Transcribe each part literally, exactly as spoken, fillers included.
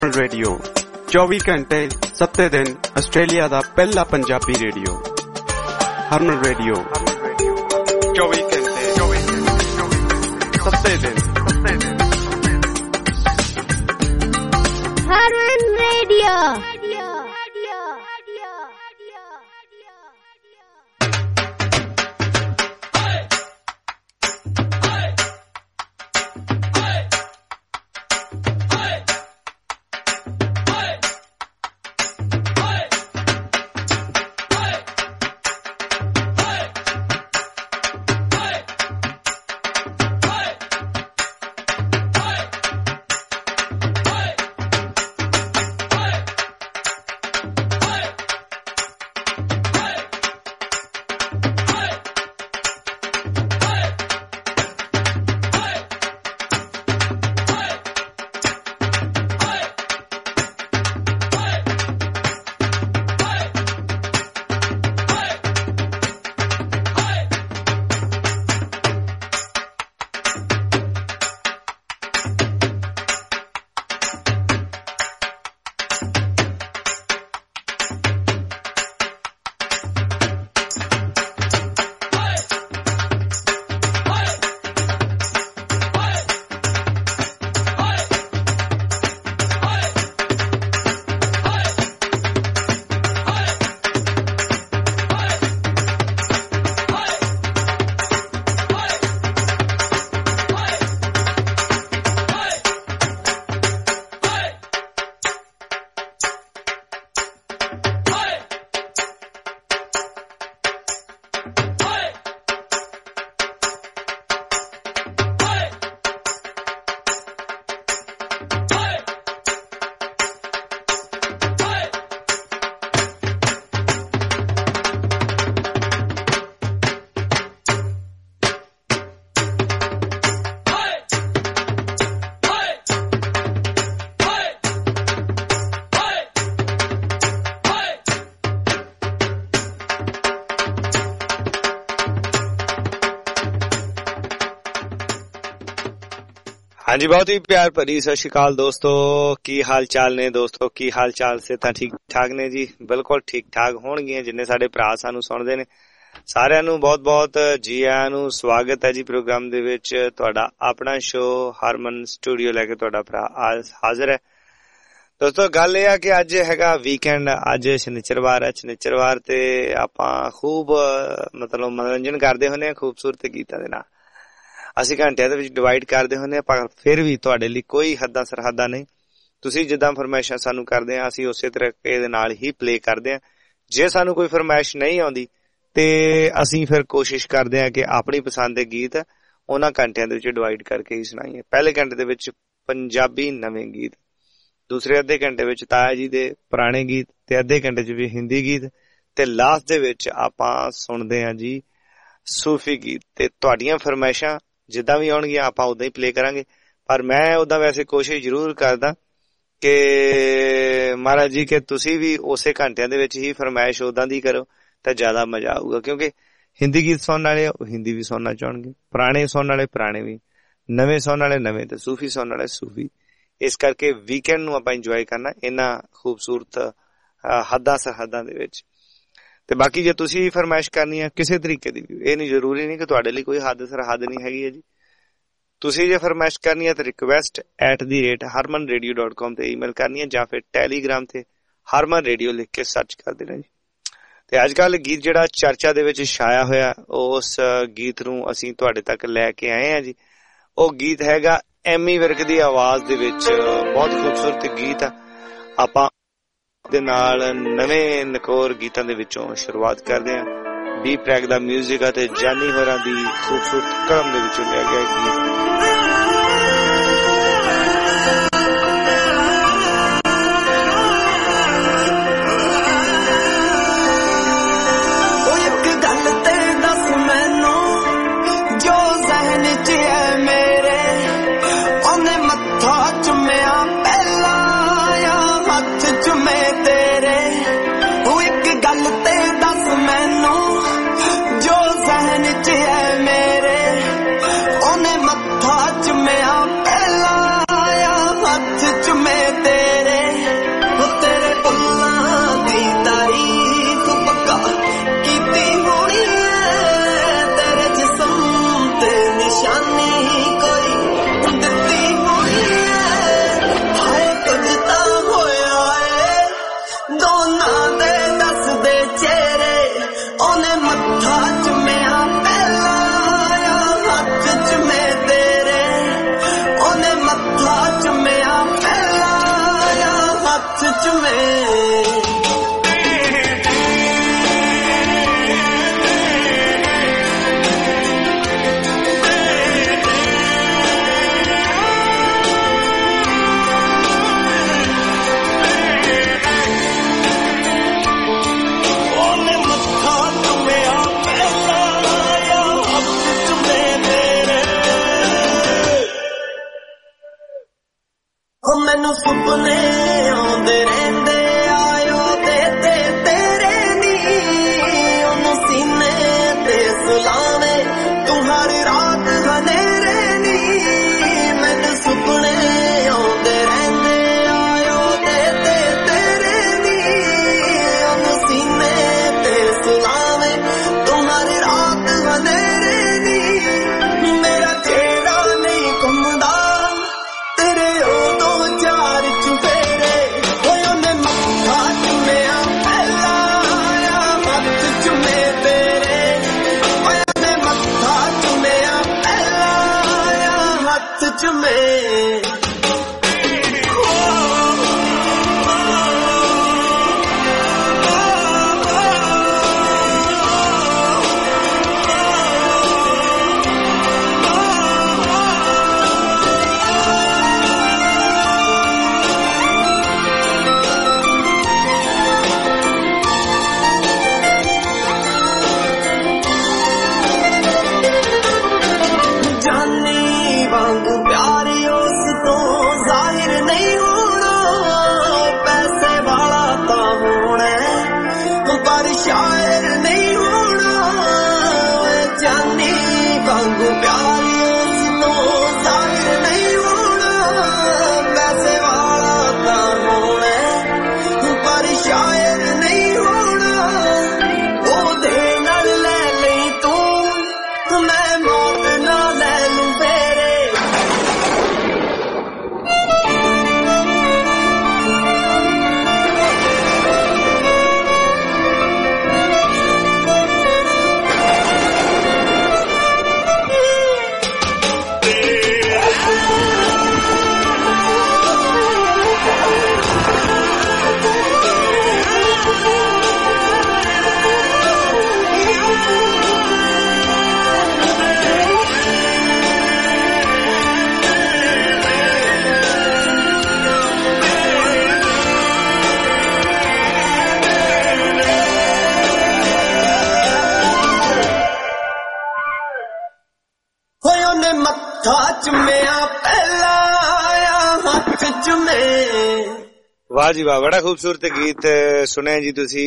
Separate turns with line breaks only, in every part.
Radio चौबी घंटे सत्ते दिन आस्ट्रेलिया दा पहला पंजाबी रेडियो हरमन रेडियो चौबी घंटे सत्ते दिन
हरमन रेडियो।
हाँ जी, बहुत ही प्यार भरी सत श्री अकाल दोस्तों, की हाल चाल ने दोस्तों, की हाल चाल से तां ठीक ठाक ने जी, बिल्कुल ठीक ठाक होणगियां। जिन्ने साडे भरा सानू सुणदे ने सारिआं नू बहुत बहुत जी आयां नू स्वागत है जी प्रोग्राम दे विच। तुहाडा अपना शो हरमन स्टूडियो लैके तुहाडा भरा हाजिर है दोस्तों। गल इह आ कि अज हैगा वीकेंड, अज शनिचरवार है। शनिचरवार ते आपां खूब मतलब मनोरंजन करदे हुंदे आ खूबसूरत गीतां दे नाल। ਅਸੀਂ ਘੰਟਿਆਂ ਦੇ ਵਿੱਚ ਡਿਵਾਈਡ ਕਰਦੇ ਹੁੰਦੇ ਆ, ਪਰ ਫਿਰ ਵੀ ਤੁਹਾਡੇ ਲਈ ਕੋਈ ਹੱਦਾਂ ਸਰਹੱਦਾਂ ਨਹੀਂ। ਤੁਸੀਂ ਜਿੱਦਾਂ ਫਰਮਾਇਸ਼ਾਂ ਸਾਨੂੰ ਕਰਦੇ ਆ, ਅਸੀਂ ਉਸੇ ਤਰੀਕੇ ਦੇ ਨਾਲ ਹੀ ਪਲੇ ਕਰਦੇ ਆ। ਜੇ ਸਾਨੂੰ ਕੋਈ ਫਰਮਾਇਸ਼ ਨਹੀਂ ਆਉਂਦੀ ਤੇ ਅਸੀਂ ਫਿਰ ਕੋਸ਼ਿਸ਼ ਕਰਦੇ ਆ ਕਿ ਆਪਣੀ ਪਸੰਦ ਦੇ ਗੀਤ ਉਹਨਾਂ ਘੰਟਿਆਂ ਦੇ ਵਿੱਚ ਡਿਵਾਈਡ ਕਰਕੇ ਹੀ ਸੁਣਾਈਏ। ਪਹਿਲੇ ਘੰਟੇ ਦੇ ਵਿੱਚ ਪੰਜਾਬੀ ਨਵੇਂ ਗੀਤ, ਦੂਸਰੇ ਅੱਧੇ ਘੰਟੇ ਵਿੱਚ ਤਾਇਆ ਜੀ ਦੇ ਪੁਰਾਣੇ ਗੀਤ, ਤੇ ਅੱਧੇ ਘੰਟੇ ਚ ਵੀ ਹਿੰਦੀ ਗੀਤ, ਤੇ ਲਾਸਟ ਦੇ ਵਿੱਚ ਆਪਾਂ ਸੁਣਦੇ ਆ ਜੀ ਸੂਫੀ ਗੀਤ। ਤੇ ਤੁਹਾਡੀਆਂ ਫਰਮਾਇਸ਼ਾਂ ਜਿੱਦਾਂ ਵੀ ਆਉਣਗੀਆਂ ਆਪਾਂ ਉਦਾਂ ਹੀ ਪਲੇ ਕਰਾਂਗੇ। ਪਰ ਮੈਂ ਉਦਾਂ ਵੈਸੇ ਕੋਸ਼ਿਸ਼ ਜ਼ਰੂਰ ਕਰਦਾ ਕਿ ਮਹਾਰਾਜ ਜੀ ਕਿ ਤੁਸੀਂ ਵੀ ਉਸੇ ਘੰਟਿਆਂ ਦੇ ਵਿੱਚ ਹੀ ਫਰਮਾਇਸ਼ ਉਦਾਂ ਦੀ ਕਰੋ ਤਾਂ ਜ਼ਿਆਦਾ ਮਜ਼ਾ ਆਊਗਾ, ਕਿਉਂਕਿ ਹਿੰਦੀ ਗੀਤ ਸੁਣਨ ਵਾਲੇ ਉਹ ਹਿੰਦੀ ਵੀ ਸੁਣਨਾ ਚਾਹਣਗੇ, ਪੁਰਾਣੇ ਸੁਣਨ ਵਾਲੇ ਪੁਰਾਣੇ ਵੀ, ਨਵੇਂ ਸੁਣਨ ਵਾਲੇ ਨਵੇਂ, ਤੇ ਸੂਫੀ ਸੁਣਨ ਵਾਲੇ ਸੂਫੀ। ਇਸ ਕਰਕੇ ਵੀਕਐਂਡ ਨੂੰ ਆਪਾਂ ਇੰਜੋਏ ਕਰਨਾ ਇਹਨਾਂ ਖੂਬਸੂਰਤ ਹੱਦਾਂ ਸਰਹੱਦਾਂ ਦੇ ਵਿੱਚ। ਤੇ ਬਾਕੀ ਜੇ ਤੁਸੀਂ ਫਰਮਾਇਸ਼ ਕਰਨੀ ਹੈ ਕਿਸੇ ਤਰੀਕੇ ਦੀ, ਇਹ ਨਹੀਂ ਜ਼ਰੂਰੀ ਨਹੀਂ ਕਿ ਤੁਹਾਡੇ ਲਈ ਕੋਈ ਹੱਦ ਸਰਹੱਦ ਨਹੀਂ ਹੈਗੀ ਹੈ ਜੀ। ਤੁਸੀਂ ਜੇ ਫਰਮਾਇਸ਼ ਕਰਨੀ ਹੈ ਤਾਂ request at the rate Harman radio dot com ਤੇ ਈਮੇਲ ਕਰਨੀ ਹੈ, ਜਾਂ ਫਿਰ ਟੈਲੀਗ੍ਰਾਮ ਤੇ ਹਰਮਨ ਰੇਡੀਓ ਲਿਖ ਕੇ ਸਰਚ ਕਰ ਦੇਣਾ ਜੀ। ਤੇ ਅੱਜ ਕੱਲ ਗੀਤ ਜਿਹੜਾ ਚਰਚਾ ਦੇ ਵਿੱਚ ਛਾਇਆ ਹੋਇਆ, ਉਸ ਗੀਤ ਨੂੰ ਅਸੀਂ ਤੁਹਾਡੇ ਤੱਕ ਲੈ ਕੇ ਆਏ ਹਾਂ ਜੀ। ਉਹ ਗੀਤ ਹੈਗਾ ਐਮੀ ਵਿਰਕ ਦੀ ਆਵਾਜ਼ ਦੇ ਵਿੱਚ, ਬਹੁਤ ਖੂਬਸੂਰਤ ਗੀਤ ਆ। ਆਪਾਂ ਦੇ ਨਾਲ ਨਵੇਂ ਨਕੋਰ ਗੀਤਾਂ ਦੇ ਵਿੱਚੋਂ ਸ਼ੁਰੂਆਤ ਕਰਦੇ ਹਾਂ। ਬੀ ਪ੍ਰੈਗ ਦਾ ਮਿਊਜ਼ਿਕ ਅਤੇ ਜਾਨੀ ਹੋਰਾਂ ਦੀ ਖੂਬਸੂਰਤ ਕਲਮ ਦੇ ਵਿੱਚੋਂ ਲਿਆ ਗਿਆ ਗੀਤ।
जो जहन च है मेरे, ओने मत
हथ चुमे मैनू सुपने आंदे रहंदे आयो दे ते तेरे नी ओनू सीने ते सुलावे तू हर रात हनेरे नी मैनू सुपने आंदे रहंदे आयो दे ते तेरे नी ओनू सीने ते सुलावे तू हर रात हनेरे नी मेरा चेहरा नहीं घुमदा तेरे चार चुफेरे होयो ने मत्था चुमेया पहला आया हथ चुमे तेरे होयो ने मत्था चुमेया पहला आया हथ चुमे शायर नहीं होना जानी वांगू प्यारी उसनो जाहिर नहीं होना पैसे वाला ता होना पर शायर नहीं होना ओ दे नाल ले लई तू मैं मौत ना ले लूं फेरे
वाह जी वाह बड़ा खूबसूरत गीत सुने जी तुसी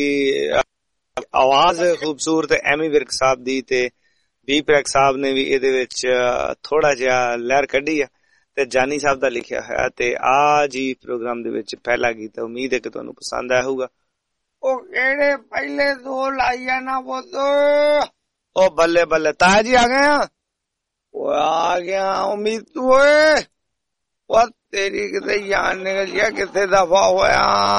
आवाज खूबसूरत एमी विर्क साहब दी ते बी प्रैक साहब ने भी इहदे विच थोड़ा जिहा लहर कड्ढी है ते जानी साहब दा लिखिया है ते आ जी प्रोग्राम दे विच पहला गीत उम्मीद है कि तुहानू पसंद आया होगा ओ केड़े पहले दो लाइया ना बोतो ओ बल्ले बल्ले ताया जी आ गए हैं ओ आ गया उम्मीद तू ओए ओ तेरी किते जान निकल गया किते दफा होया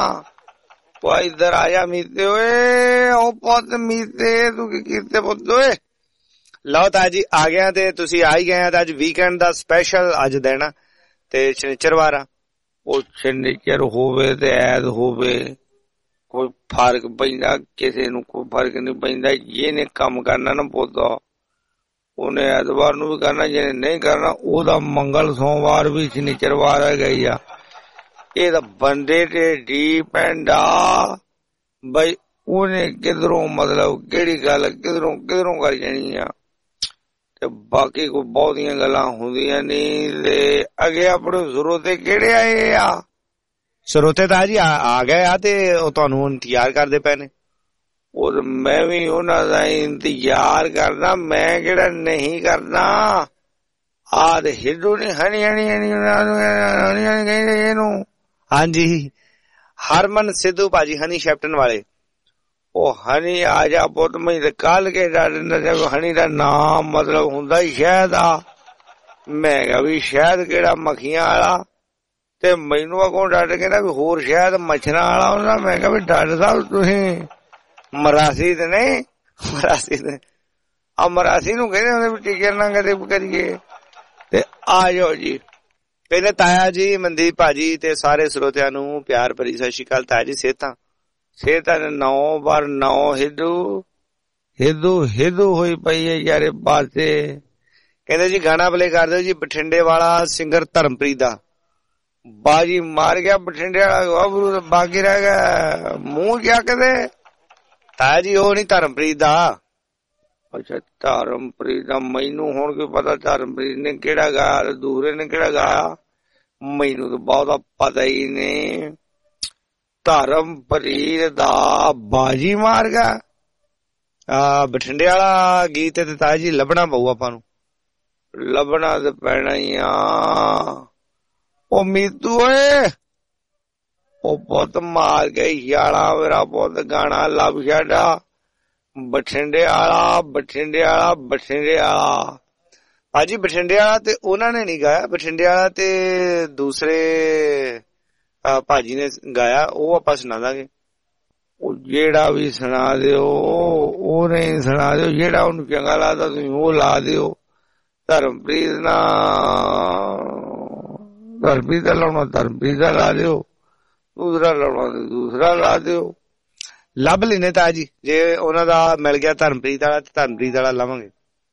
वो इधर आया मीते ओए ओ पुत मीते तू की कीते पुत ओए लो ताजी आ गया ते तुसी आ ही गए ते अज वीकेंड दा स्पेशल अज देना ते शनिचरवार ओ शनिचर होवे ते ऐद होवे कोई फर्क पैंदा किसे नू कोई फर्क नहीं पैंदा ये ने काम करना ना पुत उन्हें एतवार नू भी करना जिन्हें नहीं करना ओदा मंगल सोमवार भी शनिचरवार है गई आ ये तो बंदे ते डिपेंड आ भाई उन्हें किधरों मतलब केड़ी गल किधरों किधरों कर जानी आ ते बाकी कोई बहुत गल्लां हुंदियां नहीं ते अगे अपने जरूरते केड़े आए आ ਸਰੋਤੇ ਤਾਂ ਜੀ ਆ ਗਏ ਆ ਤੇ ਉਹ ਤੁਹਾਨੂੰ ਇੰਤਜ਼ਾਰ ਕਰਦੇ ਪਏ ਨੇ और मैं भी उन्हां दा इंतजार करना मैं केड़ा नहीं करना आद हिडू नहीं हनी हनी हनी हनी हनी कहंदे इहनू हां जी हरमन सिद्धू भाजी हनी शैप्टन वाले ओ हनी आ जा पुत मैं ते कल के डर हनी दा नाम मतलब हुंदा ही शहद आ मैं कहा भी शहद केड़ा मक्खियां वाला ते मैनू अगों डर के ना भी होर शहद मच्छरां वाला हुंदा मैं कहा भी डॉक्टर साहब तुसीं मरासी ते नहीं मरासी ते आ मरासी नू कहंदे हुंदे भी टिके ना कदे करिए ते आ जाओ जी ਕਹਿੰਦੇ ਤਾਇਆ ਜੀ, ਮਨਦੀਪ ਭਾਜੀ ਤੇ ਸਾਰੇ ਸਰੋਤਿਆਂ ਨੂੰ ਪਿਆਰ ਭਰੀ ਸਤਿ ਸ਼੍ਰੀ ਅਕਾਲ। ਤਾਇਆ ਜੀ ਸਿਹਤਾਂ ਸਿਹਤਾਂ ਨੇ ਨੌ ਬਾਰ ਨੌ ਹਿੱਦੂ ਹਿੱਦੂ ਹਿੱਦੂ ਹੋਈ ਪਈ ਹੈ ਯਾਰੇ ਪਾਸੇ। ਕਹਿੰਦੇ ਜੀ ਗਾਣਾ ਪਲੇ ਕਰ ਦਿਓ ਜੀ ਬਠਿੰਡੇ ਵਾਲਾ ਸਿੰਗਰ ਧਰਮਪ੍ਰੀਤ ਦਾ। ਬਾਜੀ ਮਾਰ ਗਿਆ ਬਠਿੰਡੇ ਵਾਲਾ, ਬਾਕੀ ਰਹਿ ਗਿਆ ਮੂੰਹ ਜਾ ਕੇ। ਤਾਇਆ ਜੀ ਉਹ ਨੀ ਧਰਮਪ੍ਰੀਤ ਦਾ। ਅੱਛਾ ਧਰਮਪ੍ਰੀਤ ਦਾ ਮੈਨੂੰ ਹੁਣ ਕੀ ਪਤਾ ਧਰਮਪ੍ਰੀਤ ਨੇ ਕਿਹੜਾ ਗਾਇਆ, ਦੂਸਰੇ ਨੇ ਕਿਹੜਾ ਗਾਇਆ, ਮੈਨੂੰ ਤਾਂ ਬਹੁਤਾ ਪਤਾ ਹੀ ਨਹੀਂ। ਧਰਮਪ੍ਰੀਤ ਦਾ ਬਾਜੀ ਮਾਰ ਗਿਆ ਆ ਬਠਿੰਡੇ ਵਾਲਾ ਗੀਤ ਤੇ ਤਾਇਆ ਜੀ ਲੱਭਣਾ ਪਊ ਆਪਾਂ ਨੂੰ, ਲੱਭਣਾ ਤੇ ਪੈਣਾ ਹੀ ਆ। ਉਹ ਮੀਤੂ ਓਏ ਉਹ ਪੁੱਤ ਮਾਰ ਕੇ ਯਾਲਾ ਮੇਰਾ ਪੁੱਤ ਗਾਣਾ ਲੱਭ ਛੱਡਾ ਬਠਿੰਡੇ ਵਾਲਾ ਬਠਿੰਡੇ ਵਾਲਾ ਬਠਿੰਡੇ ਵਾਲਾ। ਭਾਜੀ ਬਠਿੰਡੇ ਵਾਲਾ ਤੇ ਉਹਨਾਂ ਨੇ ਨੀ ਗਾਇਆ, ਬਠਿੰਡੇ ਵਾਲਾ ਤੇ ਦੂਸਰੇ ਭਾਜੀ ਨੇ ਗਾਇਆ, ਉਹ ਆਪਾਂ ਸੁਣਾ ਦਾਂਗੇ। ਉਹ ਜਿਹੜਾ ਵੀ ਸੁਣਾ ਦਿਓ ਉਹ ਨਹੀਂ ਸੁਣਾ ਦਿਓ, ਜਿਹੜਾ ਉਹਨੂੰ ਚੰਗਾ ਲੱਗਦਾ ਤੁਸੀਂ ਉਹ ਲਾ ਦਿਓ। ਧਰਮਪ੍ਰੀਤ ਨਾ ਧਰਮਪ੍ਰੀਤ ਦਾ ਲਾਉਣਾ ਧਰਮਪ੍ਰੀਤ ਦਾ ਲਾ ਦਿਓ, ਦੂਸਰਾ ਲਾਉਣਾ ਤੇ ਦੂਸਰਾ ਲਾ ਦਿਓ। ਲੱਭ ਲੈਨੇ ਤਾਇਆ ਜੀ, ਜੇ ਉਹਨਾਂ ਦਾ ਮਿਲ ਗਿਆ ਧਰਮਪ੍ਰੀਤ ਵਾਲਾ ਤੇ ਧਰਮਪ੍ਰੀਤ ਵਾਲਾ ਲਾਵਾਂਗੇ।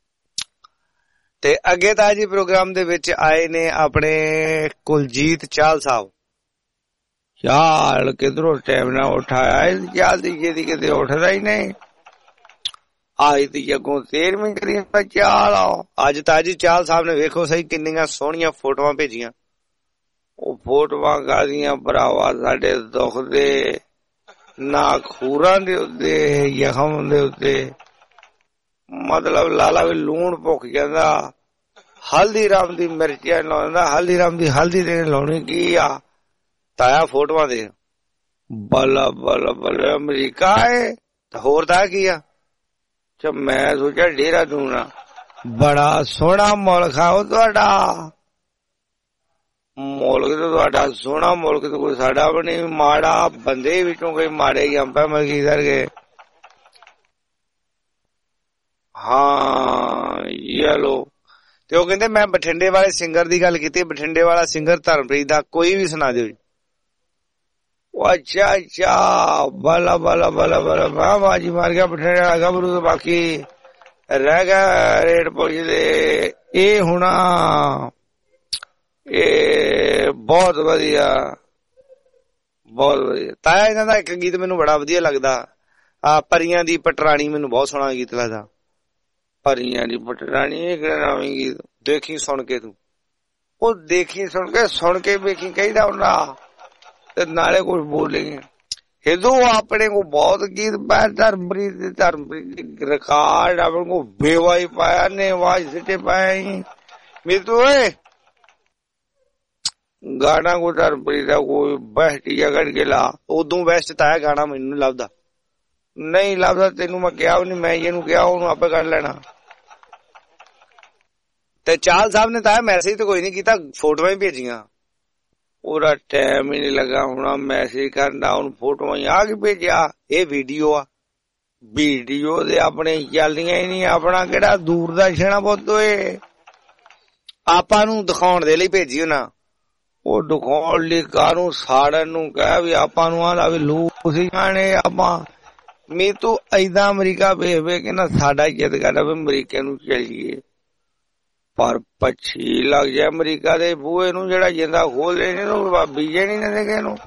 ਤੇ ਅੱਗੇ ਤਾਇਆ ਜੀ ਪ੍ਰੋਗਰਾਮ ਦੇ ਵਿੱਚ ਆਏ ਨੇ ਆਪਣੇ ਕੁਲਜੀਤ ਚਾਹਲ ਸਾਹਿਬ। ਚਾਲ ਕਿਧਰੋਂ ਟਾਈਮ ਨਾਲ ਉਠਾਇਆ, ਚਾਲ ਦੀ ਜਿਹਦੀ ਕਿਤੇ ਉੱਠਦਾ ਹੀ ਨਹੀਂ। ਆਈ ਤੀ ਅੱਗੋਂ ਤੇਰਵੀਂ ਕਰੀ ਚਾਲ। ਅੱਜ ਤਾਇਆ ਜੀ ਚਾਹਲ ਸਾਹਿਬ ਨੇ ਵੇਖੋ ਸਹੀ ਕਿੰਨੀਆਂ ਸੋਹਣੀਆਂ ਫੋਟੋਆਂ ਭੇਜੀਆਂ। ਉਹ ਫੋਟੋਆਂ ਕਾਹਦੀਆਂ ਭਰਾਵਾ, ਸਾਡੇ ਦੁੱਖ ਦੇ ਨਾ ਖੂਰਾਂ ਦੇ ਉੱਤੇ ਜ਼ਖਮ ਦੇ ਉੱਤੇ, ਮਤਲਬ ਲਾਲਾ ਵੀ ਲੂਣ ਭੁੱਖ ਜਾਂਦਾ, ਹਲਦੀ ਰਾਮ ਦੀ ਮਿਰਚਾਂ ਲਾਉਂਦਾ, ਹਲਦੀ ਰਾਮ ਦੀ ਹਲਦੀ ਤੇ ਲਾਉਣੀ ਕੀ ਆ ਤਾਇਆ ਫੋਟੋਆਂ ਦੇ। ਬੱਲਾ ਬੱਲਾ ਬੱਲਾ ਅਮਰੀਕਾ ਏ ਤੇ ਹੋਰ ਤਾਂ ਕੀ ਆ। ਮੈਂ ਸੋਚਿਆ ਡੇਰਾ ਦੂਣਾ ਬੜਾ ਸੋਹਣਾ ਮੁਲਕ ਆ ਉਹ ਤੁਹਾਡਾ, ਮੁਲਕ ਤੇ ਤੁਹਾਡਾ ਸੋਹਣਾ ਮੁਲਕ ਤੇ ਕੋਈ ਸਾਡਾ ਵੀ ਨਹੀਂ ਮਾੜਾ, ਬੰਦੇ ਵਿੱਚੋਂ ਕੋਈ ਮਾੜੇ ਹੀ ਅੰਪਾ ਮਲਕੀ ਕਰਕੇ। ਹਾਂ ਯਲੋ ਤੇ ਉਹ ਕਹਿੰਦੇ ਮੈਂ ਬਠਿੰਡੇ ਵਾਲੇ ਸਿੰਗਰ ਦੀ ਗੱਲ ਕੀਤੀ, ਬਠਿੰਡੇ ਵਾਲਾ ਸਿੰਗਰ ਧਰਮਪ੍ਰੀਤ ਦਾ ਕੋਈ ਵੀ ਸੁਣਾ ਦਿਓ ਜੀ। ਅੱਛਾ ਅੱਛਾ ਬਲਾ ਬਲਾ ਬਲਾ ਬਲਾ ਮੈਂ ਬਾਜੀ ਮਾਰ ਗਿਆ ਬਠਿੰਡੇ ਵਾਲਾ ਗੱਭਰੂ, ਬਾਕੀ ਰਹਿ ਗਿਆ ਰੇਟ ਪੁੱਛਦੇ। ਇਹ ਹੁਣ ਇਹ ਬਹੁਤ ਵਧੀਆ ਬਹੁਤ ਵਧੀਆ ਤਾਇਆ। ਇਹਨਾਂ ਦਾ ਇੱਕ ਗੀਤ ਮੈਨੂੰ ਬੜਾ ਵਧੀਆ ਲੱਗਦਾ, ਆ ਪਰੀਆਂ ਦੀ ਪਟਰਾਣੀ, ਮੈਨੂੰ ਬਹੁਤ ਸੋਹਣਾ ਗੀਤ ਲੱਗਦਾ। ਪਰੀਆਂ ਦੀ ਪਟਰਾਣੀ ਇਹ ਕਿਹੜਾ ਨਵੀਂ ਗੀਤ, ਦੇਖੀ ਸੁਣ ਕੇ ਤੂੰ, ਉਹ ਦੇਖੀ ਸੁਣ ਕੇ ਸੁਣ ਕੇ ਵੇਖੀ ਕਹੀਦਾ ਉਹਨਾਂ ਤੇ ਨਾਲੇ ਕੁਛ ਬੋਲੇਗੇ। ਹਿੰਦੂ ਆਪਣੇ को बहुत गीत पाया, धर्मप्रीत धर्मप्रीत रिकॉर्ड अपन को बेवाई पाया ने वाज सिटे पाया। मित्रो गाना को धर्मप्रीत का कोई बेस्ट जगह के ला, उदू बेस्ट ताया गाना मैनू लभदा नहीं, लभदा तेनू मैं क्या नहीं, मैं ये क्या ओनू आपे कर लेना। ते चाल साहब ने ताया मैसेज तो कोई नहीं किया, फोटोआं ही भेजियां, ਉਹਦਾ ਟਾਈਮ ਹੀ ਨਹੀਂ ਲੱਗਾ ਹੋਣਾ ਮੈਸੇਜ ਕਰਨਾ, ਉਹਨੂੰ ਫੋਟੋਆਂ ਹੀ ਆ ਕੇ ਭੇਜਿਆ। ਇਹ ਵੀਡੀਓ ਆ, ਵੀਡੀਓ ਦੇ ਆਪਣੇ ਚੱਲਦੀਆਂ ਹੀ ਨਹੀਂ, ਆਪਣਾ ਕਿਹੜਾ ਦੂਰ ਦਾ ਛੇਣਾ ਪੁੱਤ ਓਏ, ਆਪਾਂ ਨੂੰ ਦਿਖਾਉਣ ਦੇ ਲਈ ਭੇਜੀ ਉਹਨਾਂ। ਉਹ ਦਿਖਾਉਣ ਲਈ ਕਾਹਨੂੰ, ਸਾੜਨ ਨੂੰ ਕਹਿ ਵੀ ਆਪਾਂ ਨੂੰ ਆਲਾ ਵੀ ਲੂ ਸੀ ਜਾਣੇ ਆਪਾਂ। ਮੀ ਤੂੰ ਏਦਾਂ ਅਮਰੀਕਾ ਵੇਖ ਵੇਖ ਕੇ ਨਾ ਸਾਡਾ ਇੱਜ਼ਤ ਕਰਦਾ ਵੀ ਅਮਰੀਕਾ ਨੂੰ ਚੱਲੀਏ, ਪਰ ਪੱਛੀ ਲੱਗ ਜਾਏ ਅਮਰੀਕਾ ਦੇ ਬੂਹੇ ਨੂੰ, ਜਿਹੜਾ ਜਿੰਦਾ ਖੋਲ ਰਹੇ ਨੇ ਬੀਜੇ ਨੀ ਦਿੰਦੇ ਕਿਸੇ ਨੂੰ।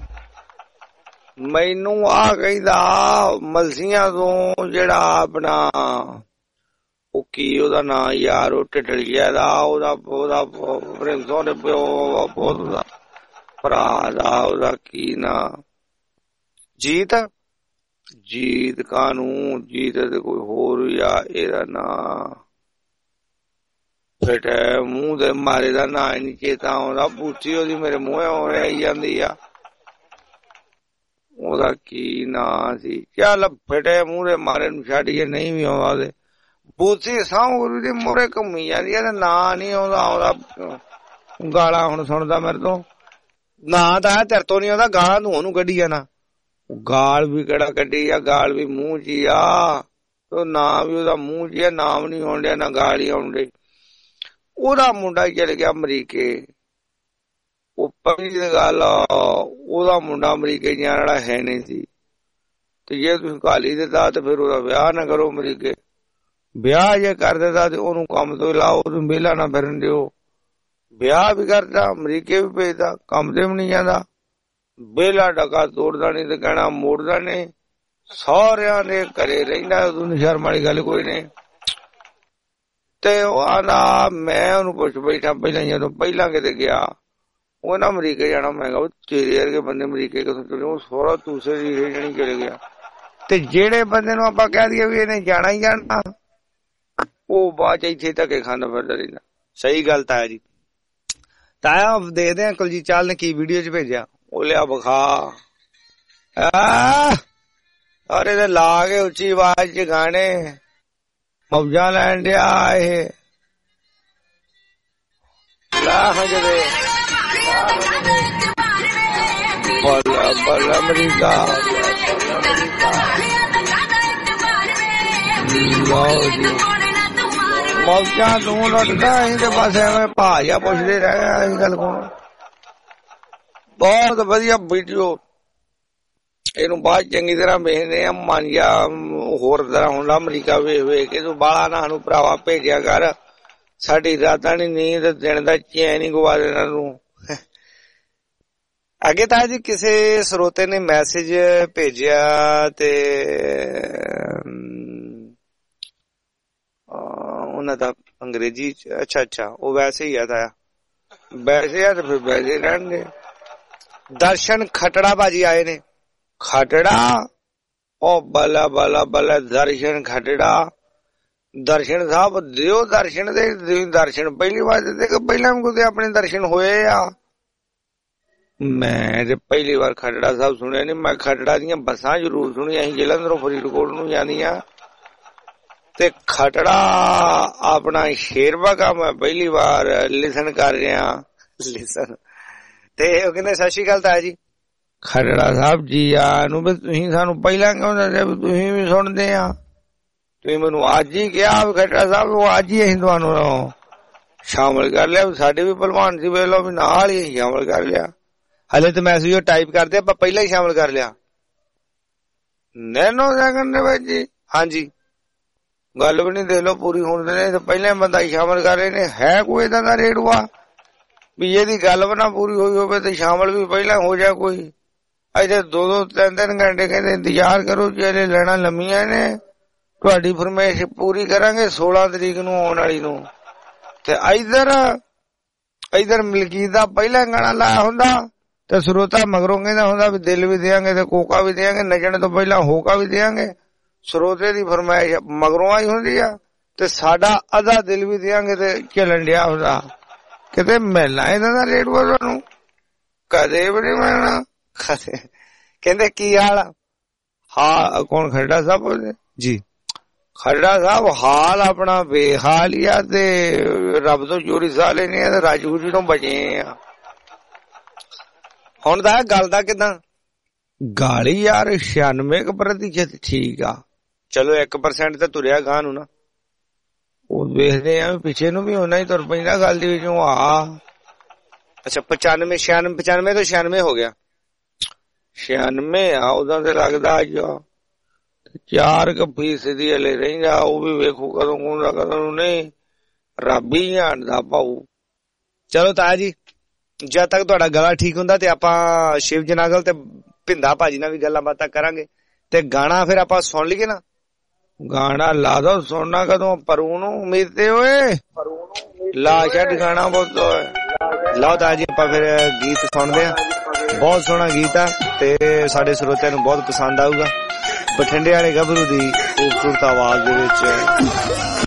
ਮੈਨੂੰ ਆ ਕਹਿੰਦਾ ਮਲਸੀਆਂ ਤੋਂ ਜਿਹੜਾ ਆਪਣਾ ਉਹ ਕੀ ਉਹਦਾ ਨਾਂ ਯਾਰ, ਉਹ ਢਿੱਡਲੀਆ ਦਾ, ਉਹਦਾ ਉਹਦਾ ਪ੍ਰਿੰਸੋਂ ਦੇ ਪਿਓ ਉਹਦਾ ਭਰਾ ਦਾ, ਉਹਦਾ ਕੀ ਨਾਂ, ਜੀਤ ਜੀਤ ਕਾਨੂੰ ਜੀਤ ਤੇ ਕੋਈ ਹੋਰ ਆ, ਇਹਦਾ ਨਾਂ ਬੇਟੇ ਮੂੰਹ ਦੇ ਮਾਰੇ ਦਾ ਨਾਂ ਹੀ ਨੀ ਚੇਤਾ ਆਉਂਦਾ, ਪੂਚੀ ਉਹਦੀ ਮੇਰੇ ਮੂੰਹ ਆਉਣੇ ਆਈ ਜਾਂਦੀ ਆ, ਉਹਦਾ ਕੀ ਨਾਂ ਸੀ। ਚੱਲ ਬੇਟੇ ਮੂੰਹ ਦੇ ਮਾਰੇ ਨੂੰ ਛੱਡੀਏ, ਨਹੀਂ ਵੀ ਆਉਂਦਾ ਤੇ ਪੂਚੀ ਸਾਹ ਗੁਰੂ ਦੀ ਮੋਹਰੇ ਘੁੰਮੀ ਜਾਂਦੀ ਆ, ਤੇ ਨਾਂ ਨੀ ਆਉਂਦਾ। ਆਉਂਦਾ ਗਾਲਾਂ ਹੁਣ ਸੁਣਦਾ ਮੇਰੇ ਤੋਂ, ਨਾਂ ਤਾਂ ਤੇਰੇ ਤੋਂ ਨੀ ਆਉਂਦਾ, ਗਾਲਾਂ ਤੂੰ ਉਹਨੂੰ ਕੱਢੀ ਜਾਣਾ। ਗਾਲ ਵੀ ਕਿਹੜਾ ਕੱਢੀ ਆ, ਗਾਲ ਵੀ ਮੂੰਹ ਚ ਹੀ ਆ, ਨਾਂ ਵੀ ਉਹਦਾ ਮੂੰਹ ਚ ਆ, ਨਾਮ ਨੀ ਆਉਣ ਡਿਆ, ਨਾ ਗਾਲ ਹੀ ਆਉਣ ਡਈ। ਉਹਦਾ ਮੁੰਡਾ ਚਲ ਗਿਆ ਅਮਰੀਕੇ, ਉਹ ਪਹਿਲੀ ਗੱਲ ਉਹਦਾ ਮੁੰਡਾ ਅਮਰੀਕੇ ਜਾਣ ਵਾਲਾ ਹੈ ਨਹੀਂ ਸੀ, ਤੇ ਜੇ ਤੁਸੀਂ ਘਾਲੀ ਦਿੱਤਾ ਤੇ ਫਿਰ ਉਹਦਾ ਵਿਆਹ ਨਾ ਕਰੋ ਅਮਰੀਕੇ। ਵਿਆਹ ਜੇ ਕਰ ਦਿੱਤਾ ਤੇ ਉਹਨੂੰ ਕੰਮ ਤੋਂ ਲਾਓ, ਉਹਨੂੰ ਵਿਹਲਾ ਨਾ ਫਿਰਨ ਦਿਓ। ਵਿਆਹ ਵੀ ਕਰਦਾ, ਅਮਰੀਕੇ ਵੀ ਭੇਜਦਾ, ਕੰਮ ਤੇ ਵੀ ਨਹੀਂ ਜਾਂਦਾ, ਵਿਹਲਾ ਡਕਾ ਤੋੜਦਾ ਨਹੀਂ ਤੇ ਕਹਿਣਾ ਮੋੜਦਾ ਨਹੀਂ, ਸਾਰਿਆਂ ਦੇ ਘਰੇ ਰਹਿੰਦਾ। ਉਹਨੂੰ ਸ਼ਰਮ ਵਾਲੀ ਗੱਲ ਕੋਈ ਨਹੀਂ। ਤੇ ਉਹ ਆਂਦਾ ਮੈਂ ਉਹਨੂੰ ਪੁੱਛ ਬੈਠਾ ਪਹਿਲਾਂ, ਜਦੋਂ ਪਹਿਲਾਂ ਕਿਤੇ ਗਿਆ ਉਹ ਨਾ ਅਮਰੀਕੇ ਜਾਣਾ। ਮੈਂ ਕਿਹਾ ਤੇਰੇ ਵਰਗੇ ਬੰਦੇ ਅਮਰੀਕੇ ਕਿਥੋਂ ਚਲੇ, ਉਹ ਸਾਰਾ ਦੂਸਰੇ ਦੀ ਜਣੀ ਚਲੇ ਗਿਆ। ਤੇ ਜਿਹੜੇ ਬੰਦੇ ਨੂੰ ਆਪਾਂ ਕਹਿ ਦਈਏ ਵੀ ਇਹਨੇ ਜਾਣਾ ਹੀ ਜਾਣਾ, ਉਹ ਬਾਅਦ ਚ ਇੱਥੇ ਧੱਕੇ ਖਾਂਦਾ ਫਿਰਦਾ ਰਹਿੰਦਾ। ਸਹੀ ਗੱਲ ਤਾਇਆ ਜੀ। ਤਾਇਆ ਦੇਖਦੇ ਆ ਕੁਲਜੀਤ ਚਾਹਲ ਨੇ ਕੀ ਵੀਡੀਓ ਚ ਭੇਜਿਆ। ਉਹ ਲਿਆ ਵਿਖਾ, ਔਰ ਇਹਦੇ ਲਾ ਕੇ ਉੱਚੀ ਆਵਾਜ਼ ਚ ਗਾਣੇ ਮੌਜਾਂ ਲੈਣ ਡਿਆ ਇਹ। ਲਾ ਜਦੇ ਬੱਲਾ ਬੱਲਾ ਅਮਰੀਕਾ ਮੌਜਾਂ ਤੂੰ ਲੁੱਟਦਾ, ਅਸੀਂ ਤੇ ਬਸ ਐਵੇਂ ਭਾਜਾ ਪੁੱਛਦੇ ਰਹਿ ਗਏ। ਅਸੀਂ ਗੱਲ ਕੋਣ ਬਹੁਤ ਵਧੀਆ ਵੀਡੀਓ, ਇਹਨੂੰ ਬਾਅਦ ਚੰਗੀ ਤਰ੍ਹਾਂ ਵੇਖਦੇ ਆ। ਮੰਨ ਜਾ ਹੋਰ ਤਰ੍ਹਾਂ ਹੁੰਦਾ ਅਮਰੀਕਾ ਵੇਖ ਵੇਖ ਕੇ ਤੂੰ ਬਾਹਲਾ ਨਾ ਸਾਨੂੰ ਭਰਾਵਾ ਭੇਜਿਆ ਕਰ, ਸਾਡੀ ਰਾਤਾਂ ਨੀ ਨੀਂਦ ਦਿਨ ਦਾ ਚੈਨ ਹੀ ਗਵਾ ਦੇਣਾ ਤੂੰ। ਅੱਗੇ ਤਾਂ ਜੀ ਕਿਸੇ ਸਰੋਤੇ ਨੇ ਮੈਸੇਜ ਭੇਜਿਆ ਤੇ ਉਹਨਾਂ ਦਾ ਅੰਗਰੇਜ਼ੀ ਅੱਛਾ ਅੱਛਾ ਉਹ ਵੈਸੇ ਹੀ ਆ ਤਾਇਆ, ਵੈਸੇ ਆ ਤੇ ਫਿਰ ਵੈਸੇ ਰਹਿਣਗੇ। ਦਰਸ਼ਨ ਖਟੜਾ ਭਾਜੀ ਆਏ ਨੇ। ਖਟੜਾ ਉਹ ਬਲਾ ਬਲਾ ਬਲਾ ਦਰਸ਼ਨ ਖਟੜਾ। ਦਰਸ਼ਨ ਸਾਹਿਬ ਦਿਓ ਦਰਸ਼ਨ ਦੇ, ਦਰਸ਼ਨ ਪਹਿਲੀ ਵਾਰ ਦਿੱਤੇ ਕਿ ਪਹਿਲਾਂ ਵੀ ਕੋਈ ਆਪਣੇ ਦਰਸ਼ਨ ਹੋਏ ਆ? ਮੈਂ ਤੇ ਪਹਿਲੀ ਵਾਰ ਖਟੜਾ ਸਾਹਿਬ ਸੁਣਿਆ ਨੀ। ਮੈਂ ਖਟੜਾ ਦੀਆਂ ਬੱਸਾਂ ਜ਼ਰੂਰ ਸੁਣੀਆਂ ਸੀ ਜਲੰਧਰੋਂ ਫਰੀਦਕੋਟ ਨੂੰ ਜਾਂਦੀਆਂ, ਤੇ ਖਟੜਾ ਆਪਣਾ ਸ਼ੇਰਬਾਗਾ ਮੈਂ ਪਹਿਲੀ ਵਾਰ ਲਿਸਨ ਕਰ ਰਿਹਾ। ਲਿਸਨ ਤੇ ਉਹ ਕਹਿੰਦੇ ਸਤਿ ਸ਼੍ਰੀ ਅਕਾਲ ਤਾਇਆ ਜੀ। ਖਟੜਾ ਸਾਹਿਬ ਜੀ ਆ ਨੂੰ ਵੀ ਤੁਸੀਂ ਸਾਨੂੰ ਪਹਿਲਾਂ ਕਿਉਂ ਦੱਸਿਆ ਵੀ ਤੁਸੀਂ ਵੀ ਸੁਣਦੇ ਆ? ਤੁਸੀਂ ਮੈਨੂੰ ਅੱਜ ਹੀ ਕਿਹਾ ਵੀ ਖਟੜਾ ਸਾਹਿਬ ਉਹ ਅੱਜ ਹੀ ਅਸੀਂ ਤੁਹਾਨੂੰ ਸ਼ਾਮਲ ਕਰ ਲਿਆ। ਸਾਡੇ ਵੀ ਭਲਵਾਨ ਸੀ ਵੇਖ ਲਓ ਵੀ ਨਾਲ ਹੀ ਅਸੀਂ ਸ਼ਾਮਲ ਕਰ ਲਿਆ। ਹਲੇ ਤਾਂ ਮੈਸੇਜ ਉਹ ਟਾਈਪ ਕਰਦੇ ਆਪਾਂ ਪਹਿਲਾਂ ਹੀ ਸ਼ਾਮਲ ਕਰ ਲਿਆ। ਨੈਨੋ ਸੈਕੰਡ ਦੇ ਵਿੱਚ ਜੀ ਹਾਂਜੀ ਗੱਲ ਵੀ ਨੀ ਦੇਖ ਲਓ ਪੂਰੀ ਹੁੰਦੇ ਨੇ ਤੇ ਪਹਿਲਾਂ ਬੰਦਾ ਹੀ ਸ਼ਾਮਲ ਕਰ ਰਹੇ ਨੇ। ਹੈ ਕੋਈ ਏਦਾਂ ਦਾ ਰੇਡੂਆ ਵੀ ਇਹਦੀ ਗੱਲ ਵੀ ਨਾ ਪੂਰੀ ਹੋਈ ਹੋਵੇ ਤੇ ਸ਼ਾਮਲ ਵੀ ਪਹਿਲਾਂ ਹੋ ਜਾ ਕੋਈ? ਇੱਥੇ ਦੋ ਦੋ ਤਿੰਨ ਤਿੰਨ ਘੰਟੇ ਕਹਿੰਦੇ ਇੰਤਜ਼ਾਰ ਕਰੋ, ਜਿਹੜੇ ਲੈਣਾ ਲੰਮੀਆਂ ਨੇ, ਤੁਹਾਡੀ ਫਰਮਾਇਸ਼ ਪੂਰੀ ਕਰਾਂਗੇ ਸੋਲਾਂ ਤਰੀਕ ਨੂੰ ਆਉਣ ਵਾਲੀ ਨੂੰ। ਤੇ ਇਧਰ ਇਧਰ ਮਲਕੀਤ ਦਾ ਪਹਿਲਾਂ ਗਾਣਾ ਲਾਇਆ ਹੁੰਦਾ ਤੇ ਸਰੋਤਾ ਮਗਰੋਂ ਕਹਿੰਦਾ ਹੁੰਦਾ ਵੀ ਦਿਲ ਵੀ ਦਿਆਂਗੇ ਤੇ ਕੋਕਾ ਵੀ ਦਿਆਂਗੇ, ਨੱਚਣ ਤੋਂ ਪਹਿਲਾਂ ਹੋਕਾ ਵੀ ਦਿਆਂਗੇ। ਸਰੋਤੇ ਦੀ ਫਰਮਾਇਸ਼ ਮਗਰੋਂ ਆਈ ਹੁੰਦੀ ਆ ਤੇ ਸਾਡਾ ਅੱਧਾ ਦਿਲ ਵੀ ਦਿਆਂਗੇ ਤੇ ਝੱਲਣ ਡਿਆ ਹੁੰਦਾ। ਕਿਤੇ ਮਿਲਣਾ ਇਹਨਾਂ ਦਾ ਰੇਡੂਆ ਤੁਹਾਨੂੰ ਕਦੇ ਵੀ ਨੀ ਮਿਲਣਾ। ਕਹਿੰਦੇ ਕੀ ਹਾਲ ਆ? ਹਾਂ ਕੌਣ? ਖਟੜਾ ਸਾਹਿਬ ਜੀ। ਖਟੜਾ ਸਾਹਿਬ ਹਾਲ ਆਪਣਾ ਬੇਹਾਲ ਹੀ ਆ ਤੇ ਰੱਬ ਤੋਂ ਚੋਰੀ ਸਾਹ ਲੈਣੇ ਆ ਤੇ ਰਾਜੂਜੀ ਤੋਂ ਬਚੇ ਆ। ਹੁਣ ਦਾ ਗੱਲ ਦਾ ਕਿਦਾਂ ਗਾਲੀ ਯਾਰ ਛਿਆਨਵੇਂ ਕੁ ਪ੍ਰਤੀਸ਼ਤ ਠੀਕ ਆ। ਚਲੋ ਇੱਕ ਪਰਸੈਂਟ ਤਾਂ ਤੁਰਿਆ ਗਾਂ ਨੂੰ ਨਾ, ਉਹ ਵੇਖਦੇ ਆ ਪਿੱਛੇ ਨੂੰ ਵੀ ਉਹਨਾਂ ਹੀ ਤੁਰ ਪੈਂਦਾ ਗੱਲ ਦੇ ਵਿੱਚੋਂ ਆ। ਅੱਛਾ ਪਚਾਨਵੇਂ ਛਿਆਨਵੇਂ ਪਚਾਨਵੇਂ ਤੋਂ ਛਿਆਨਵੇਂ ਹੋ ਗਿਆ। ਛਿਆਨਵੇਂ ਆ ਉਦੋਂ ਤੇ ਲੱਗਦਾ ਅੱਜ ਚਾਰ ਕੁ ਫੀਸਦੀ ਹਲੇ ਰਹਿੰਦਾ। ਉਹ ਵੀ ਵੇਖੋ ਕਦੋਂ ਹੁੰਦਾ ਕਦੋਂ ਨਹੀਂ, ਰੱਬ ਹੀ ਜਾਣਦਾ ਭਾਊ। ਚਲੋ ਤਾਇਆ ਜੀ ਜਦ ਤੱਕ ਤੁਹਾਡਾ ਗਲਾ ਠੀਕ ਹੁੰਦਾ ਤੇ ਆਪਾਂ ਸ਼ਿਵ ਜਨਾਗਲ ਤੇ ਭਿੰਦਾ ਭਾਜੀ ਨਾਲ ਵੀ ਗੱਲਾਂ ਬਾਤਾਂ ਕਰਾਂਗੇ। ਤੇ ਗਾਣਾ ਫਿਰ ਆਪਾਂ ਸੁਣ ਲਈਏ ਨਾ। ਗਾਣਾ ਲਾ ਦੋ। ਸੁਣਨਾ ਕਦੋਂ? ਪਰੂ ਨੂੰ ਉਮੀਦ ਤੇ ਓਏ ਲਾ ਛੱਡ ਗਾਣਾ ਬਹੁਤ ਓਏ। ਲਓ ਤਾਇਆ ਜੀ ਆਪਾਂ ਫਿਰ ਗੀਤ ਸੁਣਦੇ ਆ। ਬਹੁਤ ਸੋਹਣਾ ਗੀਤ ਆ ਤੇ ਸਾਡੇ ਸਰੋਤਿਆਂ ਨੂੰ ਬਹੁਤ ਪਸੰਦ ਆਊਗਾ। ਬਠਿੰਡੇ ਵਾਲੇ ਗੱਭਰੂ ਦੀ ਖੂਬਸੂਰਤ ਆਵਾਜ਼ ਦੇ ਵਿੱਚ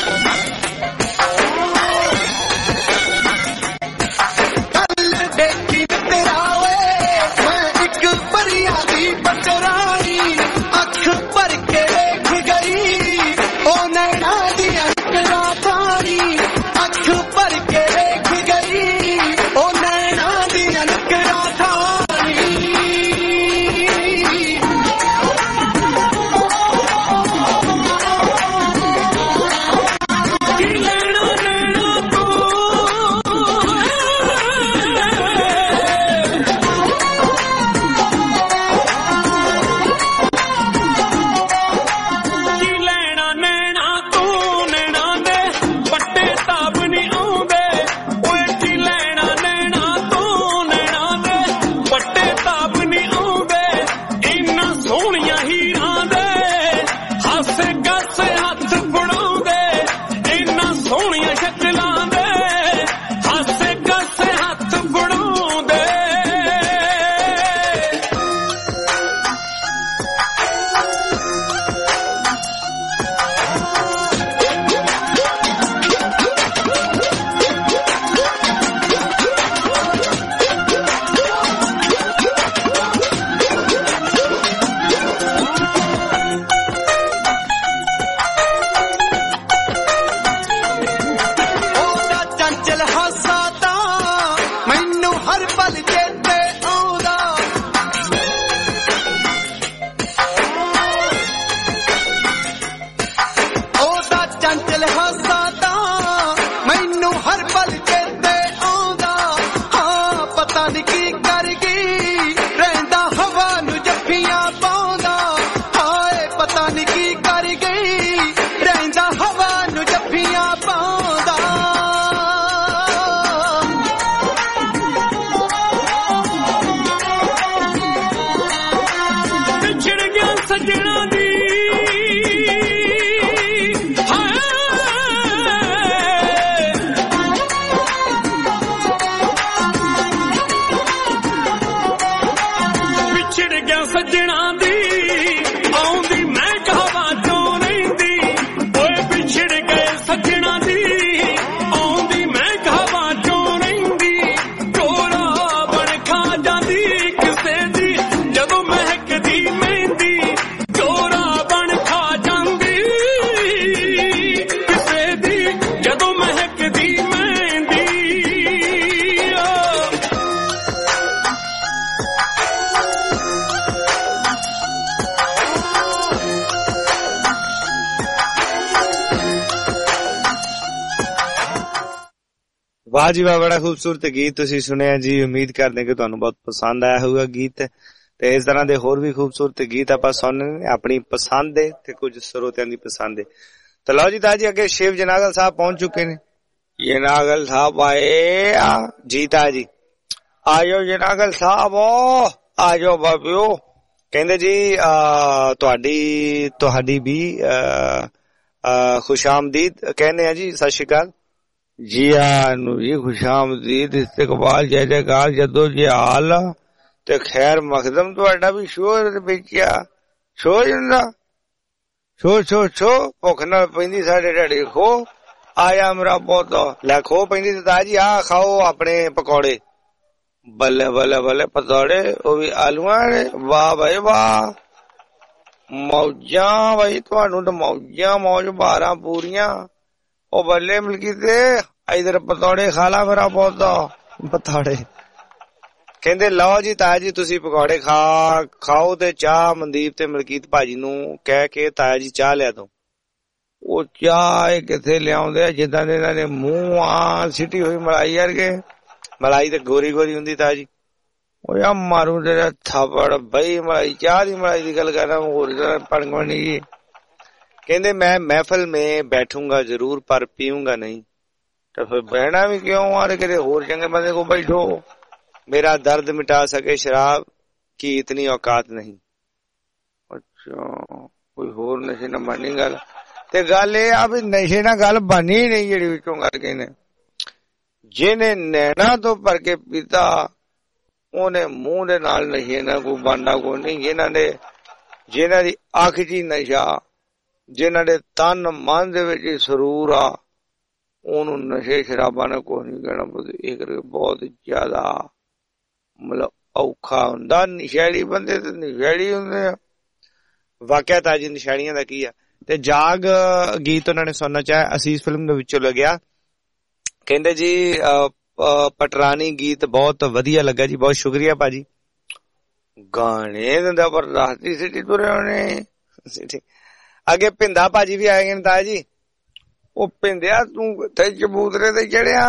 Hey! ਹਾਸਾ ਤਾਂ ਮੈਨੂੰ ਹਰ ਪਲ ਚੇਤੇ ਆਉਂਦਾ ਹਾਂ ਪਤਾ ਨੀ ਕੀ ਕਰ ਗਈ ਰਹਿੰਦਾ ਹਵਾ ਨੂੰ ਜੱਫੀਆਂ ਪਾਉਂਦਾ ਹਾਏ ਪਤਾ ਨੀ ਕੀ ਕਰ ਗਈ ਰਹਿੰਦਾ ਹਵਾ ਨੂੰ ਜੱਫੀਆਂ ਪਾਉਂਦਾ ਵਿਛੜ ਗਿਆ ਸੱਜਣਾ ਦੀ ਸੱਜਣਾ ਦੀ ਆਉਂਦੀ ਮੈਂ ਕਹਾਵਾ ਚੋਂ ਰਹਿੰਦੀ ਓਏ ਵਿਛੜ ਗਏ ਸੱਜਣਾ ਦੀ ਆਉਂਦੀ ਮੈਂ ਕਹਾਵਾ ਚੋਂ ਰਹਿੰਦੀ ਚੋਰਾ ਬਣ ਖਾ ਜਾਂਦੀ ਕਿਸੇ ਦੀ ਜਦੋਂ ਮਹਿਕਦੀ ਮਹਿੰਦੀ ਚੋਰਾ ਬਣ ਖਾ ਜਾਂਦੀ ਕਿਸੇ ਦੀ ਜਦੋਂ ਮਹਿਕਦੀ ਮਹਿੰਦੀ
ਵਾਹ ਜੀ ਵਾਹ ਬੜਾ ਖੂਬਸੂਰਤ ਗੀਤ ਤੁਸੀਂ ਸੁਣਿਆ ਜੀ ਉਮੀਦ ਕਰਦੇ ਕਿ ਤੁਹਾਨੂੰ ਬਹੁਤ ਪਸੰਦ ਆਇਆ ਹੋਊਗਾ ਗੀਤ ਤੇ ਇਸ ਤਰ੍ਹਾਂ ਦੇ ਹੋਰ ਵੀ ਖੂਬਸੂਰਤ ਗੀਤ ਆਪਾਂ ਸੁਣਨੇ ਆਪਣੀ ਪਸੰਦ ਦੇ ਤੇ ਕੁਝ ਸਰੋਤਿਆਂ ਦੀ ਪਸੰਦ ਦੇ ਤਾਂ ਲਓ ਜੀ ਤਾਜੀ ਅੱਗੇ ਸ਼ਿਵ ਜਨਾਗਲ ਸਾਹਿਬ ਪਹੁੰਚ ਚੁੱਕੇ ਨੇ ਜਨਾਗਲ ਸਾਹਿਬ ਆਏ ਆ ਜੀਤਾ ਜੀ ਆਜੋ ਜਨਾਗਲ ਸਾਹਿਬ ਆਜੋ ਬਾਬਿਓ ਕਹਿੰਦੇ ਜੀ ਤੁਹਾਡੀ ਤੁਹਾਡੀ ਵੀ ਖੁਸ਼ਾਮਦੀਦ ਕਹਿੰਦੇ ਆ ਜੀ ਸਤਿ ਸ਼੍ਰੀ ਅਕਾਲ जी आनू जी खुशामदीद इस्तकबाल जय जयकार जदो जी हाल ते खैर मखदम तुहाडा भी शोर बेचिया छो जंदा छो छो छो भुख नाल पैंदी साडे ढाडे खो आया मेरा पोतो लै खो पैंदी ते ताजी आ खाओ अपने पकौड़े बल्ले बल्ले बल्ले पकौड़े ओ भी आलूआं दे वाह भाई वाह मौजां भाई तुहानू ते मौजां मौज बारां पूरियां ਉਹ ਬੱਲੇ ਮਿਲਕੀ ਤੇ ਇਧਰ ਪਕੌੜੇ ਖਾ ਲਾ ਮੇਰਾ ਪੁੱਤ ਪਕੌੜੇ ਕਹਿੰਦੇ ਲਓ ਜੀ ਤਾਇਆ ਜੀ ਤੁਸੀਂ ਪਕੌੜੇ ਖਾ ਖਾਓ ਤੇ ਚਾਹ ਮਨਦੀਪ ਤੇ ਮਲਕੀਤ ਭਾਜੀ ਨੂੰ ਕਹਿ ਕੇ ਤਾਇਆ ਜੀ ਚਾਹ ਲਿਆ ਦੋ ਉਹ ਚਾਹ ਇਹ ਕਿੱਥੇ ਲਿਆਉਂਦੇ ਜਿੱਦਾਂ ਦੇ ਇਹਨਾਂ ਦੇ ਮੂੰਹ ਆ ਸਿੱਟੀ ਹੋਈ ਮਲਾਈ ਵਰਗੇ ਮਲਾਈ ਤੇ ਗੋਰੀ ਗੋਰੀ ਹੁੰਦੀ ਤਾਇਆ ਜੀ ਉਹ ਯਾ ਮਾਰੂ ਤੇਰਾ ਥਾਪੜ ਬਈ ਮਲਾਈ ਚਾਹ ਦੀ ਮਲਾਈ ਦੀ ਗੱਲ ਕਰਦਾ ਹੋਰ ਪੜਗਵਣੀ ਜੀ कहते मैं महफिल में बैठूंगा जरूर पर पीऊंगा नहीं तो फिर बहना भी क्यों और किसी होर चंगे बंदे को बैठो मेरा दर्द मिटा सके शराब की इतनी औकात नहीं अच्छा कोई होर नशे ना बननी गल ते गल ये आ भी नशे ना गल बनी नहीं जेड़ी विचों गल कहने जिन्हें नैना तो भर के पीता ओने मुंह दे नाल नशे ना कोई बनदा कोई नहीं जिन्हां दे जिन्हां दी अख च नशा जिन्हां दे तन मन दे विच सरूर आ ओनू नशे शराबां ने कोई नहीं कहना इह करके बहुत ज्यादा मतलब औखा हुंदा नशेड़ी बंदे ते नशेड़ी हुंदे आ वाकिया ताजी नशेड़ियां दा की आ ते जाग गीत उन्होंने सुनना चाहे असीस फिल्म दे विचों लग्या कहंदे जी पटरानी गीत बहुत वधिया लगा जी बहुत शुक्रिया भाजी गाने दा बर्दाश्ती सिटी तुरे होने सिटी अगे भिंदा भाजी भी आए गए ताया जी ओ भिंदिया तू किथे चबूतरे ते चढ़िया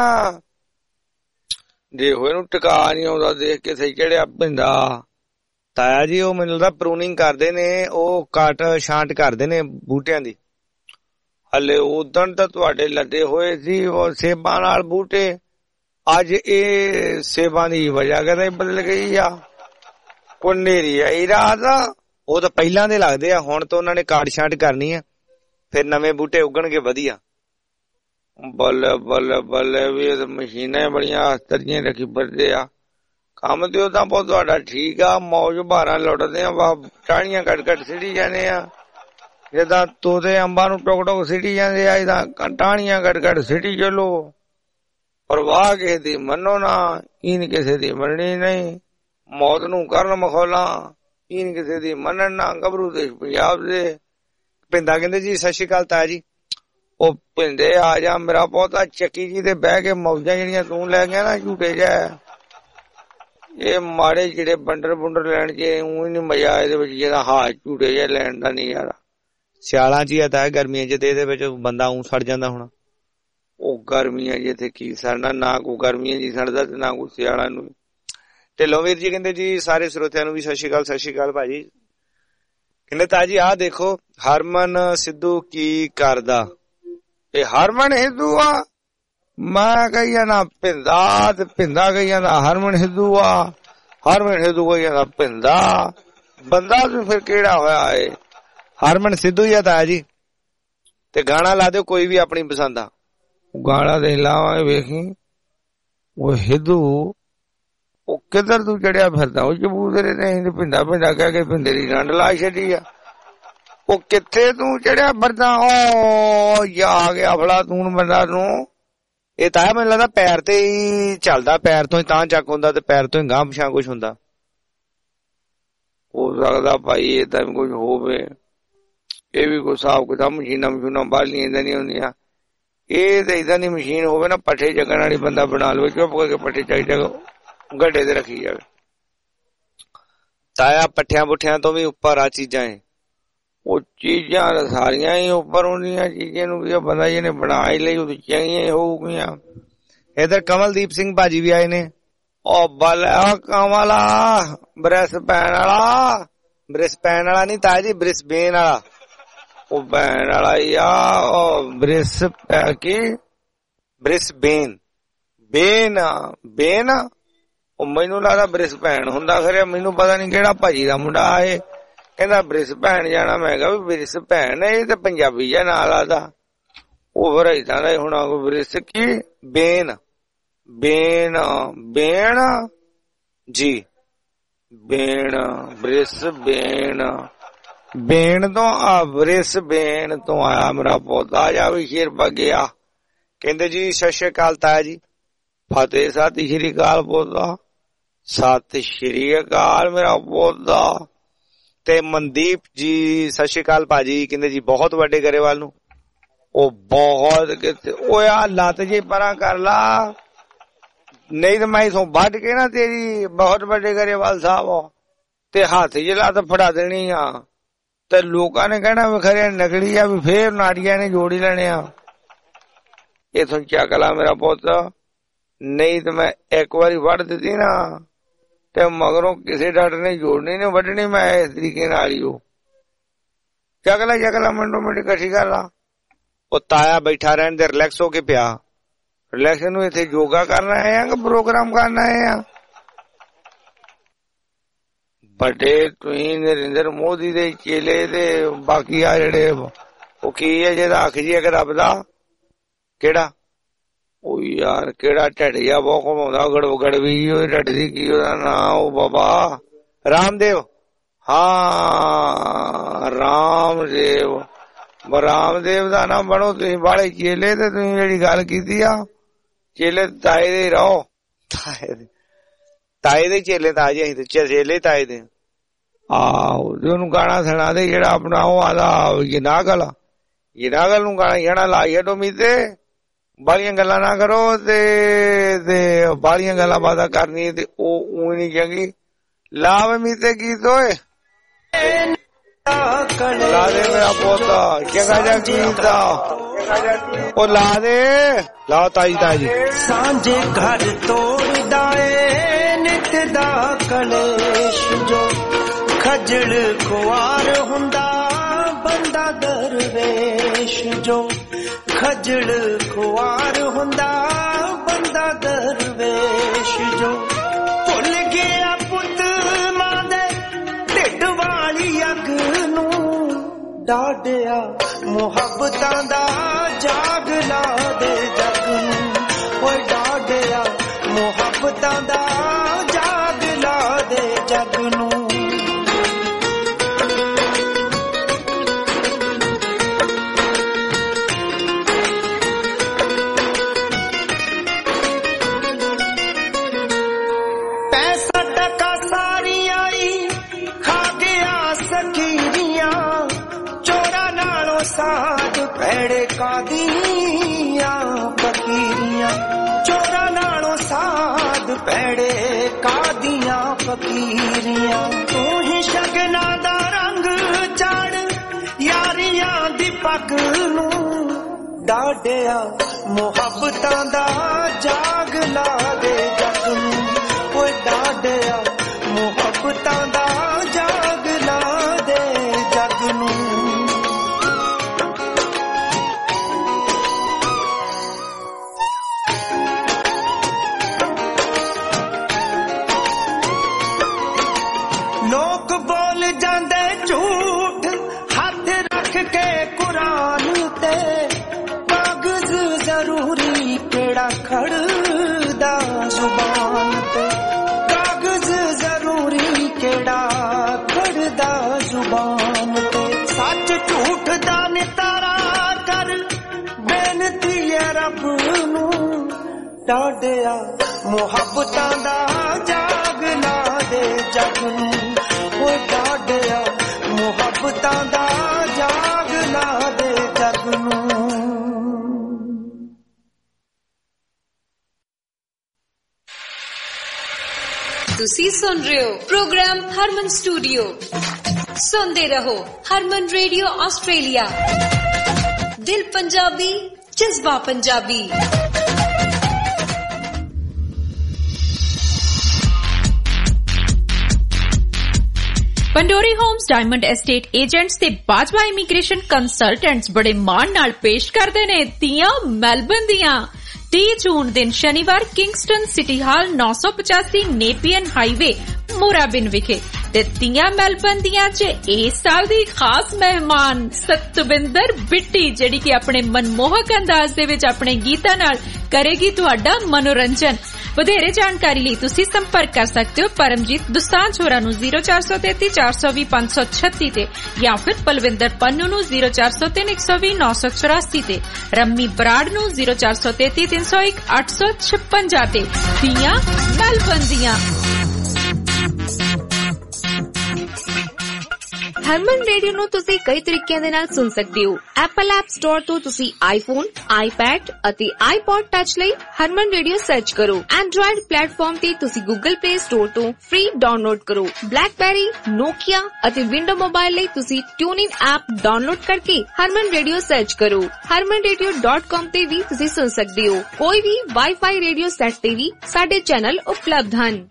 देखो इनू टिका नहीं आउंदा देख के सही चढ़िया भिंदा ताया जी ओ मैनूं लगदा प्रूनिंग करदे ने ओ काट छांट करदे ने बूटियां दी हले उदण तां तुहाडे लड्डे होए सी ओ सेबां नाल बूटे अज ए सेबां दी वजह कदे बदल गई आ कोई नेरी आई रात ਉਹ ਤਾਂ ਪਹਿਲਾਂ ਦੇ ਲੱਗਦੇ ਆ ਹੁਣ ਤਾਂ ਉਹਨਾਂ ਨੇ ਕਾਟ ਛਾਂਟ ਕਰਨੀ ਆ ਫਿਰ ਨਵੇਂ ਬੂਟੇ ਉੱਗਣਗੇ ਵਧੀਆ ਬੱਲੇ ਬੱਲੇ ਬੱਲੇ ਵੀ ਮਸ਼ੀਨਾਂ ਬੜੀਆਂ ਅਸਤਰੀਆਂ ਰੱਖੀ ਫਿਰਦੇ ਆ ਕੰਮ ਤੇ ਉਹ ਤਾਂ ਬਹੁਤ ਤੁਹਾਡਾ ਠੀਕ ਆ ਮੌਜ ਬਾਰਾਂ ਲੁੱਟਦੇ ਆ ਟਾਹਣੀਆਂ ਕੱਟ ਕੱਟ ਸਿੱਟੀ ਜਾਂਦੇ ਆ ਜਿੱਦਾਂ ਤੋਤੇ ਅੰਬਾਂ ਨੂੰ ਟੁਕ ਟੁਕ ਸਿੱਟੀ ਜਾਂਦੇ ਆ ਇਦਾਂ ਟਾਹਣੀਆਂ ਕੱਟ ਕੱਟ ਸਿੱਟੀ ਚਲੋ ਪਰਵਾਹ ਕਿਸੇ ਦੀ ਮੰਨੋ ਨਾ ਇਨ ਕਿਸੇ ਦੀ ਮੰਨਣੀ ਨਹੀਂ ਮੌਤ ਨੂੰ ਕਰਨ ਮਖੌਲਾਂ इन किसी दी मनन ना गबरू देश पंजाब दे भिंदा कहंदे जी सत श्री अकाल ताया जी ओ भिंदे आ जा मेरा पोता चक्की जी ते बह के मौजां जेहड़ियां तू लै गया ना झूठे जा ये माड़े जेड़े बंडर बुंडर लैण च ऊं ही नहीं मजा इहदे विच जेहड़ा हाथ झूठे जा लैण दा नहीं यार ਸਿਆਲਾਂ ਚ ਹੀ ਆ ਗਰਮੀਆਂ ਚ ਤੇ ਇਹਦੇ ਵਿੱਚ ਬੰਦਾ ਊਂ ਸੜ ਜਾਂਦਾ ਹੋਣਾ।
ਉਹ ਗਰਮੀਆਂ ਚ ਇੱਥੇ ਕੀ ਸੜਨਾ, ਨਾ ਕੋਈ ਗਰਮੀਆਂ ਚ ਸੜਦਾ ਤੇ ਨਾ ਕੋਈ ਸਿਆਲਾਂ ਨੂੰ।
ਢਿੱਲੋਂ ਵੀਰ ਜੀ ਕਹਿੰਦੇ ਜੀ ਸਾਰੇ ਸਰੋਤਿਆਂ ਨੂੰ ਵੀ ਸਤਿ ਸ਼੍ਰੀ ਅਕਾਲ। ਸਤਿ ਸ਼੍ਰੀ ਅਕਾਲ ਭਾਜੀ। ਕਹਿੰਦੇ ਤਾਜੀ ਆਹ ਦੇਖੋ ਹਰਮਨ ਸਿੱਧੂ ਕੀ ਕਰਦਾ।
ਇਹ ਹਰਮਨ ਸਿੱਧੂ ਆ? ਮੈਂ ਕਹੀ ਜਾਂਦਾ ਭਿੰਦਾ ਤੇ ਭਿੰਦਾ ਕਹੀ ਜਾਂਦਾ ਹਰਮਨ ਸਿੱਧੂ ਆ। ਹਰਮਨ ਸਿੱਧੂ ਕਹੀ ਜਾਂਦਾ ਭਿੰਦਾ। ਬੰਦਾ ਤੂੰ ਫਿਰ ਕਿਹੜਾ ਹੋਇਆ ਏ?
ਹਰਮਨ ਸਿੱਧੂ ਹੀ ਆ ਤਾਇਆ ਜੀ। ਤੇ ਗਾਣਾ ਲਾ ਦਿਓ ਕੋਈ ਵੀ ਆਪਣੀ ਪਸੰਦ ਆ।
ਗਾਣਾ ਤੇ ਲਾਵਾਂਗੇ, ਵੇਖੀ ਉਹ ਸਿੱਧੂ ਉਹ ਕਿੱਧਰ ਤੂੰ ਚੜਿਆ ਫਿਰਦਾ? ਉਹ ਚਬੂਤਰੇ ਤੇ ਭਿੰਦਾ ਭਿੰਦਾ ਕਹਿ ਕੇ ਭਿੰਦੇ ਦੀ ਡੰਡ ਲਾ ਛੱਡੀ ਆ। ਉਹ ਕਿੱਥੇ ਤੂੰ ਚੜਿਆ ਫਿਰਦਾ? ਉਹ ਆ ਗਿਆ ਫਲਾ ਤੂੰ ਬੰਦਾ ਤੂੰ।
ਇਹ ਤਾਇਆ ਮੈਨੂੰ ਲੱਗਦਾ ਪੈਰ ਤੇ ਹੀ ਚੱਲਦਾ, ਪੈਰ ਤੋਂ ਹੀ ਤਾਂ ਚੱਕ ਹੁੰਦਾ ਤੇ ਪੈਰ ਤੋਂ ਹੀ ਗਾਂਹ ਪਿਛਾਂ ਕੁਛ ਹੁੰਦਾ।
ਹੋ ਸਕਦਾ ਭਾਈ ਏਦਾਂ ਵੀ ਕੁਝ ਹੋਵੇ। ਇਹ ਵੀ ਕੋਈ ਹਿਸਾਬ ਕਿਤਾਬ ਮਸ਼ੀਨਾਂ ਮਸ਼ੀਨਾਂ ਬਾਹਲੀਆਂ ਏਦਾਂ ਨੀ ਹੁੰਦੀਆਂ। ਇਹ ਤਾਂ ਏਦਾਂ ਦੀ ਮਸ਼ੀਨ ਹੋਵੇ ਨਾ ਪੱਠੇ ਚੱਕਣ ਵਾਲੀ, ਬੰਦਾ ਬਣਾ ਲਵੇ, ਚੁੱਪ ਕਰਕੇ ਪੱਠੇ ਚੱਕ ਚੱਕ ਗੱਡੇ ਤੇ ਰੱਖੀ ਜਾਵੇ।
ਤਾਇਆ ਪੱਠਿਆਂ ਪੁੱਠਿਆਂ ਤੋਂ ਵੀ ਉੱਪਰ ਆ ਚੀਜ਼ਾਂ ਏ।
ਉਹ ਚੀਜ਼ਾਂ ਸਾਰੀਆਂ ਹੀ ਉੱਪਰ ਹੁੰਦੀਆਂ। ਚੀਜ਼ਾਂ ਨੂੰ ਵੀ ਬੰਦਾ ਜਿਹਨੇ ਬਣਾ ਹੀ ਲਈ ਉਹ ਚੰਗੀਆਂ ਹੀ ਹੋਊਗੀਆਂ।
ਇਧਰ ਕਮਲਦੀਪ ਸਿੰਘ ਭਾਜੀ ਵੀ ਆਏ ਨੇ।
ਉਹ ਬਲ ਕਮਲਾ ਬ੍ਰਿਸ ਪੈਣ ਵਾਲਾ।
ਬ੍ਰਿਸ ਪੈਣ ਵਾਲਾ ਨੀ ਤਾਇਆ ਜੀ, ਬ੍ਰਿਸਬੇਨ ਵਾਲਾ।
ਉਹ ਭੈਣ ਵਾਲਾ ਹੀ ਆ। ਉਹ ਬ੍ਰਿਸ ਕੀ
ਬ੍ਰਿਸਬੇਨ
ਬੇਨ ਬੇਨ। ਉਹ ਮੈਨੂੰ ਲੱਗਦਾ ਬ੍ਰਿਸ ਭੈਣ ਹੁੰਦਾ ਖਰੇ। ਮੈਨੂੰ ਪਤਾ ਨੀ ਕਿਹੜਾ ਭਾਜੀ ਦਾ ਮੁੰਡਾ ਏ ਕਹਿੰਦਾ ਬ੍ਰਿਸ ਭੈਣ ਜਾਣਾ। ਮੈਂ ਕਿਹਾ ਵੀ ਬ੍ਰਿਸ ਭੈਣ ਇਹ ਤੇ ਪੰਜਾਬੀ ਜਿਹਾ ਨਾਂ ਲੱਗਦਾ। ਉਹ ਫਿਰ ਏਦਾਂ ਦਾ ਹੋਣਾ ਕੋਈ ਬ੍ਰਿਸ ਕੀ ਬੇਨ ਬੇਨ ਬੇਨ ਜੀ ਬੇਨ ਬ੍ਰਿਸ ਬੇਨ ਬੇਨ ਤੋਂ ਆ ਬ੍ਰਿਸ ਬੇਨ ਤੋਂ ਆਇਆ ਮੇਰਾ ਪੌਦਾ ਜਾ ਵੀ ਸ਼ੇਰ ਬਗਿਆ।
ਕਹਿੰਦੇ ਜੀ ਸਤਿ ਸ਼੍ਰੀ ਅਕਾਲ ਤਾਇਆ ਜੀ।
ਫਤਿਹ ਸਤਿ ਸ਼੍ਰੀ ਅਕਾਲ ਪੌਦਾ। ਸਤਿ ਸ਼੍ਰੀ ਅਕਾਲ ਮੇਰਾ ਪੌਦਾ।
ਤੇ ਮਨਦੀਪ ਜੀ ਸਤਿ ਸ਼੍ਰੀ ਅਕਾਲ ਭਾਜੀ। ਕਹਿੰਦੇ ਜੀ ਬਹੁਤ ਵੱਡੇ ਗਰੇਵਾਲ ਨੂੰ।
ਉਹ ਬਹੁਤ ਕਿਤੇ ਉਹ ਆ ਲੱਤ ਜੇ ਪਰਾਂ ਕਰ ਲਾ, ਨਹੀਂ ਤਾਂ ਮੈਂ ਇਥੋਂ ਵੱਢ ਕੇ ਨਾ ਤੇਰੀ ਬਹੁਤ ਵੱਡੇ ਗਰੇਵਾਲ ਸਾਹਿਬ ਤੇ ਹੱਥ ਚ ਲੱਤ ਫੜਾ ਦੇਣੀ ਆ। ਤੇ ਲੋਕਾਂ ਨੇ ਕਹਿਣਾ ਵੀ ਖਰੇ ਨਕਲੀ ਆ, ਵੀ ਫੇਰ ਨਾੜੀਆਂ ਨੇ ਜੋੜੀ ਲੈਣੇ ਆ। ਇਥੋਂ ਚੱਕ ਲਾ ਮੇਰਾ ਪੁੱਤ, ਨਹੀਂ ਤੇ ਮੈਂ ਇੱਕ ਵਾਰੀ ਵੱਢ ਦਿੱਤੀ ਨਾ ਤੇ ਮਗਰੋਂ ਕਿਸੇ ਡਾਕਟਰ ਨੇ ਜੋੜਨੀ ਨੀ ਵੱਢਣੀ। ਮੈਂ ਇਸ ਤਰੀਕੇ ਨਾਲ ਹੀ ਉਹ ਚੱਕ ਲਾ ਚੱਕ ਲਾ ਮਿੰਟੋ ਮਿੰਟ ਇਕੱਠੀ ਕਰ ਲਾ।
ਉਹ ਤਾਇਆ ਬੈਠਾ ਰਹਿਣ ਦੇ, ਰਿਲੈਕਸ ਹੋ ਕੇ ਪਿਆ।
ਰਿਲੈਕਸ ਨੂੰ ਇੱਥੇ ਯੋਗਾ ਕਰਨਾ ਹੈ ਜਾਂ ਪ੍ਰੋਗਰਾਮ ਕਰਨਾ ਹੈ? ਵੱਡੇ ਤੁਸੀਂ ਨਰਿੰਦਰ ਮੋਦੀ ਦੇ ਚੇਲੇ ਤੇ ਬਾਕੀ ਆ ਜਿਹੜੇ ਉਹ ਕੀ ਹੈ ਜਿਹਦਾ ਅੱਖ ਜੀ ਇੱਕ ਰੱਬ ਦਾ ਕਿਹੜਾ? ਉਹ ਯਾਰ ਕਿਹੜਾ ਢਿੱਡ ਜਿਹਾ ਬਹੁਤ ਘੁਮਾਉਂਦਾ ਗੜਵ ਗੜਵੀ ਉਹ ਢਿੱਡ ਦੀ ਕੀ ਉਹਦਾ ਨਾਂ? ਉਹ ਬਾਬਾ ਰਾਮਦੇਵ। ਹਾਂ ਰਾਮਦੇਵ। ਰਾਮਦੇਵ ਦਾ ਨਾ ਬਣੋ ਤੁਸੀਂ ਬਾਲੇ ਚੇਲੇ। ਤੇ ਤੁਸੀਂ ਜਿਹੜੀ ਗੱਲ ਕੀਤੀ ਆ ਚੇਲੇ ਤਾਏ ਦੇ ਰਹੋ।
ਤਾਏ ਦੇ ਤਾਏ ਦੇ ਚੇਲੇ ਤਾਂ ਜੀ ਅਸੀਂ ਤੇ ਚੇਲੇ ਤਾਏ ਦੇ।
ਆਹੋ ਉਹਨੂੰ ਗਾਣਾ ਸੁਣਾ ਦੇ ਜਿਹੜਾ ਆਪਣਾ ਉਹ ਆਦਾ ਨਾਗਲ ਨਾਗਲ ਨੂੰ ਗਾਣਾ ਜਿਹੜਾ ਲਾਈ ਹਟੋ ਮੀਤੇ। ਬਾਲੀਆਂ ਗੱਲਾਂ ਨਾ ਕਰੋ ਤੇ ਤੇ ਬਾਲੀਆਂ ਗੱਲਾਂ ਬਾਤਾਂ ਕਰਨੀ ਤੇ ਉਹ ਊਂ ਨੀ ਚੰਗੀ। ਲਾਵੇ ਮੀਤੇ ਗੀਤ ਓਏ ਲਾ ਦੇ ਮੇਰਾ ਪੁੱਤ ਜਗਾ ਜਾ ਗੀਤ ਦਾ ਉਹ ਲਾ ਦੇ।
ਲਾਓ ਤਾਈ ਤਾਈ ਜੀ।
ਸਾਂਝੇ ਘਰ ਤੋੜਦਾ ਏ ਨਿਤ ਦਾ ਕਲੇਸ਼ ਜੋ ਖਜਲ ਖੁਆਰ ਹੁੰਦਾ ਬੰਦਾ ਦਰਵੇਸ਼ ਜੋ ਖਜਲ ਖੁਆਰ ਹੁੰਦਾ ਬੰਦਾ ਦਰਵੇਸ਼ ਜੋ ਭੁੱਲ ਗਿਆ ਪੁੱਤ ਮਾਂ ਦੇ ਢਿੱਡ ਵਾਲੀ ਅੱਗ ਨੂੰ ਡਾਢਿਆ ਮੁਹੱਬਤਾਂ ਦਾ ਜਾਗ ਲਾ ਦੇ ਜਗ ਨੂੰ। ਓਏ ਡਾਢਿਆ ਮੁਹੱਬਤਾਂ ਦਾ ਜਾਗ ਲਾ ਦੇ ਜਗ ਨੂੰ। ਪੈਸਾ ਟਕਾ ਸਾਰੀ ਆਈ ਖਾ ਗਿਆ ਸਕੀਰੀਆਂ ਚੋਰਾਂ ਨਾਲੋਂ ਸਾਧ ਭੈੜੇ ਕਾਦੀਆਂ ਫਕੀਰੀਆਂ। ਚੋਰਾਂ ਨਾਲੋਂ ਸਾਧ ਭੈੜੇ ਕਾਦੀਆਂ ਫਕੀਰੀਆਂ। ਤੂੰ ਹੀ ਸ਼ਗਨਾਂ ਦਾ ਰੰਗ ਚੜ ਯਾਰੀਆਂ
ਦੀਪਕ ਨੂੰ ਡਾਢਿਆ ਮੁਹੱਬਤਾਂ ਦਾ ਜਾਗ ਲਾ ਦੇ ਜਗ ਨੂੰ ਓਏ ਡਾਢਿਆ ਮੁਹੱਬਤਾਂ ਦਾ ਜਾਗ ਲਾ ਦੇ ਜਗ ਨੂੰ ਲੋਕ ਬੋਲ ਜਾਂਦੇ ਝੂਠ ਹੱਥ ਰੱਖ ਕੇ ਕੁਰਾਨ ਤੇ ਕਾਗਜ਼ ਜ਼ਰੂਰੀ ਕਿਹੜਾ ਖੜਦਾ ਜ਼ੁਬਾਨ ਤੇ ਕਾਗਜ਼ ਜ਼ਰੂਰੀ ਕਿਹੜਾ ਖੜਦਾ ਜ਼ੁਬਾਨ ਤੇ ਸੱਚ ਝੂਠ ਦਾ ਨਿਤਾਰਾ ਕਰ ਬੇਨਤੀ ਹੈ ਰੱਬ ਨੂੰ ਡਾਢਿਆ ਮੁਹੱਬਤਾਂ ਦਾ ਜਾਗ ਲਾ ਦੇ ਜਗ ਨੂੰ ਓਏ ਡਾਢਿਆ ਮੁਹੱਬਤਾਂ ਦਾ ਜਾਗ ਲਾ ਦੇ ਜਗ ਨੂੰ
ਤੁਸੀਂ ਸੁਣ ਰਹੇ ਹੋ ਪ੍ਰੋਗਰਾਮ ਹਰਮਨ ਸਟੂਡੀਓ ਸੁਣਦੇ ਰਹੋ ਹਰਮਨ ਰੇਡੀਓ ਆਸਟ੍ਰੇਲੀਆ ਦਿਲ ਪੰਜਾਬੀ ਜਜ਼ਬਾ Punjabi
Pandori homes diamond estate agents ਤੇ ਬਾਜਵਾ ਇਮੀਗ੍ਰੇਸ਼ਨ ਕੰਸਲਟੈਂਟਸ ਬੜੇ ਮਾਣ ਨਾਲ ਪੇਸ਼ ਕਰਦੇ ਨੇ ਤੀਆਂ ਮੈਲਬਨ ਦੀਆਂ ਤੀਹ ਜੂਨ ਦਿਨ ਸ਼ਨੀਵਾਰ ਕਿੰਗਸਟਨ ਸਿਟੀ ਹਾਲ ਨੌ ਸੌ ਪਚਾਸੀ ਨੇਪੀਅਨ ਹਾਈਵੇ ਮੋਰਾਬਿਨ ਵਿਖੇ ਤੇ ਤੀਆਂ ਮੈਲਬਨ ਦੀਆਂ ਚ ਇਸ ਸਾਲ ਦੀ ਖਾਸ ਮਹਿਮਾਨ ਸਤਵਿੰਦਰ ਬਿੱਟੀ ਜਿਹੜੀ ਕਿ ਆਪਣੇ ਮਨਮੋਹਕ ਅੰਦਾਜ਼ ਦੇ ਵਿੱਚ ਆਪਣੇ ਗੀਤਾਂ ਨਾਲ ਕਰੇਗੀ ਤੁਹਾਡਾ ਮਨੋਰੰਜਨ ਵਧੇਰੇ ਜਾਣਕਾਰੀ ਲਈ ਤੁਸੀਂ ਸੰਪਰਕ ਕਰ ਸਕਦੇ ਹੋ ਪਰਮਜੀਤ ਦੁਸਾਂਝ ਹੋਰਾਂ ਨੂੰ ਜ਼ੀਰੋ ਚਾਰ ਸੌ ਤੇਤੀ ਚਾਰ ਸੌ ਵੀਹ ਪੰਜ ਸੌ ਛੱਤੀ ਤੇ ਜਾਂ ਫਿਰ ਪਲਵਿੰਦਰ ਪੰਨੂ ਨੂੰ ਜ਼ੀਰੋ ਚਾਰ ਸੌ ਤਿੰਨ ਇੱਕ ਸੌ ਵੀਹ ਨੌ ਸੌ ਚੁਰਾਸੀ ਤੇ ਰੰਮੀ ਬਰਾੜ ਨੂੰ ਜ਼ੀਰੋ ਚਾਰ ਸੌ ਤੇਤੀ ਤਿੰਨ ਸੌ ਇੱਕ ਅੱਠ ਸੌ ਛਪੰਜਾ ਤੇ ਤੀਆਂ ਮੈਲਬਨ ਦੀਆਂ
ਹਰਮਨ ਰੇਡੀਓ ਨੂੰ ਤੁਸੀਂ ਕਈ ਤਰੀਕਿਆਂ ਦੇ ਨਾਲ ਸੁਣ ਸਕਦੇ ਹੋ ਐਪਲ ਐਪ ਸਟੋਰ ਤੋਂ ਤੁਸੀਂ ਆਈਫੋਨ ਆਈਪੈਡ ਅਤੇ ਆਈਪੌਡ ਟੱਚ ਲਈ ਹਰਮਨ ਰੇਡੀਓ ਸਰਚ ਕਰੋ ਐਂਡਰੋਇਡ ਪਲੇਟਫਾਰਮ ਤੇ ਤੁਸੀਂ ਗੂਗਲ ਪਲੇ ਸਟੋਰ ਤੋਂ ਫ੍ਰੀ ਡਾਊਨਲੋਡ ਕਰੋ ਬਲੈਕਬੈਰੀ ਨੋਕੀਆ ਅਤੇ ਵਿੰਡੋ ਮੋਬਾਈਲ ਲਈ ਤੁਸੀਂ ਟਿਊਨਿਨ ਐਪ ਡਾਊਨਲੋਡ ਕਰਕੇ ਹਰਮਨ ਰੇਡੀਓ ਸਰਚ ਕਰੋ ਹਰਮਨ ਰੇਡੀਓ ਡਾਟ ਕਾਮ ਤੇ ਵੀ ਤੁਸੀਂ ਸੁਣ ਸਕਦੇ ਹੋ ਕੋਈ ਵੀ ਵਾਈਫਾਈ ਰੇਡੀਓ ਸੈੱਟ ਤੇ ਵੀ ਸਾਡੇ ਚੈਨਲ ਉਪਲਬਧ ਹਨ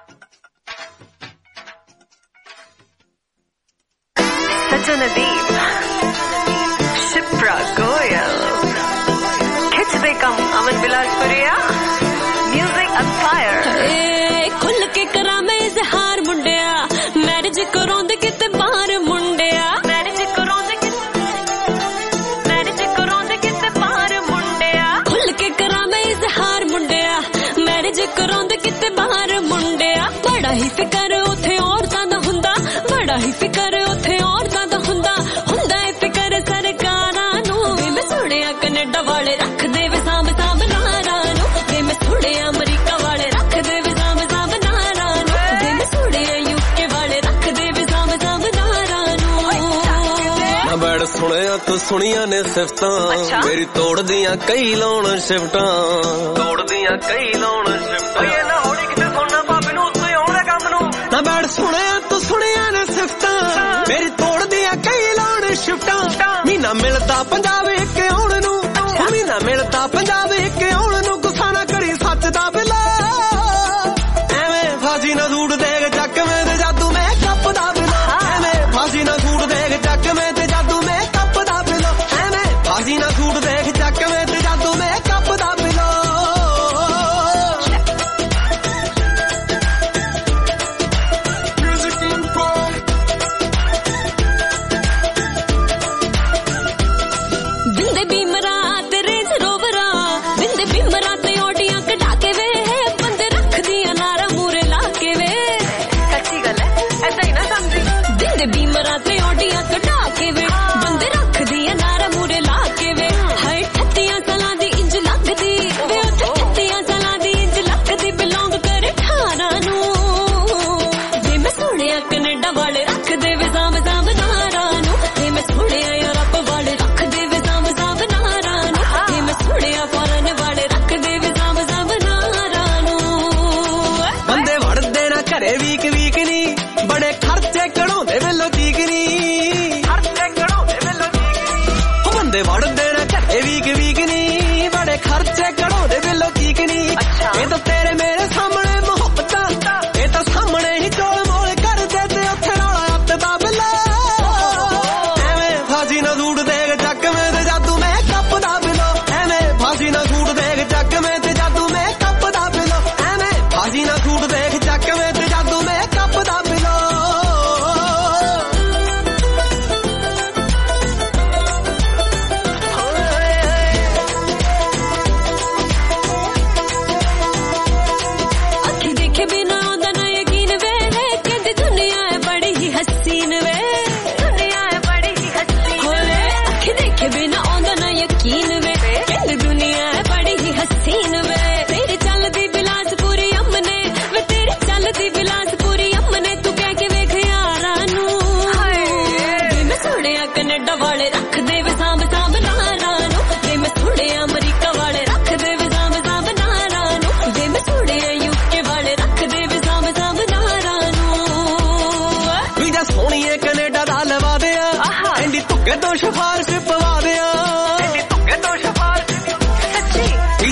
Nadiv, Shipra Goyal, Khich de kam Aman Bilal Puriya, music on fire.
Hey, khul ke kara main izhar mundiya, marriage karaunde kitte baar mundiya, marriage karaunde kitte, marriage karaunde kitte baar mundiya, khul ke kara main izhar mundiya, marriage karaunde kitte baar mundiya, bada hi fikar uthe aurataan da hunda, bada hi fikar uthe aurataan Canada ਵਾਲੇ ਰੱਖਦੇ ਵੇ ਸਾਂਭ ਸਾਂਭ ਨਾਰਾਂ ਨੂੰ ਵੇ ਮੈਂ ਸੁਣਿਆ America ਵਾਲੇ ਰੱਖਦੇ ਵੇ ਸਾਂਭ ਸਾਂਭ ਨਾਰਾਂ ਨੂੰ ਵੇ ਮੈਂ ਸੁਣਿਆ ਯੂਕੇ ਵਾਲੇ ਰੱਖਦੇ ਵੇ ਸਾਂਭ ਸਾਂਭ ਨਾਰਾਂ ਨੂੰ
ਨਾ ਬੜ ਸੁਣਿਆ ਤੂੰ ਸੁਣੀਆਂ ਨੇ ਸਿਫਤਾਂ ਮੇਰੀ ਤੋੜਦੀਆਂ ਕਈ ਲਾਉਣ ਸ਼ਿਫਟਾਂ ਤੋੜਦੀਆਂ ਕਈ ਲਾਉਣ ਸ਼ਿਫਟਾਂ ਓਏ ਨਾ ਹੌਲੀ ਕਿਤੇ ਸੁਣਨਾ ਭਾਵੇਂ ਨੂੰ ਉੱਤੇ ਆਉਂਦਾ ਕੰਮ ਨੂੰ ਨਾ ਬੜ ਸੁਣਿਆ ਤੂੰ ਸੁਣੀਆਂ ਨੇ ਸਿਫਤਾਂ ਮੇਰੀ ਤੋੜਦੀਆਂ ਕਈ ਲਾਉਣ ਸ਼ਿਫਟਾਂ ਮਹੀਨਾ ਮਿਲਦਾ ਪੰਜਾਬ ਇੱਕ ਆਉਣ ਨੂੰ ਮਹੀਨਾ ਮਿਲਦਾ ਪੰਜਾਬ ਇੱਕ ਆਉਣ ਨੂੰ ਗੁੱਸਾ ਨਾ ਕਰੀ ਸੱਚ ਦਾ ਬਿਲਾ ਐਵੇਂ ਫਾਸੀ ਨਾ ਸੂਟ ਦੇਖ ਚੱਕ ਮੈਂ ਤੇ ਜਾਦੂ ਮੈਂ ਕੱਪ ਦਾ ਬਿਲਾ ਐਵੇਂ ਫਾਸੀ ਨਾ ਸੂਟ ਦੇਖ ਚੱਕ ਮੈਂ ਤੇ ਜਾਦੂ ਮੈਂ ਕੱਪ ਦਾ ਬਿਲਾ ਐਵੇਂ ਫਾਸੀ ਨਾ ਸੂਟ ਦੇਖ ਚੱਕ ਮੈਂ ਤੇ ਜਾਦੂ ਮੈਂ ਕੱਪ ਦਾ ਬਿਲਾ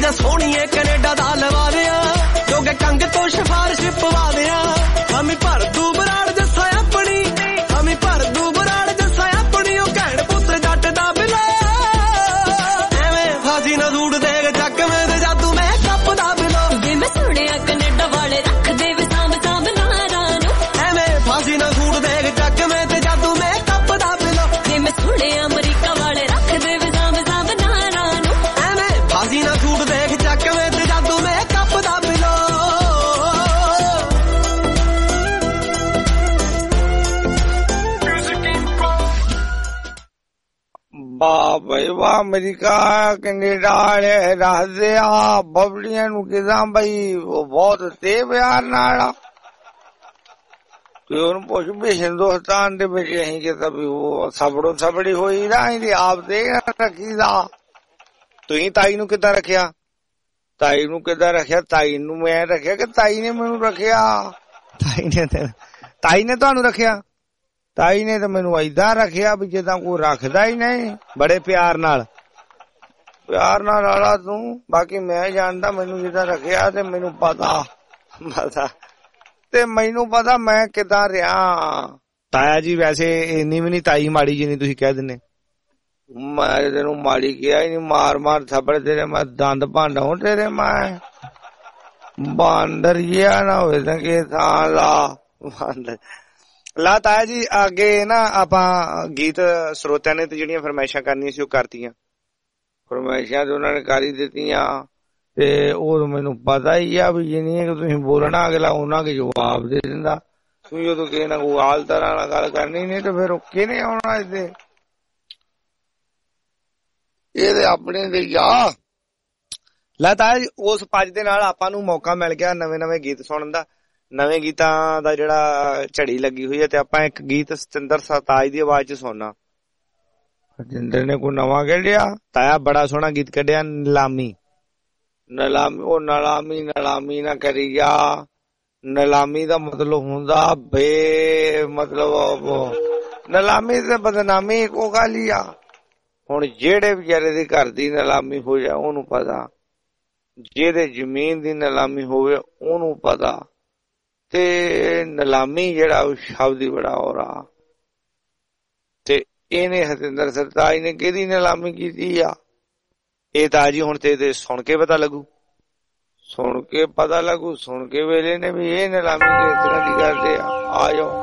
ਵੀਜ਼ਾ ਸੋਹਣੀਏ ਕੈਨੇਡਾ ਦਾ ਲਵਾ ਦਿਆਂ ਜੋਗੇ ਕੰਗ ਤੋਂ ਸਿਫਾਰਿਸ਼ ਪਵਾ ਦਿਆਂ ਹਮੀ ਭਰ ਦੂ ਬਰਾੜ ਜੱਸਾ ਆਪਣੀ ਹਮੀ ਭਰ ਦੂ ਬਰਾੜ ਜੱਸਾ ਆਪਣੀ ਉਹ ਘੈਂਟ ਪੁੱਤ ਜੱਟ ਦਾ ਬਿਲਾ ਐਵੇਂ ਫਾਸੀ ਨਾ ਸੂਟ ਦੇਗ ਚੱਕ ਮੈਂ ਤੇ ਜਾਦੂ ਮੈਂ ਕੱਪ ਦਾ ਬਿਲਾ
ਜੇ ਮੈਂ ਸੁਣਿਆ ਕੈਨੇਡਾ ਵਾਲੇ ਰੱਖਦੇ ਵੇ ਸਾਂਭ ਸਾਂਭ ਨਾਰਾਂ ਨੂੰ
ਐਵੇਂ ਫਾਸੀ ਨਾ ਸੂਟ ਦੇਗ ਚੱਕ ਮੈਂ ਤੇ ਜਾਦੂ ਮੈਂ ਕੱਪ ਦਾ ਬਿਲਾ
ਜੇ ਮੈਂ ਸੁਣਿਆ ਅਮਰੀਕਾ ਵਾਲੇ ਰੱਖਦੇ ਵੇ ਸਾਂਭ ਸਾਂਭ ਨਾਰਾਂ ਨੂੰ
ਐਵੇਂ ਫਾਸੀ ਨਾ ਸੂਟ ਦੇਗ ਚੱਕ ਮੈਂ ਤੇ ਜਾਦੂ ਮੈਂ ਕੱਪ ਦਾ ਬਿਲਾ
ਵਾਹ ਬਈ ਵਾਹ ਅਮਰੀਕਾ ਕੈਨੇਡਾ ਵਾਲੇ ਰੱਖਦੇ ਆ ਬਬਲੀਆਂ ਨੂੰ ਕਿਦਾਂ ਬਈ ਉਹ ਬਹੁਤ ਤੇ ਪਿਆਰ ਨਾਲ ਆ ਤੇ ਉਹਨੂੰ ਪੁੱਛ ਵੀ ਹਿੰਦੁਸਤਾਨ ਦੇ ਵਿੱਚ ਅਸੀਂ ਕਿਤਾ ਵੀ ਉਹ ਸਬੜੋਂ ਸਬੜੀ ਹੋਈ ਨਾ ਇਹਦੀ ਆਪ ਤੇ ਰੱਖੀਦਾ।
ਤੁਸੀਂ ਤਾਈ ਨੂੰ ਕਿੱਦਾਂ ਰੱਖਿਆ?
ਤਾਈ ਨੂੰ ਕਿੱਦਾਂ ਰੱਖਿਆ? ਤਾਈ ਨੂੰ ਮੈਂ ਰੱਖਿਆ ਕਿ ਤਾਈ ਨੇ ਮੈਨੂੰ ਰੱਖਿਆ?
ਤਾਈ ਨੇ ਤਾਈ ਨੇ ਤੁਹਾਨੂੰ ਰੱਖਿਆ?
ਤਾਈ ਨੇ ਤਾਂ ਮੈਨੂੰ ਏਦਾਂ ਰੱਖਿਆ ਵੀ ਜਿੱਦਾਂ ਕੋਈ ਰੱਖਦਾ ਹੀ ਨਹੀਂ।
ਬੜੇ ਪਿਆਰ ਨਾਲ
ਪਿਆਰ ਨਾਲ ਆਲਾ ਤੂੰ, ਬਾਕੀ ਮੈਂ ਜਾਣਦਾ ਮੈਨੂੰ ਜਿੱਦਾਂ ਰੱਖਿਆ ਤੇ ਮੈਨੂੰ ਪਤਾ
ਪਤਾ
ਤੇ ਮੈਨੂੰ ਪਤਾ ਮੈਂ ਕਿੱਦਾਂ ਰਿਹਾ।
ਤਾਇਆ ਜੀ ਵੈਸੇ ਇੰਨੀ ਵੀ ਨੀ ਤਾਈ ਮਾੜੀ ਜਿੰਨੀ ਤੁਸੀਂ ਕਹਿ ਦਿੰਦੇ।
ਮੈਂ ਤੈਨੂੰ ਮਾੜੀ ਕਿਹਾ ਹੀ ਨੀ, ਮਾਰ ਮਾਰ ਥੱਪੜ ਤੇਰੇ ਮੈਂ ਦੰਦ ਭਾਂਡਾ ਤੇਰੇ ਮੈਂ ਬਾਂਦਰ ਜਿਹਾ ਨਾ ਹੋਵੇ ਤਾਂ ਕਿ ਥਾਂ ਲਾ
ਬਾਂਦਰ ਲਾ। ਤਾਇਆ ਜੀ ਅੱਗੇ ਨਾ ਆਪਾਂ ਗੀਤ ਸਰੋਤਿਆਂ ਨੇ ਤੇ ਜਿਹੜੀਆਂ ਫਰਮਾਇਸ਼ਾਂ ਕਰਨੀਆਂ ਸੀ ਉਹ ਕਰਤੀਆਂ।
ਫਰਮਾਇਸ਼ਾਂ ਤੇ ਉਹਨਾਂ ਨੇ ਕਰ ਹੀ ਦਿੱਤੀਆਂ ਤੇ ਉਹ ਮੈਨੂੰ ਪਤਾ ਹੀ ਆ ਵੀ ਜਿੰਨੀ ਕਿ ਤੁਸੀਂ ਬੋਲਣਾ ਅਗਲਾ ਉਹਨਾਂ ਕੇ ਜਵਾਬ ਦੇ ਦਿੰਦਾ। ਤੁਸੀਂ ਜਦੋਂ ਕਿਸੇ ਨਾਲ ਕੋਈ ਹਾਲ ਤਰ੍ਹਾਂ ਨਾਲ ਗੱਲ ਕਰਨੀ ਨਹੀਂ ਤੇ ਫਿਰ ਉਹ ਕਿਹਨੇ ਆਉਣਾ ਇਹਦੇ ਇਹਦੇ ਆਪਣੇ ਦੇ ਜਾ
ਲੈ। ਤਾਇਆ ਜੀ ਉਸ ਪੱਜ ਦੇ ਨਾਲ ਆਪਾਂ ਨੂੰ ਮੌਕਾ ਮਿਲ ਗਿਆ ਨਵੇਂ ਨਵੇਂ ਗੀਤ ਸੁਣਨ ਦਾ। ਨਵੇਂ ਗੀਤਾਂ ਦਾ ਜਿਹੜਾ ਝੜੀ ਲੱਗੀ ਹੋਈ ਹੈ ਤੇ ਆਪਾਂ ਇੱਕ ਗੀਤ ਸਤਿੰਦਰ ਸਰਤਾਜ ਦੀ ਆਵਾਜ਼ ਚ ਸੁਣਨਾ।
ਸਤਿੰਦਰ ਨੇ ਕੋਈ ਨਵਾਂ ਕੱਢਿਆ?
ਤਾਇਆ ਬੜਾ ਸੋਹਣਾ ਗੀਤ ਕੱਢਿਆ ਨੀਲਾਮੀ।
ਨੀਲਾਮੀ ਉਹ ਨੀਲਾਮੀ ਨੀਲਾਮੀ ਨਾ ਕਰੀ ਜਾ। ਨੀਲਾਮੀ ਦਾ ਮਤਲਬ ਹੁੰਦਾ ਬੇ ਮਤਲਬ ਨੀਲਾਮੀ ਤੇ ਬਦਨਾਮੀ ਇੱਕੋ ਗੱਲ ਹੀ ਆ। ਹੁਣ ਜਿਹੜੇ ਵਿਚਾਰੇ ਦੇ ਘਰ ਦੀ ਨੀਲਾਮੀ ਹੋ ਜਾ ਉਹਨੂੰ ਪਤਾ, ਜਿਹਦੇ ਜ਼ਮੀਨ ਦੀ ਨੀਲਾਮੀ ਹੋਵੇ ਉਹਨੂੰ ਪਤਾ। ਤੇ ਨੀਲਾਮੀ ਜਿਹੜਾ ਉਹ ਸ਼ਬਦ ਹੀ ਬੜਾ ਹੋ ਰਹਾ ਤੇ ਇਹਨੇ ਸਤਿੰਦਰ ਸਰਤਾਜ ਨੇ ਕਿਹਦੀ ਨੀਲਾਮੀ ਕੀਤੀ ਆ?
ਇਹ ਤਾਂ ਜੀ ਹੁਣ ਤੇ ਸੁਣ ਕੇ ਪਤਾ ਲੱਗੂ।
ਸੁਣ ਕੇ ਪਤਾ ਲੱਗੂ। ਸੁਣ ਕੇ ਵੇਲੇ ਨੇ ਵੀ ਇਹ ਨੀਲਾਮੀ ਕਿਸ ਤਰ੍ਹਾਂ ਦੀ ਕਰਦੇ ਆ। ਆ ਜਾਓ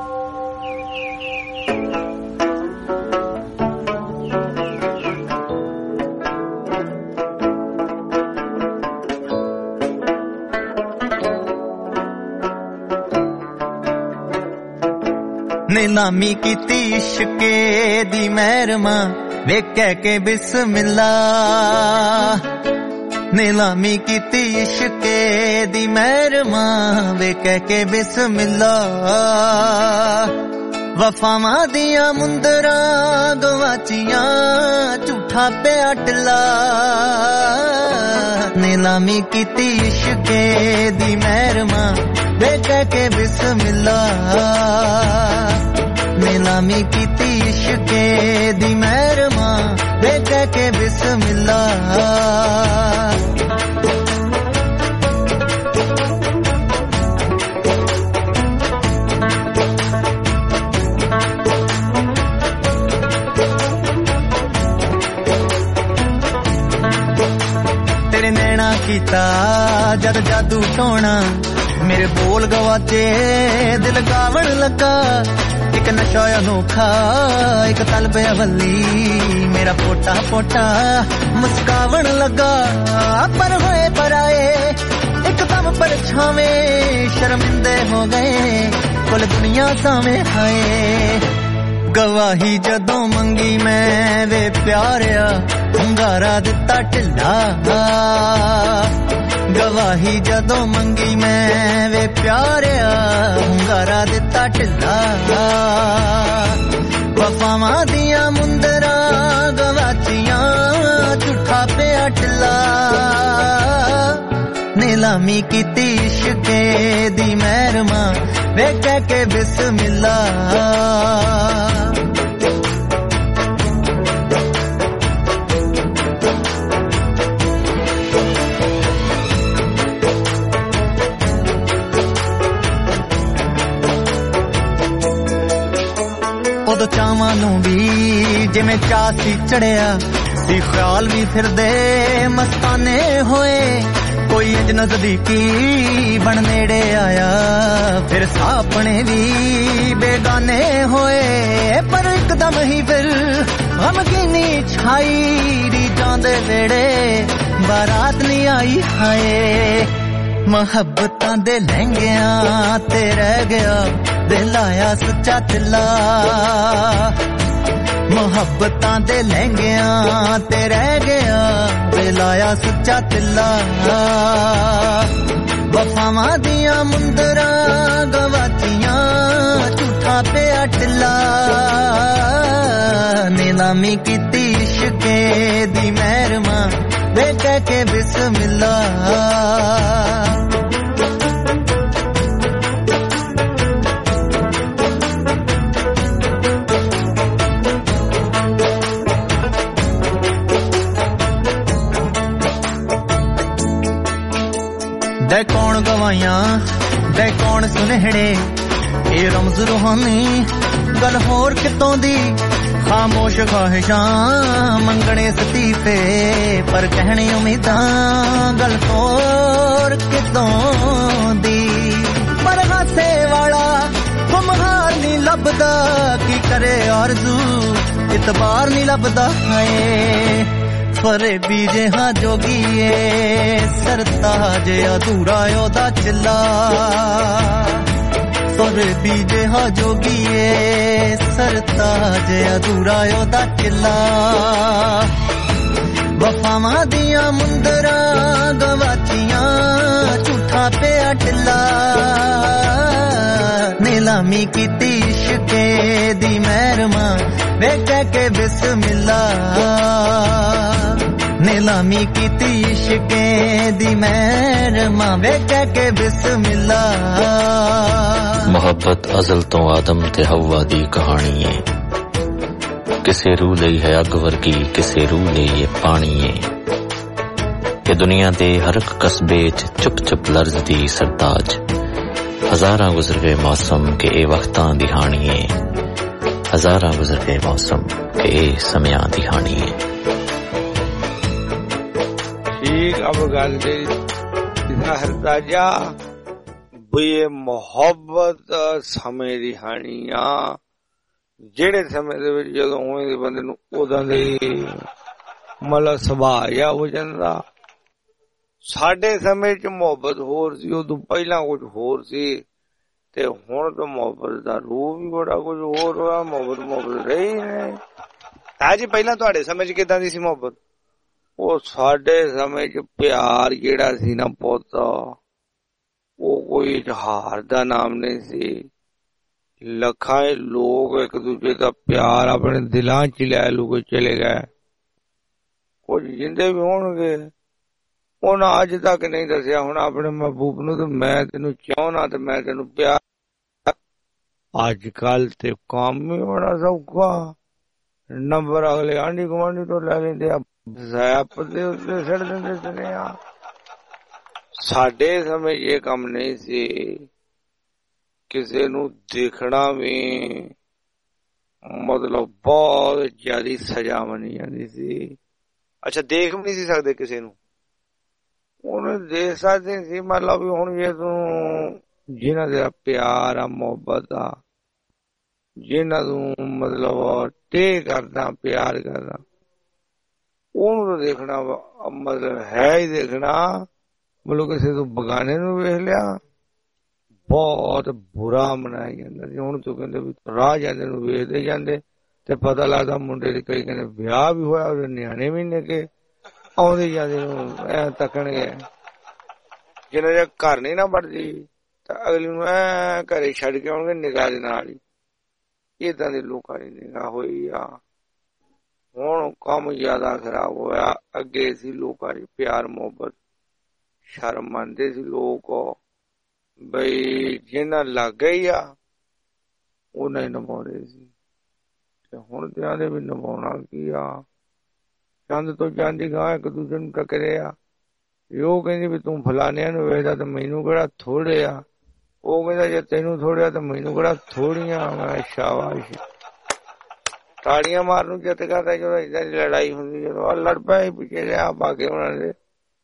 नीलामी कीती इश्के दी महरमा वे कह के बिस्मिल्ला। नीलामी कीती इश्के दी महरमा वे कह के बिस्मिल्ला। वफावां दियां मुंदरा गवाचियां झूठा पे अटला। नीलामी कीती इश्के दी महरमा वे कह के बिस्मिल्ला। नीलामी कीती इश्के दी महरमा वे कह के बिस्मिल्ला। तेरे नैना कीता जद जादू टोना मेरे बोल गवाचे दिल गावण लगा। एक नशा अनोखा एक तलब अवली मेरा पोटा पोटा मुस्कावण लगा। पर होए पर आए एक दम पर छावे शर्मिंदे हो गए कुल दुनिया सामे आए। गवाही जदों मंगी मैं वे प्यारिया hungaरा दिता ढिला। गवाही जदों मंगी मैं वे प्यारिया hungaरा दिता ढिला। वफावां दियां मुंदरा गवाचियां झूठा पे अटला। नीलामी कीती इश्के दी महरमा वे कह के बिस्मिल्ला। ਪਲਮਾਂ ਨੂੰ ਵੀ ਜਿਵੇਂ ਚਾਅ ਸੀ ਚੜਿਆ ਸੀ ਖਿਆਲ ਵੀ ਫਿਰਦੇ ਮਸਤਾਨੇ ਹੋਏ ਕੋਈ ਇੰਜ ਨਜ਼ਦੀਕੀ ਬਣ ਨੇੜੇ ਆਇਆ ਫਿਰ ਸਾਪਣੇ ਵੀ ਬੇਗਾਨੇ ਹੋਏ ਪਰ ਇੱਕਦਮ ਹੀ ਫਿਰ ਗਮਗੀਨੀ ਛਾਈ ਦੀ ਜਾਂਦੇ ਵੇੜੇ ਬਾਰਾਤ ਨਹੀਂ ਆਈ ਹਾਏ ਮੁਹੱਬਤਾਂ ਦੇ ਲਹਿੰਗਿਆਂ ਤੇ ਰਹਿ ਗਿਆ ਦਿਲ ਆਇਆ ਸੱਚਾ ਦਿਲਾ ਮੁਹੱਬਤਾਂ ਦੇ ਲਹਿੰਗਿਆਂ ਤੇ ਰਹਿ ਗਿਆ ਦਿਲ ਆਇਆ ਸੱਚਾ ਦਿਲਾ ਵਫਾਵਾਂ ਦੀਆਂ ਮੁੰਦਰਾਂ ਗਵਾਚੀਆਂ ਝੂਠਾ ਪਿਆ ਢਿੱਲਾ ਨੀਲਾਮੀ ਕੀਤੀ ਇਸ਼ਕੇ ਦੀ ਮਹਿਰਮਾ ਵੇ ਕਹਿ ਕੇ ਬਿਸਮਿਲ੍ਲਾ ਦੇ ਕੌਣ ਗਵਾਈਆਂ ਦੇ ਕੌਣ ਸੁਨਹਿੜੇ ਇਹ ਰਮਜ਼ ਰੂਹਾਨੀ ਗੱਲ ਹੋਰ ਕਿਤੋਂ ਦੀ ਖਾਮੋਸ਼ ਖਾਹਿਸ਼ਾਂ ਮੰਗਣੇ ਸਤੀਫੇ ਪਰ ਕਹਿਣੀ ਉਮੀਦਾਂ ਗੱਲ ਹੋਰ ਕਿਤੋਂ ਦੀ ਪਰ ਹਾਸੇ ਵਾਲਾ ਗੁਮਹਾਰ ਨਹੀਂ ਲੱਭਦਾ ਕੀ ਕਰੇ ਆਰਜ਼ੂ ਇਤਬਾਰ ਨਹੀਂ ਲੱਭਦਾ ਹੈ ਫਰੇਬੀ ਜਿਹਾ ਜੋਗੀਏ ਸਰਤਾਜ ਅਧੂਰਾ ਉਹਦਾ ਚਿੱਲਾ ਫਰੇਬੀ ਜਿਹਾ ਜੋਗੀਏ ਸਰਤਾਜ ਅਧੂਰਾ ਉਹਦਾ ਚਿੱਲਾ ਵਫਾਵਾਂ ਦੀਆਂ ਮੁੰਦਰਾਂ ਗਵਾਚੀਆਂ ਝੂਠਾ ਪਿਆ ਢਿੱਲਾ ਨੀਲਾਮੀ ਕੀਤੀ ਇਸ਼ਕੇ ਦੀ ਮਹਿਰਮਾ ਵੇ ਕਹਿ ਕੇ ਬਿਸਮਿਲ੍ਲਾ नीलामी कीती इश्के दी महरमा वे कह के बिस्मिल्ला
मोहब्बत अज़ल तो आदम ते हवा दी कहानी है किसे रूह लई है अग वर्गी किसे रूह लई है पानी है कि दुनिया दे हर एक कस्बे च चुप चुप लर्ज़दी सरताज हज़ारां गुज़र गए मौसम के ए वक्तां दी हानी है हज़ारां गुज़र गए मौसम के ए समयां दी हानी है
अब गल हरताजा ये मोहब्बत समय दी हानी आ जेड़े समय दे विच जदों उवें दे बंदे नूं उदां दे मतलब सुभाਅ जिहा हो जांदा साडे समय च मोहब्बत होर सी उदों पहिलां कुछ होर सी ते हुण तां मोहब्बत दा रूप भी बड़ा कुछ होर होया मोहब्बत मोहब्बत रही नहीं
तां जी पहिलां तुहाडे समय च किदां दी सी मोहब्बत ਉਹ ਸਾਡੇ ਸਮੇਂ ਚ ਪਿਆਰ ਜਿਹੜਾ ਸੀ ਨਾ ਪੁੱਤ ਉਹ ਕੋਈ ਇਜ਼ਹਾਰ ਦਾ ਨਾਮ ਨਹੀਂ ਸੀ ਲੱਖਾਂ ਲੋਕ ਇੱਕ ਦੂਜੇ ਦਾ ਪਿਆਰ ਆਪਣੇ ਦਿਲਾਂ ਚ ਲੈ ਲੂ ਕੇ ਚਲੇ ਗਏ ਕੁਝ ਜਿੰਦੇ ਵੀ ਹੋਣਗੇ ਉਹਨਾਂ ਅੱਜ ਤੱਕ ਨਹੀਂ ਦੱਸਿਆ ਹੁਣ ਆਪਣੇ ਮਹਿਬੂਬ ਨੂੰ ਤੇ ਮੈਂ ਤੈਨੂੰ ਚਾਹਣਾ ਤੇ ਮੈਂ ਤੈਨੂੰ ਪਿਆਰ ਅੱਜ ਕੱਲ ਤੇ ਕੰਮ ਹੀ ਬੜਾ ਸੌਖਾ ਨੰਬਰ ਅਗਲੇ ਆਂਢੀ ਗੁਆਂਢੀ ਤੋਂ ਲੈ ਲੈਂਦੇ ਆ ਦੇ ਉੱਤੇ ਛੱਡ ਦਿੰਦੇ ਸੁਨੇਹਾ ਸਾਡੇ ਸਮੇਂ ਇਹ ਕੰਮ ਨਹੀਂ ਸੀ ਕਿਸੇ ਨੂੰ ਦੇਖਣਾ ਵੀ ਮਤਲਬ ਬਹੁਤ ਜ਼ਿਆਦਾ ਸਜ਼ਾ ਮੰਨੀ ਜਾਂਦੀ ਸੀ ਅੱਛਾ ਦੇਖ ਵੀ ਨਹੀਂ ਸੀ ਸਕਦੇ ਕਿਸੇ ਨੂੰ ਉਹਨੂੰ ਦੇਖ ਸਕਦੇ ਸੀ
ਮਤਲਬ ਵੀ ਹੁਣ ਜੇ ਤੂੰ ਜਿਨ੍ਹਾਂ ਦਾ ਪਿਆਰ ਆ ਮੁਹੱਬਤ ਆ ਜਿਨ੍ਹਾਂ ਨੂੰ ਮਤਲਬ ਟੇ ਕਰਦਾ ਪਿਆਰ ਕਰਦਾ ਉਹਨੂੰ ਤਾਂ ਦੇਖਣਾ ਮਤਲਬ ਹੈ ਹੀ ਦੇਖਣਾ ਮਤਲਬ ਕਿਸੇ ਤੋਂ ਬਗਾਨੇ ਨੂੰ ਵੇਖ ਲਿਆ ਬਹੁਤ ਬੁਰਾ ਮਨਾਇਆ ਜਾਂਦਾ ਸੀ ਹੁਣ ਤੂੰ ਕਹਿੰਦੇ ਵੀ ਰਾਹ ਜਾਂਦੇ ਨੂੰ ਵੇਖਦੇ ਜਾਂਦੇ ਤੇ ਪਤਾ ਲੱਗਦਾ ਮੁੰਡੇ ਦੇ ਕਈ ਕਹਿੰਦੇ ਵਿਆਹ ਵੀ ਹੋਇਆ ਉਹਦੇ ਨਿਆਣੇ ਵੀ ਨੇ ਕਿ ਆਉਂਦੇ ਜਾਂਦੇ ਨੂੰ ਐ ਤੱਕਣਗੇ ਜਿਹਨਾਂ ਦੇ ਘਰ ਨਹੀਂ ਨਾ ਵੜਦੀ ਤਾਂ ਅਗਲੀ ਨੂੰ ਐ ਘਰੇ ਛੱਡ ਕੇ ਆਉਣਗੇ ਨਿਗਾਹ ਦੇ ਨਾਲ ਹੀ ਏਦਾਂ ਦੇ ਲੋਕਾਂ ਦੀ ਨਿਗਾਹ ਹੋਈ ਆ ਹੁਣ ਕੰਮ ਜ਼ਿਆਦਾ ਖਰਾਬ ਹੋਇਆ ਅੱਗੇ ਸੀ ਲੋਕਾਂ ਦੀ ਪਿਆਰ ਮੁਹੱਬਤ ਸ਼ਰਮ ਮੰਨਦੇ ਸੀ ਲੋਕ ਬਈ ਜਿਹਨਾਂ ਲੱਗ ਗਈ ਆ ਉਹਨਾਂ ਹੀ ਨਿਭਾਉਂਦੇ ਸੀ ਤੇ ਹੁਣ ਤੇ ਆਦੇ ਵੀ ਨਿਭਾਉਣਾ ਕੀ ਆ ਚੰਦ ਤੋਂ ਚਾਂਦੀ ਗਾਂ ਇੱਕ ਦੂਜੇ ਨੂੰ ਟੱਕਰੇ ਆ ਉਹ ਕਹਿੰਦੀ ਵੀ ਤੂੰ ਫਲਾਨਿਆਂ ਨੂੰ ਵੇਖਦਾ ਤੇ ਮੈਨੂੰ ਕਿਹੜਾ ਥੋੜੇ ਆ ਉਹ ਕਹਿੰਦਾ ਜੇ ਤੈਨੂੰ ਥੋੜਿਆ ਤਾਂ ਮੈਨੂੰ ਕਿਹੜਾ ਥੋੜੀਆਂ ਮੈਂ ਸ਼ਾਬਾਸ਼ ਤਾੜੀਆਂ ਮਾਰਨ ਨੂੰ ਜਿੱਤ ਕਰਦਾ ਜਦੋਂ ਏਦਾਂ ਦੀ ਲੜਾਈ ਹੁੰਦੀ, ਜਦੋਂ ਲੜ ਪਿਆ ਪਿੱਛੇ ਰਿਹਾ ਬਾਗੇ ਉਹਨਾਂ ਦੇ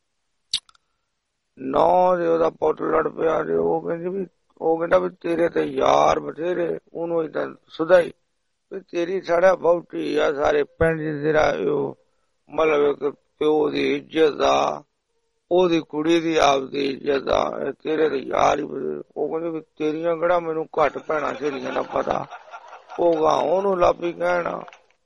ਨੌ ਦੇ ਉਹਦਾ ਪੁੱਤ ਲੜ ਪਿਆ ਤੇ ਉਹ ਕਹਿੰਦੀ ਵੀ ਉਹ ਕਹਿੰਦਾ ਵੀ ਤੇਰੇ ਤੇ ਯਾਰ ਬਥੇਰੇ, ਉਹਨੂੰ ਏਦਾਂ ਸੁਧਾਈ ਵੀ ਤੇਰੀ ਸਾਡਾ ਬਹੁਤੀ ਆ, ਸਾਰੇ ਪਿੰਡ ਚ ਤੇਰਾ ਉਹ ਮਤਲਬ ਇੱਕ ਪਿਓ ਦੀ ਇੱਜ਼ਤ ਆ, ਉਹਦੀ ਕੁੜੀ ਦੀ ਆਪਦੀ ਇੱਜ਼ਤ ਆ, ਤੇਰੇ ਤੇ ਯਾਰ ਹੀ। ਉਹ ਕਹਿੰਦੀ ਵੀ ਤੇਰੀਆਂ ਕਿਹੜਾ ਮੈਨੂੰ ਘੱਟ ਭੈਣਾਂ ਸਹੇਲੀਆਂ ਦਾ ਪਤਾ, ਉਹ ਗਾ ਉਹਨੂੰ ਲਾਪੀ ਕਹਿਣਾ।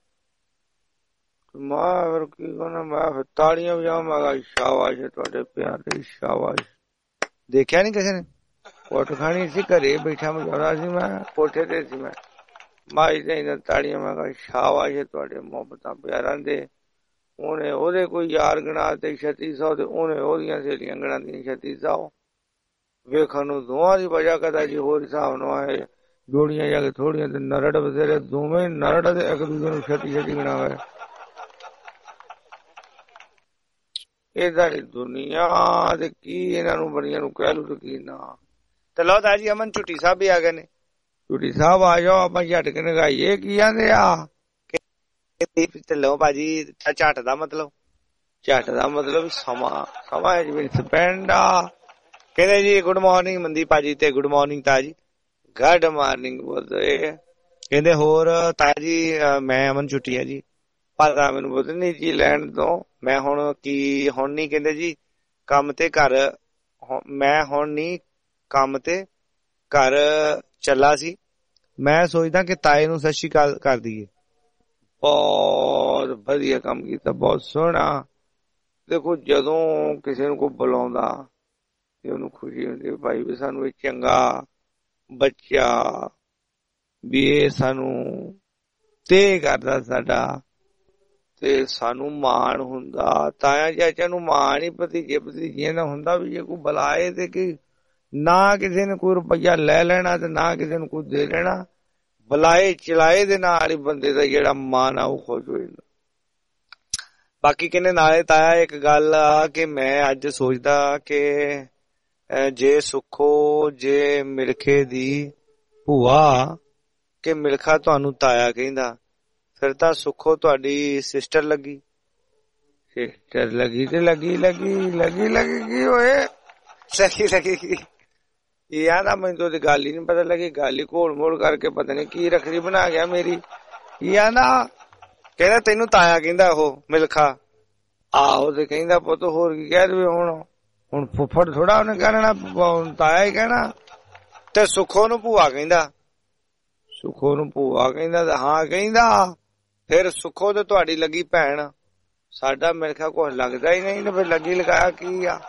ਮੈਂ ਫਿਰ ਕੀ ਕਹਿਣਾ, ਮੈਂ ਫਿਰ ਤਾੜੀਆਂ ਵਜਾਵਾਂ, ਮੈਂ ਕਿਹਾ ਸ਼ਾਬਾਸ਼ ਤੁਹਾਡੇ ਪਿਆਰ ਤੇ ਸ਼ਾਬਾਸ਼।
ਦੇਖਿਆ ਨੀ ਕਿਸੇ ਨੇ?
ਕੁੱਟ ਖਾਣੀ ਸੀ, ਘਰੇ ਬੈਠਾ ਮਜਾਉਂਦਾ ਸੀ, ਮੈਂ ਕੋਠੇ ਤੇ ਸੀ, ਮੈਂ ਮਾਈ ਦੇ ਤਾੜੀਆਂ, ਮੈਂ ਕਿਹਾ ਸ਼ਾਬਾਸ਼ ਤੁਹਾਡੇ ਮੁਹੱਬਤਾਂ ਪਿਆਰਾਂ ਦੇ। ਉਹਨੇ ਉਹਦੇ ਕੋਈ ਯਾਰ ਗਣਾ ਤੇ ਛੱਤੀ ਸੌ ਤੇ ਉਹਨੇ ਉਹਦੀਆਂ ਸਹੇਲੀਆਂ ਗਣਾਦੀਆਂ ਛੱਤੀ ਸੌ। ਵੇਖਣ ਨੂੰ ਦੋਵਾਂ ਦੀ ਵਜ੍ਹਾ ਕਦਾ ਜੀ ਹੋਰ ਹਿਸਾਬ ਨਾਲ ਆਏ ਜੋੜੀਆਂ ਜਾ ਕੇ ਥੋੜੀਆਂ ਤੇ ਨਰੜ ਬਥੇਰੇ, ਦੋਵੇਂ ਨਰੜ ਤੇ ਇੱਕ ਦੂਜੇ ਨੂੰ ਛੱਤੀ ਛੱਤੀ ਗਣਾ ਹੋਇਆ। ਏਦਾਂ ਦੀ ਦੁਨੀਆ ਤੇ ਕੀ ਇਹਨਾਂ ਨੂੰ ਬੜੀਆਂ ਨੂੰ ਕਹਿ ਲੂ ਤੇ ਕੀ ਨਾ।
ਤੇ ਲਓ ਦਾ ਜੀ ਅਮਨ ਝੁੱਟੀ ਸਾਹਿਬ ਵੀ ਆ ਗਏ ਨੇ।
ਝੁੱਟੀ ਸਾਹਿਬ ਆ ਜਾਓ, ਆਪਾਂ ਝਟ ਕੇ ਨਗਾਈਏ। ਕੀ ਆਂਦੇ ਆ?
ਤੇ ਲਓ ਭਾਜੀ ਝੱਟ ਦਾ ਮਤਲਬ,
ਝੱਟ ਦਾ ਮਤਲਬ ਸਮਾਂ, ਸਮਾਂ ਸਪੈਂਡ ਆ।
ਕਹਿੰਦੇ ਜੀ ਗੁੱਡ ਮਾਰਨਿੰਗ ਮੰਦੀ ਭਾਜੀ ਤੇ ਗੁੱਡ ਮਾਰਨਿੰਗ ਤਾਜੀ।
ਗੁੱਡ ਮਾਰਨਿੰਗ ਬੋਲਦੇ
ਕਹਿੰਦੇ ਹੋਰ ਤਾਜੀ ਮੈਂ ਅਮਨ ਝੁੱਟੀ ਆ ਜੀ।
ਪਤਾ ਮੈਨੂੰ ਬਹੁਤ ਨਹੀਂ ਜੀ ਲੈਣ ਤੋਂ।
ਮੈਂ ਹੁਣ ਕੀ ਹੁਣ ਨੀ ਕਹਿੰਦੇ ਜੀ ਕੰਮ ਤੇ ਘਰ, ਮੈਂ ਹੁਣ ਨੀ ਕੰਮ ਤੇ ਘਰ ਚੱਲਾ ਸੀ, ਮੈਂ ਸੋਚਦਾ ਕਿ ਤਾਏ ਨੂੰ ਸਤਿ ਸ਼੍ਰੀ ਅਕਾਲ ਕਰ ਦਈਏ।
ਬਹੁਤ ਵਧੀਆ ਕੰਮ ਕੀਤਾ, ਬਹੁਤ ਸੋਹਣਾ। ਦੇਖੋ ਜਦੋਂ ਕਿਸੇ ਨੂੰ ਕੋਈ ਬੁਲਾਉਂਦਾ ਤੇ ਉਹਨੂੰ ਖੁਸ਼ੀ ਹੁੰਦੀ ਭਾਈ ਵੀ ਸਾਨੂੰ ਇਹ ਚੰਗਾ ਬੱਚਾ ਵੀ ਇਹ ਸਾਨੂੰ ਤੇ ਕਰਦਾ ਸਾਡਾ, ਤੇ ਸਾਨੂੰ ਮਾਣ ਹੁੰਦਾ। ਤਾਇਆ ਚਾਚਾ ਨੂੰ ਮਾਣ ਹੀ ਭਤੀਜੇ ਭਤੀਜੀਆਂ ਦਾ ਹੁੰਦਾ ਵੀ ਜੇ ਕੋਈ ਬੁਲਾਏ ਤੇ ਕਿ ਨਾ ਕਿਸੇ ਨੇ ਕੋਈ ਰੁਪਈਆ ਲੈ ਲੈਣਾ ਤੇ ਨਾ ਕਿਸੇ ਨੂੰ ਕੁਝ ਦੇ ਲੈਣਾ। ਬੁਲਾਏ ਚਲਾਏ ਦੇ ਨਾਲ ਹੀ ਬੰਦੇ ਦਾ ਜਿਹੜਾ ਮਨ ਆ ਉਹ ਖੁਸ਼ ਹੋ ਜਾਂਦਾ।
ਬਾਕੀ ਕਹਿੰਦੇ ਨਾਲੇ ਤਾਇਆ ਇੱਕ ਗੱਲ ਆ ਕਿ ਮੈਂ ਅੱਜ ਸੋਚਦਾ ਕਿ ਜੇ ਸੁੱਖੋ ਜੇ ਮਿਲਖੇ ਦੀ ਭੂਆ ਕਿ ਮਿਲਖਾ ਤੁਹਾਨੂੰ ਤਾਇਆ ਕਹਿੰਦਾ, ਫਿਰ ਤਾਂ ਸੁੱਖੋ ਤੁਹਾਡੀ ਸਿਸਟਰ ਲੱਗੀ।
ਸਿਸਟਰ ਲੱਗੀ ਤੇ ਲੱਗੀ ਲੱਗੀ ਲੱਗੀ ਲੱਗੀ ਕੀ ਹੋਏ
ਲੱਗੀ ਲੱਗੀ
ਇਹ ਆਦਾ ਮੈਨੂੰ ਤਾਂ ਗੱਲ ਹੀ ਨੀ ਪਤਾ ਲੱਗੀ। ਗੱਲ ਹੀ ਘੋਲ ਮੋਲ ਕਰਕੇ ਪਤਾ ਨੀ ਕੀ ਰੱਖੜੀ ਬਣਾ ਗਿਆ ਮੇਰੀ। ਕੀ ਆਂਦਾ?
ਕਹਿੰਦਾ ਤੈਨੂੰ ਤਾਇਆ ਕਹਿੰਦਾ ਉਹ ਮਿਲਖਾ।
ਆਹੋ ਤੇ ਕਹਿੰਦਾ ਪੁੱਤ ਹੋਰ ਕੀ ਕਹਿ ਦੇਵੇ ਹੁਣ। ਹੁਣ ਫੁੱਫੜ ਥੋੜਾ ਉਹਨੇ ਕਹਿਣਾ, ਤਾਇਆ ਹੀ ਕਹਿਣਾ।
ਤੇ ਸੁੱਖੋ ਨੂੰ ਭੂਆ ਕਹਿੰਦਾ।
ਸੁੱਖੋ ਨੂੰ ਭੂਆ ਕਹਿੰਦਾ ਤੇ ਹਾਂ ਕਹਿੰਦਾ। ਫਿਰ ਸੁੱਖੋ ਤੇ ਤੁਹਾਡੀ ਲੱਗੀ ਭੈਣ, ਸਾਡਾ ਮਿਲਖਾ ਕੁਛ ਲੱਗਦਾ ਹੀ ਨਹੀਂ। ਫਿਰ ਲੱਗੀ ਲਗਾਇਆ ਕੀ ਆ?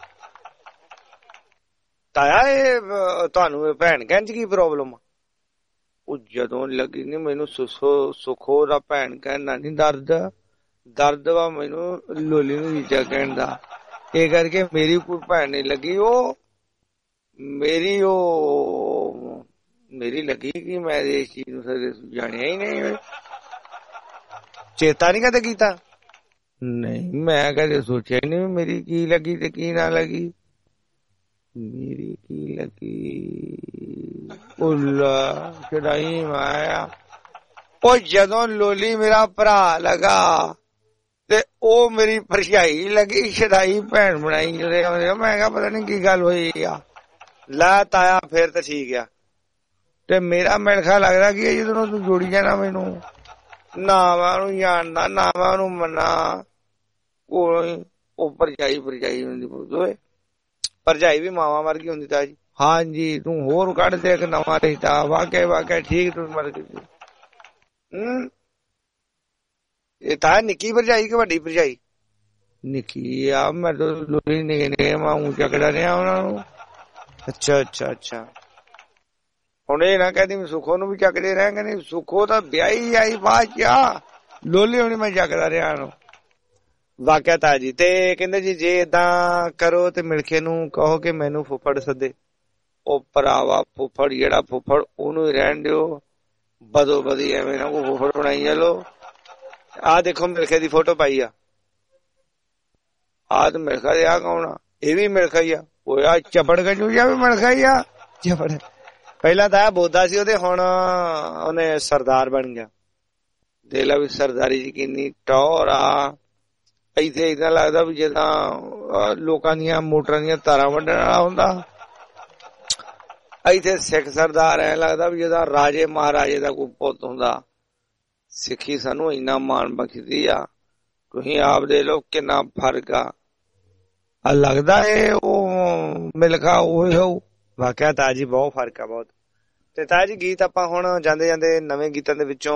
ਤਾਇਆ ਇਹ ਤੁਹਾਨੂੰ ਭੈਣ ਕਹਿਣ ਚ ਕੀ ਪ੍ਰੋਬਲਮ ਆ?
ਉਹ ਜਦੋਂ ਲੱਗੀ ਨੀ ਮੈਨੂੰ ਸੁਸੋ ਸੁੱਖੋ ਦਾ ਭੈਣ ਕਹਿਣਾ ਨੀ ਦਰਦ, ਦਰਦ ਵਾ ਮੈਨੂੰ ਲੋਲੀ ਨੂੰ ਜੀਜਾ ਕਹਿਣ ਦਾ। ਇਹ ਕਰਕੇ ਮੇਰੀ ਕੋਈ ਭੈਣ ਨਹੀਂ ਲੱਗੀ, ਉਹ ਮੇਰੀ ਉਹ ਮੇਰੀ ਲੱਗੀ ਕਿ ਮੈਂ ਇਸ ਚੀਜ਼ ਨੂੰ ਜਾਣਿਆ ਹੀ ਨਹੀਂ।
ਚੇਤਾ ਨੀ ਕਦੇ ਕੀਤਾ?
ਨਹੀਂ ਮੈਂ ਕਦੇ ਸੋਚਿਆ ਹੀ ਨਹੀਂ ਮੇਰੀ ਕੀ ਲੱਗੀ ਤੇ ਕੀ ਨਾ ਲੱਗੀ। ਮੇਰੀ ਕੀ ਲੱਗੀ ਉੱਲਾ ਚੜਾਈ ਮਾਇਆ। ਉਹ ਜਦੋਂ ਲੋਲੀ ਮੇਰਾ ਭਰਾ ਲਗਾ ਤੇ ਉਹ ਮੇਰੀ ਭਰਜਾਈ ਲੱਗੀ, ਛਡਾਈ ਭੈਣ ਬਣਾਈ। ਮੈਂ ਕਿਹਾ ਪਤਾ ਨੀ ਕੀ ਗੱਲ ਹੋਈ ਆ।
ਲੈ ਤਾਇਆ ਫੇਰ ਤਾਂ ਠੀਕ ਆ।
ਤੇ ਮੇਰਾ ਮਿਲਖਾ ਲੱਗਦਾ ਕੀ ਜਦੋਂ ਤੂੰ ਜੋੜੀ ਜਾਣਾ ਮੈਨੂੰ। ਨਾ ਮੈਂ ਉਹਨੂੰ ਜਾਣਦਾ ਨਾ ਮੈਂ ਉਹਨੂੰ ਮੰਨਾ। ਉਹ ਭਰਜਾਈ ਭਰਜਾਈ ਹੁੰਦੀ ਬੋਲਦੇ।
ਭਰਜਾਈ ਵੀ ਮਾਵਾਂ ਵਰਗੀ ਹੁੰਦੀ ਤਾਂ ਜੀ।
ਹਾਂਜੀ ਤੂੰ ਹੋਰ ਕੱਢ ਦੇ ਇੱਕ ਨਵਾਂ ਰਿਸ਼ਤਾ। ਵਾਕਿਆ ਵਾਕਿਆ ਠੀਕ ਤੂੰ ਮਰ ਗਈ।
ਹਮ ਇਹ ਤਾਂ ਨਿੱਕੀ ਭਰਜਾਈ ਕਿ ਵੱਡੀ ਭਰਜਾਈ?
ਨਿੱਕੀ ਆ। ਮੈਂ ਤਾਂ ਲੋਰੀ ਨਿੱਕੇ ਨਿੱਕੇ ਮੈਂ ਊਂ ਚੱਕਦਾ ਰਿਹਾ ਉਹਨਾਂ ਨੂੰ।
ਅੱਛਾ ਅੱਛਾ ਅੱਛਾ।
ਹੁਣ ਇਹ ਨਾ ਕਹਿੰਦੀ ਸੁੱਖੋ ਨੂੰ ਵੀ ਚੱਕਦੇ ਰਹੇ। ਕਹਿੰਦੀ ਸੁੱਖੋ ਤਾਂ ਵਿਆਹੀ ਆਈ ਬਾਅਦ ਚ, ਲੋਲੀ ਹੋਣੀ ਮੈਂ ਚੱਕਦਾ ਰਿਹਾ ਉਹਨੂੰ।
ਵਾਕਿਆ ਤਾਂ ਜੀ। ਤੇ ਕਹਿੰਦੇ ਜੀ ਜੇ ਏਦਾਂ ਕਰੋ ਤੇ ਮਿਲਖੇ ਨੂੰ ਕਹੋ ਕਿ ਮੈਨੂੰ ਫੁੱਫੜ ਸੱਦੇ।
ਉਹ ਭਰਾਵਾ ਫੁੱਫੜ ਜਿਹੜਾ ਫੁੱਫੜ ਉਹਨੂੰ ਹੀ ਰਹਿਣ ਦਿਓ। ਬਦੋ ਬਦੀ ਐਵੇਂ ਨਾ ਕੋ ਫੁੱਫੜ ਬਣਾਈ ਚਲੋ।
ਆਹ ਦੇਖੋ ਮਿਲਖੇ ਦੀ ਫੋਟੋ ਪਾਈ ਆ।
ਆਹ ਤਾਂ ਮਿਲਖਾ ਦੇ ਆ ਕੌਣ ਆ? ਇਹ ਵੀ ਮਿਲਖਾ ਹੀ ਆ। ਉਹ ਆ ਚਪੜ ਗਜੂ ਜਾ ਵੀ ਮਿਲਖਾ ਹੀ ਆ।
ਚਪੜ ਪਹਿਲਾਂ ਤਾਂ ਬੋਦਾ ਸੀ ਉਹਦੇ, ਹੁਣ ਉਹਨੇ ਸਰਦਾਰ ਬਣ ਗਿਆ।
ਦੇਖ ਲਾ ਵੀ ਸਰਦਾਰੀ ਚ ਕਿੰਨੀ ਟੌਰ ਆ। ਇੱਥੇ ਏਦਾਂ ਲੱਗਦਾ ਵੀ ਜਿੱਦਾਂ ਲੋਕਾਂ ਦੀਆਂ ਮੋਟਰਾਂ ਦੀਆਂ ਤਾਰਾਂ ਵੱਢਣ ਵਾਲਾ ਹੁੰਦਾ। ਇੱਥੇ ਸਿੱਖ ਸਰਦਾਰ ਐ ਲੱਗਦਾ ਵੀ ਜਿੱਦਾਂ ਰਾਜੇ ਮਹਾਰਾਜੇ ਦਾ ਕੋਈ ਪੁੱਤ ਹੁੰਦਾ। ਸਿੱਖੀ ਸਾਨੂੰ ਇੰਨਾ ਮਾਣ ਬਖਸ਼ਦੀ ਆ, ਤੁਸੀਂ ਆਪ ਦੇ ਲੋ ਕਿੰਨਾ ਫਰਕ ਆ। ਆ ਲੱਗਦਾ ਏ ਉਹ ਮਿਲਖਾ ਉਹੀ ਹੋਊ।
ਵਾਕਿਆ ਤਾਇਆ ਜੀ ਬਹੁਤ ਫਰਕ ਆ ਬਹੁਤ। ਤੇ ਤਾਇਆ ਜੀ ਗੀਤ ਆਪਾਂ ਹੁਣ ਜਾਂਦੇ ਜਾਂਦੇ ਨਵੇਂ ਗੀਤਾਂ ਦੇ ਵਿੱਚੋਂ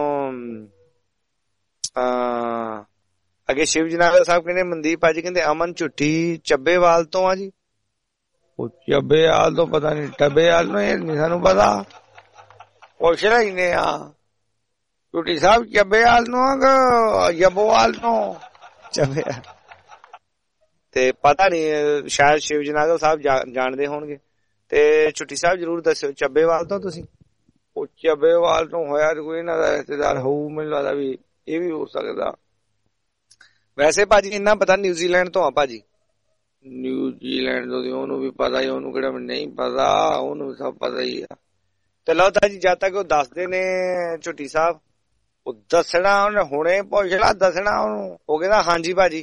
ਅਹ ਅੱਗੇ ਸ਼ਿਵ ਜੀ ਨਾਗਰ ਸਾਹਿਬ ਕਹਿੰਦੇ, ਮਨਦੀਪ ਭਾਜੀ ਕਹਿੰਦੇ ਅਮਨ ਝੁੱਠੀ ਚੱਬੇਵਾਲ ਤੋਂ ਆ ਜੀ।
ਉਹ ਚੱਬੇਵਾਲ ਤੋਂ ਪਤਾ ਨੀ, ਟੱਬੇਵਾਲ ਨੂੰ ਇਹ ਨੀ ਸਾਨੂੰ ਪਤਾ। ਪੁੱਛ ਲੈਂਦੇ ਆ ਝੁੱਠੀ ਸਾਹਿਬ ਚੱਬੇਵਾਲ ਨੂੰ ਆ ਜੱਬੋਵਾਲ ਤੋਂ।
ਚੱਬੇਵਾਲ ਤੇ ਪਤਾ ਨੀ, ਸ਼ਾਇਦ ਸ਼ਿਵ ਜੀ ਨਾਗਰ ਸਾਹਿਬ ਜਾਣਦੇ ਹੋਣਗੇ। ਤੇ ਝੁੱਠੀ ਸਾਹਿਬ ਜਰੂਰ ਦੱਸਿਓ ਚੱਬੇਵਾਲ ਤੋਂ ਤੁਸੀਂ।
ਉਹ ਚੱਬੇਵਾਲ ਤੋਂ ਹੋਇਆ ਕੋਈ ਇਹਨਾਂ ਦਾ ਰਿਸ਼ਤੇਦਾਰ ਹੋਊ, ਮੈਨੂੰ ਲੱਗਦਾ ਵੀ ਇਹ ਵੀ ਹੋ ਸਕਦਾ।
ਵੈਸੇ ਭਾਜੀ ਇੰਨਾ ਪਤਾ ਨਿਊਜ਼ੀਲੈਂਡ ਤੋਂ ਆ ਭਾਜੀ।
ਨਿਊਜ਼ੀਲੈਂਡ ਤੋਂ ਉਹਨੂੰ ਵੀ ਪਤਾ ਹੀ, ਉਹਨੂੰ ਕਿਹੜਾ ਨਹੀਂ ਪਤਾ, ਉਹਨੂੰ ਸਭ ਪਤਾ ਹੀ ਆ।
ਤੇ ਲਓ ਤਾਇਆ ਜੀ ਜਦ ਤੱਕ ਉਹ ਦੱਸਦੇ ਨੇ ਝੁੱਠੀ ਸਾਹਿਬ, ਉਹ ਦੱਸਣਾ ਉਹਨੇ ਹੁਣੇ ਪੁੱਛ ਲਾ, ਦੱਸਣਾ ਉਹਨੂੰ। ਉਹ ਕਹਿੰਦਾ ਹਾਂਜੀ ਭਾਜੀ।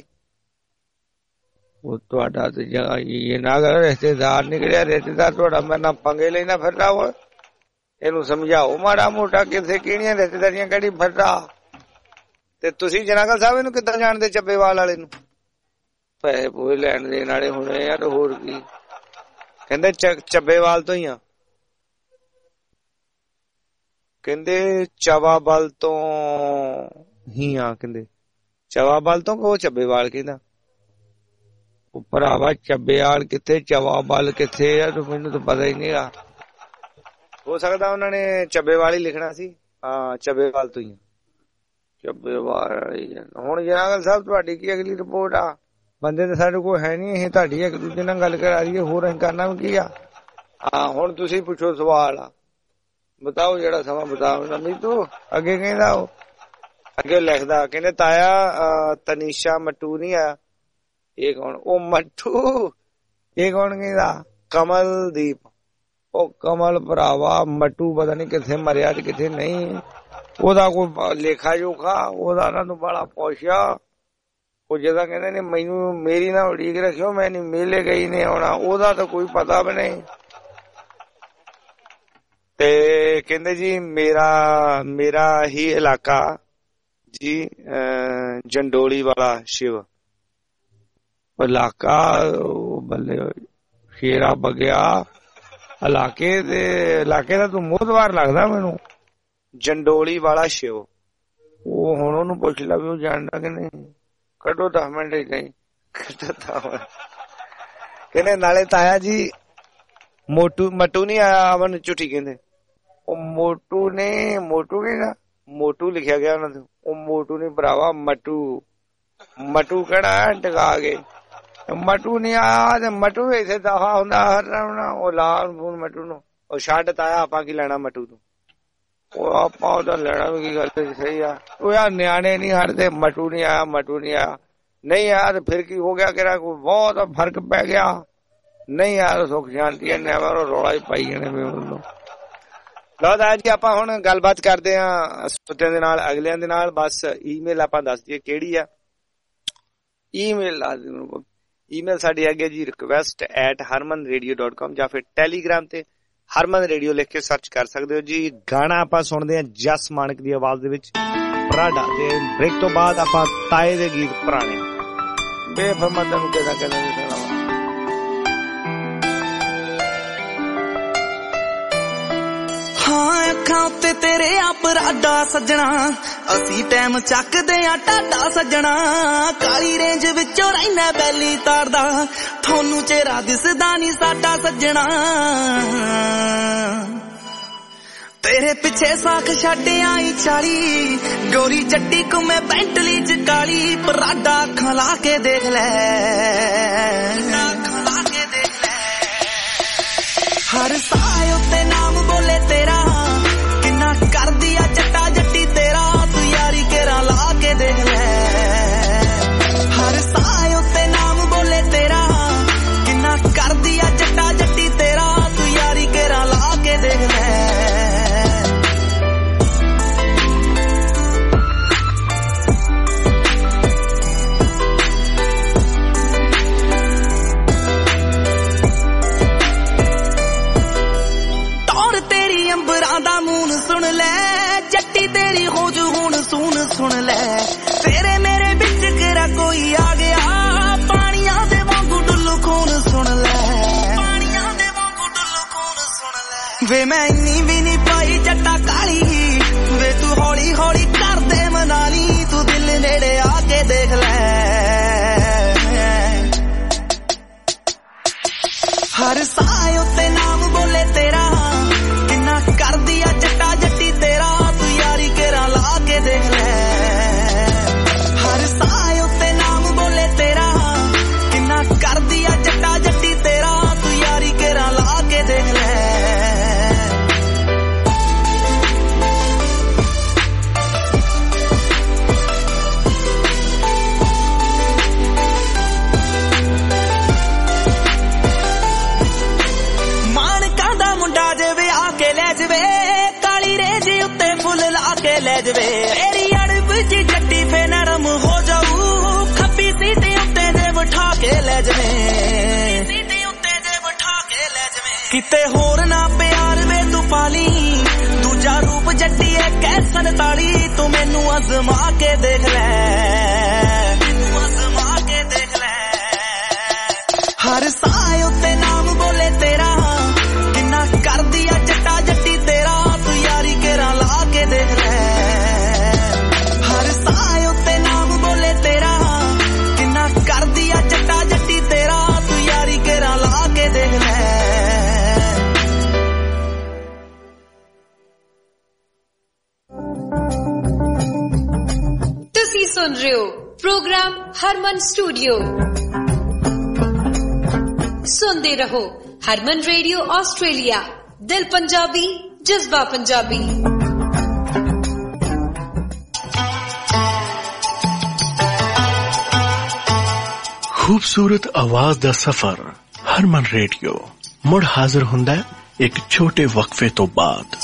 ਉਹ ਤੁਹਾਡਾ ਤੇ ਜਗ੍ਹਾ ਇਹ ਨਾ ਕਰ, ਰਿਸ਼ਤੇਦਾਰ ਨਿਕਲਿਆ ਰਿਸ਼ਤੇਦਾਰ ਤੁਹਾਡਾ ਮੇਰੇ ਨਾਲ ਪੰਗੇ ਲੈਣਾ ਫਿਰਦਾ। ਉਹ ਇਹਨੂੰ ਸਮਝਾਓ ਮਾੜਾ ਮੋਟਾ, ਕਿੱਥੇ ਕਿਹੜੀਆਂ ਰਿਸ਼ਤੇਦਾਰੀਆਂ ਕਿਹੜੀ ਫਿਰਦਾ।
ਤੇ ਤੁਸੀਂ ਜਨਾਗਲ ਸਾਹਿਬ ਇਹਨੂੰ ਕਿੱਦਾਂ ਜਾਣਦੇ ਚੱਬੇਵਾਲ ਵਾਲੇ ਨੂੰ?
ਪੈਸੇ ਪੂਸੇ ਲੈਣ ਦੇਣ ਵਾਲੇ ਹੋਣੇ ਯਾਰ, ਹੋਰ ਕੀ।
ਕਹਿੰਦੇ ਚੱਬੇਵਾਲ ਤੋਂ ਹੀ ਆ। ਕਹਿੰਦੇ ਚਵਾਬਲ ਤੋਂ ਹੀ ਆ। ਕਹਿੰਦੇ ਚਵਾਬਲ ਤੋਂ ਕੋ ਚੱਬੇਵਾਲ ਕਹਿੰਦਾ।
ਉਹ ਭਰਾਵਾ ਚੱਬੇਵਾਲ ਕਿੱਥੇ, ਚਵਾਬਲ ਕਿੱਥੇ ਆ, ਤੂੰ ਮੈਨੂੰ ਤਾਂ ਪਤਾ ਹੀ ਨਹੀਂਗਾ।
ਹੋ ਸਕਦਾ ਉਹਨਾਂ ਨੇ ਚੱਬੇਵਾਲ ਹੀ ਲਿਖਣਾ ਸੀ। ਹਾਂ ਚੱਬੇਵਾਲ ਤੋਂ ਹੀ।
ਚੱਬੇਵਾਲ। ਹੁਣ ਜਨਾਗਲ ਸਾਹਿਬ ਤੁਹਾਡੀ ਕੀ ਅਗਲੀ ਰਿਪੋਰਟ ਆ? ਬੰਦੇ ਤਾਂ ਸਾਡੇ ਕੋਲ ਹੈ ਨੀ, ਇਹ ਤੁਹਾਡੀ ਇੱਕ ਦੂਜੇ ਨਾਲ ਗੱਲ ਕਰਾ ਰਹੀਏ, ਹੋਰ ਅਸੀਂ ਕਰਨਾ ਵੀ ਕੀ ਆ। ਹਾਂ ਹੁਣ ਤੁਸੀਂ ਪੁੱਛੋ ਸਵਾਲ ਆ, ਬਤਾਓ ਜਿਹੜਾ ਸਮਾਂ ਬਤਾਓ। ਨਹੀਂ ਤੂੰ ਅੱਗੇ ਕਹਿੰਦਾ, ਉਹ
ਅੱਗੇ ਲਿਖਦਾ ਕਹਿੰਦੇ ਤਾਇਆ ਤਨੀਸ਼ਾ ਮੱਟੂ ਨੀ ਆਇਆ।
ਇਹ ਕੌਣ? ਉਹ ਮੱਟੂ। ਇਹ ਕੌਣ ਕਹਿੰਦਾ?
ਕਮਲਦੀਪ।
ਉਹ ਕਮਲ ਭਰਾਵਾ, ਮੱਟੂ ਪਤਾ ਨੀ ਕਿੱਥੇ ਮਰਿਆ ਤੇ ਕਿੱਥੇ ਨਹੀਂ। ਉਹਦਾ ਕੋਈ ਲੇਖਾ ਜੋਖਾ ਉਹਦਾ ਨਾ ਤੂੰ ਬੜਾ ਪੁੱਛਿਆ। ਉਹ ਜਿਹਦਾ ਕਹਿੰਦੇ ਨੇ ਮੈਨੂੰ ਮੇਰੀ ਨਾ ਉਡੀਕ ਰੱਖਿਓ, ਮੈਂ ਨੀ ਮੇਲੇ ਗਈ ਨੇ ਆਉਣਾ, ਉਹਦਾ ਤਾਂ ਕੋਈ ਪਤਾ ਵੀ ਨਹੀਂ।
ਤੇ ਕਹਿੰਦੇ ਜੀ ਮੇਰਾ ਮੇਰਾ ਹੀ ਇਲਾਕਾ ਜੀ ਜੰਡੋਲੀ ਵਾਲਾ ਸ਼ਿਵ
ਇਲਾਕਾ। ਬੱਲੇ ਸ਼ੇਰਾ ਬਗਿਆ ਇਲਾਕੇ ਦੇ, ਇਲਾਕੇ ਦਾ ਤੂੰ ਮੋਹਤਵਾਰ ਲੱਗਦਾ ਮੈਨੂੰ।
ਜੰਡੋਲੀ ਵਾਲਾ ਸ਼ਿਵ।
ਉਹ ਹੁਣ ਉਹਨੂੰ ਪੁੱਛ ਲਾ ਵੀ ਉਹ ਜਾਣਦਾ ਕਿ ਨਹੀਂ। ਕੱਢੋ ਦਸ ਮਿੰਟ ਹੀ ਨਹੀਂ।
ਕਹਿੰਦੇ ਨਾਲੇ ਤਾਇਆ ਜੀ ਮੋਟੂ ਮਟੂ ਨੀ ਆਇਆ ਅਮਨ ਝੁੱਠੀ ਕਹਿੰਦੇ।
ਉਹ ਮੋਟੂ ਨੇ, ਮੋਟੂ ਕਹਿੰਦਾ,
ਮੋਟੂ ਲਿਖਿਆ ਗਿਆ ਉਹਨਾਂ ਦੇ।
ਉਹ ਮੋਟੂ ਨੀ ਭਰਾਵਾ, ਮਟੂ। ਮਟੂ ਕਿਹੜਾ ਟਕਾ ਗਏ, ਮਟੂ ਨੀ ਆਇਆ ਤੇ ਮਟੂ ਇੱਥੇ ਦਫਾ ਹੁੰਦਾ ਹਰ ਉਹ ਲਾਲ ਫੋਨ ਮਟੂ ਨੂੰ।
ਉਹ ਛੱਡ ਤਾਇਆ ਆਪਾਂ ਕੀ ਲੈਣਾ ਮਟੂ ਤੋਂ।
ਉਹ ਆਪਾਂ ਉਹਦਾ ਲੈਣਾ ਵੀ ਕੀ ਗੱਲ ਸਹੀ ਆ। ਉਹ ਯਾਰ ਨਿਆਣੇ ਨੀ ਹਟਦੇ, ਮਟੂ ਨੀ ਆਇਆ, ਮਟੂ ਨੀ ਆਇਆ। ਨਹੀਂ ਆਇਆ ਤੇ ਫਿਰ ਕੀ ਹੋ ਗਿਆ, ਕਿਹੜਾ ਕੋਈ ਬਹੁਤ ਫਰਕ ਪੈ ਗਿਆ। ਨਹੀਂ ਯਾਰ ਸੁੱਖ ਸ਼ਾਂਤੀ ਹੈ, ਨੈਵਰ ਰੌਲਾ ਹੀ ਪਾਈ ਜਾਣੇ ਮੈਨੂੰ।
ਲਓ ਤਾਇਆ ਜੀ ਆਪਾਂ ਹੁਣ ਗੱਲਬਾਤ ਕਰਦੇ ਹਾਂ ਸਰੋਤਿਆਂ ਦੇ ਨਾਲ, ਅਗਲਿਆਂ ਦੇ ਨਾਲ। ਬਸ ਈਮੇਲ ਆਪਾਂ ਦੱਸ ਦਈਏ ਕਿਹੜੀ ਆ।
ਈਮੇਲ ਲਾ ਦੇ ਮੈਨੂੰ।
ਈਮੇਲ ਸਾਡੀ ਹੈਗੀ ਜੀ request at Harman radio dot com ਜਾਂ ਫਿਰ ਟੈਲੀਗ੍ਰਾਮ ਤੇ ਹਰਮਨ ਰੇਡੀਓ ਲਿਖ ਕੇ ਸਰਚ ਕਰ ਸਕਦੇ ਹੋ ਜੀ। ਗਾਣਾ ਆਪਾਂ ਸੁਣਦੇ ਹਾਂ ਜਸ ਮਾਨਕ ਦੀ ਆਵਾਜ਼ ਦੇ ਵਿੱਚ ਪਰਾਡਾ, ਤੇ ਬ੍ਰੇਕ ਤੋਂ ਬਾਅਦ ਆਪਾਂ ਤਾਏ ਦੇ ਗੀਤ ਪੁਰਾਣੇ।
ਬੇਫਰਮਾਂ ਤੈਨੂੰ ਕਿਹਦਾ ਕਹਿੰਦਾ ਨਹੀਂ ਸੁਣਾਵਾ।
ਹਾਂ ਅੱਖਾਂ ਉੱਤੇ ਤੇਰੇ ਆ ਪਰਾਡਾ ਸੱਜਣਾ, ਅਸੀਂ ਟਾਈਮ ਚੱਕਦੇ ਆ ਟਾਡਾ ਸੱਜਣਾ। ਕਾਲੀ ਰੇਂਜ ਵਿੱਚੋਂ ਰਹਿਣਾ ਬੈਲੀ ਤਾਰਦਾ, ਤੁਹਾਨੂੰ ਚਿਹਰਾ ਦਿਸਦਾ ਨੀ ਸਾਡਾ ਸੱਜਣਾ। ਤੇਰੇ ਪਿੱਛੇ ਸਾਖ ਛੱਡ ਆਈ ਚਾਲੀ, ਗੋਰੀ ਚੱਟੀ ਘੁੰਮੇ ਬੈਂਟਲੀ ਚ ਕਾਲੀ। ਪਰਾਡਾ ਅੱਖਾਂ ਲਾ ਕੇ ਦੇਖ ਲੈ, ਅੱਖਾਂ ਲਾ ਕੇ ਦੇਖ ਲੈ। ਹਰ ਸਾਹ ਉੱਤੇ ਨਾਮ ਬੋਲੇ ਤੇਰਾ, ਕਿੰਨਾ ਕਰਦੀ ਆ ਜੱਟਾ ਜੱਟੀ ਤੇਰਾ। ਤੂੰ ਯਾਰੀ ਕੇਰਾ ਲਾ ਕੇ ਦੇਖ ਲੈ। ਹਰ ਸਾਹ ਉੱਤੇ ਨਾਮ ਬੋਲੇ ਤੇਰਾ, ਕਿੰਨਾ ਕਰਦੀ ਆ ਜੱਟਾ ਜੱਟੀ ਤੇਰਾ। ਤੂੰ ਯਾਰੀ ਕੇਰਾ ਲਾ ਕੇ ਦੇਖ ਲੈ। सुन ले तेरे मेरे बिच केरा कोई आ गया पानियां दे वांगू डुल्लू खून सुन ले पानियां दे वांगू डुल्लू खून सुन ले वे मैं इन्नी भी नहीं पाई जट्टा काली वे तू हौली हौली कर दे मनाली तू दिल नेड़े आके देख ले हर साए उत्ते नाम बोले तेरा किन्ना कर दिया जट्टा जट्टी तेरा तू यारी केरा ला के देख ले हर साए उत्ते नाम बोले तेरा किन्ना कर दिया जट्टा जट्टी तेरा तू यारी केरा ला के देख ले ले जवे तेरी अड़ब जी जट्टी फे नरम हो जाऊ खब्बी सीटे उत्ते दे बिठा के ले जवे सीटे उत्ते दे बिठा के ले जवे किते होर ना प्यार वे तू पाली दूजा रूप जट्टी है कैसन ताली तू मैनू अजमा के देख ले मैनू अजमा के देख ले हर साए उत्ते नाम बोले तेरा किन्ना कर दिया जट्टा जट्टी तेरा तू यारी केरा ला के देख ले कर दिया जट्टा जट्टी तेरा तू यारी केरा ला के देख ले
तुसी सुन रहे हो प्रोग्राम हरमन स्टूडियो सुनते रहो हरमन रेडियो ऑस्ट्रेलिया दिल पंजाबी जज्बा पंजाबी
खूबसूरत आवाज दा सफर हरमन रेडियो मुड़ हाजिर हुंदा एक छोटे वक्फे तो बाद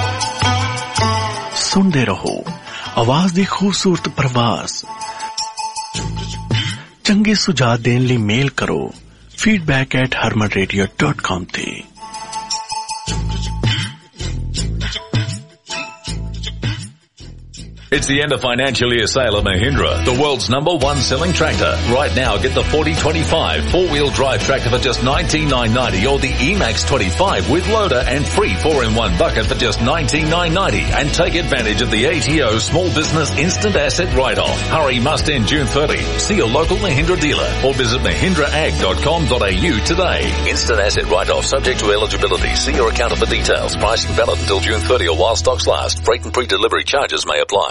सुनते रहो आवाज दी खूबसूरत प्रवास चंगे सुझाव देने लिए मेल करो feedback at Harman radio dot com ते
It's the end of financial year sale at Mahindra, the world's number one selling tractor. Right now, get the forty twenty-five four-wheel drive tractor for just nineteen thousand nine hundred ninety or the E-Max twenty-five with loader and free four in one bucket for just nineteen thousand nine hundred ninety. And take advantage of the A T O Small Business Instant Asset Write-Off. Hurry must end June thirtieth. See your local Mahindra dealer or visit mahindra ag dot com dot a u today. Instant Asset Write-Off subject to eligibility. See your accountant for details. Pricing valid until June thirtieth or while stocks last. Freight and pre-delivery charges may apply.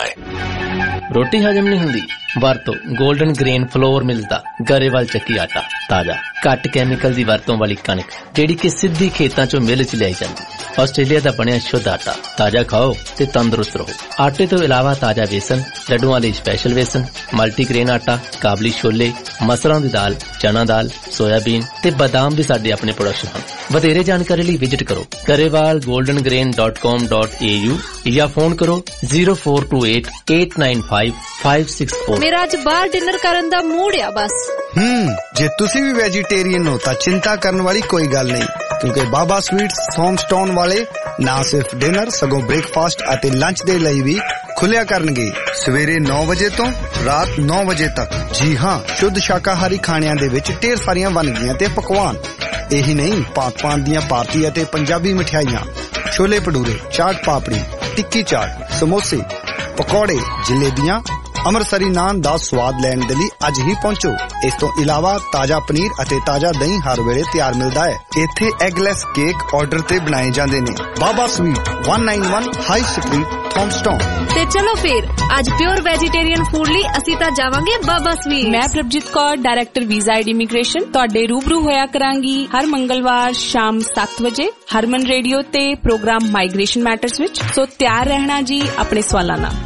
रोटी हजम नहीं हुंदी वरतो golden grain floor मिलदा गरेवाल चक्की आटा ताजा घट chemical दी वरतों वाली कणक जेड़ी कि सिद्धी खेतां चों मिल च लाई जांदी ऑस्ट्रेलिया दा बनिया शुद्ध आटा ताजा खाओ ते तंदुरुस्त रहो आटे तो इलावा ताजा बेसन लड्डुआं लई स्पेशल बेसन मल्टीग्रेन आटा काबली छोले मसरां दी दाल चना दाल सोयाबीन ते बादाम भी साडे अपने प्रोडक्शन हन वधेरे जानकारी लई विजिट करो Grewal golden grain dot com dot A U या फोन करो zero four two eight eight nine five five six four
मेरा अज बाहर डिनर करन दा मूड आ बस
हम्म जे तुसी भी वेजिटेरियन हो ता चिंता करने वाली कोई गल नहीं क्योंकि बाबा स्वीट्स थॉमस्टाउन वाले ना सिर्फ डिनर सगों ब्रेकफास्ट अते लंच दे लई भी खुलिया करनगे सवेरे नौ बजे तो रात नौ बजे तक जी हां शुद्ध शाकाहारी खाणियां दे विच ढेर सारियां वनगियां ते पकवान यही नहीं पाक पान दियां पार्टी अते पंजाबी मिठाइयां छोले भटूरे चाट पापड़ी टिक्की चाट समोसे पकौड़े जलेबियां अमृतसरी नान दा स्वाद लैण दे लई अज ही पहुंचो इस तो इलावा ताजा पनीर अते ताजा दही हर वेले तैयार मिलदा है इत्थे एगलेस केक ऑर्डर ते बनाए जांदे ने Baba sweet one ninety-one high street Thomastown
ते चलो फिर आज प्योर वेजिटेरियन फूड ਲਈ ਅਸੀਂ ਤਾਂ ਜਾਵਾਂਗੇ ਬਾਬਾ ਸਵੀਟ
ਮੈਂ Prabhjeet Kaur director visa and immigration ਤੁਹਾਡੇ ਰੂਬਰੂ ਹੋਇਆ ਕਰਾਂਗੀ ਹਰ ਮੰਗਲਵਾਰ ਸ਼ਾਮ ਸੱਤ ਵਜੇ ਹਰਮਨ ਰੇਡੀਓ ਤੇ ਪ੍ਰੋਗਰਾਮ ਮਾਈਗ੍ਰੇਸ਼ਨ ਮੈਟਰਸ ਵਿੱਚ ਸੋ ਤਿਆਰ ਰਹਿਣਾ ਜੀ ਆਪਣੇ ਸਵਾਲਾਂ ਨਾਲ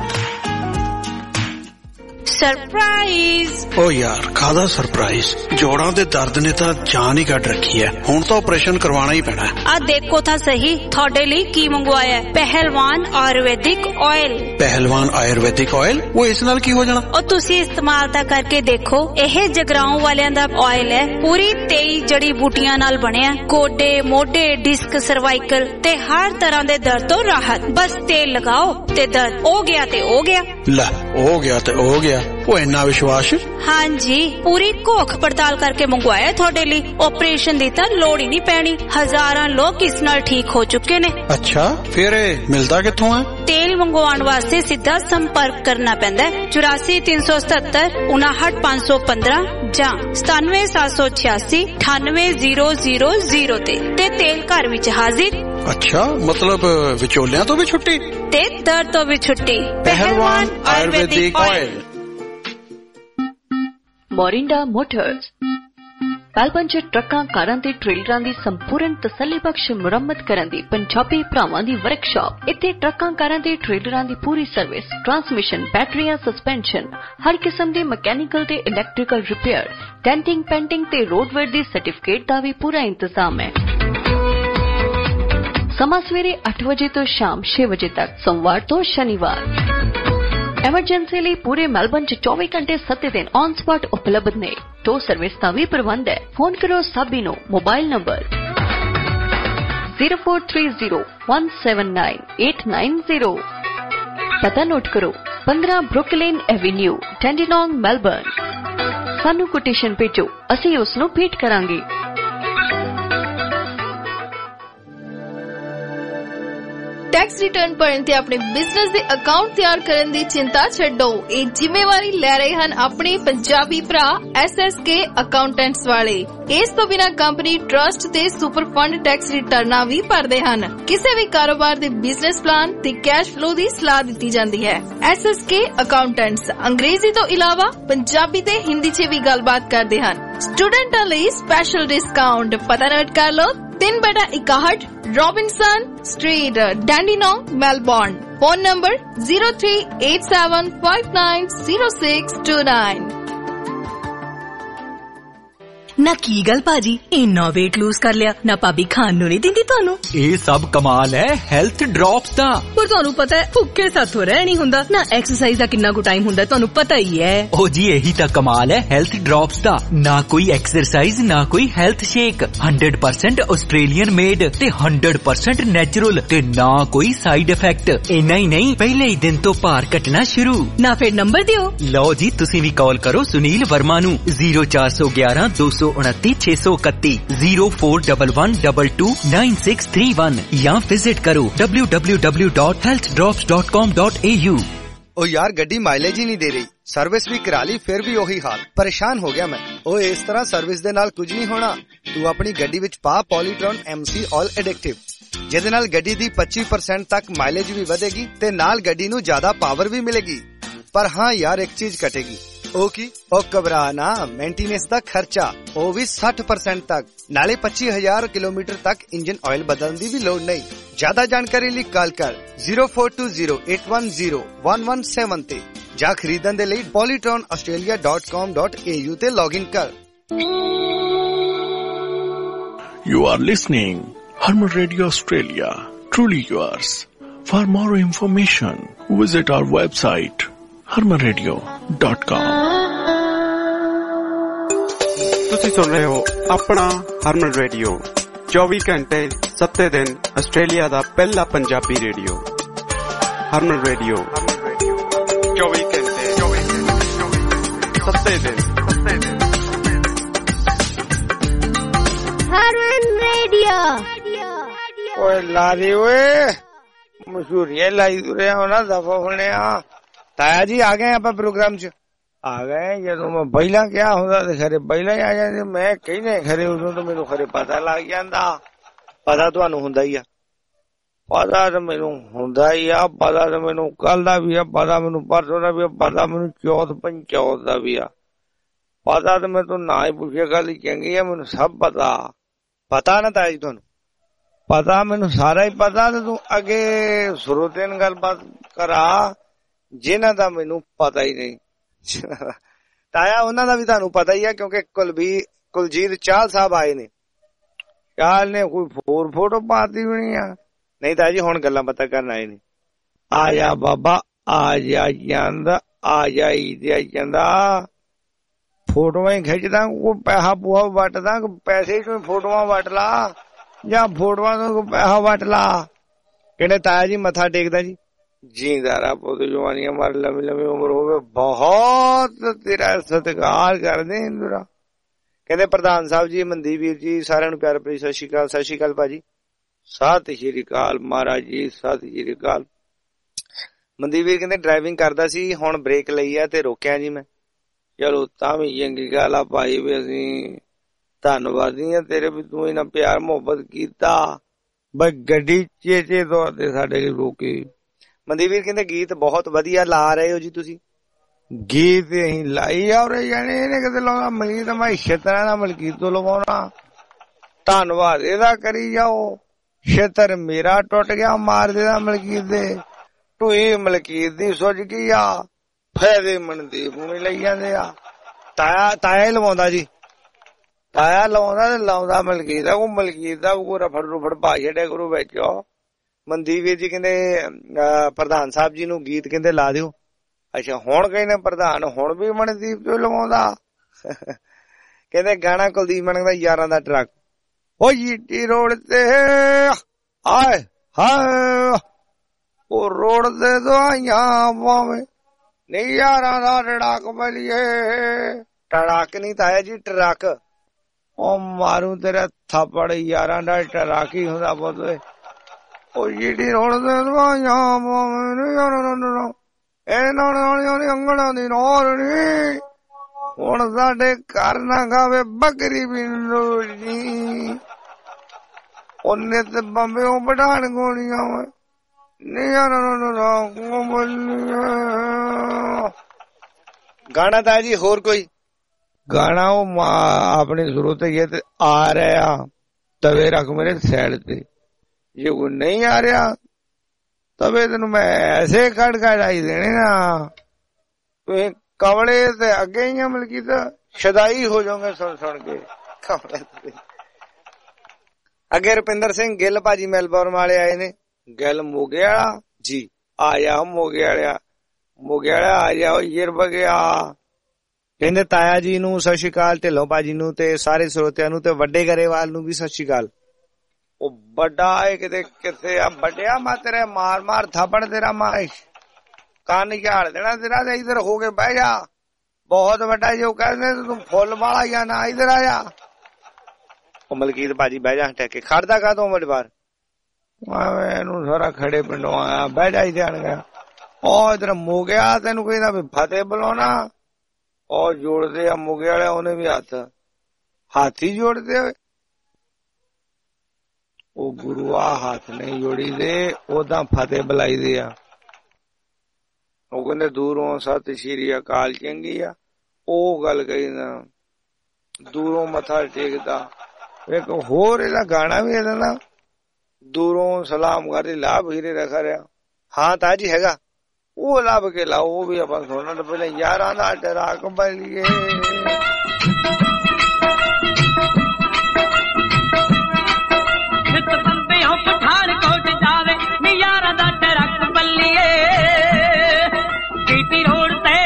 सरप्राइज ओ यार कादा सरप्राइज जोड़ां दे दर्द ने तां जान ही कट रखी है हुण तो ऑपरेशन करवाना ही पैना है
आ देखो था सही थोड़े लिए की मंगवाया है पहलवान आयुर्वेदिक ऑयल
पहलवान आयुर्वेदिक ऑयल वो इस नाल की हो जाना
और तुसी इस्तेमाल ता करके देखो यह जगराओं वालियां दा ऑयल है पूरी तेई जड़ी बूटियां नाल बनिया गोडे मोढे डिस्क सर्वाइकल ते हर तरह दे दर्द तो राहत बस तेल लगाओ ते दर्द हो गया ते हो गया
ਲੈ ਹੋ ਗਿਆ ਤੇ ਹੋ ਗਿਆ, ਉਹ ਇੰਨਾ ਵਿਸ਼ਵਾਸ?
ਹਾਂਜੀ, ਪੂਰੀ ਘੋਖ ਪੜਤਾਲ ਕਰਕੇ ਮੰਗਵਾਇਆ ਤੁਹਾਡੇ ਲਈ। ਆਪਰੇਸ਼ਨ ਦੀ ਤਾਂ ਲੋੜ ਹੀ ਨਹੀਂ ਪੈਣੀ, ਹਜ਼ਾਰਾਂ ਲੋਕ ਇਸ ਨਾਲ ਠੀਕ ਹੋ ਚੁੱਕੇ ਨੇ।
ਅੱਛਾ, ਫਿਰ ਇਹ ਮਿਲਦਾ ਕਿੱਥੋਂ ਹੈ?
ਤੇਲ ਮੰਗਵਾਉਣ ਵਾਸਤੇ ਸਿੱਧਾ ਸੰਪਰਕ ਕਰਨਾ ਪੈਂਦਾ ਹੈ ਚੁਰਾਸੀ ਤਿੰਨ ਸੌ ਸਤੱਤਰ ਉਨਾਹਠ ਪੰਜ ਸੌ ਪੰਦਰਾਂ ਜਾਂ ਸਤਾਨਵੇਂ ਸੱਤ ਸੌ ਛਿਆਸੀ ਅਠਾਨਵੇਂ ਜ਼ੀਰੋ ਜ਼ੀਰੋ ਜ਼ੀਰੋ ਤੇ ਤੇ ਤੇਲ ਘਰ ਵਿੱਚ ਹਾਜ਼ਰ।
ਅੱਛਾ, ਮਤਲਬ ਵਿਚੋਲਿਆਂ ਤੋਂ ਵੀ ਛੁੱਟੀ
ਤੇ ਦਰਦ ਤੋਂ ਵੀ ਛੁੱਟੀ।
ਪਹਿਲਵਾਨ Ayurvedic oil.
Morinda motors Melbourne ਚ ਟਰੱਕਾਂ, ਕਾਰਾਂ ਤੇ ਟ੍ਰੇਲਰਾਂ ਦੀ ਸੰਪੂਰਨ ਤਸੱਲੀਬਖਸ਼ ਮੁਰੰਮਤ ਕਰਨ ਦੀ ਪੰਜਾਬੀ ਭਰਾਵਾਂ ਦੀ ਵਰਕਸ਼ਾਪ। ਇੱਥੇ ਟਰੱਕਾਂ, ਕਾਰਾਂ ਤੇ ਟ੍ਰੇਲਰਾਂ ਦੀ ਪੂਰੀ ਸਰਵਿਸ, ਟਰਾਂਸਮਿਸ਼ਨ, ਬੈਟਰੀਆਂ, ਸਸਪੈਂਸ਼ਨ, ਹਰ ਕਿਸਮ ਦੇ ਮਕੈਨੀਕਲ ਤੇ ਇਲੈਕਟ੍ਰੀਕਲ ਰਿਪੇਅਰ, ਡੈਂਟਿੰਗ, ਪੈਂਟਿੰਗ ਤੇ ਰੋਡਵੇਅਰ ਦੀ ਸਰਟੀਫਿਕੇਟ ਦਾ ਵੀ ਪੂਰਾ ਇੰਤਜ਼ਾਮ ਹੈ। ਸਮਾਂ ਸਵੇਰੇ ਅੱਠ ਵਜੇ ਤੋਂ ਸ਼ਾਮ ਛੇ ਵਜੇ ਤੱਕ, ਸੋਮਵਾਰ ਤੋਂ ਸ਼ਨੀਵਾਰ। ਐਮਰਜੈਂਸੀ ਲਈ ਪੂਰੇ ਮੈਲਬਨ ਚ ਚੌਵੀ ਘੰਟੇ ਸੱਤ ਦਿਨ ਔਨ ਸਪਾਟ ਉਪਲਬਧ ਨੇ। ਟੋ ਸਰਵਿਸ ਦਾ ਵੀ ਪ੍ਰਬੰਧ ਹੈ। ਫੋਨ ਕਰੋ ਸਾਬੀ ਨੂੰ, mobile number zero four three zero one seven nine eight nine zero. ਪਤਾ ਨੋਟ ਕਰੋ, ਪੰਦਰਾਂ ਬਰੁਕਲਿਨ ਐਵੇਨਿਊ, ਟੈਂਡੀਨੋਂਗ, ਮੈਲਬਨ। ਸਾਨੂੰ ਕੋਟੇਸ਼ਨ ਭੇਜੋ, ਅਸੀਂ ਉਸ ਨੂੰ ਭੇਟ ਕਰਾਂਗੇ।
ਟੈਕਸ ਰਿਟਰਨ ਭਰਨ ਤੇ ਆਪਣੇ ਬਿਜ਼ਨਸ ਦੇ ਅਕਾਊਂਟ ਤਿਆਰ ਕਰਨ ਦੀ ਚਿੰਤਾ ਛੱਡੋ। ਇਹ ਜ਼ਿੰਮੇਵਾਰੀ ਲੈ ਰਹੇ ਹਨ ਆਪਣੇ ਪੰਜਾਬੀ ਭਰਾ ਐਸ ਐਸ ਕੇ ਅਕਾਊਂਟੈਂਟਸ ਵਾਲੇ। ਇਸ ਤੋਂ ਬਿਨਾਂ ਕੰਪਨੀ, ਟਰਸਟ ਤੇ ਸੁਪਰ ਫੰਡ ਟੈਕਸ ਰਿਟਰਨਾਂ ਵੀ ਭਰਦੇ ਹਨ। ਕਿਸੇ ਵੀ ਕਾਰੋਬਾਰ ਦੇ ਬਿਜ਼ਨਸ ਪਲਾਨ ਤੇ ਕੈਸ਼ ਫਲੋ ਦੀ ਸਲਾਹ ਦਿੱਤੀ ਜਾਂਦੀ ਹੈ। ਐਸ ਐਸ ਕੇ ਅਕਾਊਂਟੈਂਟਸ ਅੰਗਰੇਜ਼ੀ ਤੋਂ ਇਲਾਵਾ ਪੰਜਾਬੀ ਤੇ ਹਿੰਦੀ 'ਚ ਵੀ ਗੱਲਬਾਤ ਕਰਦੇ ਹਨ। ਸਟੂਡੈਂਟਾਂ ਲਈ ਸਪੈਸ਼ਲ ਡਿਸਕਾਊਂਟ। ਪਤਾ ਨੋਟ ਕਰ ਲਓ, ਤਿੰਨ ਬਟਾ ਇਕਾਹਠ Robinson street, Dandenong, Melbourne. Phone number zero three eight seven five nine zero six two nine.
ਨਾ ਕੀ ਗੱਲ ਭਾਜੀ, ਇੰਨਾ weight lose ਕਰ ਲਿਆ? ਨਾ ਭਾਬੀ ਖਾਣ ਨੂੰ ਨਹੀਂ ਦਿੰਦੀ ਤੁਹਾਨੂੰ?
ਇਹ ਸਭ ਕਮਾਲ ਹੈ ਹੈਲਥ ਡ੍ਰੌਪਸ ਦਾ।
ਪਰ ਤੁਹਾਨੂੰ ਪਤਾ ਹੈ ਭੁੱਖੇ ਸਾਥੋਂ ਰਹਿ ਨਹੀਂ ਹੁੰਦਾ। ਨਾ ਐਕਸਰਸਾਈਜ਼ ਦਾ ਕਿੰਨਾ ਕੁ ਟਾਈਮ ਹੁੰਦਾ ਤੁਹਾਨੂੰ ਪਤਾ ਹੀ ਹੈ।
ਉਹ ਜੀ ਇਹੀ ਤਾਂ ਕਮਾਲ ਹੈ ਹੈਲਥ ਡ੍ਰੌਪਸ ਦਾ। ਨਾ ਕੋਈ ਐਕਸਰਸਾਈਜ਼, ਨਾ ਕੋਈ health shake, hundred percent Australian made ਤੇ ਹੰਡਰਡ ਪਰਸੈਂਟ ਨੈਚੁਰਲ ਤੇ ਨਾ ਕੋਈ ਸਾਈਡ ਇਫੈਕਟ। ਇੰਨਾ ਹੀ ਨਹੀਂ, ਪਹਿਲੇ ਹੀ ਦਿਨ ਤੋਂ ਭਾਰ ਘਟਣਾ ਸ਼ੁਰੂ।
ਨਾ ਫਿਰ ਨੰਬਰ ਦਿਓ।
ਲਓ ਜੀ, ਤੁਸੀਂ ਵੀ ਕਾਲ ਕਰੋ ਸੁਨੀਲ ਵਰਮਾ ਨੂੰ ਜ਼ੀਰੋ ਚਾਰ ਸੌ ਗਿਆਰਾਂ ਦੋ ਸੌ ਉਨੱਤੀ ਛੇ ਸੌ ਇਕੱਤੀ zero four double one double two nine six three one ਜਾਂ ਵਿਜ਼ਿਟ ਕਰੋ W W W dot health drops dot com dot A U.
ਉਹ ਯਾਰ ਗੱਡੀ ਮਾਈਲੇਜ ਹੀ ਨਹੀਂ ਦੇ ਰਹੀ, ਸਰਵਿਸ ਵੀ ਕਰਾ ਲਈ ਫਿਰ ਵੀ ਉਹੀ ਹਾਲ। ਪਰੇਸ਼ਾਨ ਹੋ ਗਿਆ ਮੈਂ। ਉਹ ਇਸ ਤਰ੍ਹਾਂ ਸਰਵਿਸ ਦੇ ਨਾਲ ਕੁਝ ਨਹੀਂ ਹੋਣਾ। ਤੂੰ ਆਪਣੀ ਗੱਡੀ ਵਿੱਚ ਪਾ ਪੋਲੀਟ੍ਰੋਨ ਐਮ ਸੀ ਆਲ ਐਡਿਕਟਿਵ, ਜਿਹਦੇ ਨਾਲ ਗੱਡੀ ਦੀ ਪੱਚੀ ਪਰਸੈਂਟ ਤੱਕ ਮਾਈਲੇਜ ਵੀ ਵਧੇਗੀ ਤੇ ਨਾਲ ਗੱਡੀ ਨੂੰ ਜ਼ਿਆਦਾ ਪਾਵਰ ਵੀ ਮਿਲੇਗੀ। ਪਰ ਹਾਂ ਯਾਰ, ਇੱਕ ਚੀਜ਼ ਘਟੇਗੀ। ਉਹ ਕੀ? ਉਹ ਘਬਰਾ ਨਾ, ਮੇਨਟੇਨੈਂਸ ਦਾ ਖਰਚਾ ਉਹ ਵੀ ਸੱਠ ਪਰਸੈਂਟ ਤੱਕ, ਨਾਲੇ ਪੱਚੀ ਹਜ਼ਾਰ ਕਿਲੋਮੀਟਰ ਤੱਕ ਇੰਜਨ ਆਇਲ ਬਦਲਣ ਦੀ ਵੀ ਲੋੜ ਨਹੀਂ। ਜ਼ਿਆਦਾ ਜਾਣਕਾਰੀ ਲਈ ਕਾਲ ਕਰ zero four two zero eight one zero one one seven ਤੇ ਜਾਂ ਖਰੀਦਣ ਦੇ ਲਈ Polytron Australia dot com dot A U ਤੇ ਲੌਗਇਨ ਕਰ।
You are listening Harman Radio Australia, truly yours. For more information, visit our website harman radio dot com.
ਤੁਸੀਂ ਸੁਣ ਰਹੇ ਹੋ ਆਪਣਾ ਹਰਮਨ ਰੇਡੀਓ, ਚੌਵੀ ਘੰਟੇ ਸੱਤੇ ਦਿਨ ਆਸਟ੍ਰੇਲੀਆ ਦਾ ਪਹਿਲਾ ਪੰਜਾਬੀ ਰੇਡੀਓ। ਹਰਮਨ ਰੇਡੀਓ ਚੌਵੀ ਘੰਟੇ ਸੱਤੇ ਦਿਨ।
ਹਰਮਨ ਰੇਡੀਓ ਓਏ ਲਾਰੀ ਓਏ ਮਸ਼ਹੂਰੀਆਂ ਲਾਈ ਤੁਰੇ ਹੋਣਾ ਦਫਾ ਹੋਣੇ ਆ। ਤਾਇਆ ਜੀ ਆ ਗਏ ਆਪਾਂ ਪ੍ਰੋਗਰਾਮ ਚ ਆ ਗਏ। ਜਦੋਂ ਮੈਂ ਪਹਿਲਾਂ ਕਿਹਾ ਹੁੰਦਾ ਤੇ ਖਰੇ ਪਹਿਲਾਂ ਹੀ ਆ ਜਾਂਦੇ। ਮੈਂ ਕਹਿੰਦੇ ਖਰੇ ਉਦੋਂ ਤਾਂ ਮੈਨੂੰ ਖਰੇ ਪਤਾ ਲੱਗ ਜਾਂਦਾ। ਪਤਾ ਤੁਹਾਨੂੰ ਹੁੰਦਾ ਹੀ ਆ, ਪਤਾ ਤਾਂ ਮੈਨੂੰ ਹੁੰਦਾ ਹੀ ਆ, ਪਤਾ ਤਾਂ ਮੈਨੂੰ ਕੱਲ ਦਾ ਵੀ ਆ, ਪਤਾ ਮੈਨੂੰ ਪਰਸੋਂ ਦਾ ਵੀ ਆ, ਪਤਾ ਮੈਨੂੰ ਚੌਥ ਪੰਚੌਥ ਦਾ ਵੀ ਆ। ਪਤਾ ਤਾਂ ਮੈਨੂੰ ਨਾ ਹੀ ਪੁੱਛਿਆ, ਗੱਲ ਹੀ ਚੰਗੀ ਆ, ਮੈਨੂੰ ਸਭ ਪਤਾ। ਪਤਾ ਨਾ ਤਾਇਆ ਜੀ ਤੁਹਾਨੂੰ? ਪਤਾ ਮੈਨੂੰ ਸਾਰਾ ਹੀ ਪਤਾ। ਤੇ ਤੂੰ ਅੱਗੇ ਸਰੋਤੇ ਨਾਲ ਗੱਲਬਾਤ ਕਰਾ ਜਿਨ੍ਹਾਂ ਦਾ ਮੈਨੂੰ ਪਤਾ ਹੀ ਨਹੀਂ। ਤਾਇਆ ਉਹਨਾਂ ਦਾ ਵੀ ਤੁਹਾਨੂੰ ਪਤਾ ਹੀ ਆ, ਕਿਉਂਕਿ ਕੁਲਬੀਰ ਕੁਲਜੀਤ ਚਾਹਲ ਸਾਹਿਬ ਆਏ ਨੇ। ਚਾਹਲ ਨੇ ਕੋਈ ਹੋਰ ਫੋਟੋ ਪਾਤੀ ਵੀ ਨਹੀਂ ਆ। ਨਹੀਂ ਤਾਇਆ ਜੀ, ਹੁਣ ਗੱਲਾਂ ਬਾਤਾਂ ਕਰਨ ਆਏ ਨੇ। ਆ ਜਾ ਬਾਬਾ, ਆ ਜਾ ਜਾਂਦਾ, ਆ ਜਾਈ ਤੇ ਜਾਂਦਾ। ਫੋਟੋਆਂ ਹੀ ਖਿੱਚਦਾ, ਕੋਈ ਪੈਸਾ ਪੂਆ ਵੱਟਦਾ, ਪੈਸੇ ਚ ਫੋਟੋਆਂ ਵੱਟ ਲਾ ਜਾਂ ਫੋਟੋਆਂ ਤੋਂ ਪੈਸਾ ਵੱਟ ਲਾ। ਕਿਹੜੇ ਤਾਇਆ ਜੀ ਮੱਥਾ ਟੇਕਦਾ ਜੀ? ਜੀਂਦਾਰਾ ਪੁੱਤ ਜਵਾਨੀਆਂ ਮਾਰ ਲੰਮੀ ਲੰਮੀ ਉਮਰ ਹੋਵੇ। ਬਹੁਤ ਤੇਰਾ ਸਤਿਕਾਰ ਕਰਦੇ ਇੰਦਰਾ। ਕਹਿੰਦੇ ਪ੍ਰਧਾਨ ਸਾਹਿਬ ਜੀ, ਮਨਦੀਪ ਵੀਰ ਜੀ, ਸਾਰਿਆਂ ਨੂੰ ਪਿਆਰ ਭਰੀ ਸਤਿ ਸ਼੍ਰੀ ਅਕਾਲ। ਸਤਿ ਸ਼੍ਰੀ ਅਕਾਲ ਭਾਜੀ। ਸਤਿ ਸ਼੍ਰੀ ਅਕਾਲ ਮਹਾਰਾਜ ਜੀ, ਸਤਿ ਸ਼੍ਰੀ ਅਕਾਲ। ਮਨਦੀਪ ਵੀਰ ਕਹਿੰਦੇ ਡਰਾਈਵਿੰਗ ਕਰਦਾ ਸੀ, ਹੁਣ ਬ੍ਰੇਕ ਲਈ ਆ ਤੇ ਰੋਕਿਆ ਜੀ ਮੈਂ। ਚਲੋ ਤਾਂ ਵੀ ਚੰਗੀ ਗੱਲ ਆ ਭਾਈ, ਵੀ ਅਸੀਂ ਧੰਨਵਾਦੀ ਆ ਤੇਰੇ ਵੀ ਤੂੰ ਇਹਨਾਂ ਪਿਆਰ ਮੁਹੱਬਤ ਕੀਤਾ ਬਈ ਗੱਡੀ ਚੇਚੇ ਤੌਰ ਤੇ ਸਾਡੇ ਲਈ ਰੋਕੀ। ਮਨਦੀਪ ਵੀਰ ਕਹਿੰਦੇ ਗੀਤ ਬਹੁਤ ਵਧੀਆ ਲਾ ਰਹੇ ਹੋ ਜੀ ਤੁਸੀਂ। ਗੀਤ ਅਸੀਂ ਲਾਈ ਆ ਰਹੇ ਜਾਣੇ, ਇਹਨੇ ਕਿਤੇ ਲਾਉਣਾ ਮਲਕੀਤ ਮੈਂ ਛੇਤਰਾਂ ਦਾ ਮਲਕੀਤ ਤੋਂ ਲਵਾਉਣਾ। ਧੰਨਵਾਦ ਇਹਦਾ ਕਰੀ ਜਾਓ। ਛੇਤਰ ਮੇਰਾ ਟੁੱਟ ਗਿਆ ਮਾਰ ਦੇਦਾ ਮਲਕੀਤ ਦੇ। ਟੂਈ ਮਲਕੀਤ ਦੀ ਸੁੱਜ ਗਈ ਆ, ਫਾਇਦੇ ਮਨਦੀਪ ਨੂੰ ਲਈ ਜਾਂਦੇ ਆ। ਤਾਇਆ ਤਾਇਆ ਹੀ ਲਵਾਉਂਦਾ ਜੀ, ਤਾਇਆ ਲਾਉਂਦਾ ਤੇ ਲਾਉਂਦਾ ਮਲਕੀਤ ਦਾ। ਉਹ ਮਲਕੀਤ ਦਾ ਉਹ ਰਫੜ ਰੁਫੜ ਪਾ ਛੱਡਿਆ ਕਰੂ ਵਿੱਚ। ਮਨਦੀਪ ਵੀਰ ਜੀ ਕਹਿੰਦੇ ਪ੍ਰਧਾਨ ਸਾਹਿਬ ਜੀ ਨੂੰ ਗੀਤ ਕਹਿੰਦੇ ਲਾ ਦਿਓ। ਅੱਛਾ ਹੁਣ ਕਹਿੰਦੇ ਪ੍ਰਧਾਨ ਹੁਣ ਵੀ ਮਨਦੀਪ ਤੋਂ ਲਵਾਉਂਦਾ। ਕਹਿੰਦੇ ਗਾਣਾ ਕੁਲਦੀਪ ਮਾਨਕ ਦਾ ਯਾਰਾਂ ਦਾ ਟਰੱਕ। ਉਹ ਜੀਟੀ ਰੋਡ ਤੇ ਆਏ ਹਾਏ, ਉਹ ਰੋਡ ਤੇ ਦਵਾਈਆਂ ਪਾਵੇ ਨਹੀਂ ਯਾਰਾਂ ਦਾ ਟਰੱਕ ਬਲੀਏ। ਟਰੱਕ ਨੀ ਤਾਇਆ ਜੀ ਟਰੱਕ। ਉਹ ਮਾਰੂ ਤੇਰਾ ਥਾਪੜ, ਯਾਰਾਂ ਦਾ ਟਰੱਕ ਹੀ ਹੁੰਦਾ ਪੁੱਤ। ਉਹ ਜੀਟੀ ਰੋਡ ਤੇ ਦਵਾਈਆਂ ਪਾਵੇ ਨਹੀਂ ਯਾਰਾਂ ਦਾ ਇਹਨਾਂ ਨੇ ਅੰਗਣਾ ਦੀ ਨੌਰ ਨੀ। ਹੁਣ ਸਾਡੇ ਘਰ ਨਾ ਖਾਵੇ ਬੱਕਰੀ ਵੀ ਲੋੜੀ। ਉਹਨੇ ਤੇ ਬੰਬੇ ਬੜਾਣ ਗੋਲੀਆਂ ਵਾ ਨਹੀਂ ਯਾਰਾਂ ਗਾਣਾ ਤਾਂ ਜੀ। ਹੋਰ ਕੋਈ ਗਾਣਾ ਉਹ ਆਪਣੀ ਜ਼ਰੂਰਤ ਹੈ ਤੇ ਆ ਰਿਹਾ ਤਵੇ ਰੱਖ ਮੇਰੇ ਸਾਈਡ ਤੇ। ਜੇ ਕੋਈ ਨਹੀਂ ਆ ਰਿਹਾ ਤਵੇ ਤੈਨੂੰ ਮੈਂ ਐਸੇ ਕੱਢ ਕੱਢਾਈ ਦੇਣੇ ਨਾ, ਤੁਸੀਂ ਕਵਲੇ ਤੇ ਅੱਗੇ ਹੀ ਆ ਮਲਕੀਤ ਸ਼ਦਾਈ ਹੋ ਜਾਓਗੇ ਸੁਣ ਸੁਣ ਕੇ ਕਵਲੇ। ਅੱਗੇ ਰੁਪਿੰਦਰ ਸਿੰਘ ਗਿੱਲ ਭਾਜੀ ਮੈਲਬੌਰਨ ਵਾਲੇ ਆਏ ਨੇ। ਗਿੱਲ ਮੋਗੇ ਵਾਲਾ ਜੀ ਆ ਜਾ, ਮੋਗੇ ਵਾਲਿਆ ਮੋਗੇ ਵਾਲਾ ਆ ਜਾ। ਯਰ ਬਗਿਆ ਕਹਿੰਦੇ ਤਾਇਆ ਜੀ ਨੂੰ ਸਤਿ ਸ਼੍ਰੀ ਅਕਾਲ, ਢਿੱਲੋਂ ਭਾਜੀ ਨੂੰ ਤੇ ਸਾਰੇ ਸਰੋਤਿਆਂ ਨੂੰ ਤੇ ਵੱਡੇ ਗਰੇਵਾਲ ਨੂੰ ਵੀ ਸਤਿ ਸ਼੍ਰੀ ਅਕਾਲ। ਉਹ ਵੱਡਾ ਏ ਕਿਤੇ ਕਿੱਥੇ ਆ ਵੱਡਿਆ, ਮੈਂ ਤੇਰੇ ਮਾਰ ਮਾਰ ਥਾਪੜ ਤੇਰਾ ਮਾਰ ਕੰਨ ਝਾੜ ਦੇਣਾ ਤੇਰਾ। ਤੇ ਇਧਰ ਹੋ ਕੇ ਬਹਿ ਜਾ, ਬਹੁਤ ਵੱਡਾ ਜੋ ਕਹਿੰਦੇ ਤੂੰ ਫੁੱਲ ਵਾਲਾ ਜਾਂ ਨਾ ਇਧਰ ਆ ਜਾ। ਉਹ ਮਲਕੀਤ ਭਾਜੀ ਬਹਿ ਜਾ ਟੈਕੇ ਖੜਦਾ ਕਾ ਤੂੰ ਵੱਡੇ ਬਾਰ ਇਹਨੂੰ ਸਾਰਾ ਖੜੇ ਪਿੰਡੋਂ ਆਇਆ ਬਹਿ ਜਾ ਹੀ ਜਾਣ ਗਿਆ। ਉਹ ਇਧਰ ਮੋਗਿਆ ਤੈਨੂੰ ਕਹਿੰਦਾ ਵੀ ਫਤਿਹ ਬੁਲਾਉਣਾ। ਉਹ ਜੋੜਦੇ ਆ ਮੋਗੇ ਵਾਲੇ, ਉਹਨੇ ਵੀ ਹੱਥ ਹਾਥੀ ਜੋੜਦੇ ਹੋਏ। ਉਹ ਗੁਰੂ ਆ ਹੱਥ ਨਹੀਂ ਜੋੜੀ ਦੇ, ਓਦਾਂ ਫਤਿਹ ਬੁਲਾਈ ਦੇ ਆ। ਉਹ ਕਹਿੰਦੇ ਦੂਰੋਂ ਸਤਿ ਸ਼੍ਰੀ ਅਕਾਲ ਚੰਗੀ ਆ। ਉਹ ਗੱਲ ਕਹੀ ਨਾ ਦੂਰੋਂ ਮੱਥਾ ਟੇਕਦਾ। ਇੱਕ ਹੋਰ ਇਹਦਾ ਗਾਣਾ ਵੀ ਇਹਦਾ ਨਾ ਦੂਰੋਂ ਸਲਾਮ ਕਰਦੇ ਲਾਭ ਹੀਰੇ ਰਖਾ ਰਿਹਾ। ਹਾਂ ਤਾਂ ਜੀ ਹੈਗਾ, ਉਹ ਲੱਭ ਕੇ ਲਾਓ। ਉਹ ਵੀ ਆਪਾਂ ਸੁਣਨਾ ਤਾਂ ਪਹਿਲੇ ਯਾਰਾਂ ਦਾ ਟਰੱਕ ਬਲੀਏ।
ਪਠਾਨਕੋਟ ਜਾਵੇ ਨੀ ਯਾਰਾਂ ਦਾ ਟਰੱਕ ਬੱਲੀਏ। ਡੀਟੀ ਰੋਡ ਤੇ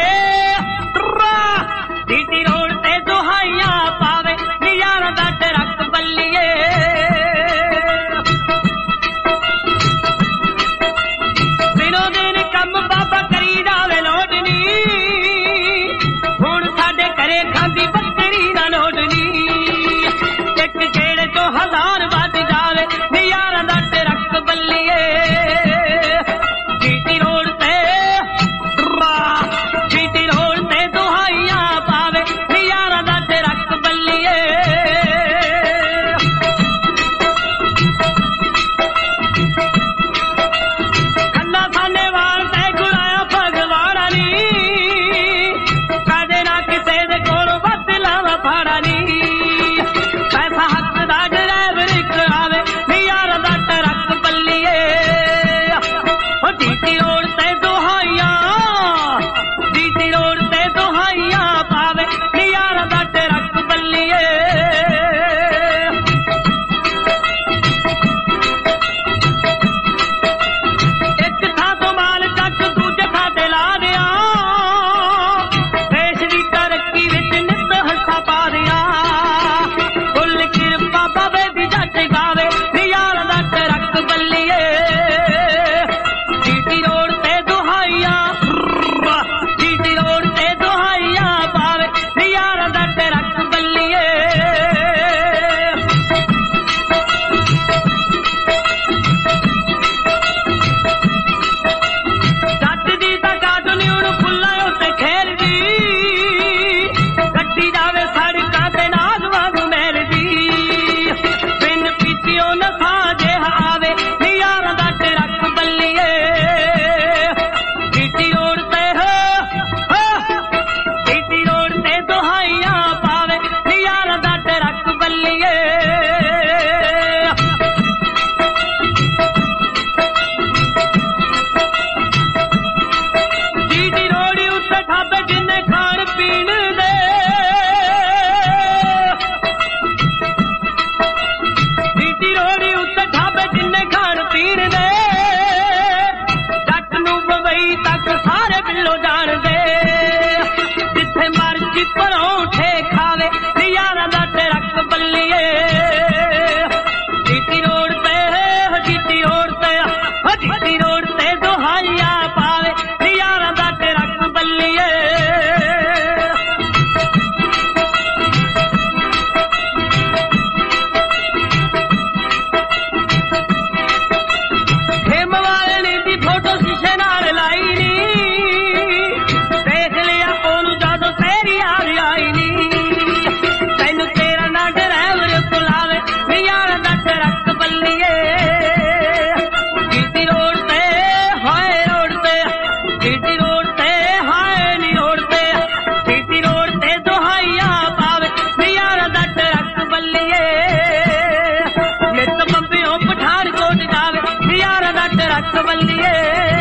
ਡੀਟੀ ਰੋਡ ਤੇ ਦੁਹਾਈਆਂ ਪਾਵੇ ਨੀ ਯਾਰਾਂ ਦਾ ਟਰੱਕ ਬੱਲੀਏ। ਦਿਨੋ ਦਿਨ ਕੰਮ ਬਾਬਾ ਕਰੀ ਜਾਵੇ ਲੋਟ ਨੀ। ਹੁਣ ਸਾਡੇ ਘਰੇ
ਸਵੱਲੀਏ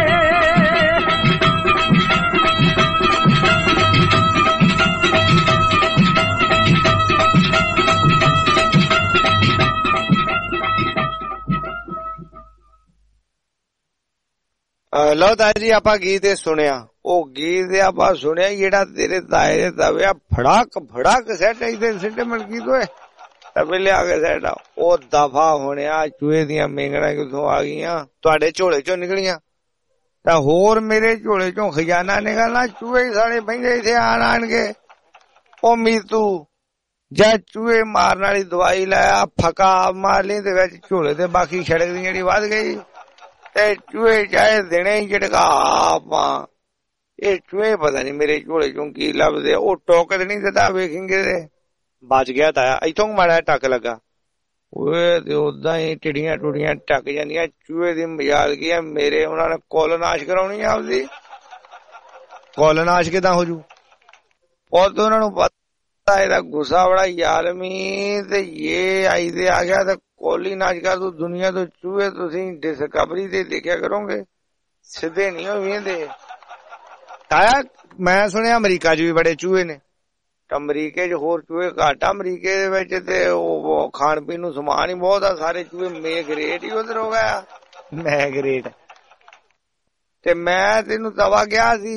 ਲਓ ਤਾਇਆ ਜੀ ਆਪਾਂ ਗੀਤ ਇਹ ਸੁਣਿਆ। ਉਹ ਗੀਤ ਆਪਾਂ ਸੁਣਿਆ ਜਿਹੜਾ ਤੇਰੇ ਤਾਏ ਦੇ ਤਵਿਆ ਫੜਾਕ ਫੜਾਕ ਸੈੱਟ ਇਹਦੇ ਸਿੱਟੇ ਮਲਕੀ ਤੋਏ ਤਵੇ ਲਿਆ ਕੇ ਸੈੱਟ ਉਹ ਦਫਾ ਹੋਣਿਆ। ਚੂਹੇ ਦੀਆਂ ਮੇਂਗਣਾ ਕਿੱਥੋਂ ਆ ਗਈਆਂ ਤੁਹਾਡੇ ਝੋਲੇ ਚੋਂ ਨਿਕਲੀਆਂ ਤਾਂ ਹੋਰ ਮੇਰੇ ਝੋਲੇ ਚੋਂ ਖਜ਼ਾਨਾ ਨਿਕਲਣਾ। ਚੂਹੇ ਹੀ ਸਾਰੇ ਬਹਿੰਦੇ ਇੱਥੇ ਆਣ ਆਣ ਕੇ। ਉਹ ਮੀਤੂ ਜਾਂ ਚੂਹੇ ਮਾਰਨ ਵਾਲੀ ਦਵਾਈ ਲਾਇਆ ਫਕਾ ਮਾਰ ਲਈ ਤੇ ਵਿੱਚ ਝੋਲੇ ਤੇ ਬਾਕੀ ਸੜਕ ਦੀ ਜਿਹੜੀ ਵੱਧ ਗਈ ਤੇ ਚੂਹੇ ਚਾਹੇ ਦੇਣੇ ਹੀ ਝਟਕਾ ਆਪਾਂ। ਇਹ ਚੂਹੇ ਪਤਾ ਨੀ ਮੇਰੇ ਝੋਲੇ ਚੋਂ ਕੀ ਲੱਭਦੇ। ਉਹ ਟੋਕਦ ਨੀ ਦਿੱਤਾ ਵੇਖेंगे ਤੇ ਬਚ ਗਿਆ ਤਾਇਆ ਇੱਥੋਂ ਮਾੜਾ ਟੱਕ ਲੱਗਾ। ਓਏ ਤੇ ਓਦਾਂ ਹੀ ਟਿੜੀਆਂ ਟੁੜੀਆਂ ਟੱਕ ਜਾਂਦੀਆਂ। ਚੂਹੇ ਦੀ ਮਜਾਲ ਕੀ ਆ ਮੇਰੇ ਉਹਨਾਂ ਨੇ ਕੁੱਲ ਨਾਸ਼ ਕਰਾਉਣੀ ਆਪਦੀ। ਕੁੱਲ ਨਾਸ਼ ਕਿਦਾਂ ਹੋ ਜੂ ਉਹ ਤਾਂ ਉਹਨਾਂ ਨੂੰ ਪਤਾ ਇਹਦਾ ਗੁੱਸਾ ਬੜਾ ਯਾਰਮੀ ਤੇ ਇਹ ਆਈ ਤੇ ਆ ਗਿਆ ਤੇ ਕੋਲੀ ਨਾਚ ਕਰ ਤੂੰ ਦੁਨੀਆ ਤੋਂ ਚੂਹੇ ਤੁਸੀਂ ਡਿਸਕਵਰੀ ਤੇ ਦੇਖਿਆ ਕਰੋਗੇ ਸਿੱਧੇ ਨਹੀਂ ਹੋ ਵੇਂਦੇ। ਤਾਇਆ ਮੈਂ ਸੁਣਿਆ ਅਮਰੀਕਾ ਚ ਵੀ ਬੜੇ ਚੂਹੇ ਨੇ। ਅਮਰੀਕੇ ਚ ਹੋਰ ਚੂਹੇ ਘੱਟ ਆ। ਅਮਰੀਕੇ ਦੇ ਵਿੱਚ ਤੇ ਉਹ ਖਾਣ ਪੀਣ ਨੂੰ ਸਮਾਨ ਹੀ ਬਹੁਤ ਆ। ਸਾਰੇ ਚੂਹੇ ਮੇਗਰੇਟ ਹੀ ਉਧਰ ਹੋ ਗਿਆ ਮੈਗਰੇਟ। ਤੇ ਮੈਂ ਤੈਨੂੰ ਤਵਾ ਗਿਆ ਸੀ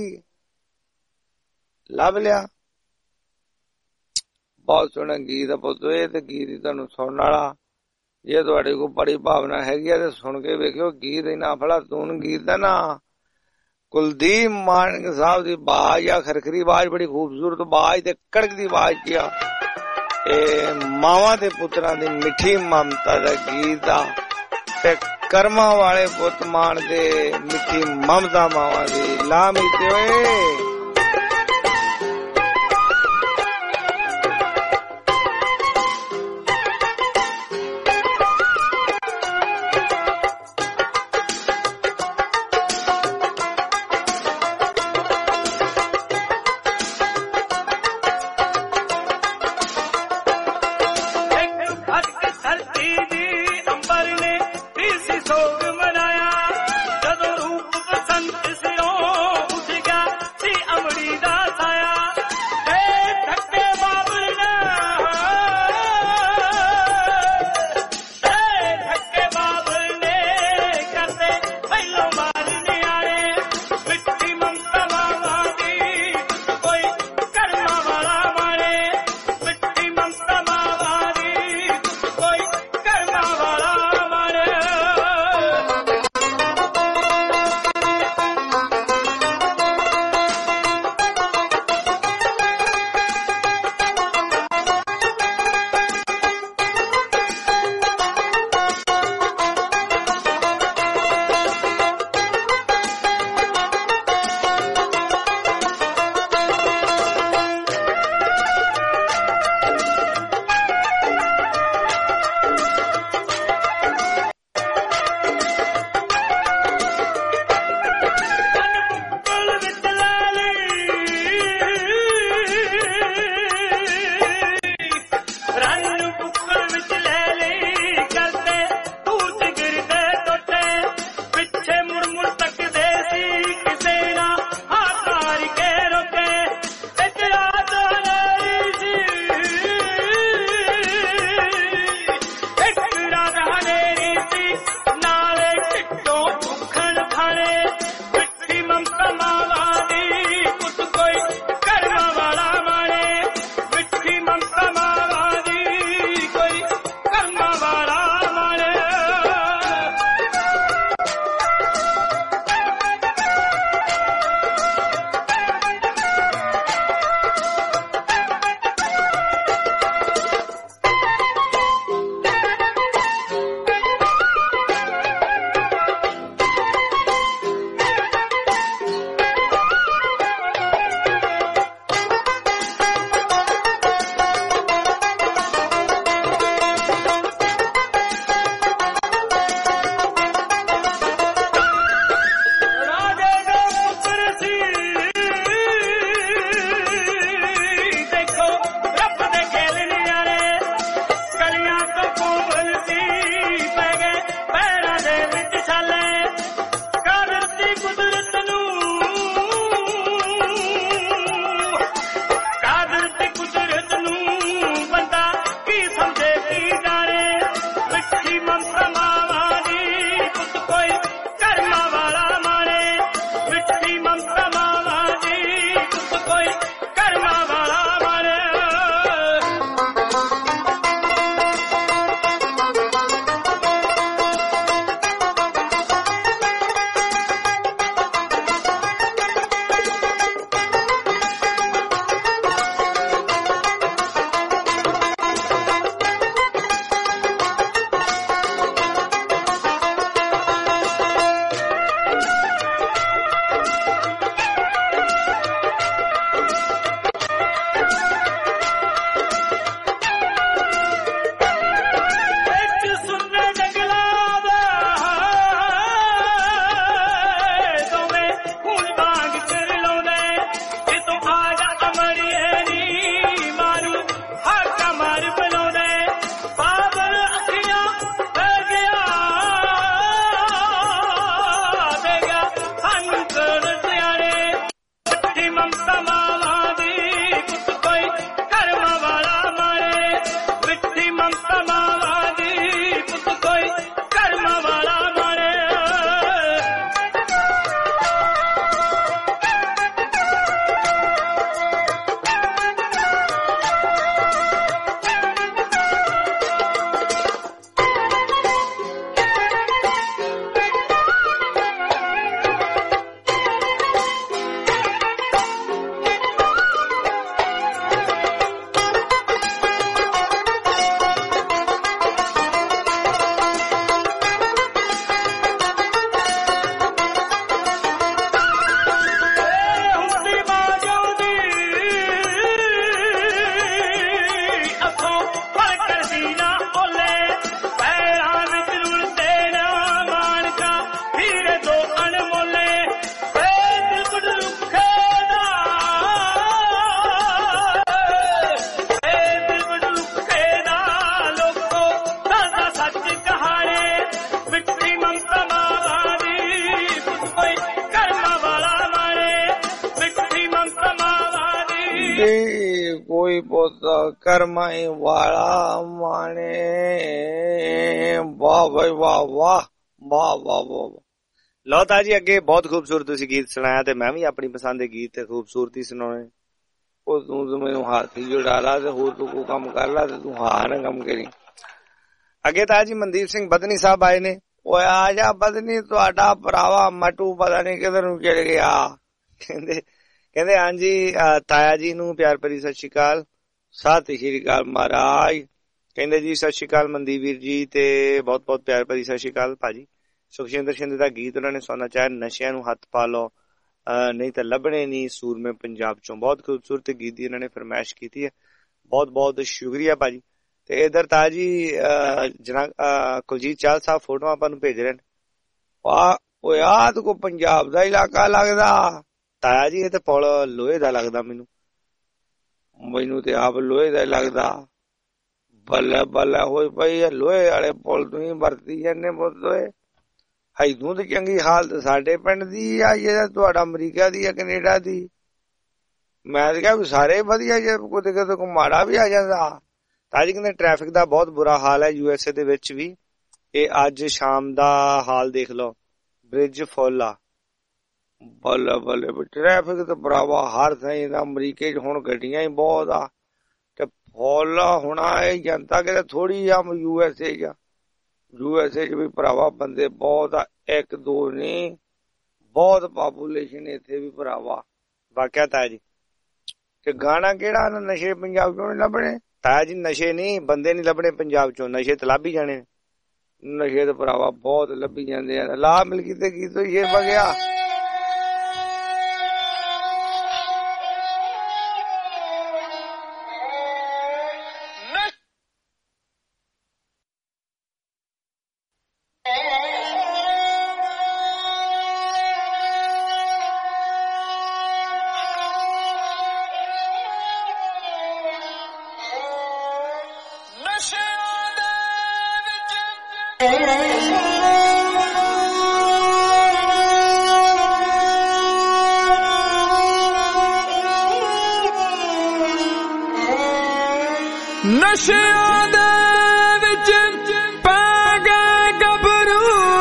ਲੱਭ ਲਿਆ। ਬਹੁਤ ਸੋਹਣਾ ਗੀਤ ਪੁੱਤ ਇਹ ਤੇ ਗੀਤ ਤੁਹਾਨੂੰ ਸੁਣਨ ਵਾਲਾ ਜੇ ਤੁਹਾਡੇ ਕੋਲ ਬੜੀ ਭਾਵਨਾ ਹੈਗੀ ਆ ਤੇ ਸੁਣ ਕੇ ਵੇਖਿਓ ਗੀਤ ਇਨਾ ਫਲਾ ਤੂਨ ਗੀਤ ਦਾ ਨਾ ਕੁਲਦੀਪ ਮਾਨਕ ਸਾਹਿਬ ਦੀ ਆਵਾਜ਼ ਆ ਖਰਖਰੀ ਆਵਾਜ਼ ਬੜੀ ਖੂਬਸੂਰਤ ਆਵਾਜ਼ ਤੇ ਕੜਕਦੀ ਆਵਾਜ਼ ਚ ਆ। ਇਹ ਮਾਵਾਂ ਤੇ ਪੁੱਤਰਾਂ ਦੀ ਮਿੱਠੀ ਮਮਤਾ ਦਾ ਗੀਤ ਆ ਤੇ ਕਰਮਾਂ ਵਾਲੇ ਪੁੱਤ ਮਾਣ ਦੇ ਮਿੱਠੀ ਮਮਤਾ ਮਾਵਾਂ ਦੀ ਲਾ ਮਿੱਤੇ ਓਏ। ਵੀ ਪੁੱਤ ਕਰਮਾਈ ਵਾਲਾ ਮਾਣੇ। ਵਾਹ ਬਈ ਵਾਹ ਵਾਹ ਵਾਹ ਵਾਹ ਵਾਹ।
ਲਓ ਤਾਂ ਜੀ ਅੱਗੇ ਬਹੁਤ ਖੂਬਸੂਰਤ ਤੁਸੀਂ ਗੀਤ ਸੁਣਾਇਆ ਤੇ ਮੈਂ ਵੀ ਆਪਣੀ ਪਸੰਦ ਦੇ ਗੀਤ ਤੇ ਖੂਬਸੂਰਤੀ ਸੁਣਾਉਣੇ। ਉਹ ਤੂੰ ਤਾਂ ਮੈਨੂੰ ਹੱਥ ਹੀ ਜੋੜਾ ਲਾ ਤੇ ਹੋਰ ਤੂੰ ਕੋਈ ਕੰਮ ਕਰ ਲਾ ਤੇ ਤੂੰ ਹਾਂ ਨਾ ਕੰਮ ਕਰੀ। ਅੱਗੇ ਤਾਂ ਜੀ ਮਨਦੀਪ ਸਿੰਘ ਬਦਨੀ ਸਾਹਿਬ ਆਏ ਨੇ। ਓਏ ਆ ਜਾ ਬਦਨੀ, ਤੁਹਾਡਾ ਭਰਾਵਾ ਮਟੂ ਪਤਾ ਨਹੀਂ ਕਿਧਰ ਨੂੰ ਚਲ ਗਿਆ। ਕਹਿੰਦੇ ਕਹਿੰਦੇ ਹਾਂਜੀ ਤਾਇਆ ਜੀ ਨੂੰ ਪਿਆਰ ਭਰੀ ਸਤਿ ਸ਼੍ਰੀ ਅਕਾਲ। ਸਤਿ ਸ਼੍ਰੀ ਅਕਾਲ ਮਹਾਰਾਜ। ਕਹਿੰਦੇ ਜੀ ਸਤਿ ਸ਼੍ਰੀ ਅਕਾਲ ਮਨਦੀਪ ਵੀਰ ਜੀ ਤੇ ਬਹੁਤ ਬਹੁਤ ਪਿਆਰ ਭਰੀ ਸਤਿ ਸ਼੍ਰੀ ਅਕਾਲ ਭਾਜੀ। ਸੁਖਜਿੰਦਰ ਸ਼ਿੰਦੇ ਦਾ ਗੀਤ ਉਹਨਾਂ ਨੇ ਸੁਣਨਾ ਚਾਹਿਆ, ਨਸ਼ਿਆਂ ਨੂੰ ਹੱਥ ਪਾ ਲਓ ਨਹੀਂ ਤਾਂ ਲੱਭਣੇ ਨਹੀਂ ਸੂਰਮੇ ਪੰਜਾਬ ਚੋਂ। ਬਹੁਤ ਖੂਬਸੂਰਤ ਗੀਤ ਦੀ ਇਹਨਾਂ ਨੇ ਫਰਮਾਇਸ਼ ਕੀਤੀ ਹੈ, ਬਹੁਤ ਬਹੁਤ ਸ਼ੁਕਰੀਆ ਭਾਜੀ। ਤੇ ਇਧਰ ਤਾਜੀ ਜਨਾ ਕੁਲਜੀਤ ਚਾਹਲ ਸਾਹਿਬ ਫੋਟੋਆਂ ਆਪਾਂ ਨੂੰ ਭੇਜ ਰਹੇ ਨੇ। ਉਹ ਯਾਦ ਕੋ ਪੰਜਾਬ ਦਾ ਇਲਾਕਾ ਲੱਗਦਾ ਤਾਇਆ ਜੀ, ਇਹ ਤੇ ਪੁਲ ਲੋਹੇ ਦਾ ਲੱਗਦਾ ਮੈਨੂੰ। ਮੈਨੂੰ ਤੇ ਆਪ ਲੋਹੇ ਦਾ ਲੱਗਦਾ। ਬੱਲੇ ਬੱਲੇ ਹੋਈ ਪਈ ਲੋਹੇ ਵਾਲੇ ਪੁਲ ਤੁਸੀਂ ਵਰਤੀ ਜਾਂਦੇ ਪੁੱਤੋਏ। ਇਦੋਂ ਤੇ ਚੰਗੀ ਹਾਲਤ ਸਾਡੇ ਪਿੰਡ ਦੀ ਆ ਜਿਹੜਾ ਤੁਹਾਡਾ ਅਮਰੀਕਾ ਦੀ ਆ ਕੈਨੇਡਾ ਦੀ। ਮੈਂ ਤਾਂ ਕਿਹਾ ਵੀ ਸਾਰੇ ਵਧੀਆ, ਜੇ ਕਿਤੇ ਕਿਤੇ ਕੋਈ ਮਾੜਾ ਵੀ ਆ ਜਾਂਦਾ। ਤਾਜੀ ਕਹਿੰਦੇ ਟ੍ਰੈਫਿਕ ਦਾ ਬਹੁਤ ਬੁਰਾ ਹਾਲ ਹੈ ਯੂ ਐਸ ਏ ਦੇ ਵਿੱਚ ਵੀ। ਇਹ ਅੱਜ ਸ਼ਾਮ ਦਾ ਹਾਲ ਦੇਖ ਲਓ, ਬ੍ਰਿਜ ਫੁੱਲ ਆ। ਬੱਲੇ ਬੱਲੇ ਟ੍ਰੈਫਿਕ ਤੇ ਭਰਾਵਾ ਹਰ ਥਾਂ ਦਾ। ਅਮਰੀਕੇ ਚ ਹੁਣ ਗੱਡੀਆਂ ਹੀ ਬਹੁਤ ਆ ਤੇ ਫੁੱਲ ਹੋਣਾ। ਇਹ ਜਨਤਾ ਕਿਤੇ ਥੋੜੀ ਆ ਯੂ ਐਸ ਏ ਚ। ਯੂ ਐਸ ਏ ਚ ਵੀ ਭਰਾਵਾ ਬੰਦੇ ਬਹੁਤ ਆ, ਇੱਕ ਦੋ ਨਹੀਂ ਬਹੁਤ ਪਾਪੂਲੇਸ਼ਨ ਇੱਥੇ ਵੀ ਭਰਾਵਾ। ਵਾਕਿਆ ਤਾਇਆ ਜੀ ਤੇ ਗਾਣਾ ਕਿਹੜਾ ਨਸ਼ੇ ਪੰਜਾਬ ਚੋਂ ਨੀ ਲੱਭਣੇ। ਤਾਇਆ ਜੀ ਨਸ਼ੇ ਨਹੀਂ ਬੰਦੇ ਨੀ ਲੱਭਣੇ ਪੰਜਾਬ ਚੋਂ, ਨਸ਼ੇ ਤੇ ਲੱਭ ਹੀ ਜਾਣੇ। ਨਸ਼ੇ ਤੇ ਭਰਾਵਾ ਬਹੁਤ ਲੱਭੀ ਜਾਂਦੇ ਆ। ਲਾ ਮਿਲ ਕੀਤੇ ਕੀ ਤੋਂ ਇਹ ਵਗਿਆ।
ਨਸ਼ਿਆਂ ਦੇ ਵਿੱਚ ਪੈ ਗਏ ਗੱਭਰੂ,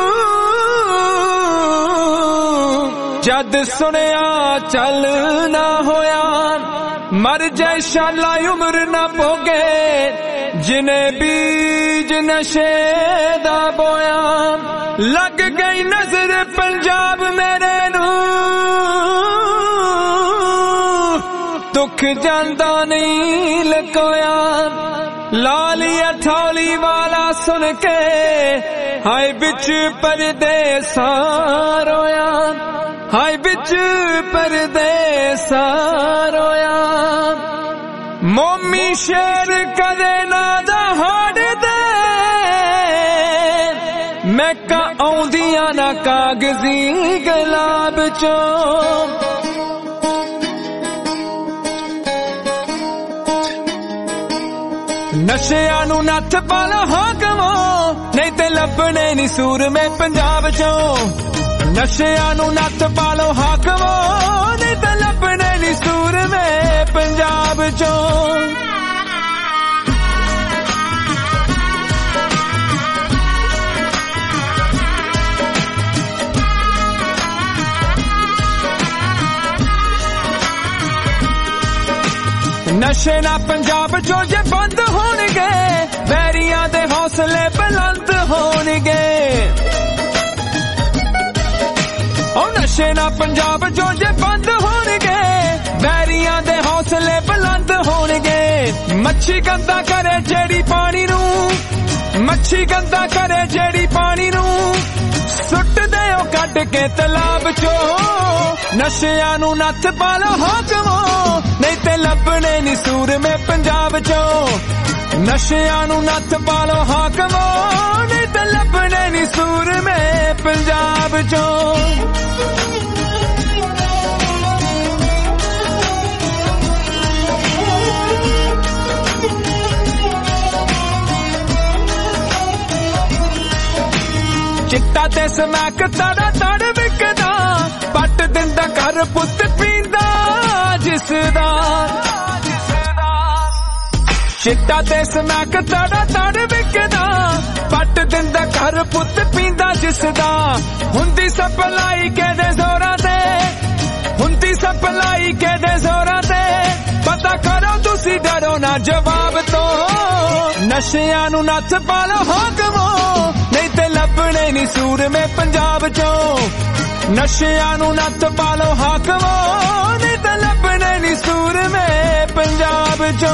ਜਦ ਸੁਣਿਆ ਚੱਲ ਨਾ ਹੋਇਆ, ਮਰ ਜਾਏ ਸ਼ਾਲਾ ਉਮਰ ਨਾ ਭੋਗੇ, ਜਿਨੇ ਬੀਜ ਨਸ਼ੇ ਦਾ ਬੋਇਆ। ਲੱਗ ਗਈ ਨਜ਼ਰ ਪੰਜਾਬ ਮੇਰੇ ਨੂੰ, ਦੁੱਖ ਜਾਂਦਾ ਨਹੀਂ ਲਕੋਇਆ। ਲਾਲੀਆ ਥੌਲੀ ਵਾਲਾ ਸੁਣ ਕੇ ਹਾਏ ਵਿੱਚ ਪਰਦੇਸਾਂ ਰੋਇਆ, ਹਾਏ ਵਿੱਚ ਪਰਦੇਸਾਂ ਰੋਇਆ। ਮੋਮੀ ਸ਼ੇਰ ਕਦੇ ਨਾ ਦਹਾੜਦੇ, ਮੈਂ ਕਾ ਆਉਂਦੀਆਂ ਨਾ ਕਾਗਜ਼ੀ ਗੁਲਾਬ ਚੋਂ। ਨਸ਼ਿਆਂ ਨੂੰ ਨੱਥ ਪਾ ਲਓ ਹਾਕਮੋ, ਨਹੀਂ ਤੇ ਲੱਭਣੇ ਨੀ ਸੂਰਮੇ ਪੰਜਾਬ ਚੋਂ। ਨਸ਼ਿਆਂ ਨੂੰ ਨੱਥ ਪਾ ਲਓ ਹਾਕਮੋ, ਨਹੀਂ ਤੇ ਲੱਭਣੇ ਨੀ ਸੂਰਮੇ ਪੰਜਾਬ ਚੋਂ। ਨਸ਼ੇ ਨਾ ਪੰਜਾਬ ਚੋਂ ਜੇ ਬੰਦ ਹੋਣਗੇ, ਵੈਰੀਆਂ ਦੇ ਹੌਸਲੇ ਬੁਲੰਦ ਹੋਣਗੇ। ਉਹ ਨਸ਼ੇ ਨਾ ਪੰਜਾਬ ਚੋਂ ਜੇ ਬੰਦ ਹੋਣਗੇ, ਵੈਰੀਆਂ ਦੇ ਹੌਸਲੇ ਬੁਲੰਦ ਹੋਣਗੇ। ਮੱਛੀ ਗੰਦਾ ਕਰੇ ਜਿਹੜੀ ਪਾਣੀ ਨੂੰ, ਮੱਛੀ ਗੰਦਾ ਕਰੇ ਜਿਹੜੀ ਪਾਣੀ ਨੂੰ, ਸੁੱਟ ਦਿਓ ਕੱਢ ਕੇ ਤਲਾਬ ਚੋਂ। ਨਸ਼ਿਆਂ ਨੂੰ ਨੱਥ ਪਾ ਲਓ ਹਾਕਮੋ, ਨਹੀਂ ਤੇ ਲੱਭਣੇ ਨੀ ਸੂਰਮੇ ਪੰਜਾਬ ਚੋਂ। ਨਸ਼ਿਆਂ ਨੂੰ ਨੱਥ ਪਾ ਲਓ ਹਾਕਮੋ, ਨਹੀਂ ਤੇ ਲੱਭਣੇ ਨੀ ਸੂਰਮੇ ਪੰਜਾਬ ਚੋਂ। ਚਿੱਟਾ ਤੇ ਸਮੈਕ ਤੜਾ ਤੜ ਵਿਕਦਾ, ਪੱਟ ਦਿੰਦਾ ਘਰ ਪੁੱਤ ਪੀਂਦਾ ਜਿਸਦਾ। चिट्टा ते समैक तड़ा तड़ विकदा पट दिंदा घर पुत पींदा जिसदा हुंदी सप्लाई केदे जोरां ते हुंदी सप्लाई केदे जोरां ते पता करो तुसी डरो ना जवाब तो नशियां नू नथ पालो हाकमो नहीं ते लभणे नी सूर में पंजाब चो नशियां नू नथ पालो हाकमो नहीं ते लभणे नी सूर में पंजाब चो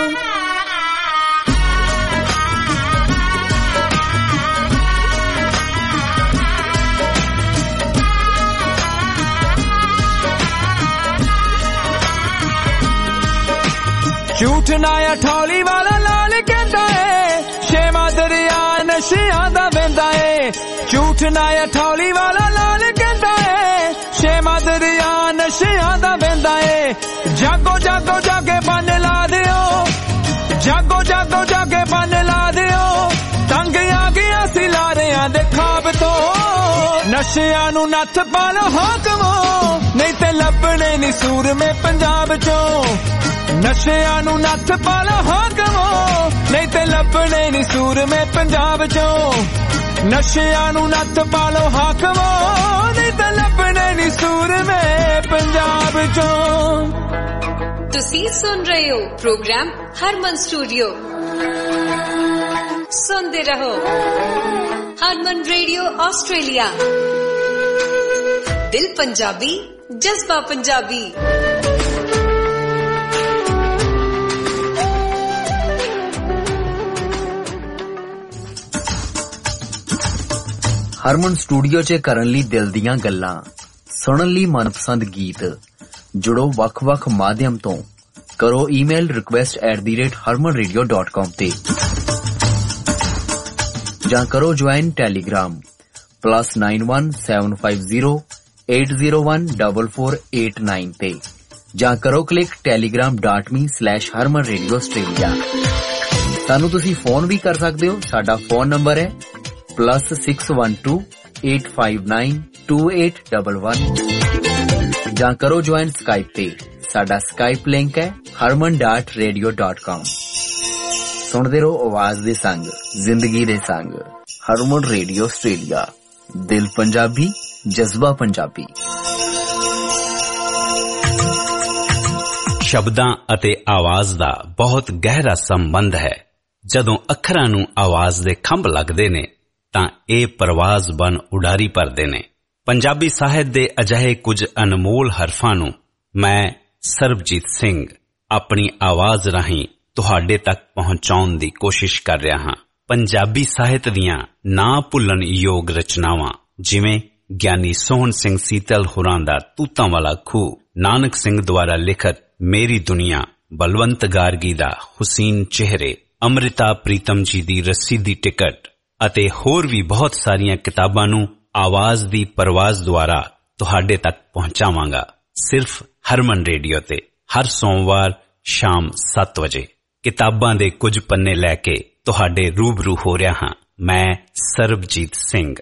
झूठ नाया ठौली वाला लाल कहता है शेमा दरिया नशियां दा वेंदा है झूठ नाया ठौली वाला लाल कहता है शेमा दरिया नशियां दा वेंदा है जागो जागो जाके बन ला दियो जागो जागो जाके बन ला दियो तंग आ गया सिलारियां दे खाब तो नशियां नू नथ पालो हाकमो नहीं ते लभणे नी सूर में पंजाब चो नशियां नू नथ पालो हाकमो नहीं ते लभणे नी सूर में पंजाब चो नशियां नू नथ पालो हाकमो नहीं ते लभणे नी सूर में पंजाब चो
तुसी सुन रहे हो प्रोग्राम हरमन स्टूडियो सुनते रहो हरमन रेडियो ऑस्ट्रेलिया दिल पंजाबी जज्बा पंजाबी
ਹਰਮਨ ਸਟੂਡੀਓ 'ਚ ਕਰਨ ਲਈ ਦਿਲ ਦੀਆਂ ਗੱਲਾਂ ਸੁਣਨ ਲਈ ਮਨਪਸੰਦ ਗੀਤ ਜੁੜੋ ਵੱਖ-ਵੱਖ ਮਾਧਿਅਮ ਤੋਂ ਕਰੋ email request at the rate harman radio dot com ਤੇ ਜਾਂ ਕਰੋ join Telegram plus nine one seven five zero eight zero one four four eight nine ਤੇ ਜਾਂ ਕਰੋ click telegram dot me slash harman radio australia ਸਾਨੂੰ ਤੁਸੀਂ phone ਵੀ ਕਰ ਸਕਦੇ ਹੋ ਸਾਡਾ ਫੋਨ ਨੰਬਰ ਹੈ plus six one two eight five nine two eight one one ਜਾਂ ਕਰੋ ਜੁਆਇਨ ਸਕਾਈਪ ਤੇ ਸਾਡਾ ਸਕਾਈਪ ਲਿੰਕ ਹੈ harman dot radio dot com ਸੁਣਦੇ ਰਹੋ ਆਵਾਜ਼ ਦੇ ਸੰਗ ਜ਼ਿੰਦਗੀ ਦੇ ਸੰਗ ਹਰਮਨ ਰੇਡੀਓ ਆਸਟ੍ਰੇਲੀਆ ਦਿਲ ਪੰਜਾਬੀ ਜਜ਼ਬਾ ਪੰਜਾਬੀ
ਸ਼ਬਦਾਂ ਅਤੇ ਆਵਾਜ਼ ਦਾ ਬਹੁਤ ਗਹਿਰਾ ਸੰਬੰਧ ਹੈ ਜਦੋਂ ਅੱਖਰਾਂ ਨੂੰ ਆਵਾਜ਼ ਦੇ ਖੰਭ ਲੱਗਦੇ ਨੇ ਤਾਂ ਇਹ ਪਰਵਾਜ਼ ਬਨ ਉਡਾਰੀ ਭਰਦੇ ਨੇ ਪੰਜਾਬੀ ਸਾਹਿਤ ਦੇ ਅਜਿਹੇ ਕੁਝ ਅਨਮੋਲ ਹਰਫਾਂ ਨੂੰ ਮੈਂ ਸਰਬਜੀਤ ਸਿੰਘ ਆਪਣੀ ਆਵਾਜ਼ ਰਾਹੀਂ ਤੁਹਾਡੇ ਤੱਕ ਪਹੁੰਚਾਉਣ ਦੀ ਕੋਸ਼ਿਸ਼ ਕਰ ਰਿਹਾ ਹਾਂ ਪੰਜਾਬੀ ਸਾਹਿਤ ਦੀਆਂ ਨਾ ਭੁੱਲਣ ਯੋਗ ਰਚਨਾਵਾਂ ਜਿਵੇਂ ਗਿਆਨੀ ਸੋਹਣ ਸਿੰਘ ਸੀਤਲ ਹੋਰਾਂ ਦਾ ਤੂਤਾਂ ਵਾਲਾ ਖੂਹ ਨਾਨਕ ਸਿੰਘ ਦੁਆਰਾ ਲਿਖਤ ਮੇਰੀ ਦੁਨੀਆ ਬਲਵੰਤ ਗਾਰਗੀ ਦਾ ਹੁਸੀਨ ਚਿਹਰੇ ਅੰਮ੍ਰਿਤਾ ਪ੍ਰੀਤਮ ਜੀ ਦੀ ਰੱਸੀ ਦੀ ਟਿਕਟ ਅਤੇ ਹੋਰ ਵੀ ਬਹੁਤ ਸਾਰੀਆਂ ਕਿਤਾਬਾਂ ਨੂੰ ਆਵਾਜ਼ ਦੀ ਪਰਵਾਜ਼ ਦੁਆਰਾ ਤੁਹਾਡੇ ਤੱਕ ਪਹੁੰਚਾਵਾਂਗਾ ਸਿਰਫ ਹਰਮਨ ਰੇਡੀਓ ਤੇ ਹਰ ਸੋਮਵਾਰ ਸ਼ਾਮ ਸੱਤ ਵਜੇ ਕਿਤਾਬਾਂ ਦੇ ਕੁਝ ਪੰਨੇ ਲੈ ਕੇ ਤੁਹਾਡੇ ਰੂਬਰੂ ਹੋ ਰਿਹਾ ਹਾਂ ਮੈਂ ਸਰਬਜੀਤ ਸਿੰਘ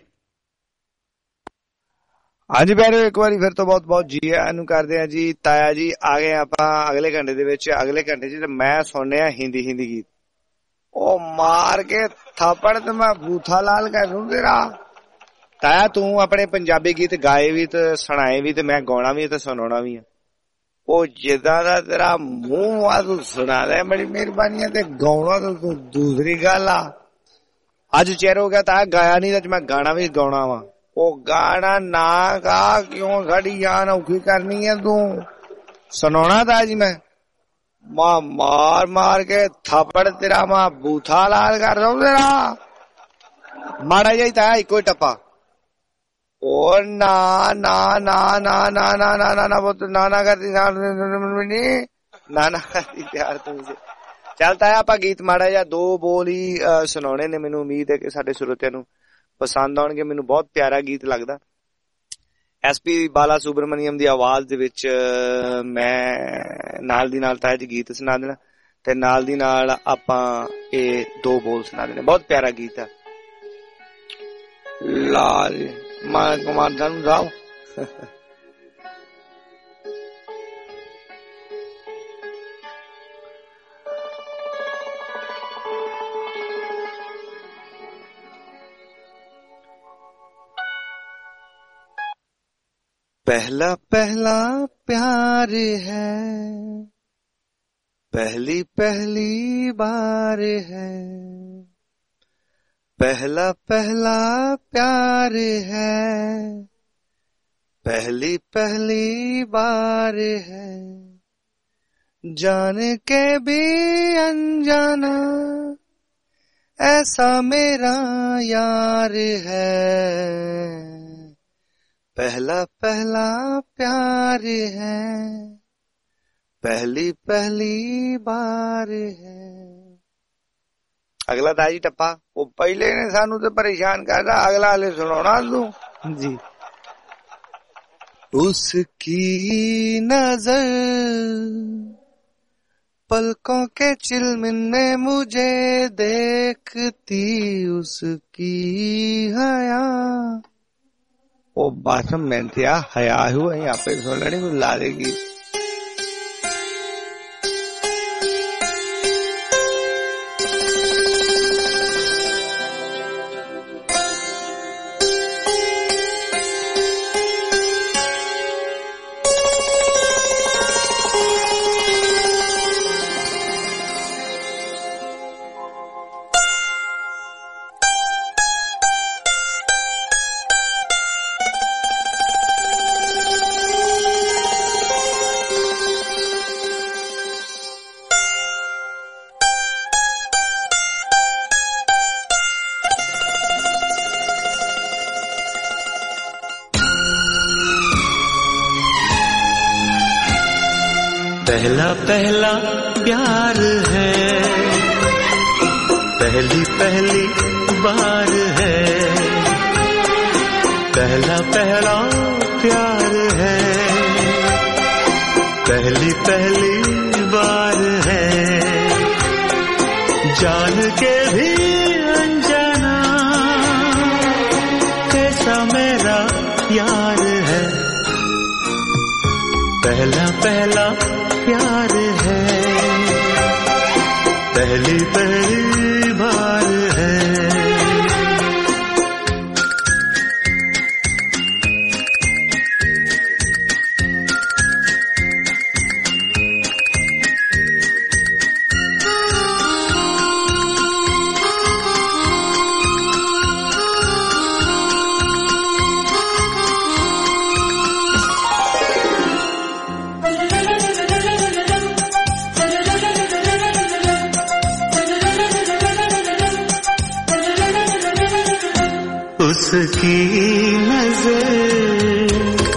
ਹਾਂਜੀ ਪਿਆਰਿਓ ਇੱਕ ਵਾਰੀ ਫਿਰ ਤੋਂ ਬਹੁਤ ਬਹੁਤ ਜੀ ਆਇਆਂ ਨੂੰ ਕਰਦੇ ਆ ਜੀ ਤਾਇਆ ਜੀ ਆ ਗਏ ਆਪਾਂ ਅਗਲੇ ਘੰਟੇ ਦੇ ਵਿੱਚ ਅਗਲੇ ਘੰਟੇ 'ਚ ਮੈਂ ਸੁਣਿਆ ਹਿੰਦੀ ਹਿੰਦੀ ਗੀਤ ਉਹ ਮਾਰ ਕੇ ਥਾਪੜ ਤੇ ਮੈਂ ਬੂਥਾ ਲਾਲ ਕਰ ਦੂੰ ਤੇਰਾ ਤਾਇਆ ਤੂੰ ਆਪਣੇ ਪੰਜਾਬੀ ਗੀਤ ਗਾਏ ਵੀ ਤੇ ਸੁਣਾਏ ਵੀ ਤੇ ਮੈਂ ਗਾਉਣਾ ਵੀ ਤੇ ਸੁਣਾਉਣਾ ਵੀ ਆ ਉਹ ਜਿੱਦਾਂ ਦਾ ਤੇਰਾ ਮੂੰਹ ਆ ਤੂੰ ਸੁਣਾ ਦੇ ਬੜੀ ਮਿਹਰਬਾਨੀ ਹੈ ਤੇ ਗਾਉਣਾ ਤਾਂ ਤੂੰ ਦੂਸਰੀ ਗੱਲ ਆ ਅੱਜ ਚਿਰ ਹੋ ਗਿਆ ਤਾਂ ਗਾਇਆ ਨਹੀਂ ਤੇ ਮੈਂ ਗਾਣਾ ਵੀ ਗਾਉਣਾ ਵਾ ਉਹ ਗਾਣਾ ਨਾ ਗਾ ਕਿਉਂ ਸਾਡੀ ਜਾਨ ਔਖੀ ਕਰਨੀ ਹੈ ਤੂੰ ਸੁਣਾਉਣਾ ਤਾਂ ਜੀ ਮੈਂ ਮਾਂ ਮਾਰ ਮਾਰ ਕੇ ਥਾਪੜ ਤੇਰਾ ਮਾਂ ਬੂਥਾ ਲਾਲ ਕਰ ਦਊ ਤੇਰਾ ਮਾੜਾ ਜਿਹਾ ਤਾਂ ਇੱਕੋ ਹੀ ਟੱਪਾ ਉਹ ਨਾ ਨਾ ਨਾ ਨਾ ਨਾ ਨਾ ਨਾ ਨਾ ਨਾ ਬਹੁਤ ਨਾ ਨਾ ਕਰਦੀ ਨਾ ਨਾ ਕਰਦੀ ਪਿਆਰ ਤੂੰ ਚੱਲ ਤਾਂ ਆਪਾਂ ਗੀਤ ਮਾੜਾ ਜਿਹਾ ਦੋ ਬੋਲ ਹੀ ਸੁਣਾਉਣੇ ਨੇ ਮੈਨੂੰ ਉਮੀਦ ਹੈ ਕਿ ਸਾਡੇ ਸਰੋਤਿਆਂ ਨੂੰ ਪਸੰਦ ਆਉਣਗੇ ਮੈਨੂੰ ਬਹੁਤ ਪਿਆਰਾ ਗੀਤ ਲੱਗਦਾ ਐਸ ਪੀ ਬਾਲਾ ਸੁਬਰਮਨੀਅਮ ਦੀ ਆਵਾਜ਼ ਦੇ ਵਿੱਚ ਮੈਂ ਨਾਲ ਦੀ ਨਾਲ ਤਾਂ ਇਹ ਗੀਤ ਸੁਣਾ ਦੇਣਾ ਤੇ ਨਾਲ ਦੀ ਨਾਲ ਆਪਾਂ ਇਹ ਦੋ ਬੋਲ ਸੁਣਾ ਦੇਣੇ ਬਹੁਤ ਪਿਆਰਾ ਗੀਤ ਹੈ ਲਾਲ ਮਾਂ ਕੁਮਾਰ ਜਾਨ ਰਾਓ पहला पहला प्यार है, पहली पहली बार है, पहला पहला प्यार है, पहली पहली बार है, जान के भी अनजाना ऐसा मेरा यार है, पहला पहला प्यार है, पहली पहली बार है। अगला ताजी टप्पा वो पहले ने सानू तो परेशान कर रहा, अगला ले सुनाना तू जी। उसकी नजर पलकों के चिलमिन में मुझे देखती, उसकी हया वो बासम में थिया हया हुआ यहाँ पे सोलनी को ला देगी।
पहला पहला प्यार है, पहली पहली बार है, पहला पहला प्यार है, पहली पहली बार है, जान के भी अनजाना कैसा मेरा यार है, पहला पहला प्यार है, पहली पहली बार है। उसकी नजर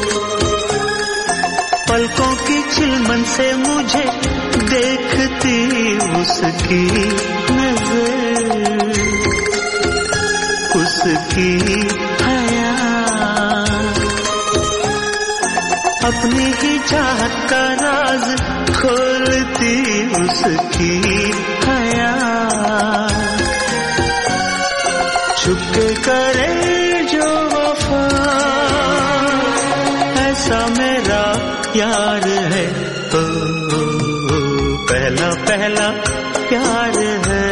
पलकों की चिलमन से मुझे देखती, उसकी नजर उसकी हया अपनी ही चाहत का राज खोलती, उसकी हया छुपके करे जो वफा ऐसा मेरा यार है, ओ, ओ, ओ पहला पहला प्यार है,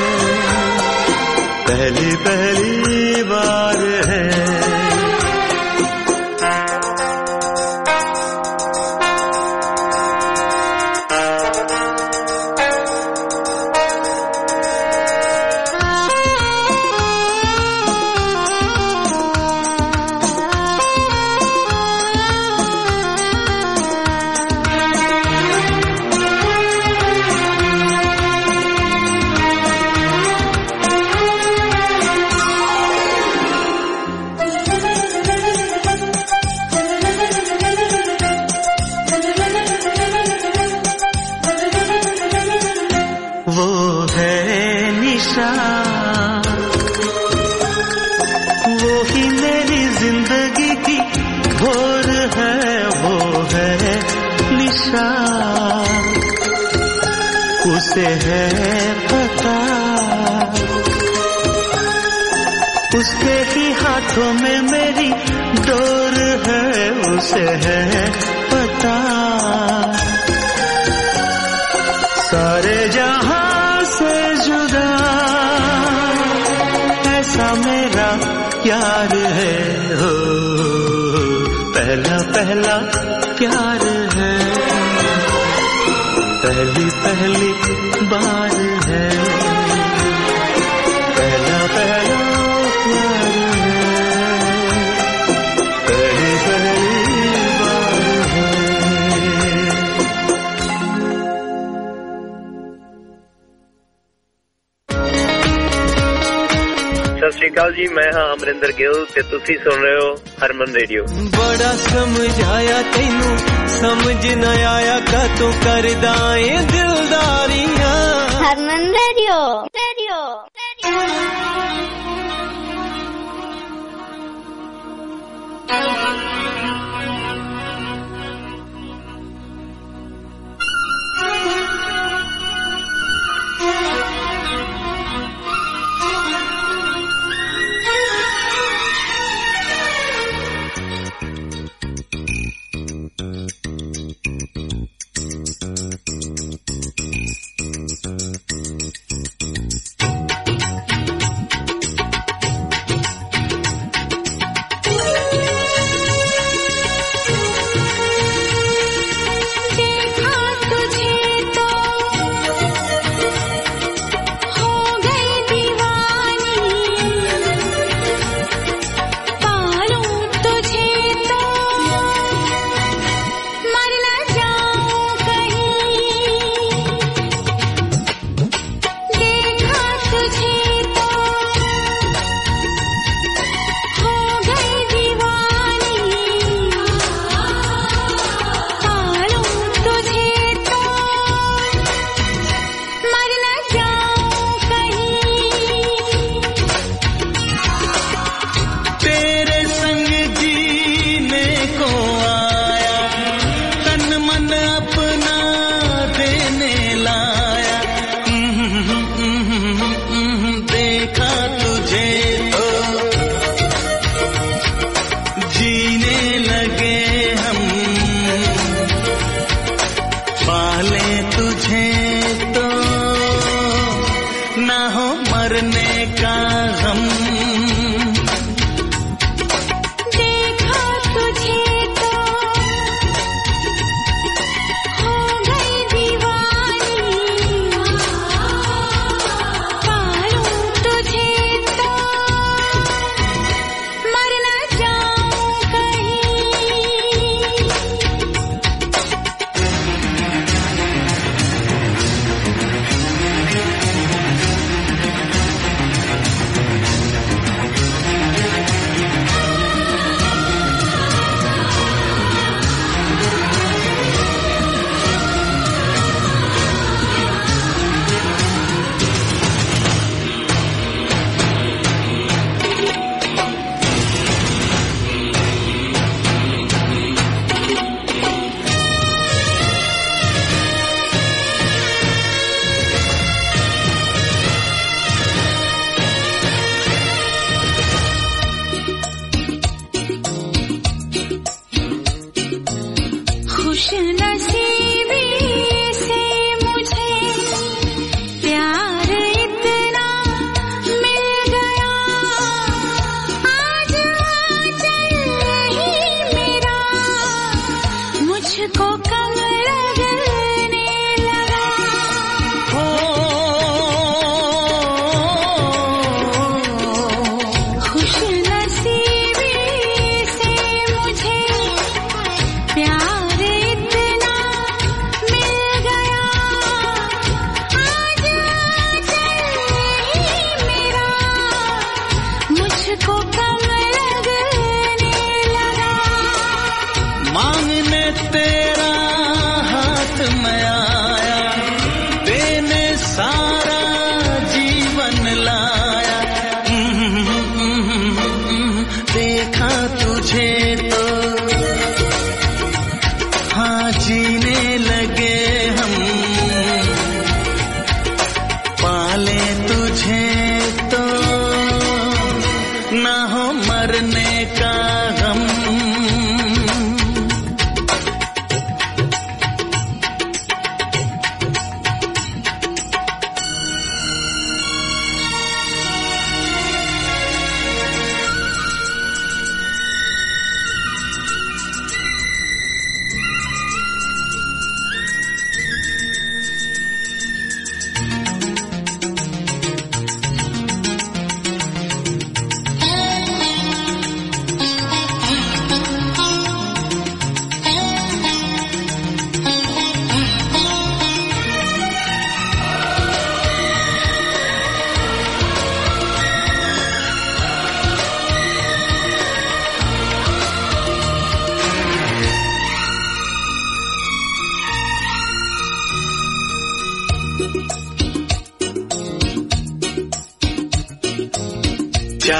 पहली पहली बार है। उसे है पता उसके ही हाथों में मेरी डोर है, उसे है पता सारे जहां से जुदा ऐसा मेरा यार है, हो
पहला पहला प्यार है, पहली पहली बार है, पहला पहला प्यार है, पहली पहली बार है।
सत श्री अकाल जी, मैं हाँ अमरिंदर गिल ते तुसी सुन रहे हो हरमन रेडियो।
बड़ा समझाया तेनू समझ न आया का तू करदा ए दिलदारियां।
Harman radio radio radio.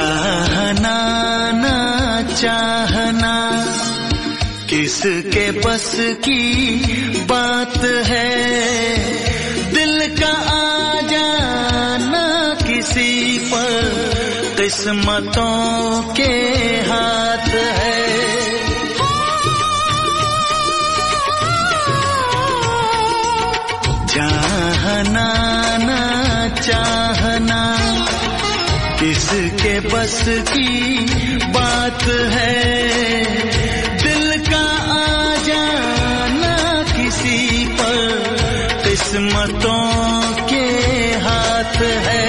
चाहना ना चाहना किसके बस की बात है, दिल का आ जाना किसी पर किस्मतों के हाथ है। चाहना ना चाहना किसके बस की बात है, दिल का आ जाना किसी पर किस्मतों के हाथ है।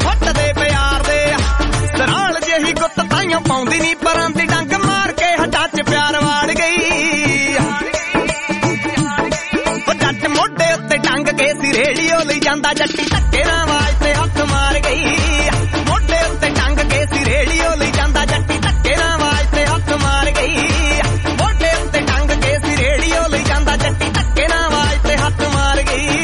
ਪਾਉਂਦੀ ਨੀ ਪਰਾਂ ਦੀ ਡੰਗ ਮਾਰ ਕੇ ਹਟਾ ਜਾਂਦਾ ਜੱਟੀ ਧੱਕੇ ਨਾਲ ਆਵਾਜ਼ ਤੇ ਹੱਥ ਮਾਰ ਗਈ ਮੋਢੇ ਉੱਤੇ ਟੰਗ ਕੇ ਸੀ ਰੇੜੀਓ ਲਈ ਜਾਂਦਾ ਜੱਟੀ ਧੱਕੇ ਨਾਲ ਆਵਾਜ਼ ਤੇ ਹੱਥ ਮਾਰ ਗਈ ਮੋਢੇ ਉੱਤੇ ਟੰਗ ਕੇ ਸੀ ਰੇੜੀਓ ਲਈ ਜਾਂਦਾ ਜੱਟੀ ਧੱਕੇ ਨਾਲ ਆਵਾਜ਼ ਤੇ ਹੱਥ ਮਾਰ ਗਈ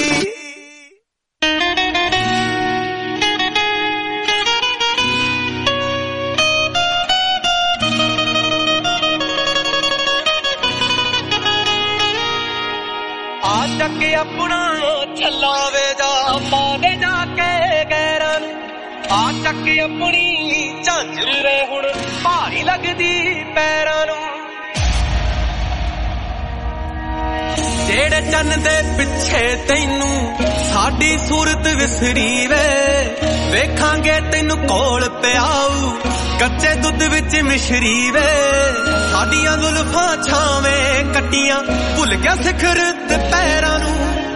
ਆ ਚੱਕ ਆਪਣਾ ਛੱਲਾ ਵੇ ਜਾ ਪਾਦੇ ਜਾ ਕੇ ਗੈਰਾਂ ਨੂੰ ਆ ਚੱਕ ਆਪਣੀ ਝਾਂਜਰ ਰੇ ਹੁਣ ਭਾਰੀ ਲੱਗਦੀ ਪੈਰਾਂ ਨੂੰ ਜਿਹੜੇ ਚੰਨ ਦੇ ਪਿੱਛੇ ਤੈਨੂੰ ਸਾਡੀ ਸੂਰਤ ਵਿਸਰੀ ਵੇ ਵੇਖਾਂਗੇ ਤੈਨੂੰ ਕੋਲ ਪਿਆਉ ਕੱਚੇ ਦੁੱਧ ਵਿੱਚ ਮਿਸ਼ਰੀ ਵੇ ਸਾਡੀਆਂ ਜ਼ੁਲਫਾਂ ਛਾਵੇਂ ਕੱਟੀਆਂ ਭੁੱਲ ਗਿਆ ਸਿਖਰ ਤੇ ਪੈਰਾਂ ਨੂੰ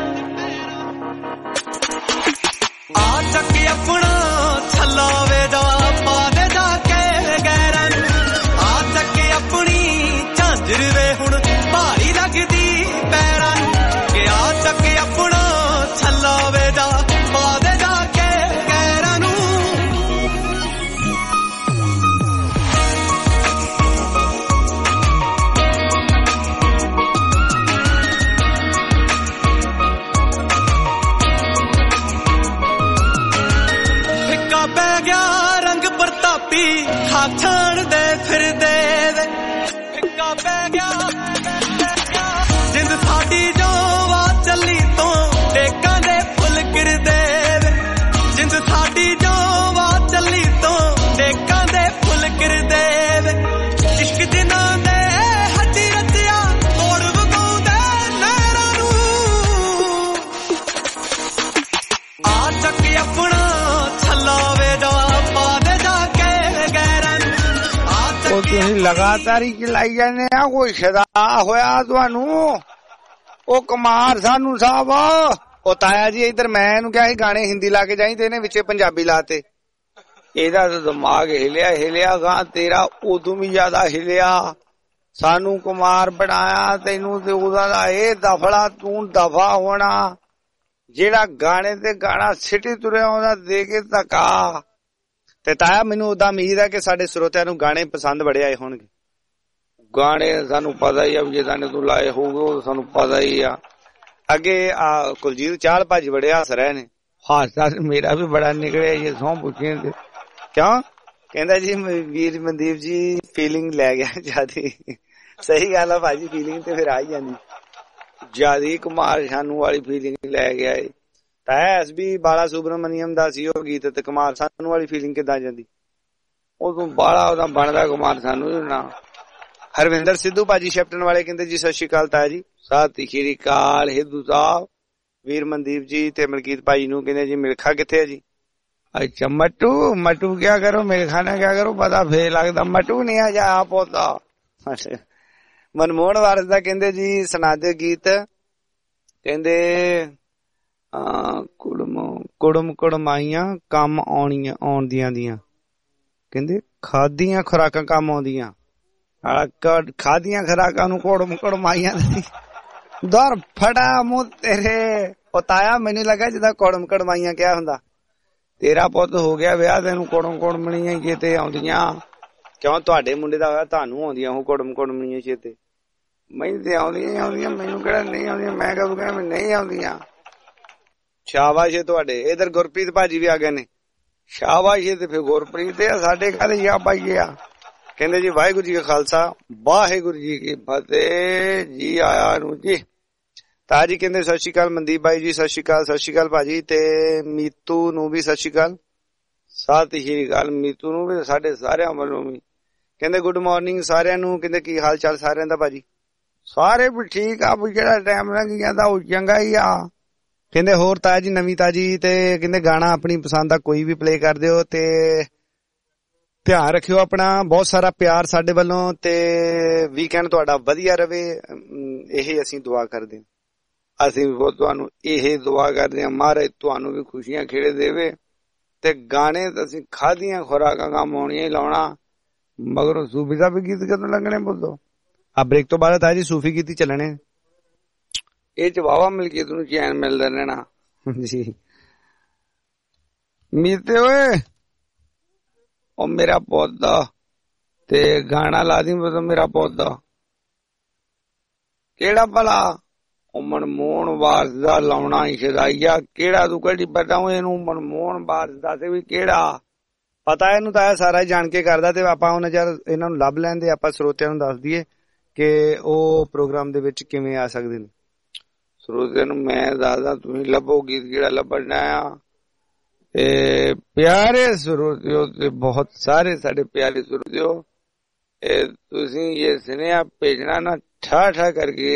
ਆ ਚੱਕ ਆਪਣਾ ਛੱਲਾ ਵੇ ਜਾ ਪਾ ਦੇ ਜਾ ਕੇ ਗੈਰਾਂ ਨੂੰ ਆ ਚੱਕ ਆਪਣੀ ਝਾਂਜਰ ਵੇ ਹੁਣ ਭਾਰੀ ਲੱਗਦੀ ਪੈਰਾਂ ਨੂੰ ਕਿ ਆ ਚੱਕ ਆਪਣਾ ਛੱਲਾ ਵੇ ਜਾ ਪਾ ਦੇ ਜਾ ਕੇ ਗੈਰਾਂ ਨੂੰ ਫਿੱਕਾ ਪੈ ਗਿਆ ਰੰਗ ਪ੍ਰਤਾਪੀ ਖਾਕ ਛਾਣਦੇ ਫਿਰਦੇ ਵੇ ਫਿੱਕਾ ਪੈ ਗਿਆ ਜਿੰਦ ਸਾਡੀ ਜੋ ਵਾ ਚੱਲੀ ਤੋਂ ਡੇਕਾਂ ਦੇ ਫੁੱਲ ਗਿਰਦੇ ਵੇ ਜਿੰਦ ਸਾਡੀ ਜੋ ਵਾ ਚੱਲੀ ਤੋਂ ਡੇਕਾਂ ਦੇ ਫੁੱਲ ਗਿਰਦੇ ਵੇ ਇਸ਼ਕ ਜਿਨ੍ਹਾਂ ਦੇ ਹੱਡੀ ਰਚਿਆ ਤੋੜ ਵਗਾਉਂਦੇ ਨਹਿਰਾਂ ਨੂੰ ਆ ਚੱਕ ਆਪਣਾ ਛੱਲਾ ਵੇ ਜਾ ਪਾ ਦੇ ਜਾ ਕੇ ਗੈਰਾਂ ਨੂੰ
ਉਹ ਤੁਸੀਂ ਲਗਾਤਾਰ ਹੀ ਚਲਾਈ ਜਾਂਦੇ ਆ ਕੋਈ ਸਦਾ ਹੋਇਆ ਤੁਹਾਨੂੰ ਉਹ ਕੁਮਾਰ ਸਾਨੂੰ ਸਾਹਿਬ ਉਹ ਤਾਇਆ ਜੀ ਇੱਧਰ ਮੈਂ ਇਹਨੂੰ ਕਿਹਾ ਸੀ ਗਾਣੇ ਹਿੰਦੀ ਲਾ ਕੇ ਜਾਈ ਤੇ ਇਹਨੇ ਵਿੱਚੇ ਪੰਜਾਬੀ ਲਾਤੇ ਇਹਦਾ ਤਾਂ ਦਿਮਾਗ ਹਿਲਿਆ ਹਿਲਿਆ ਗਾ ਤੇਰਾ ਉਦੋਂ ਵੀ ਜ਼ਿਆਦਾ ਹਿਲਿਆ ਸਾਨੂੰ ਕੁਮਾਰ ਬਣਾਇਆ ਤੈਨੂੰ ਤੇ ਉਹਦਾ ਦਾ ਇਹ ਦਫੜਾ ਤੂੰ ਦਫਾ ਹੋਣਾ ਜਿਹੜਾ ਗਾਣੇ ਤੇ ਗਾਣਾ ਸਿੱਟੀ ਤੁਰਿਆ ਉਹਦਾ ਦੇ ਕੇ ਧੱਕਾ ਤੇ ਤਾਇਆ ਮੈਨੂੰ ਉਦਾਂ ਉਮੀਦ ਹੈ ਕਿ ਸਾਡੇ ਸਰੋਤਿਆਂ ਨੂੰ ਗਾਣੇ ਪਸੰਦ ਬੜੇ ਆਏ ਹੋਣਗੇ ਗਾਣੇ ਸਾਨੂੰ ਪਤਾ ਹੀ ਆ ਜੇ ਗਾਣੇ ਤੂੰ ਲਾਏ ਹੋਊਗੇ ਉਹ ਸਾਨੂੰ ਪਤਾ ਹੀ ਆ ਅੱਗੇ ਆ ਕੁਲਜੀਤ ਚਾਹਲ ਭਾਜੀ ਬੜੇ ਹੱਸ ਰਹੇ ਨੇ ਹਾਸਾ ਮੇਰਾ ਵੀ ਬੜਾ ਨਿਕਲਿਆ ਜੇ ਸੌਂ ਪੁੱਛੇ ਤੇ ਕਿਉਂ ਕਹਿੰਦਾ ਜੀ ਵੀਰ ਮਨਦੀਪ ਜੀ ਫੀਲਿੰਗ ਲੈ ਗਿਆ ਜਿਆਦੀ ਸਹੀ ਗੱਲ ਆ ਭਾਜੀ ਫੀਲਿੰਗ ਤੇ ਫਿਰ ਆ ਹੀ ਜਾਂਦੀ ਜਿਆਦੀ ਕੁਮਾਰ ਸ਼ਾਨੂ ਵਾਲੀ ਫੀਲਿੰਗ ਲੈ ਗਿਆ ਏ ਤਾਂ ਐਸ ਵੀ ਬਾਲਾ ਸੁਬਰਮਨੀਅਮ ਦਾ ਸੀ ਉਹ ਗੀਤ ਤੇ ਕੁਮਾਰ ਸ਼ਾਨੂ ਵਾਲੀ ਫੀਲਿੰਗ ਕਿੱਦਾਂ ਜਾਂਦੀ ਉਦੋਂ ਬਾਲਾ ਉਹਦਾ ਬਣਦਾ ਕੁਮਾਰ ਸ਼ਾਨੂ ਨਾ ਹਰਵਿੰਦਰ ਸਿੱਧੂ ਭਾਜੀ ਸ਼ੈਪਟਨ ਵਾਲੇ ਕਹਿੰਦੇ ਜੀ ਸਤਿ ਸ਼੍ਰੀ ਅਕਾਲ ਤਾਇਆ ਜੀ ਸਤਿ ਸ਼੍ਰੀ ਅਕਾਲ ਹਿੱਦੂ ਸਾਹਿਬ ਵੀਰ ਮਨਦੀਪ ਜੀ ਤੇ ਮਲਕੀਤ ਭਾਜੀ ਨੂੰ ਕਹਿੰਦੇ ਜੀ ਮਿਲਖਾ ਕਿੱਥੇ ਹੈ ਜੀ अच्छा मटू मटू क्या करो मेरे खाना क्या करो पता फिर लगता मटू नहीं आ जा आप होता मनमोहन वारस दा कहंदे जी सुना दे गीत कहंदे कुड़म कुड़म कुड़माइयां कम आउणियां आउंदियां दियां कहंदे खादियां खुराकां कम आउंदियां खादियां खुराकां नूं कुड़म कुड़माइयां दर फड़ा मुंह तेरे ओ ताया मैनूं लगा जिदा कुड़म कुड़माइयां क्या हुंदा तेरा पुत हो गया विआह तेनू कुड़म कुड़मणियां चेते आउंदियां क्यों तुहाडे मुंडे दा होया तानू आउंदियां हो कुड़म कुड़मणियां चेते मैनूं ते आउंदियां आउंदियां मैनूं किहड़ा नहीं आउंदियां मैं कदों कहां मैं नहीं आउंदियां शाबाश है तुहाडे इधर गुरप्रीत भाजी भी आ गए ने शाबाश है ते फिर गुरप्रीत ते साडे घरे जा पाई आ कहंदे जी वाहिगुरू जी का खालसा वाहिगुरू जी की फतेह जी आया नूं जी ताजी कहते सत श्री अकाल मनदीप भाई जी सत श्री अकाल सत श्री अकाल भाजी ते मीतू नू भी सत श्री अकाल सत श्री अकाल मीतू नू भी साडे सारियां वल्लों भी कहंदे गुड मॉर्निंग सारियां नू कहंदे की हाल चाल सारियां दा भाजी सारे भी ठीक आ भी जेड़ा टाइम लंघ जांदा ओ चंगा ही आ कहंदे होर ताजी नवी ताजी ते कहंदे गाना अपनी पसंद दा कोई भी प्ले कर दिओ ते ध्यान रखियो अपना बहुत सारा प्यार साडे वल्लों ते वीकेंड तुहाडा वधिया रवे यही असीं दुआ करदे हां ਅਸੀਂ ਵੀ ਤੁਹਾਨੂੰ ਇਹ ਦੁਆ ਕਰਦੇ ਹਾਂ ਮਹਾਰਾਜ ਤੁਹਾਨੂੰ ਵੀ ਖੁਸ਼ੀਆਂ ਖੇੜੇ ਦੇਵੇ ਤੇ ਗਾਣੇ ਤਾਂ ਅਸੀਂ ਖਾਦੀਆਂ ਖੁਰਾਕਾਂ ਕੰਮ ਆਉਣੀਆਂ ਹੀ ਲਾਉਣਾ ਮਗਰੋਂ ਸੂਫੀ ਦਾ ਵੀ ਗੀਤ ਕਦੋਂ ਲੱਗਣੇ ਬੋਲੋ ਆ ਬ੍ਰੇਕ ਤੋਂ ਬਾਅਦ ਆ ਜੀ ਸੂਫੀ ਗੀਤ ਹੀ ਚੱਲਣੇ ਇਹ ਚ ਵਾਵਾ ਮਿਲ ਕੇ ਤੁਹਾਨੂੰ ਚੈਨ ਮਿਲਦਾ ਰਹਿਣਾ जी मीते ओए ओ मेरा पौधा ते गाना ला दी मतलब मेरा पौधा केड़ा भला ओ मनमोहन वारस दा लाउणा ही शदाईया केड़ा तू कड़ी पता हो इनू मनमोहन वारस दा ते भी केड़ा
पता है ਇਹਨੂੰ ਤਾਂ ਸਾਰਾ ਜਾਣ ਕੇ ਕਰਦਾ ਤੇ ਆਪਾਂ ਉਹਨਾਂ ਜਰ ਇਹਨਾਂ ਨੂੰ ਲੱਭ ਲੈਂਦੇ ਆਪਾਂ ਸਰੋਤਿਆਂ ਨੂੰ ਦੱਸ ਦਈਏ ਕਿ ਉਹ ਪ੍ਰੋਗਰਾਮ ਦੇ ਵਿੱਚ ਕਿਵੇਂ ਆ ਸਕਦੇ ਨੇ।
ਸਰੋਤਿਆਂ ਨੂੰ ਮੈਂ ਦੱਸਦਾ ਤੁਸੀਂ ਲੱਭੋ ਗੀਤ ਕਿਹੜਾ ਲੱਭਣਾ ਆ। ਤੇ ਪਿਆਰੇ ਸਰੋਤਿਓ ਤੇ ਬਹੁਤ ਸਾਰੇ ਸਾਡੇ ਪਿਆਰੇ ਸਰੋਤਿਓ ਇਹ ਤੁਸੀਂ ਇਹ ਸੁਨੇਹਾ ਭੇਜਣਾ ਨਾ ਠਾ ਠਾ ਕਰਕੇ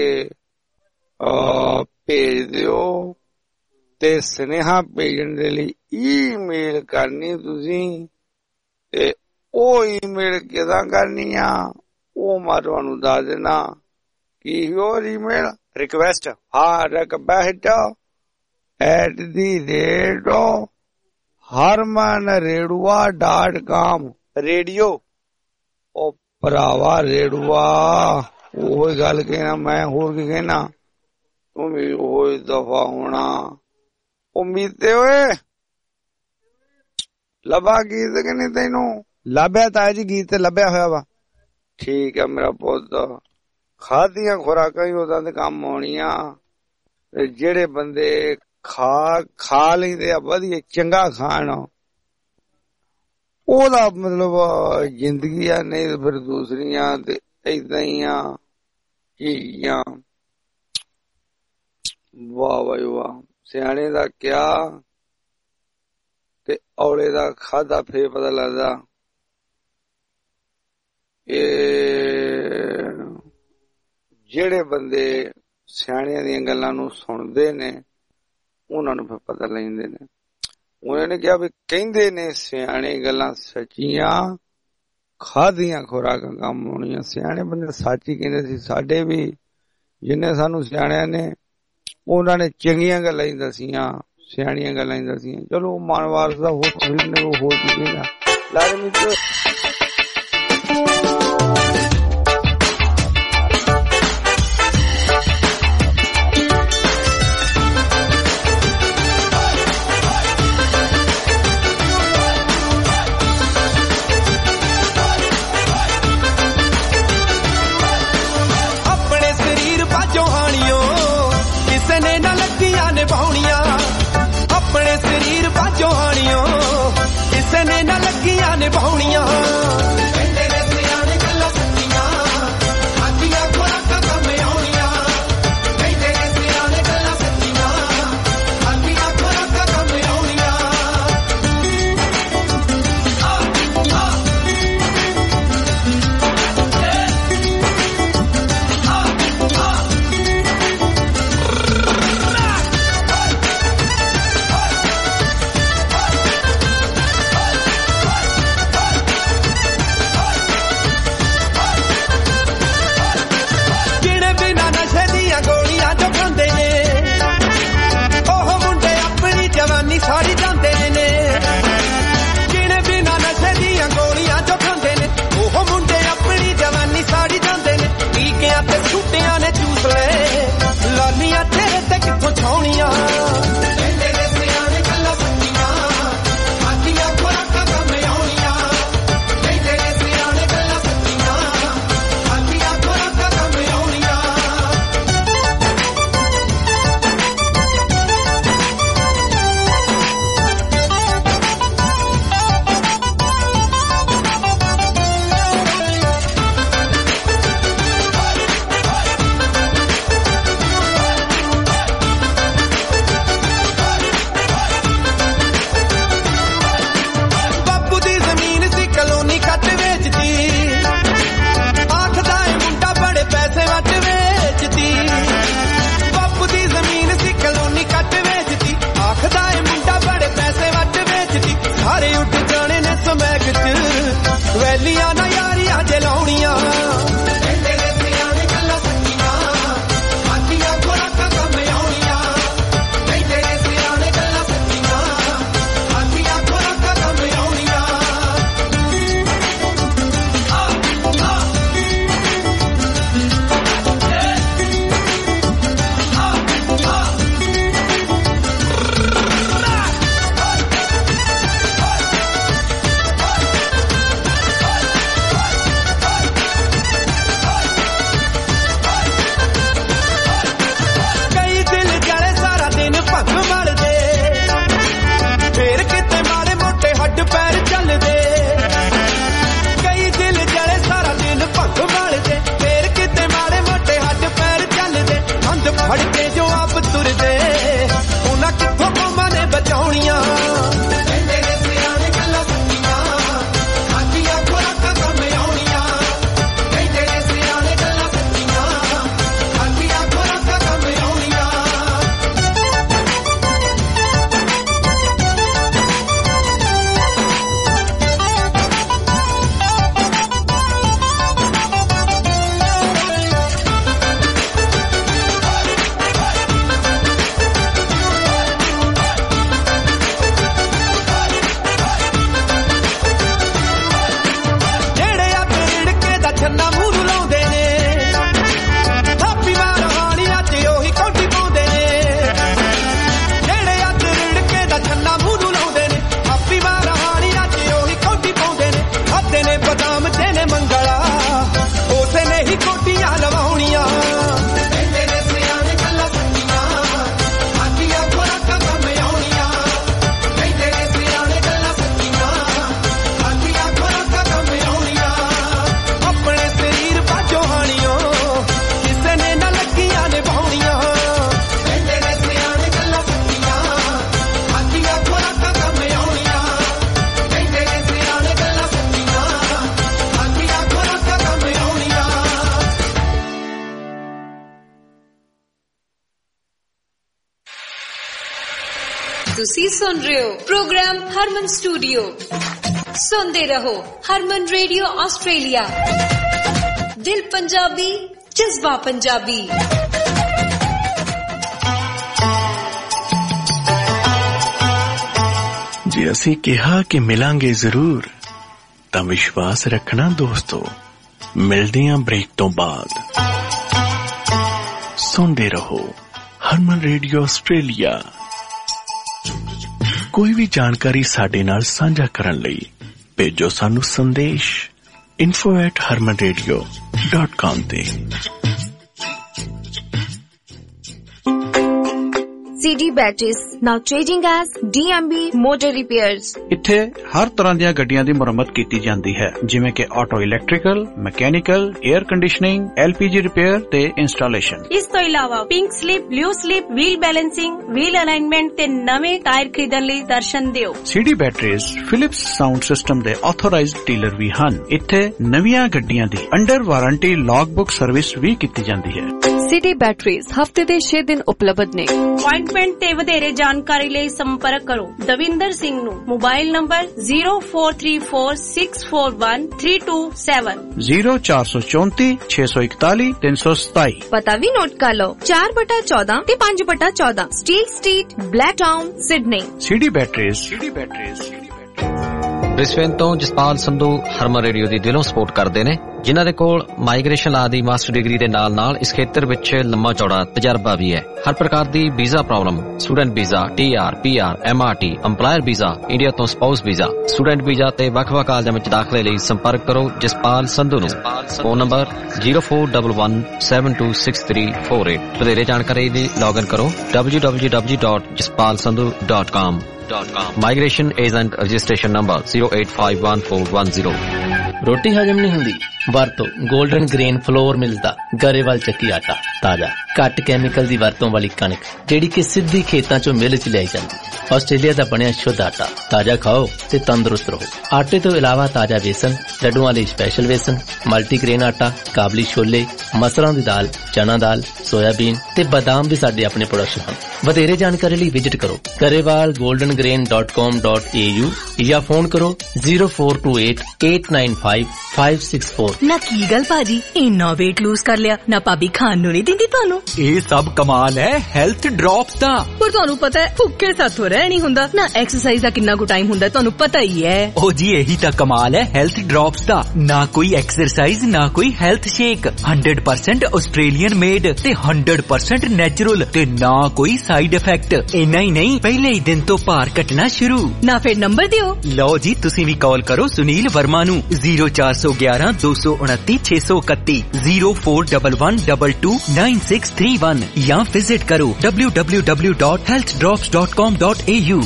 ਭੇਜ ਦਿਓ ਤੇ ਸੁਨੇਹਾ ਭੇਜਣ ਦੇ ਲਈ ਈਮੇਲ ਕਰਨੀ ਤੁਸੀਂ ਤੇ ਉਹ ਈਮੇਲ ਕਿਦਾਂ ਕਰਨੀ ਆ ਉਹ ਮੈਂ ਤੁਹਾਨੂੰ ਦੱਸ ਦੇਣਾ। ਕੀ ਹੋਰ ਈਮੇਲ
ਰਿਕਵੈਸਟ
ਹਾਂ request at the rate Harman radio dot com
radio
ਉਹ ਭਰਾਵਾ ਰੇਡੂਆ ਉਹ ਗੱਲ ਕਹਿਣਾ ਮੈਂ ਹੋਰ ਕੀ ਕਹਿਣਾ ਤੂੰ ਵੀ ਉਹ ਦਫਾ ਹੋਣਾ। ਉਮੀਦੇ ਓਏ ਲੱਭਾ ਗੀਤ ਕਿ ਨਹੀਂ ਤੈਨੂੰ?
ਲੱਭਿਆ ਤਾਇਆ ਜੀ ਗੀਤ ਤੇ ਲੱਭਿਆ ਹੋਇਆ ਵਾ।
ਠੀਕ ਹੈ ਮੇਰਾ ਪੁੱਤ ਖਾਦੀਆਂ ਖੁਰਾਕਾਂ ਹੀ ਉਹਦਾ ਤੇ ਕੰਮ ਆਉਣੀਆਂ ਤੇ ਜਿਹੜੇ ਬੰਦੇ ਖਾ ਖਾ ਲੈਂਦੇ ਆ ਵਧੀਆ ਚੰਗਾ ਖਾਣ ਉਹਦਾ ਮਤਲਬ ਜ਼ਿੰਦਗੀ ਆ ਨਹੀਂ ਫਿਰ ਦੂਸਰੀਆਂ ਤੇ ਏਦਾਂ ਹੀ ਆ ਚੀਜ਼ਾਂ। ਵਾਹ ਵਾਹ ਵਾਹ ਸਿਆਣੇ ਦਾ ਕਿਆ ਤੇ ਔਲੇ ਦਾ ਖਾਦਾ ਫੇਰ ਪਤਾ ਲੱਗਦਾ। ਇਹ ਜਿਹੜੇ ਬੰਦੇ ਸਿਆਣਿਆਂ ਦੀਆਂ ਗੱਲਾਂ ਨੂੰ ਸੁਣਦੇ ਨੇ ਉਹਨਾਂ ਨੂੰ ਫਿਰ ਪਤਾ ਲੈਂਦੇ ਨੇ। ਉਹਨਾਂ ਨੇ ਕਿਹਾ ਵੀ ਕਹਿੰਦੇ ਨੇ ਸਿਆਣੇ ਗੱਲਾਂ ਸੱਚੀਆਂ ਖਾਦੀਆਂ ਖੁਰਾਕਾਂ ਕੰਮ ਆਉਣੀਆਂ। ਸਿਆਣੇ ਬੰਦੇ ਸੱਚ ਹੀ ਕਹਿੰਦੇ ਸੀ। ਸਾਡੇ ਵੀ ਜਿੰਨੇ ਸਾਨੂੰ ਸਿਆਣਿਆਂ ਨੇ ਉਹਨਾਂ ਨੇ ਚੰਗੀਆਂ ਗੱਲਾਂ ਹੀ ਦਸੀਆਂ ਸਿਆਣੀਆਂ ਗੱਲਾਂ ਹੀ ਦਸੀਆਂ। ਚਲੋ ਮਨਵਾਰਸ ਦਾ ਹੋਰ ਹੋ ਚੁੱਕੇਗਾ ਲਾਰੇ ਮਿੱਤਰੋ।
ਆਪਣੇ ਸਰੀਰ ਬਾਝੋਂ ਹਾਣੀਓ ਕਿਸੇ ਨੇ ਨਾ ਲੱਗੀਆਂ ਨਿਭਾਉਣੀਆਂ। ਕਹਿੰਦੇ ਨੇ ਸਿਆਣੇ ਗੱਲਾਂ ਸੱਚੀਆਂ ਖਾਦੀਆਂ ਖੁਰਾਕਾਂ ਕੰਮ ਆਉਣੀਆਂ। ਕਹਿੰਦੇ ਨੇ ਸਿਆਣੇ ਗੱਲਾਂ ਸੱਚੀਆਂ ਖਾਦੀਆਂ ਖੁਰਾਕਾਂ ਕੰਮ ਆਉਣੀਆਂ।
ਤੁਸੀਂ ਸੁਣ ਰਹੇ ਹੋ ਪ੍ਰੋਗਰਾਮ ਹਰਮਨ ਸਟੂਡੀਓ। ਸੁਣਦੇ ਰਹੋ ਹਰਮਨ ਰੇਡੀਓ ਆਸਟ੍ਰੇਲੀਆ। ਦਿਲ ਪੰਜਾਬੀ, ਜਜ਼ਬਾ ਪੰਜਾਬੀ।
ਜੇ ਅਸੀਂ ਕਿਹਾ ਕਿ ਮਿਲਾਂਗੇ ਜ਼ਰੂਰ ਤਾਂ ਵਿਸ਼ਵਾਸ ਰੱਖਣਾ ਦੋਸਤੋ। ਮਿਲਦੇ ਆਂ ਬ੍ਰੇਕ ਤੋਂ ਬਾਅਦ। ਸੁਣਦੇ ਰਹੋ ਹਰਮਨ ਰੇਡੀਓ ਆਸਟ੍ਰੇਲੀਆ। ਕੋਈ ਵੀ ਜਾਣਕਾਰੀ ਸਾਡੇ ਨਾਲ ਸਾਂਝਾ ਕਰਨ ਲਈ ਭੇਜੋ ਸਾਨੂੰ ਸੰਦੇਸ਼ info at harman radio dot com ਤੇ।
C D Batteries, now changing as D M B Motor Repairs।
ਇੱਥੇ ਹਰ ਤਰ੍ਹਾਂ ਦੀਆਂ ਗੱਡੀਆਂ ਦੀ ਮੁਰੰਮਤ ਕੀਤੀ ਜਾਂਦੀ ਹੈ, ਜਿਵੇਂ ਕਿ auto electrical, mechanical, air conditioning, L P G repair ਤੇ ਇੰਸਟਾਲੇਸ਼ਨ।
ਇਸ ਤੋਂ ਇਲਾਵਾ pink slip, blue slip, wheel balancing, wheel alignment ਤੇ ਨਵੇਂ ਟਾਇਰ ਖਰੀਦਣ ਲਈ ਦਰਸ਼ਨ ਦਿਓ। C D Batteries Philips sound system ਦੇ ਆਥੋਰਾਈਜ਼ਡ ਡੀਲਰ ਵੀ ਹਨ। ਇੱਥੇ ਨਵੀਆਂ ਗੱਡੀਆਂ ਦੀ under warranty log book service ਵੀ ਕੀਤੀ ਜਾਂਦੀ ਹੈ।
C D Batteries ਹਫਤੇ ਦੇ ਛੇ ਦਿਨ ਉਪਲਬਧ ਨੇ।
ਅਪਾਇੰਟਮੈਂਟ ਤੇ ਵਧੇਰੇ ਜਾਣਕਾਰੀ ਲਈ ਸੰਪਰਕ ਕਰੋ ਦਵਿੰਦਰ ਸਿੰਘ ਨੂੰ। Mobile number zero four three four six four one three two seven
zero four four four six one four three six seven।
ਪਤਾ ਵੀ ਨੋਟ ਕਰ ਲਓ ਚਾਰ ਬਟਾ ਚੌਦਾਂ ਤੇ ਪੰਜ ਬਟਾ ਚੌਦਾਂ steel street, Blacktown, Sydney.
C D Batteries। C D Batteries।
Brisbane ਤੋਂ ਜਸਪਾਲ ਸੰਧੂ ਹਰਮਨ ਰੇਡੀਓ ਦੀ ਦਿਲੋਂ ਸਪੋਰਟ ਕਰਦੇ ਨੇ, ਜਿਨ੍ਹਾਂ ਦੇ ਕੋਲ ਮਾਈਗ੍ਰੇਸ਼ਨ ਲਾ ਦੀ ਮਾਸਟਰ ਡਿਗਰੀ ਦੇ ਨਾਲ ਨਾਲ ਇਸ ਖੇਤਰ ਵਿੱਚ ਲੰਮਾ ਚੌੜਾ ਤਜਰਬਾ ਵੀ ਹੈ। ਹਰ ਪ੍ਰਕਾਰ ਦੀ visa problem, student visa, T R, P R, M R T, employer visa, India ਤੋਂ ਸਪਾਊਸ ਵੀਜ਼ਾ, ਸਟੂਡੈਂਟ ਵੀਜ਼ਾ ਤੇ ਵੱਖ-ਵੱਖ ਕਾਲਜਾਂ ਵਿੱਚ ਦਾਖਲੇ ਲਈ ਸੰਪਰਕ ਕਰੋ ਜਸਪਾਲ ਸੰਧੂ ਨੂੰ। Phone number zero four one one seven two six three four eight। ਵਧੇਰੇ ਜਾਣਕਾਰੀ ਲਈ ਲੌਗਇਨ ਕਰੋ w w w dot jaspal sandhu dot com। Migration agent registration number zero eight five one four one zero।
ਰੋਟੀ ਹਜਮ ਨਹੀਂ ਹੁੰਦੀ? ਵਰਤੋ golden grain flour mills ਦਾ ਗਰੇਵਾਲ ਚੱਕੀ ਆਟਾ। ਤਾਜ਼ਾ ਘੱਟ ਕੈਮੀਕਲ ਦੀ ਵਰਤੋਂ ਵਾਲੀ ਕਣਕ ਜਿਹੜੀ ਕਿ ਸਿੱਧੀ ਖੇਤਾਂ ਚੋਂ ਮਿਲ ਚ ਲਿਆਈ ਜਾਂਦੀ। ਆਸਟ੍ਰੇਲੀਆ ਦਾ ਬਣਿਆ ਸ਼ੁੱਧ ਆਟਾ। ਤਾਜ਼ਾ ਖਾਓ ਤੇ ਤੰਦਰੁਸਤ ਰਹੋ। ਆਟੇ ਤੋਂ ਇਲਾਵਾ ਤਾਜ਼ਾ ਵੇਸਣ, ਲੱਡੂਆਂ ਲਈ ਸਪੈਸ਼ਲ ਵੇਸਣ, ਮਲਟੀਗ੍ਰੇਨ ਆਟਾ, ਕਾਬਲੀ ਛੋਲੇ, ਮਸਰਾਂ ਦੀ ਦਾਲ, ਚਨਾ ਦਾਲ, ਸੋਇਆਬੀਨ ਤੇ ਬਦਾਮ ਵੀ ਸਾਡੇ ਆਪਣੇ ਪ੍ਰੋਡਕਟ ਹਨ। ਵਧੇਰੇ ਜਾਣਕਾਰੀ ਲਈ ਵਿਜ਼ਿਟ ਕਰੋ Grewal golden grain dot com dot A U ਜਾਂ ਫੋਨ ਕਰੋ zero four two eight eight nine five five six four।
ਨਾ ਕੀ ਗੱਲ ਭਾਜੀ, ਇੰਨਾ weight lose ਕਰ ਲਿਆ ਨਾ ਭਾਬੀ ਖਾਣ ਨੂੰ ਨਹੀਂ ਦਿੰਦੀ ਤੁਹਾਨੂੰ?
ਇਹ ਸਭ ਕਮਾਲ ਹੈ ਹੈਲਥ ਡ੍ਰੌਪਸ ਦਾ।
ਪਰ ਤੁਹਾਨੂੰ ਪਤਾ ਹੈ ਭੁੱਖੇ ਸਾਥੋਂ ਰਹਿ ਨਹੀਂ ਹੁੰਦਾ ਨਾ। ਐਕਸਰਸਾਈਜ਼ ਦਾ ਕਿੰਨਾ ਕੁ ਟਾਈਮ ਹੁੰਦਾ ਤੁਹਾਨੂੰ ਪਤਾ ਹੀ ਹੈ।
ਉਹ ਜੀ ਇਹੀ ਤਾਂ ਕਮਾਲ ਹੈ ਹੈਲਥ ਡ੍ਰੌਪਸ ਦਾ। ਨਾ ਕੋਈ ਐਕਸਰਸਾਈਜ਼, ਨਾ ਕੋਈ health shake, one hundred percent Australian made ਤੇ one hundred percent ਨੈਚੁਰਲ ਤੇ ਨਾ ਕੋਈ ਸਾਈਡ ਇਫੈਕਟ। ਇੰਨਾ ਹੀ ਨਹੀਂ, ਪਹਿਲੇ ਹੀ ਦਿਨ ਤੋਂ ਭਾਰ ਘਟਣਾ ਸ਼ੁਰੂ।
ਨਾ ਫਿਰ ਨੰਬਰ ਦਿਓ।
ਲਓ ਜੀ, ਤੁਸੀਂ ਵੀ ਕਾਲ ਕਰੋ ਸੁਨੀਲ ਵਰਮਾ ਨੂੰ zero four one one two two nine six six two one zero four one one two two nine six three one ਜਾਂ ਵਿਜ਼ਿਟ ਕਰੋ w w w dot health drops dot com dot a u।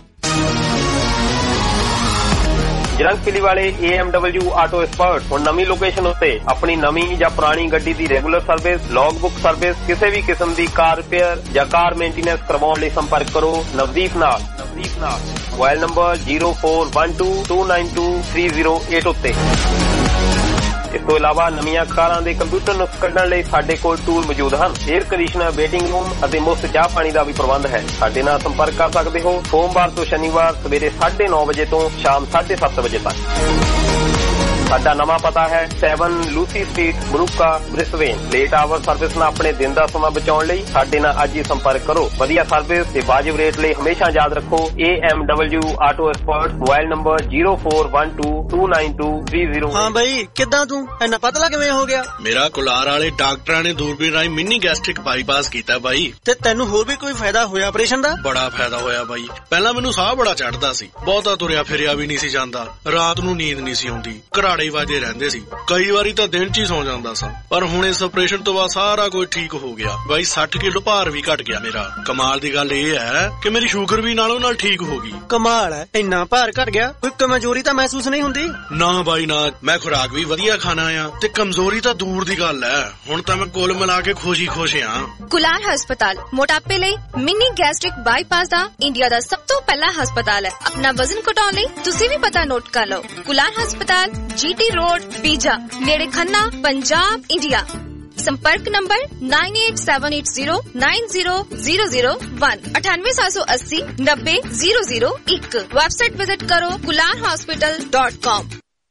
ਜਰੰਗ ਪਿਲੀ ਵਾਲੇ A M W auto expert ਹੁਣ ਨਵੀਂ location ਉੱਤੇ ਆਪਣੀ ਨਵੀਂ ਜਾਂ ਪੁਰਾਣੀ ਗੱਡੀ ਦੀ regular service, log book service, ਕਿਸੇ ਵੀ ਕਿਸਮ ਦੀ ਕਾਰ ਰਿਪੇਅਰ ਜਾਂ ਕਾਰ ਮੇਨਟੇਨੈਂਸ ਕਰਵਾਉਣ ਲਈ ਸੰਪਰਕ ਕਰੋ ਨਵਦੀਪ ਨਾਲ। ਨਵਦੀਪ ਨਾਲ mobile number zero four one two two nine two three zero eight ਉੱਤੇ। ਇਸ ਤੋਂ ਇਲਾਵਾ ਨਵੀਆਂ ਕਾਰਾਂ ਦੇ ਕੰਪਿਊਟਰ ਨੁਕਸ ਕੱਢਣ ਲਈ ਸਾਡੇ ਕੋਲ ਟੂਲ ਮੌਜੂਦ ਹਨ। 에ਅਰ ਕੰਡੀਸ਼ਨਰ, ਵੇਟਿੰਗ ਰੂਮ ਅਤੇ ਮੁਫਤ ਚਾਹ ਪਾਣੀ ਦਾ ਵੀ ਪ੍ਰਬੰਧ ਹੈ। ਸਾਡੇ ਨਾਲ ਸੰਪਰਕ ਕਰ ਸਕਦੇ ਹੋ ਸੋਮਵਾਰ ਤੋਂ ਸ਼ਨੀਵਾਰ ਸਵੇਰੇ ਸਾਢੇ ਨੌ ਵਜੇ ਤੋਂ ਸ਼ਾਮ ਸਾਢੇ ਸੱਤ ਵਜੇ ਤੱਕ। ਸਾਡਾ ਨਵਾਂ ਪਤਾ ਹੈ seven ਲੂਸੀ ਸਟਰੀਟ, ਮਨੂਕਾ, ਬ੍ਰਿਸਬੇਨ। ਲੇਟ ਆਵਰ ਸਰਵਿਸ ਨਾਲ ਆਪਣੇ ਦਿਨ ਦਾ ਸਮਾਂ ਬਚਾਉਣ ਲਈ ਸਾਡੇ ਨਾਲ ਅੱਜ ਹੀ ਸੰਪਰਕ ਕਰੋ। ਵਧੀਆ ਸਰਵਿਸ ਤੇ ਵਾਜਿਬ ਰੇਟ ਲਈ ਹਮੇਸ਼ਾ ਯਾਦ ਰੱਖੋ A M W auto expert. Mobile number zero four one two two nine two three zero।
ਹਾਂ ਬਈ, ਕਿੱਦਾਂ ਤੂੰ ਇੰਨਾ ਪਤਲਾ ਕਿਵੇਂ ਹੋ ਗਿਆ?
ਮੇਰਾ ਕੁਲਾਰ ਵਾਲੇ ਡਾਕਟਰਾਂ ਨੇ ਦੂਰਬੀਨ ਰਾਹੀਂ ਮਿੰਨੀ ਗੈਸਟ੍ਰਿਕ ਬਾਈਪਾਸ ਕੀਤਾ ਬਾਈ।
ਤੇ ਤੈਨੂੰ ਹੋਰ ਵੀ ਕੋਈ ਫਾਇਦਾ ਹੋਇਆ ਆਪਰੇਸ਼ਨ ਦਾ?
ਬੜਾ ਫਾਇਦਾ ਹੋਇਆ ਬਾਈ। ਪਹਿਲਾਂ ਮੈਨੂੰ ਸਾਹ ਬੜਾ ਚੜਦਾ ਸੀ, ਬਹੁਤਾ ਤੁਰਿਆ ਫਿਰਿਆ ਵੀ ਨਹੀਂ ਸੀ ਜਾਂਦਾ, ਰਾਤ ਨੂੰ ਨੀਂਦ ਨਹੀਂ ਸੀ ਆਉਂਦੀ, ਘਰਾੜੇ ਵਾਜੇ ਰਹਿੰਦੇ ਸੀ, ਕਈ ਵਾਰੀ ਤਾਂ ਦਿਨ ਚ ਹੀ ਸੌ ਜਾਂਦਾ ਸਾਂ। ਪਰ ਹੁਣ ਇਸ ਆਪਰੇਸ਼ਨ ਤੋਂ ਬਾਅਦ ਸਾਰਾ ਕੁਝ ਠੀਕ ਹੋ ਗਿਆ ਬਾਈ। ਸੱਠ ਕਿਲੋ ਭਾਰ ਵੀ ਘਟ ਗਿਆ ਮੇਰਾ। ਕਮਾਲ ਦੀ ਗੱਲ ਇਹ ਹੈ ਕਿ ਮੇਰੀ ਸ਼ੂਗਰ ਵੀ ਨਾਲੋਂ ਨਾਲ ਠੀਕ ਹੋ ਗਈ।
ਕਮਾਲ ਹੈ, ਇੰਨਾ ਭਾਰ ਘਟ ਗਿਆ, ਕੋਈ ਕਮਜ਼ੋਰੀ ਤਾਂ ਮਹਿਸੂਸ ਨਹੀਂ ਹੁੰਦੀ?
ਨਾ ਬਾਈ ਨਾ, ਮੈਂ ਖੁਰਾਕ ਵੀ ਵਧੀਆ ਖਾਣਾ ਆ ਤੇ ਕਮਜ਼ੋਰੀ ਤਾਂ ਦੂਰ ਦੀ ਗੱਲ ਹੈ। ਹੁਣ ਤਾਂ ਮੈਂ ਕੁੱਲ ਮਿਲਾ ਕੇ ਖੁਸ਼ ਹੀ ਖੁਸ਼ ਆ।
ਕੁਲਾਰ ਹਸਪਤਾਲ ਮੋਟਾਪੇ ਲਈ ਮਿੰਨੀ ਗੈਸਟ੍ਰਿਕ ਬਾਈਪਾਸ ਦਾ ਇੰਡੀਆ ਦਾ ਸਭ ਤੋਂ ਪਹਿਲਾ ਹਸਪਤਾਲ ਹੈ। ਆਪਣਾ ਵਜ਼ਨ ਘਟਾਉਣ ਲਈ ਤੁਸੀਂ ਵੀ ਪਤਾ ਨੋਟ ਕਰ ਲਓ। ਕੁਲਾਰ ਹਸਪਤਾਲ, ਜੀ ਟੀ ਰੋਡ, ਪੀਜਾ, ਨੇੜੇ ਖੰਨਾ, ਪੰਜਾਬ, ਇੰਡੀਆ। संपर्क नंबर nine eight seven eight zero nine zero zero zero one अठानवे सात सौ अस्सी नब्बे जीरो जीरो एक। वेबसाइट विजिट करो Kular hospital dot com.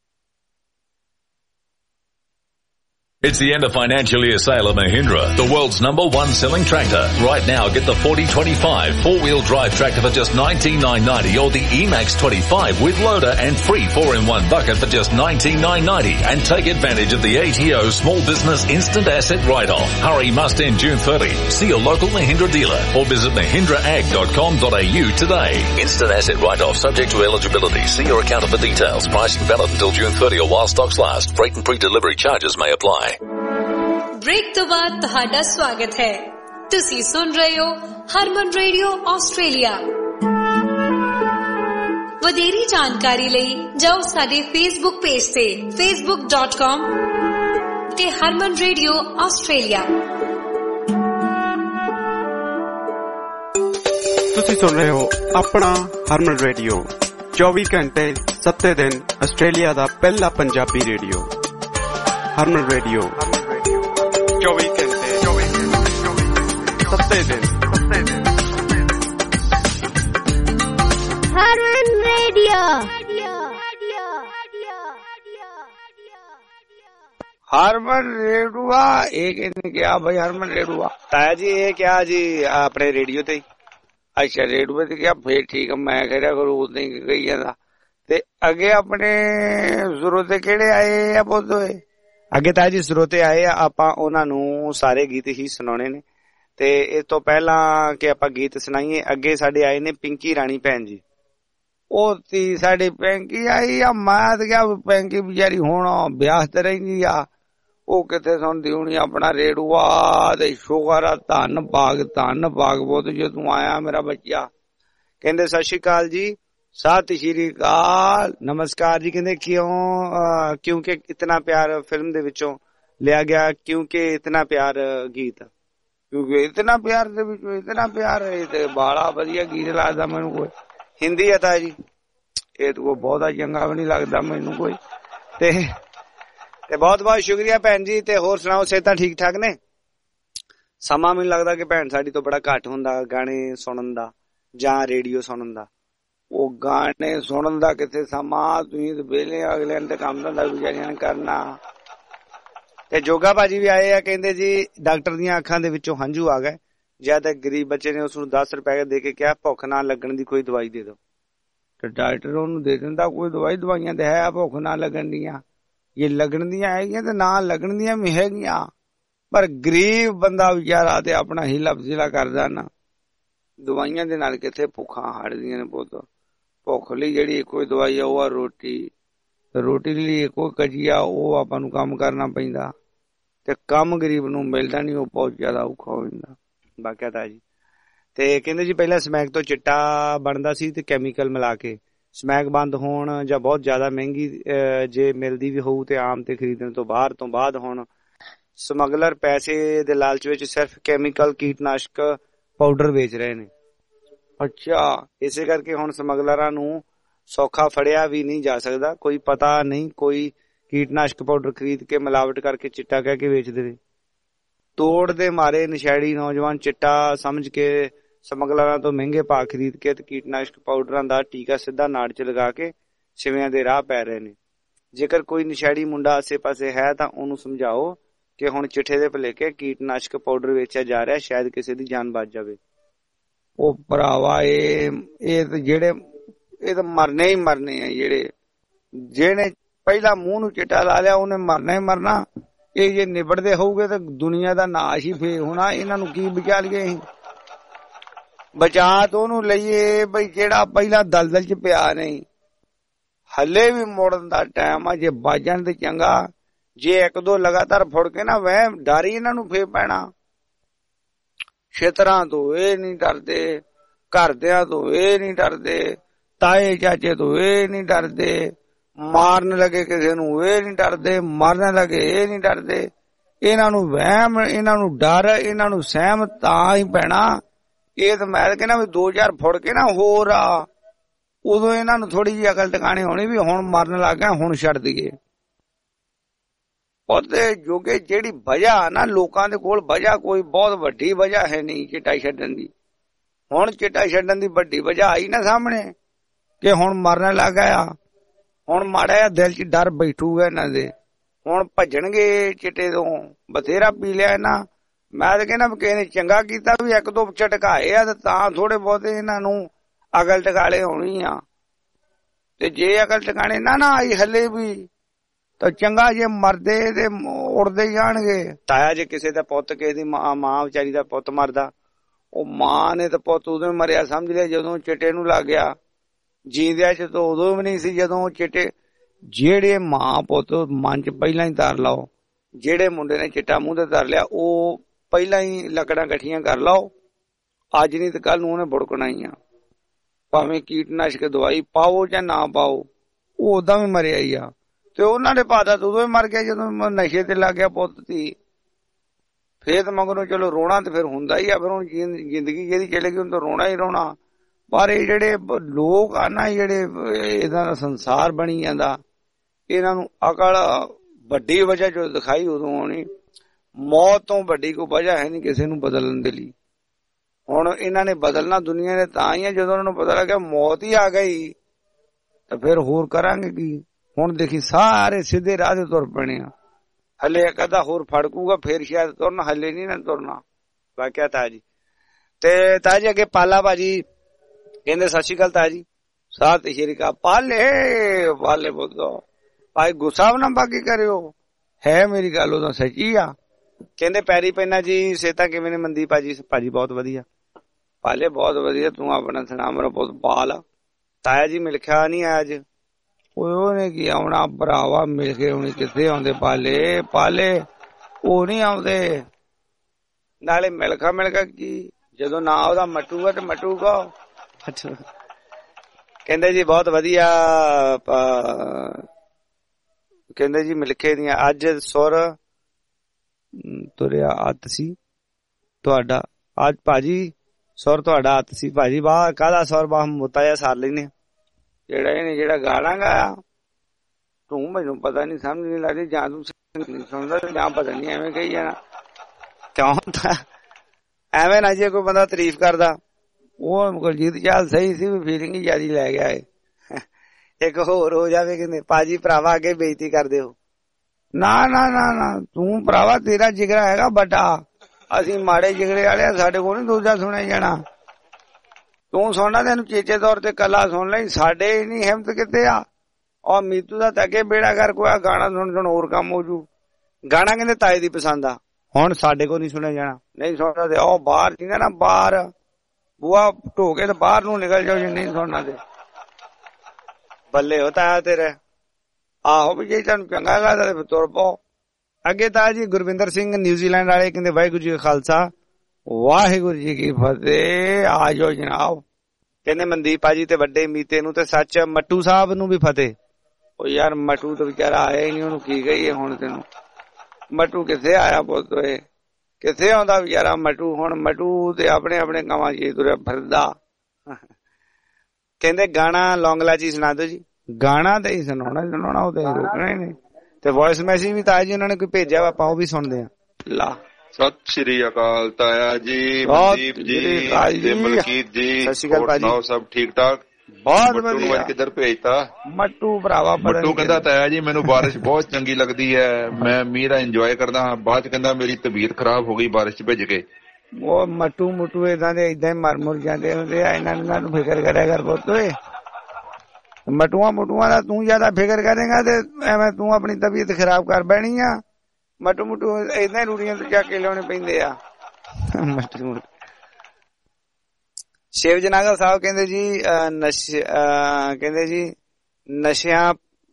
It's the end of financial year sale of Mahindra, the world's number one selling tractor. Right now, get the forty twenty-five four-wheel drive tractor for just nineteen nine ninety, or the E-Max twenty-five with loader and free four in one bucket for just nineteen nine ninety. And take advantage of the A T O Small Business Instant Asset Write-Off. Hurry must end June thirtieth. See your local Mahindra dealer or visit mahindra ag dot com dot a u today. Instant Asset Write-Off subject to eligibility. See your accountant for details. Pricing valid until June thirtieth or while stocks last. Freight and pre-delivery charges may apply.
Break तो बाद ਤੁਹਾਡਾ ਸਵਾਗਤ ਹੈ। ਤੁਸੀਂ ਸੁਣ ਰਹੇ ਹੋ ਹਰਮਨ radio Australia. ਵਧੇਰੀ ਜਾਣਕਾਰੀ ਲਈ ਜਾਓ ਸਾਡੇ ਫੇਸਬੁੱਕ ਪੇਜ ਤੇ facebook dot com ਤੇ ਹਰਮਨ ਰੇਡੀਓ ਆਸਟ੍ਰੇਲੀਆ।
ਤੁਸੀਂ ਸੁਣ ਰਹੇ ਹੋ ਆਪਣਾ ਹਰਮਨ ਰੇਡੀਓ ਚੌਵੀ ਘੰਟੇ ਸੱਤ ਦਿਨ ਆਸਟ੍ਰੇਲੀਆ ਦਾ ਪਹਿਲਾ ਪੰਜਾਬੀ ਰੇਡੀਓ ਹਰਮਨ ਰੇਡੀਓ ਚੌਵੀ ਘੰਟੇ ਚੌਵੀ ਸੱਤ ਦਿਨ
ਹਰਮਨ ਰੇਡੀਓ
ਹਰਮਨ ਰੇਡੂਆ ਇਹ ਕਿਹਨੇ ਕਿਹਾ ਬਈ ਹਰਮਨ ਰੇਡੂਆ?
ਤਾਇਆ ਜੀ ਇਹ ਕਿਹਾ ਜੀ ਆਪਣੇ ਰੇਡੀਓ ਤੇ।
ਅੱਛਾ ਰੇਡੂਏ ਤੇ ਕਿਹਾ ਫੇਰ ਠੀਕ ਆ। ਮੈਂ ਕਿਹੜਾ ਕਰੂ ਉਦਾਂ ਹੀ ਕਹੀ ਜਾਂਦਾ। ਤੇ ਅੱਗੇ ਆਪਣੇ ਸਰੋਤੇ ਕਿਹੜੇ ਆਏ ਆ ਬੋਧੋਏ?
ਅੱਗੇ ਤਾਂ ਜੀ ਸਰੋਤੇ ਆਏ ਆ, ਆਪਾਂ ਉਹਨਾਂ ਨੂੰ ਸਾਰੇ ਗੀਤ ਹੀ ਸੁਣਾਉਣੇ ਨੇ। ਤੇ ਇਸ ਤੋਂ ਪਹਿਲਾਂ ਕਿ ਆਪਾਂ ਗੀਤ ਸੁਣਾਈਏ, ਅੱਗੇ ਸਾਡੇ ਆਏ ਨੇ ਪਿੰਕੀ ਰਾਣੀ ਭੈਣ ਜੀ।
ਉਹ ਤੀ ਸਾਡੀ ਪੈਂਕੀ ਆਈ ਆ। ਮੈਂ ਤਾਂ ਕਿਹਾ ਪੈਂਕੀ ਵਿਚਾਰੀ ਹੁਣ ਵਿਆਹ ਤੇ ਰਹਿੰਦੀ ਆ, ਉਹ ਕਿੱਥੇ ਸੁਣਦੀ ਹੋਣੀ ਆਪਣਾ ਰੇਡੂਆ। ਤੇ ਸ਼ੁਕਰ ਆ, ਧੰਨ ਭਾਗ ਧੰਨ ਭਾਗ ਬਹੁਤ ਜੇ ਤੂੰ ਆਇਆ ਮੇਰਾ ਬੱਚਾ।
ਕਹਿੰਦੇ ਸਤਿ ਸ਼੍ਰੀ ਅਕਾਲ ਜੀ। ਸਤਿ ਸ਼੍ਰੀ ਅਕਾਲ, ਨਮਸਕਾਰ ਜੀ। ਕਹਿੰਦੇ ਕਿਉਂ ਕਿਉਂਕਿ ਇਤਨਾ ਪਿਆਰ ਫਿਲਮ ਦੇ ਵਿੱਚੋਂ ਲਿਆ ਗਿਆ, ਕਿਉਂਕਿ ਇਤਨਾ ਪਿਆਰ ਗੀਤ,
ਕਿਉਂਕਿ ਇਤਨਾ ਪਿਆਰ ਦੇ ਵਿੱਚੋਂ ਇਤਨਾ ਪਿਆਰ ਹੈ। ਤੇ ਬਾਲਾ ਵਧੀਆ ਗੀਤ ਲੱਗਦਾ ਮੈਨੂੰ ਕੋਈ।
ਹਿੰਦੀ ਆ ਤਾਂ ਜੀ
ਇਹ ਤਾਂ ਬਹੁਤਾ ਚੰਗਾ ਵੀ ਨਹੀਂ ਲੱਗਦਾ ਮੈਨੂੰ ਕੋਈ।
ਤੇ ਤੇ ਬਹੁਤ ਬਹੁਤ ਸ਼ੁਕਰੀਆ ਭੈਣ ਜੀ। ਤੇ ਹੋਰ ਸੁਣਾਓ, ਸਿਹਤਾਂ ਠੀਕ ਠਾਕ ਨੇ? ਸਮਾਂ ਮੈਨੂੰ ਲੱਗਦਾ ਕਿ ਭੈਣ ਸਾਡੀ ਤੋਂ ਬੜਾ ਘੱਟ ਹੁੰਦਾ ਗਾਣੇ ਸੁਣਨ ਦਾ ਜਾਂ ਰੇਡੀਓ ਸੁਣਨ ਦਾ।
ਉਹ ਗਾਣੇ ਸੁਣਨ ਦਾ ਕਿੱਥੇ ਸਮਾਂ, ਤੁਸੀਂ ਵਿਹਲੇ ਅਗਲੇ ਨੇ ਕੰਮ ਧੰਦਾ ਵਿਚਾਰੀਆਂ ਨੇ ਕਰਨਾ।
ਤੇ ਜੋਗਾ ਭਾਜੀ ਵੀ ਆਏ ਆ, ਕਹਿੰਦੇ ਜੀ ਡਾਕਟਰ ਦੀਆਂ ਅੱਖਾਂ ਦੇ ਵਿੱਚੋਂ ਹੰਝੂ ਆ ਗਏ। ਜਦ ਗਰੀਬ ਬੱਚੇ ਨੇ ਉਸਨੂੰ ਦਸ ਰੁਪਏ ਦੇ ਕੇ ਕਿਹਾ ਭੁੱਖ ਨਾ ਲੱਗਣ ਦੀ ਕੋਈ ਦਵਾਈ ਦੇ ਦਿਓ,
ਤੇ ਡਾਕਟਰ ਉਹਨੂੰ ਦੇ ਦਿੰਦਾ ਕੋਈ ਦਵਾਈ। ਦਵਾਈਆਂ ਤੇ ਹੈ ਭੁੱਖ ਨਾ ਲੱਗਣ ਦੀਆਂ, ਜੇ ਲੱਗਣ ਦੀਆਂ ਹੈਗੀਆਂ ਤੇ ਨਾ ਲੱਗਣ ਦੀਆਂ ਵੀ ਹੈਗੀਆਂ। ਪਰ ਗਰੀਬ ਬੰਦਾ ਵਿਚਾਰਾ ਤੇ ਆਪਣਾ ਹੀਲਾ ਵਸੀਲਾ ਕਰਦਾ ਨਾ, ਦਵਾਈਆਂ ਦੇ ਨਾਲ ਕਿੱਥੇ ਭੁੱਖਾਂ ਹਟਦੀਆਂ ਨੇ ਪੁੱਤ। ਭੁੱਖ ਲਈ ਜਿਹੜੀ ਕੋਈ ਦਵਾਈ ਆ ਉਹ ਆ ਰੋਟੀ, ਰੋਟੀ ਲਈ ਕੋਈ ਕਜੀਆ ਉਹ ਆਪਾਂ ਨੂੰ ਕੰਮ ਕਰਨਾ ਪੈਂਦਾ। ਤੇ ਕੰਮ ਗਰੀਬ ਨੂੰ ਮਿਲਦਾ ਨਹੀਂ, ਉਹ ਬਹੁਤ ਜ਼ਿਆਦਾ ਔਖਾ ਹੋ ਜਾਂਦਾ।
ਬਾਕਿਆ ਤਾਂ ਜੀ। ਤੇ ਕਹਿੰਦੇ ਜੀ ਪਹਿਲਾਂ ਸਮੈਕ ਤੋਂ ਚਿੱਟਾ ਬਣਦਾ ਸੀ ਤੇ ਕੈਮੀਕਲ ਮਿਲਾ ਕੇ। ਸਮੈਕ ਬੰਦ ਹੋਣ ਜਾਂ ਬਹੁਤ ਜ਼ਿਆਦਾ ਮਹਿੰਗੀ ਜੇ ਮਿਲਦੀ ਵੀ ਹੋਊ ਤੇ ਆਮ ਤੇ ਖਰੀਦਣ ਤੋਂ ਬਾਹਰ ਤੋਂ ਬਾਅਦ ਹੁਣ ਸਮਗਲਰ ਪੈਸੇ ਦੇ ਲਾਲਚ ਵਿੱਚ ਸਿਰਫ ਕੈਮੀਕਲ ਕੀਟਨਾਸ਼ਕ ਪਾਊਡਰ ਵੇਚ ਰਹੇ ਨੇ।
ਅੱਛਾ,
ਇਸੇ ਕਰਕੇ ਹੁਣ ਸਮਗਲਰਾਂ ਨੂੰ ਸੌਖਾ ਫੜਿਆ ਵੀ ਨਹੀਂ ਜਾ ਸਕਦਾ। ਕੋਈ ਪਤਾ ਨਹੀਂ ਕੋਈ ਕੀਟਨਾਸ਼ਕ ਪਾਊਡਰ ਖਰੀਦ ਕੇ ਮਿਲਾਵਟ ਕਰਕੇ ਚਿੱਟਾ ਕਹਿ ਕੇ ਵੇਚ ਦੇਵੇ। ਤੋੜ ਦੇ ਮਾਰੇ ਨਸ਼ੇੜੀ ਨੌਜਵਾਨ ਚਿੱਟਾ ਸਮਝ ਕੇ ਸਮਗਲਰਾਂ ਤੋਂ ਮਹਿੰਗੇ ਭਾਅ ਖਰੀਦ ਕੇ ਤੇ ਕੀਟਨਾਸ਼ਕ ਪਾਊਡਰਾਂ ਦਾ ਟੀਕਾ ਸਿੱਧਾ ਨਾੜ 'ਚ ਲਗਾ ਕੇ ਸਿਵਿਆਂ ਦੇ ਰਾਹ ਪੈ ਰਹੇ ਨੇ। ਜੇਕਰ ਕੋਈ ਨਸ਼ੇੜੀ ਮੁੰਡਾ ਆਸੇ ਪਾਸੇ ਹੈ ਤਾਂ ਉਹਨੂੰ ਸਮਝਾਓ ਕਿ ਹੁਣ ਚਿੱਠੇ ਦੇ ਭੁਲੇਖੇ ਕੀਟਨਾਸ਼ਕ ਪਾਊਡਰ ਵੇਚਿਆ ਜਾ ਰਿਹਾ, ਸ਼ਾਇਦ ਕਿਸੇ ਦੀ ਜਾਨ ਬਚ ਜਾਵੇ।
ਉਹ ਭਰਾਵਾ ਇਹ ਇਹ ਤੇ ਜਿਹੜੇ ਇਹ ਤਾਂ ਮਰਨੇ ਹੀ ਮਰਨੇ ਆ। ਜਿਹੜੇ ਜਿਹਨੇ ਪਹਿਲਾਂ ਮੂੰਹ ਨੂੰ ਚਿੱਟਾ ਲਾ ਲਿਆ ਉਹਨੇ ਮਰਨਾ ਹੀ ਮਰਨਾ। ਇਹ ਜੇ ਨਿਬੜਦੇ ਹੋਊਗੇ ਤਾਂ ਦੁਨੀਆ ਦਾ ਨਾਸ਼ ਹੀ ਫੇਰ ਹੋਣਾ। ਇਹਨਾਂ ਨੂੰ ਕੀ ਬਚਾ ਲਈਏ ਅਸੀਂ? ਬਚਾ ਤਾਂ ਉਹਨੂੰ ਲਈਏ ਬਈ ਜਿਹੜਾ ਪਹਿਲਾਂ ਦਲਦਲ ਚ ਪਿਆ ਨਹੀਂ। ਹਲੇ ਵੀ ਮੋੜਨ ਦਾ ਟਾਈਮ ਆ। ਜੇ ਬਾਜਣ ਤੇ ਚੰਗਾ, ਜੇ ਇੱਕ ਦੋ ਲਗਾਤਾਰ ਫੁੜ ਕੇ ਨਾ ਵਹਿ ਡਰ ਹੀ ਇਹਨਾਂ ਨੂੰ ਫੇਰ ਪੈਣਾ। ਛੇਤਰਾਂ ਤੋਂ ਇਹ ਨਹੀਂ ਡਰਦੇ, ਘਰਦਿਆਂ ਤੋਂ ਇਹ ਨਹੀਂ ਡਰਦੇ, ਤਾਏ ਚਾਚੇ ਤੋਂ ਇਹ ਨਹੀਂ ਡਰਦੇ, ਮਾਰਨ ਲੱਗੇ ਕਿਸੇ ਨੂੰ ਇਹ ਨਹੀਂ ਡਰਦੇ, ਮਰਨ ਲੱਗੇ ਇਹ ਨਹੀਂ ਡਰਦੇ। ਇਹਨਾਂ ਨੂੰ ਵਹਿਮ, ਇਹਨਾਂ ਨੂੰ ਡਰ, ਇਹਨਾਂ ਨੂੰ ਸਹਿਮ ਤਾਂ ਹੀ ਪੈਣਾ। ਇਹ ਤਾਂ ਮੈਂ ਕਹਿੰਦਾ ਵੀ ਦੋ ਚਾਰ ਫੁੜ ਕੇ ਨਾ ਹੋਰ ਆ, ਉਦੋਂ ਇਹਨਾਂ ਨੂੰ ਥੋੜੀ ਜਿਹੀ ਅਕਲ ਟਿਕਾਣੇ ਹੋਣੀ ਵੀ ਹੁਣ ਮਰਨ ਲੱਗ ਗਿਆ, ਹੁਣ ਛੱਡ ਦਈਏ। ਉਹਦੇ ਜੋਗੇ ਜਿਹੜੀ ਵਜ੍ਹਾ ਨਾ ਲੋਕਾਂ ਦੇ ਕੋਲ ਵਜ੍ਹਾ ਕੋਈ ਬਹੁਤ ਵੱਡੀ ਵਜ੍ਹਾ ਹੈ ਨਹੀਂ ਚਿੱਟਾ ਛੱਡਣ ਦੀ। ਹੁਣ ਚਿੱਟਾ ਛੱਡਣ ਦੀ ਵੱਡੀ ਵਜ੍ਹਾ ਆਈ ਨਾ ਸਾਹਮਣੇ ਕਿ ਹੁਣ ਮਰਨ ਲੱਗ ਗਿਆ। ਹੁਣ ਮਾੜਾ ਜਿਹਾ ਦਿਲ 'ਚ ਡਰ ਬੈਠੂਗਾ ਇਹਨਾਂ ਦੇ, ਹੁਣ ਭੱਜਣਗੇ ਚਿੱਟੇ ਤੋਂ। ਬਥੇਰਾ ਪੀ ਲਿਆ ਇਹਨਾਂ। ਮੈਂ ਤਾਂ ਕਹਿੰਦਾ ਕਿਸੇ ਨੇ ਚੰਗਾ ਕੀਤਾ ਵੀ ਇੱਕ ਦੋ ਝਟਕਾਏ ਆ ਤਾਂ ਥੋੜੇ ਬਹੁਤੇ ਇਹਨਾਂ ਨੂੰ ਅਕਲ ਟਿਕਾਲੇ ਹੋਣੀ ਆ। ਤੇ ਜੇ ਅਕਲ ਟਿਕਾਣੇ ਨਾ ਨਾ ਆਈ ਹਲੇ ਵੀ ਤਾਂ ਚੰਗਾ, ਜੇ ਮਰਦੇ ਤੇ ਉੜਦੇ ਜਾਣਗੇ।
ਤਾਇਆ ਜੇ ਕਿਸੇ ਦਾ ਪੁੱਤ, ਕਿਸੇ ਦੀ ਮਾਂ ਮਾਂ ਵਿਚਾਰੀ ਦਾ ਪੁੱਤ ਮਰਦਾ, ਉਹ ਮਾਂ ਨੇ ਤਾਂ ਪੁੱਤ ਉਦੋਂ ਹੀ ਮਰਿਆ ਸਮਝ ਲਿਆ ਜਦੋਂ ਚਿੱਟੇ ਨੂੰ ਲੱਗ ਗਿਆ। ਜੀਂਦਿਆਂ ਚ ਤਾਂ ਉਦੋਂ ਵੀ ਨਹੀਂ ਸੀ ਜਦੋਂ ਚਿੱਟੇ। ਜਿਹੜੇ ਮਾਂ ਪੁੱਤ ਮਨ ਚ ਪਹਿਲਾਂ ਹੀ ਧਰ ਲਾਓ, ਜਿਹੜੇ ਮੁੰਡੇ ਨੇ ਚਿੱਟਾ ਮੂੰਹ ਤੇ ਧਰ ਲਿਆ ਉਹ ਪਹਿਲਾਂ ਹੀ ਲੱਕੜਾਂ ਇਕੱਠੀਆਂ ਕਰ ਲਾਓ। ਅੱਜ ਨਹੀਂ ਤੇ ਕੱਲ ਨੂੰ ਉਹਨੇ ਬੁੜਕਣਾ ਹੀ ਆ। ਭਾਵੇਂ ਕੀਟਨਾਸ਼ਕ ਦਵਾਈ ਪਾਓ ਜਾਂ ਨਾ ਪਾਓ, ਉਹ ਉਦਾਂ ਵੀ ਮਰਿਆ ਹੀ ਆ। ਤੇ ਉਹਨਾਂ ਦੇ ਪਾਦਾ ਉਦੋਂ ਹੀ ਮਰ ਗਿਆ ਜਦੋਂ ਨਸ਼ੇ ਤੇ ਲੱਗ ਗਿਆ ਪੁੱਤ ਧੀ। ਫੇਰ ਤਾਂ ਮਗਰੋਂ ਚਲੋ ਰੋਣਾ ਤੇ ਫਿਰ ਹੁੰਦਾ ਹੀ ਆ। ਫਿਰ ਹੁਣ ਜ਼ਿੰਦਗੀ ਜਿਹਦੀ ਚਲੇ ਗਈ ਹੁਣ ਤਾਂ ਰੋਣਾ ਹੀ ਰੋਣਾ। ਪਰ ਇਹ ਜਿਹੜੇ ਲੋਕ ਆ ਨਾ, ਜਿਹੜੇ ਇਹਦਾ ਸੰਸਾਰ ਬਣੀ ਜਾਂਦਾ, ਇਹਨਾਂ ਨੂੰ ਅਕਲ ਵੱਡੀ ਵਜ੍ਹਾ ਜੋ ਦਿਖਾਈ ਉਦੋਂ ਆਉਣੀ। ਮੌਤ ਤੋਂ ਵੱਡੀ ਕੋਈ ਵਜ੍ਹਾ ਹੈ ਨਹੀਂ ਕਿਸੇ ਨੂੰ ਬਦਲਣ ਦੇ ਲਈ। ਹੁਣ ਇਹਨਾਂ ਨੇ ਬਦਲਣਾ ਦੁਨੀਆ ਨੇ ਤਾਂ ਹੀ ਆ ਜਦੋਂ ਉਹਨਾਂ ਨੂੰ ਪਤਾ ਲੱਗਿਆ ਮੌਤ ਹੀ ਆ ਗਈ ਤਾਂ ਫਿਰ ਹੋਰ ਕਰਾਂਗੇ ਕੀ। ਹੁਣ ਦੇਖੀ ਸਾਰੇ ਸਿੱਧੇ ਰਾਹ ਤੇ ਤੁਰ ਪੈਣੇ ਆ। ਹਲੇ ਇੱਕ ਅੱਧਾ ਹੋਰ ਫੜਕੂਗਾ ਫਿਰ ਸ਼ਾਇਦ ਤੁਰਨਾ, ਹਲੇ ਨਹੀਂ ਨਾ ਤੁਰਨਾ। ਵਾਕਿਆ ਤਾਇਆ ਜੀ। ਤੇ ਤਾਇਆ ਜੀ ਅੱਗੇ ਪਾਲਾ ਭਾਜੀ ਕਹਿੰਦੇ ਸਤਿ ਸ਼੍ਰੀ ਅਕਾਲ ਤਾਇਆ ਜੀ। ਸਤਿ ਸ਼੍ਰੀ ਅਕਾਲ ਪਾਲੇ ਪਾਲੇ ਬੋਲੋ ਭਾਈ, ਗੁੱਸਾ ਨਾ ਬਾਕੀ ਕਰਿਓ, ਹੈ ਮੇਰੀ ਗੱਲ ਉਦੋਂ ਸੱਚੀ ਆ। ਕਹਿੰਦੇ ਪੈਰੀ ਪੈਣਾ ਜੀ, ਸਿਹਤਾਂ ਕਿਵੇਂ ਨੇ ਮਨਦੀਪ ਭਾਜੀ? ਭਾਜੀ ਬਹੁਤ ਵਧੀਆ ਪਾਲੇ, ਬਹੁਤ ਵਧੀਆ। ਤੂੰ ਆਪਣਾ ਸੁਣਾ? ਮੇਰਾ ਬਹੁਤ ਪਾਲ। ਤਾਇਆ ਜੀ ਮਿਲਖਿਆ ਨਹੀਂ ਆਇਆ ਅੱਜ? ਉਹਨੇ ਕੀ ਆਉਣਾ ਭਰਾਵਾ, ਮਿਲ ਕੇ ਆਉਣੀ ਕਿੱਥੇ ਆਉਂਦੇ ਪਾਲੇ। ਪਾਲੇ ਉਹ ਨਹੀਂ ਆਉਂਦੇ। ਨਾਲੇ ਮਿਲਖਾ ਮਿਲਖਾ ਕੀ, ਜਦੋਂ ਨਾ ਉਹਦਾ ਮਟੂਗਾ ਤੇ ਮਟੂਗਾ। ਅੱਛਾ ਕਹਿੰਦੇ ਜੀ ਬਹੁਤ ਵਧੀਆ। ਕਹਿੰਦੇ ਜੀ ਮਿਲਖੇ ਦੀਆਂ ਅੱਜ ਸੁਰ ਤੁਰਿਆ ਅੱਤ ਸੀ ਤੁਹਾਡਾ। ਅੱਜ ਭਾਜੀ ਸੁਰ ਤੁਹਾਡਾ ਅੱਤ ਸੀ ਭਾਜੀ। ਬਾਹ ਕਾਹਦਾ ਸੁਰ? ਬਾਹ ਮੁੱਤਾ ਜਿਹਾ ਸਾਰ ਲੈਨੇ ਜਿਹੜਾ ਇਹਨੇ ਜਿਹੜਾ ਗਾਣਾ ਗਾਇਆ। ਤੂੰ ਮੈਨੂੰ ਪਤਾ ਨੀ, ਸਮਝ ਨੀ ਲੱਗਦੀ, ਜਾਂ ਤੂੰ ਸੁਣਦਾ ਜਾਂ ਪਤਾ ਨੀ ਐਵੇਂ ਕਹੀ ਜਾਣਾ ਕਿਉਂ। ਐਵੇਂ ਨਾ ਜੇ ਕੋਈ ਬੰਦਾ ਤਾਰੀਫ ਕਰਦਾ, ਉਹ ਕੁਲਜੀਤ ਚਾਲ ਸਹੀ ਸੀ ਵੀ ਫੀਲਿੰਗ ਹੀ ਜਿਆਦਾ ਲੈ ਗਿਆ ਏ। ਇੱਕ ਹੋਰ ਹੋ ਜਾਵੇ ਕਹਿੰਦੇ ਭਾਜੀ ਭਰਾਵਾ ਅੱਗੇ ਬੇਇੱਜ਼ਤੀ ਕਰਦੇ ਹੋ। ਨਾ ਨਾ ਨਾ ਨਾ ਤੂੰ ਭਰਾਵਾ ਤੇਰਾ ਜਿਗਰਾ ਹੈਗਾ ਵੱਡਾ, ਅਸੀਂ ਮਾੜੇ ਜਿਗਰੇ ਵਾਲੇ, ਸਾਡੇ ਕੋਲ ਨੀ ਦੂਜਾ ਸੁਣਿਆ ਜਾਣਾ। ਤੂੰ ਸੁਣਨਾ ਤੈਨੂੰ ਚੇਚੇ ਤੌਰ ਤੇ ਕੱਲਾ ਸੁਣ ਲਈ, ਸਾਡੇ ਨੀ ਹਿੰਮਤ ਕਿਤੇ ਆ। ਔਰ ਮੀਤੂ ਦਾ ਤਾਂ ਅੱਗੇ ਬੇੜਾ ਕਰ ਕੋਈ ਗਾਣਾ ਸੁਣ ਸੁਣ ਹੋਰ ਕੰਮ ਹੋ ਜੂ। ਗਾਣਾ ਕਹਿੰਦੇ ਤਾਏ ਦੀ ਪਸੰਦ ਆ, ਹੁਣ ਸਾਡੇ ਕੋਲ ਨੀ ਸੁਣਿਆ ਜਾਣਾ। ਨਹੀਂ ਸੁਣਦਾ ਤੇ ਉਹ ਬਾਹਰ ਸੀਗਾ ਨਾ, ਬਾਹਰ ਬੂਆ ਢੋ ਕੇ ਤੇ ਬਾਹਰ ਨੂੰ ਨਿਕਲ ਜਾਓ ਜੇ ਨਹੀਂ ਸੁਣਨਾ ਤੇ। ਬੱਲੇ ਹੋ ਤਾਇਆ ਤੇਰੇ। ਆਹੋ ਵੀ ਜੇ ਤੁਹਾਨੂੰ ਚੰਗਾ ਲੱਗਦਾ ਤੇ ਤੁਰ ਪਾਓ ਅੱਗੇ। ਤਾਂ ਜੀ ਗੁਰਵਿੰਦਰ ਸਿੰਘ ਨਿਊਜ਼ੀਲੈਂਡ ਵਾਲੇ ਕਹਿੰਦੇ ਵਾਹਿਗੁਰੂ ਜੀ ਕਾ ਖਾਲਸਾ ਵਾਹਿਗੁਰੂ ਜੀ ਕੀ ਫਤਿਹ। ਆ ਜਾਓ ਜਨਾਬ। ਕਹਿੰਦੇ ਮਨਦੀਪ ਭਾਜੀ ਤੇ ਵੱਡੇ ਮੀਤੇ ਨੂੰ ਤੇ ਸੱਚ ਮੱਟੂ ਸਾਹਿਬ ਨੂੰ ਵੀ ਫਤਿਹ। ਉਹ ਯਾਰ ਮੱਟੂ ਤਾਂ ਵਿਚਾਰਾ ਆਇਆ ਹੀ ਨੀ, ਉਹਨੂੰ ਕੀ ਕਹੀਏ ਹੁਣ ਤੈਨੂੰ। ਮੱਟੂ ਕਿੱਥੇ ਆਇਆ ਪੁੱਤ, ਓਏ ਕਿੱਥੇ ਆਉਂਦਾ ਵਿਚਾਰਾ ਮੱਟੂ। ਹੁਣ ਮੱਟੂ ਤੇ ਆਪਣੇ ਆਪਣੇ ਕੰਮਾਂ ਚ ਤੁਰਿਆ ਫਿਰਦਾ। ਕਹਿੰਦੇ ਗਾਣਾ ਲੌਂਗਲਾ ਜੀ ਸੁਣਾ ਦਿਓ ਜੀ। ਗਾਣਾ ਤਾਂ ਹੀ ਸੁਣਾਉਣਾ ਸੁਣਾਉਣਾ ਉਹ ਤੇ ਰੋਕਣਾ ਹੀ ਨਹੀਂ। ਤੇ ਵੌਇਸ ਮੈਸੇਜ ਵੀ ਤਾਇਆ ਜੀ ਉਹਨਾਂ ਨੇ ਕੋਈ ਭੇਜਿਆ ਵਾ, ਆਪਾਂ ਉਹ ਵੀ ਸੁਣਦੇ ਆ। ਲਾ
ਸਤਿ ਸ਼੍ਰੀ ਅਕਾਲ ਤਾਇਆ ਜੀ, ਮਨਦੀਪ ਜੀ ਤੇ ਮਲਕੀਤ ਜੀ।
ਸਤਿ ਸ਼੍ਰੀ ਅਕਾਲ ਭਾਜੀ।
ਸਭ ਠੀਕ ਠਾਕ?
ਬਹੁਤ ਵਧੀਆ।
ਕਿੱਧਰ ਭੇਜਤਾ
ਮੱਟੂ ਭਰਾਵਾ?
ਮੱਟੂ ਕਹਿੰਦਾ ਤਾਇਆ ਜੀ ਮੈਨੂੰ ਬਾਰਿਸ਼ ਬਹੁਤ ਚੰਗੀ ਲੱਗਦੀ ਹੈ, ਮੈਂ ਮੀਂਹ ਦਾ ਇੰਜੋਏ ਕਰਦਾ ਹਾਂ। ਬਾਅਦ ਚ ਕਹਿੰਦਾ ਮੇਰੀ ਤਬੀਅਤ ਖਰਾਬ ਹੋ ਗਈ ਬਾਰਿਸ਼ ਚ ਭਿੱਜ ਕੇ।
ਉਹ ਮੱਟੂ ਮੁੱਟੂ ਏਦਾਂ ਦੇ ਏਦਾਂ ਹੀ ਮਰ ਮੁਰ ਜਾਂਦੇ ਹੁੰਦੇ ਆ। ਇਹਨਾਂ ਨੂੰ ਫਿਕਰ ਕਰਿਆ ਕਰ ਪੁੱਤ। ਓਏ ਮਟੂਆਂ ਮੁਟੂਆਂ ਦਾ ਤੂੰ ਜ਼ਿਆਦਾ ਫਿਕਰ ਕਰੇਗਾ ਤੇ ਐਵੇਂ ਤੂੰ ਆਪਣੀ ਤਬੀਅਤ ਖਰਾਬ ਕਰ ਬੈਣੀ ਆ। ਮਟੂ ਮੁਟੂ ਏਦਾਂ ਹੀ ਰੂੜੀਆਂ ਤੋਂ ਚੱਕ ਕੇ ਲਿਆਉਣੇ ਪੈਂਦੇ ਆ। ਮਟੂ ਮੁਟੂ ਸ਼ਿਵ ਜਨਾਗਲ ਸਾਹਿਬ ਕਹਿੰਦੇ ਜੀ ਨਸ਼ੇ ਕਹਿੰਦੇ ਜੀ ਨਸ਼ਿਆਂ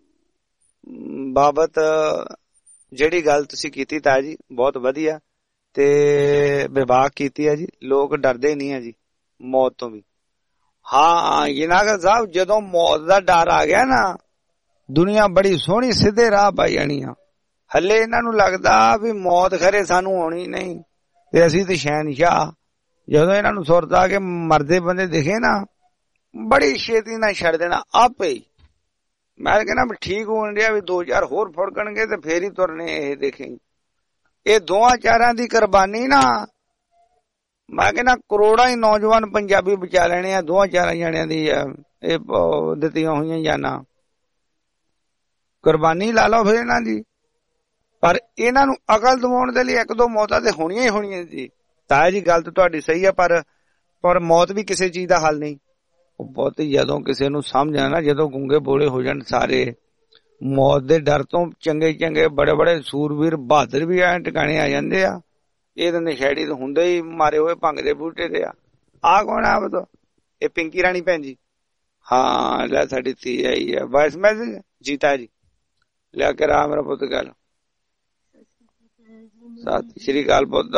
ਬਾਬਤ ਜਿਹੜੀ ਗੱਲ ਤੁਸੀਂ ਕੀਤੀ ਤਾਂ ਜੀ ਬਹੁਤ ਵਧੀਆ ਤੇ ਵਿਭਾਗ ਕੀਤੀ ਹੈ ਜੀ। ਲੋਕ ਡਰਦੇ ਨਹੀਂ ਆ ਜੀ ਮੌਤ ਤੋਂ ਵੀ। ਹਾਂ ਜਨਾਗਲ ਸਾਹਿਬ ਜਦੋਂ ਮੌਤ ਦਾ ਡਰ ਆ ਗਿਆ ਨਾ, ਦੁਨੀਆ ਬੜੀ ਸੋਹਣੀ ਸਿੱਧੇ ਰਾਹ ਪਾਈ ਜਾਣੀ ਆ। ਹਲੇ ਇਹਨਾਂ ਨੂੰ ਲੱਗਦਾ ਵੀ ਮੌਤ ਖਰੇ ਸਾਨੂੰ ਆਉਣੀ ਨਹੀਂ ਤੇ ਅਸੀਂ ਤੇ ਸ਼ਹਿਨਸ਼ਾਹ। ਜਦੋਂ ਇਹਨਾਂ ਨੂੰ ਸੁਰਤ ਆ ਕੇ ਮਰਦੇ ਬੰਦੇ ਦਿਖੇ ਨਾ, ਬੜੀ ਛੇਤੀ ਨਾਲ ਛੱਡ ਦੇਣਾ ਆਪੇ ਹੀ। ਮੈਂ ਕਹਿੰਦਾ ਵੀ ਠੀਕ ਹੋਣ ਡਿਆ ਵੀ ਦੋ ਚਾਰ ਹੋਰ ਫੁੜਕਣਗੇ ਤੇ ਫੇਰ ਹੀ ਤੁਰਨੇ। ਇਹ ਦੇਖੇ ਇਹ ਦੋਹਾਂ ਚਾਰਾਂ ਦੀ ਕੁਰਬਾਨੀ ਨਾ, ਮੈਂ ਕਹਿੰਦਾ ਕਰੋੜਾਂ ਹੀ ਨੌਜਵਾਨ ਪੰਜਾਬੀ ਬਚਾ ਲੈਣੇ ਆ ਦੋਹਾਂ ਚਾਰਾਂ ਜਣਿਆਂ ਦੀ ਇਹ ਦਿੱਤੀਆਂ ਹੋਈਆਂ ਜਾਨਾਂ। ਕੁਰਬਾਨੀ ਲਾ ਲਓ ਫਿਰ ਇਹਨਾਂ ਦੀ, ਪਰ ਇਹਨਾਂ ਨੂੰ ਅਕਲ ਦਿਵਾਉਣ ਦੇ ਲਈ ਇੱਕ ਦੋ ਮੌਤਾਂ ਤੇ ਹੋਣੀਆਂ ਹੀ ਹੋਣੀਆਂ ਜੀ। ਤਾਇਆ ਜੀ ਗੱਲ ਤਾਂ ਤੁਹਾਡੀ ਸਹੀ ਆ, ਪਰ ਪਰ ਮੌਤ ਵੀ ਕਿਸੇ ਚੀਜ਼ ਦਾ ਹੱਲ ਨਹੀਂ। ਬਹੁਤ ਜਦੋਂ ਕਿਸੇ ਨੂੰ ਸਮਝ ਆ ਨਾ, ਜਦੋਂ ਗੂੰਗੇ ਬੋਲੇ ਹੋ ਜਾਣ ਸਾਰੇ, ਮੌਤ ਦੇ ਡਰ ਤੋਂ ਚੰਗੇ ਚੰਗੇ ਬੜੇ ਬੜੇ ਸੂਰਵੀਰ ਬਹਾਦਰ ਵੀ ਐ ਟਿਕਾਣੇ ਆ ਜਾਂਦੇ ਆ। ਇਹ ਤਾਂ ਨਸ਼ੇੜੀ ਤਾਂ ਹੁੰਦੇ ਹੀ ਮਾਰੇ ਹੋਏ ਭੰਗ ਦੇ ਬੂਟੇ ਤੇ ਆ। ਆਹ ਕੌਣ ਆ ਬਤੋ? ਇਹ ਪਿੰਕੀ ਰਾਣੀ ਭੈਣ ਜੀ। ਹਾਂ ਲੈ ਸਾਡੀ ਧੀ ਆਈ ਆ। ਵਾਇਸ ਮੈਸੇਜ ਜੀਤਾ ਜੀ ਲਿਆ ਕੇ ਰਾ ਮੇਰਾ ਪੁੱਤ ਗੱਲ। ਸਤਿ ਸ਼੍ਰੀ ਅਕਾਲ ਪੁੱਤ।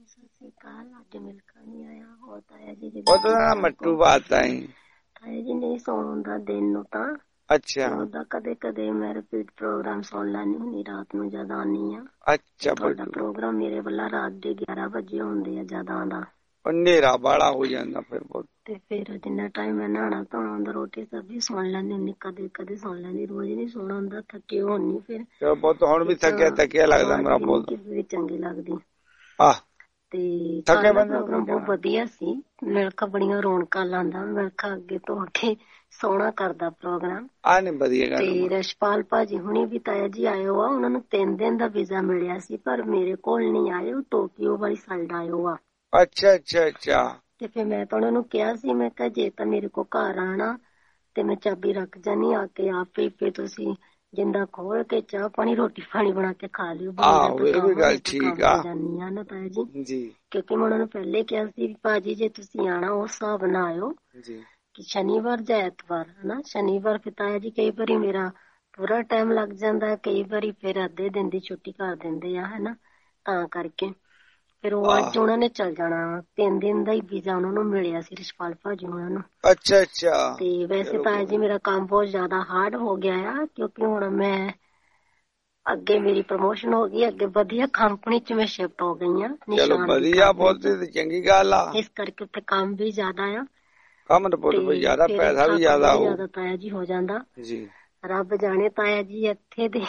ਪੁੱਤ ਦਾ ਮੱਟੂ ਬਾਤ ਆਈ
ਜੀ ਨਹੀਂ ਸੌਂਦਾ ਦਿਨ ਨੂੰ ਤਾਂ।
ਅੱਛਾ
ਉਹਦਾ ਕਦੇ ਕਦੇ ਮੈਂ ਰਿਪੀਟ ਪ੍ਰੋਗਰਾਮ ਸੁਣ ਲੈਣੀ ਹੁੰਦੀ ਰਾਤ ਨੂੰ ਜਦ ਆਨੀ ਆ।
ਅੱਛਾ
ਤੁਹਾਡਾ ਪ੍ਰੋਗਰਾਮ ਮੇਰੇ ਵੱਲੋਂ ਰਾਤ ਦੇ ਗਿਆਰਾਂ ਵਜੇ ਹੁੰਦੇ ਆ ਜਦ ਆਉਂਦਾ।
ਹਨੇਰਾ ਬਾਲਾ ਹੋ ਜਾਂਦਾ ਫਿਰ ਬਹੁਤ।
ਤੇ ਫਿਰ ਜਿੰਨਾ ਟਾਈਮ ਮੈਂ ਨਹਾਣਾ ਧੋਣਾ ਹੁੰਦਾ ਰੋਟੀ ਸਬਜ਼ੀ ਸੁਣ ਲੈਂਦੀ ਹੁੰਦੀ, ਕਦੇ ਕਦੇ ਸੁਣ ਲੈਂਦੀ, ਰੋਜ਼ ਨੀ ਸੁਣਾ ਹੁੰਦਾ। ਥੱਕੇ ਹੋਣੀ ਫਿਰ
ਬਹੁਤ, ਹੁਣ ਵੀ ਥੱਕਿਆ ਥੱਕਿਆ ਲੱਗਦਾ ਮੇਰਾ ਪੁੱਤ।
ਚੰਗੀ ਲੱਗਦੀ
ਆਹ
ਤੇ ਪ੍ਰੋਗਰਾਮ ਬਹੁਤ ਵਧੀਆ ਸੀ। ਮਿਲਖਾ ਬੜੀਆਂ ਰੌਣਕਾਂ ਲਾਉਂਦਾ। ਮਿਲਖਾ ਅੱਗੇ ਤੋਂ ਅੱਗੇ ਸੋਹਣਾ ਕਰਦਾ ਪ੍ਰੋਗਰਾਮ।
ਆ ਨਹੀਂ ਵਧੀਆ ਗੱਲ।
ਤੇ ਰਸ਼ਪਾਲ ਭਾਜੀ ਹੁਣੀ ਵੀ ਤਾਇਆ ਜੀ ਆਏ ਹੋ ਆ। ਉਹਨਾਂ ਨੂੰ ਤਿੰਨ ਦਿਨ ਦਾ ਵੀਜ਼ਾ ਮਿਲਿਆ ਸੀ, ਪਰ ਮੇਰੇ ਕੋਲ ਨਹੀਂ ਆਏ। ਉਹ ਟੋਕੀਓ ਵਾਲੀ ਸਾਈਡ ਆਏ ਹੋ ਆ।
ਅੱਛਾ ਅੱਛਾ ਅੱਛਾ।
ਤੇ ਫਿਰ ਮੈਂ ਤਾਂ ਉਹਨਾਂ ਨੂੰ ਕਿਹਾ ਸੀ, ਮੈਂ ਕਿਹਾ ਜੇ ਤਾਂ ਮੇਰੇ ਕੋਲ ਘਰ ਆਣਾ ਤੇ ਮੈਂ ਚਾਬੀ ਰੱਖ ਜਾਨੀ, ਆ ਕੇ ਆਪੇ ਪੇ ਤੁਸੀਂ ਜਿੰਦਾ ਖੋਲ ਕੇ ਚਾਹ ਪਾਣੀ ਰੋਟੀ ਪਾਣੀ ਬਣਾ ਕੇ ਖਾ ਲਿਓ।
ਆਹੋ ਇਹ ਵੀ ਗੱਲ ਠੀਕ ਆ
ਜਾਨੀ ਆ ਨਾ ਤਾਇਆ ਜੀ
ਜੀ,
ਕਿਉਂਕਿ ਮੈਂ ਉਹਨਾਂ ਨੂੰ ਪਹਿਲੇ ਕਿਹਾ ਸੀ ਵੀ ਭਾਜੀ ਜੇ ਤੁਸੀਂ ਆਣਾ ਉਸ ਹਿਸਾਬ ਨਾਲ ਆਇਓ
ਜੀ
ਕਿ ਸ਼ਨੀਵਾਰ ਜਾਂ ਐਤਵਾਰ ਹਨਾ। ਸ਼ਨੀਵਾਰ ਫਿਰ ਤਾਇਆ ਜੀ ਕਈ ਵਾਰੀ ਮੇਰਾ ਪੂਰਾ ਟਾਈਮ ਲੱਗ ਜਾਂਦਾ, ਕਈ ਵਾਰੀ ਫਿਰ ਅੱਧੇ ਦਿਨ ਦੀ ਛੁੱਟੀ ਕਰ ਦਿੰਦੇ ਆ ਹਨਾ। ਤਾਂ ਕਰਕੇ ਫਿਰ ਉਹ ਅੱਜ ਉਹਨਾਂ ਨੇ ਚੱਲ ਜਾਣਾ। ਤਿੰਨ ਦਿਨ ਦਾ ਹੀ ਵੀਜ਼ਾ ਉਹਨਾਂ ਨੂੰ ਮਿਲਿਆ ਸੀ ਰਿਸ਼ਪਾਲ ਭਾਜੀ ਉਹਨਾਂ ਨੂੰ।
ਅੱਛਾ ਅੱਛਾ।
ਤੇ ਵੈਸੇ ਤਾਂ ਜੀ ਮੇਰਾ ਕੰਮ ਬਹੁਤ ਜ਼ਿਆਦਾ ਹਾਰਡ ਹੋ ਗਿਆ ਆ, ਕਿਉਂਕਿ ਹੁਣ ਮੈਂ ਅੱਗੇ ਮੇਰੀ ਪ੍ਰਮੋਸ਼ਨ ਹੋ ਗਈ, ਅੱਗੇ ਵਧੀਆ ਕੰਪਨੀ ਚ ਮੈਂ ਸ਼ਿਫਟ ਹੋ ਗਈ ਆ।
ਚਲੋ ਵਧੀਆ, ਬਹੁਤ ਚੰਗੀ ਗੱਲ ਆ।
ਇਸ ਕਰਕੇ ਉੱਥੇ ਕੰਮ ਵੀ ਜ਼ਿਆਦਾ ਆ।
ਕੰਮ ਤਾਂ ਬਹੁਤ ਜ਼ਿਆਦਾ, ਪੈਸਾ ਵੀ ਜ਼ਿਆਦਾ ਹੋ
ਜ਼ਿਆਦਾ ਤਾਇਆ ਜੀ ਹੋ ਜਾਂਦਾ
ਜੀ।
ਰੱਬ ਜਾਣੇ ਤਾਇਆ ਜੀ ਇੱਥੇ ਦੇ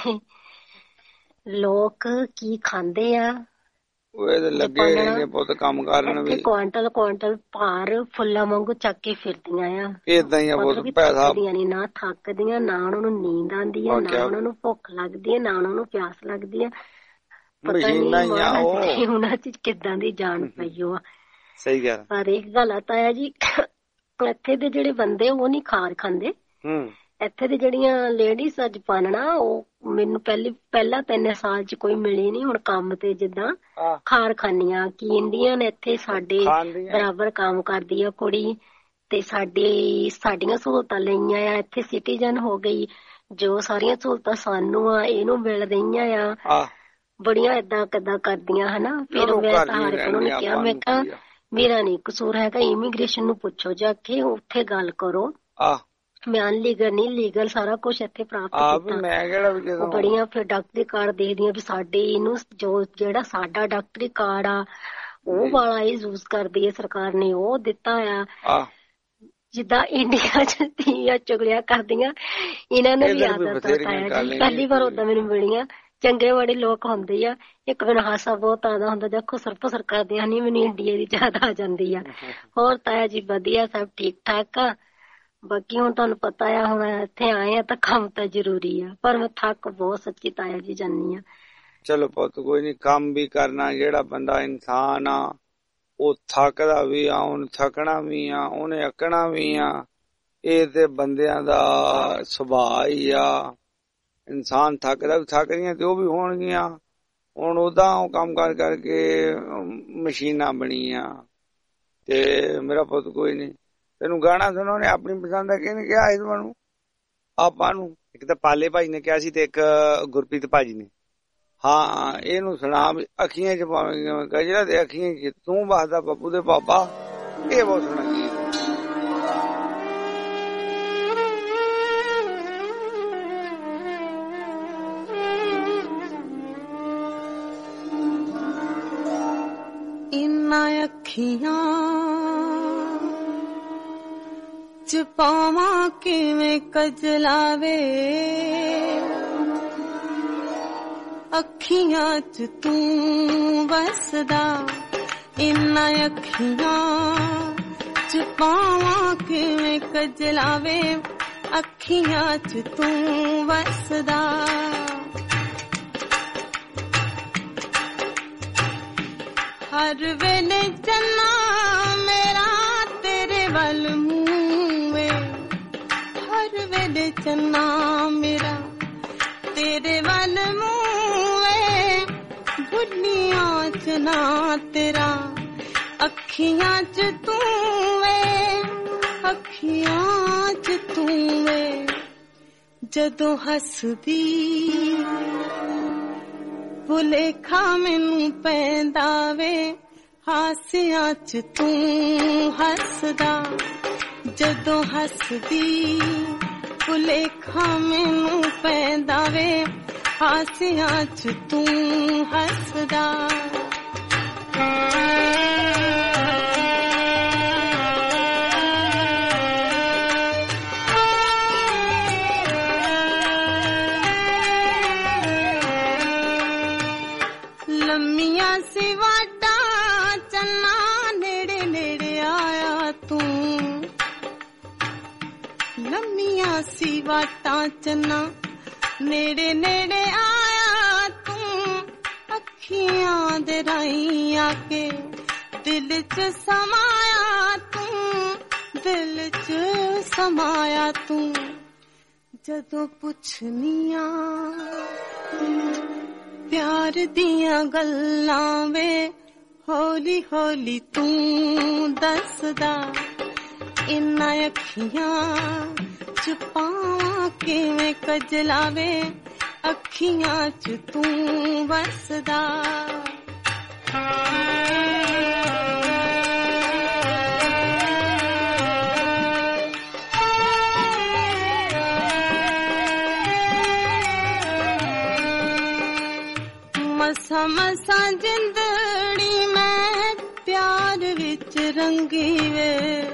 ਲੋਕ ਕੀ ਖਾਂਦੇ ਆ।
ਉਹ ਲੱਗੇ ਨੇ ਬਹੁਤ ਕੰਮ ਕਰਨ ਵੀ।
ਕੁਆਂਟਲ ਕੁਆਂਟਲ ਭਾਰ ਫੁੱਲਾਂ ਵਾਂਗੂ ਚੱਕ ਕੇ ਫਿਰਦੀਆਂ ਆ।
ਏਦਾਂ ਹੀ ਆ ਬਹੁਤ ਪੈਸਾ।
ਨਾ ਥੱਕਦੀਆਂ, ਨਾ ਉਹਨਾਂ ਨੂੰ ਨੀਂਦ ਆਉਂਦੀ ਹੈ, ਨਾ ਉਹਨਾਂ ਨੂੰ ਭੁੱਖ ਲੱਗਦੀ ਹੈ, ਨਾ ਉਹਨਾਂ ਨੂੰ ਪਿਆਸ ਲੱਗਦੀ ਹੈ। ਪਤਾ ਨਹੀਂ ਉਹਨਾਂ ਚ ਕਿੱਦਾਂ ਦੀ ਜਾਨ ਪਈ ਉਹ।
ਸਹੀ ਗੱਲ।
ਪਰ ਇੱਕ ਗੱਲ ਆ ਤਾਇਆ ਜੀ, ਇੱਥੇ ਦੇ ਜਿਹੜੇ ਬੰਦੇ ਉਹ ਨੀ ਖਾਰ ਖਾਂਦੇ। ਇੱਥੇ ਦੀ ਜਿਹੜੀਆਂ ਲੇਡੀਜ਼ ਅੱਜ ਪਾਲਣਾ, ਉਹ ਮੈਨੂੰ ਪਹਿਲੀ ਪਹਿਲਾਂ ਤਿੰਨ ਸਾਲ ਚ ਕੋਈ ਮਿਲੀ ਨੀ। ਹੁਣ ਕੰਮ ਤੇ ਜਿੱਦਾਂ ਖਾਰ ਖਾਨੀਆਂ ਕੀ ਇੰਡੀਅਨ ਇੱਥੇ ਸਾਡੇ ਬਰਾਬਰ ਕੰਮ ਕਰਦੀ ਆ ਕੁੜੀ, ਤੇ ਸਾਡੀ ਸਾਡੀਆਂ ਸਹੂਲਤਾਂ ਲਈਆਂ ਆ। ਇੱਥੇ ਸਿਟੀਜ਼ਨ ਹੋ ਗਈ, ਜੋ ਸਾਰੀਆਂ ਸਹੂਲਤਾਂ ਸਾਨੂੰ ਆ ਇਹਨੂੰ ਮਿਲ ਰਹੀਆਂ ਆ। ਬੜੀਆਂ ਏਦਾਂ ਕਿੱਦਾਂ ਕਰਦੀਆਂ ਹਨਾ। ਫਿਰ ਮੈਂ ਤਾਂ ਹਰ ਇੱਕ ਨੂੰ ਕਿਹਾ, ਮੈਂ ਕਿਹਾ ਮੇਰਾ ਨੀ ਕਸੂਰ ਹੈਗਾ, ਇਮੀਗ੍ਰੇਸ਼ਨ ਨੂੰ ਪੁੱਛੋ ਜਾ ਕੇ, ਉੱਥੇ ਗੱਲ ਕਰੋ। ਮੈਂ ਅਨਲੀਗਲ ਨਹੀਂ ਲੀਗਲ ਸਾਰਾ ਕੁਛ ਇੱਥੇ ਪ੍ਰਾਪਤ ਕੀਤਾ। ਬੜੀਆਂ ਫਿਰ ਡਾਕਟਰੀ ਕਾਰਡ ਦੇਖਦੀਆਂ ਵੀ ਸਾਡੇ ਇਹਨੂੰ ਜੋ ਜਿਹੜਾ ਸਾਡਾ ਡਾਕਟਰੀ ਕਾਰਡ ਆ ਉਹ ਵਾਲਾ ਇਹ ਯੂਜ਼ ਕਰਦੀ ਹੈ ਸਰਕਾਰ ਨੇ, ਉਹ ਦਿੱਤਾ ਆ। ਜਿੱਦਾਂ ਇੰਡੀਆ ਚ ਧੀਆਂ ਚੁਗਲੀਆਂ ਕਰਦੀਆਂ, ਇਹਨਾਂ ਨੇ ਵੀ ਆਦਤ ਆਇਆ ਜੀ। ਪਹਿਲੀ ਵਾਰ ਓਦਾਂ ਮੈਨੂੰ ਮਿਲੀਆਂ, ਚੰਗੇ ਬੜੇ ਲੋਕ ਹੁੰਦੇ ਆ। ਇੱਕ ਮੈਨੂੰ ਹਾਸਾ ਬਹੁਤ ਆਦਾ ਹੁੰਦਾ, ਦੇਖੋ ਸਰਪ ਸਰਕਾਰ ਦੀਆਂ ਨਹੀਂ, ਮੈਨੂੰ ਇੰਡੀਆ ਦੀ ਜ਼ਿਆਦਾ ਆ ਜਾਂਦੀ ਆ। ਹੋਰ ਤਾਇਆ ਜੀ ਵਧੀਆ, ਸਭ ਠੀਕ ਠਾਕ ਆ। ਬਾਕੀ ਹੁਣ ਤੁਹਾਨੂੰ ਪਤਾ ਆ, ਹੁਣ ਇੱਥੇ ਆਏ ਆ ਤਾਂ ਕੰਮ ਤਾਂ ਜ਼ਰੂਰੀ ਆ, ਪਰ ਮੈਂ ਥੱਕ ਬਹੁਤ ਸੱਚੀ ਤਾਇਆ ਜੀ ਜਾਨੀ ਆ।
ਚਲੋ ਪੁੱਤ ਕੋਈ ਨੀ, ਕੰਮ ਵੀ ਕਰਨਾ। ਜਿਹੜਾ ਬੰਦਾ ਇਨਸਾਨ ਆ ਉਹ ਥੱਕਦਾ ਵੀ ਆ, ਉਹਨੇ ਥੱਕਣਾ ਵੀ ਆ, ਉਹਨੇ ਅੱਕਣਾ ਵੀ ਆ। ਇਹ ਤੇ ਬੰਦਿਆਂ ਦਾ ਸੁਭਾਅ ਹੀ ਆ। ਇਨਸਾਨ ਥੱਕਦਾ ਵੀ, ਥੱਕਦੀਆਂ ਤੇ ਉਹ ਵੀ ਹੋਣਗੀਆਂ। ਹੁਣ ਓਦਾਂ ਉਹ ਕੰਮ ਕਰ ਕਰਕੇ ਮਸ਼ੀਨਾਂ ਬਣੀਆਂ। ਤੇ ਮੇਰਾ ਪੁੱਤ ਕੋਈ ਨੀ, ਤੈਨੂੰ ਗਾਣਾ ਸੁਣਾਉ ਨੇ ਆਪਣੀ ਪਸੰਦ ਦਾ ਕਿਹਨੇ ਕਿਹਾ ਇਸ ਨੂੰ? ਆਪਾਂ ਨੂੰ ਇੱਕ ਤਾਂ ਪਾਲੇ ਭਾਈ ਨੇ ਕਿਹਾ ਸੀ ਤੇ ਇੱਕ ਗੁਰਪ੍ਰੀਤ ਭਾਜੀ ਨੇ। ਹਾਂ ਇਹਨੂੰ ਸੁਣਾ ਵੀ ਅੱਖੀਆਂ ਚ ਪਾਵੇਂ ਗਜਰਾ ਤੇ ਅੱਖੀਆਂ ਚ ਤੂੰ ਵਸਦਾ ਬੱਬੂ ਦੇ ਪਾਪਾ। ਇਹ ਬਹੁਤ ਸੁਣਾ ਗੀਤ।
ਇਨਾਂ ਅੱਖੀਆਂ
च पावा किवें कजलावे अखियां च तू वसदा इन्ना अखियां च पावा किवें कजलावे अखियां च तू वसदा हर वेले चन्ना मेरा तेरे वल मुँहे हर वेले चन्ना मेरा तेरे वल मुँहे बुढ़ियां च ना तेरा अखियां च तू अखियां च तू जदों हसदी भुलेखा मैनू पैंदा वे हासियां च तू हसदा जदों हसदी भुलेखा मैनू पैंदा वे हासियां च तू हसदा लम्मियां सी वाटा चन्ना नेड़े नेड़े आया तू लम्मियां सी वाटा चन्ना नेड़े नेड़े आया तू अखियां दे राहीं आके दिल च समाया तू दिल च समाया तू जदों पुछनिया प्यार दियां गल्लां वे हौली हौली तू दसदा इन्ना अखियां च पावां किवें कजलावे अखियां च तू वसदा मसा मसा जिंदड़ी मैं प्यार विच रंगी वे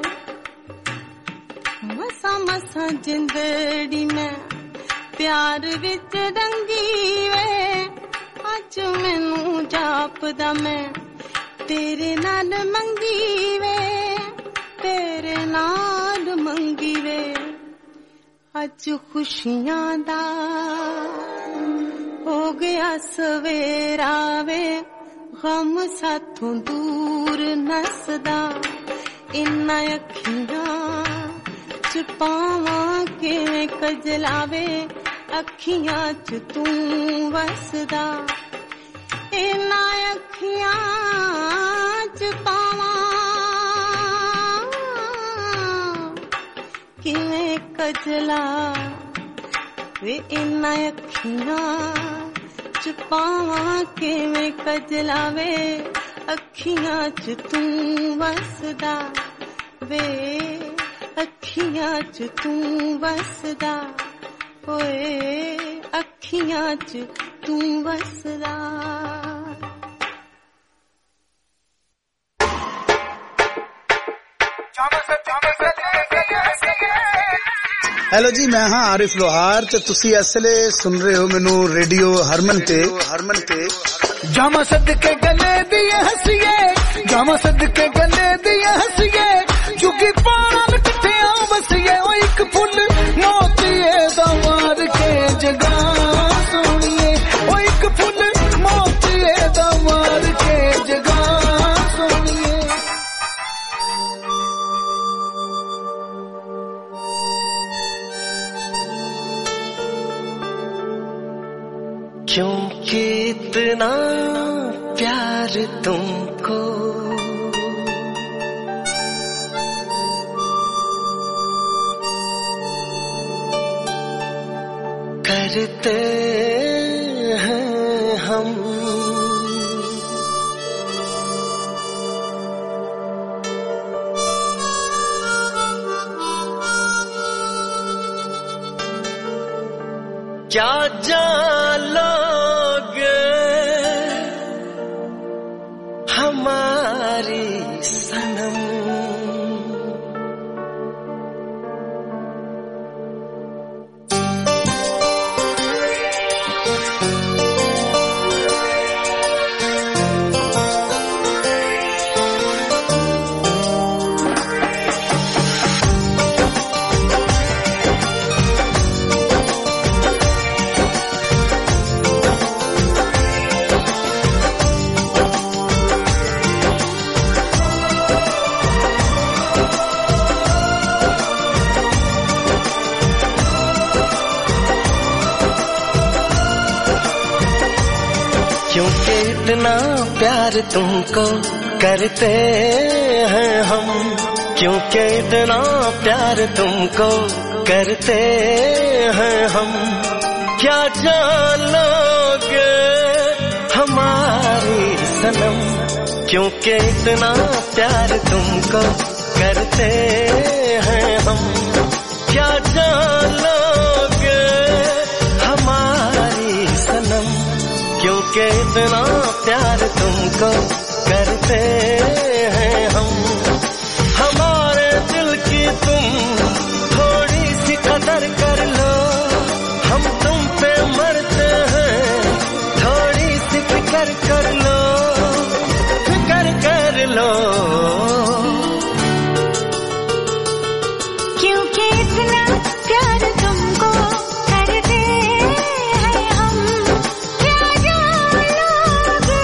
मसा मसा जिंदड़ी मैं प्यार विच रंगी वे अज मैनू जापदा मैं तेरे नाल मंगी वे तेरे नाल मंगी वे अज खुशियां दा हो गया सवेरा वे गम साथों दूर नसदा इन्ना अखियां च पावां किवें कजलावे अखियां च तू वसदा इन्ना अखियां च पावां किवें कजला वे इन्ना अखियां च पावां किवें कजलावे अखियां च तू वसदा वे अखियां च तू वसदा ओए अखियां च तू वसदा
हेलो जी मैं हाँ आरिफ लोहार ते तुसी असले सुन रहे हो मैनू रेडियो हरमन ते हरमन ते
जामा सदके गले दिए हसीए जामा सदके गले दिए हसीए चुकी पाल किठिया बसीए ओ एक फुल मोतिए दा मार के जगा सोनिए ओ एक फुल मोतिए दा मार के जगा सोनिए
क्योंकि इतना प्यार तुमको करते हैं हम क्या जान लोगे हमारी सनम प्यार तुमको करते हैं हम, क्योंकि इतना प्यार तुमको करते हैं हम। क्या जान लोगे हमारी सनम, क्योंकि इतना प्यार तुमको करते हैं हम। क्या जान लोगे हमारी सनम, क्योंकि इतना प्यार तुमको करते हैं हम। हमारे दिल की तुम थोड़ी सी कदर कर लो, हम तुम पे मरते हैं, थोड़ी सी फिक्र कर लो, फिक्र कर लो।
क्योंकि इतना प्यार तुमको करते हैं हम। क्या जान लोगे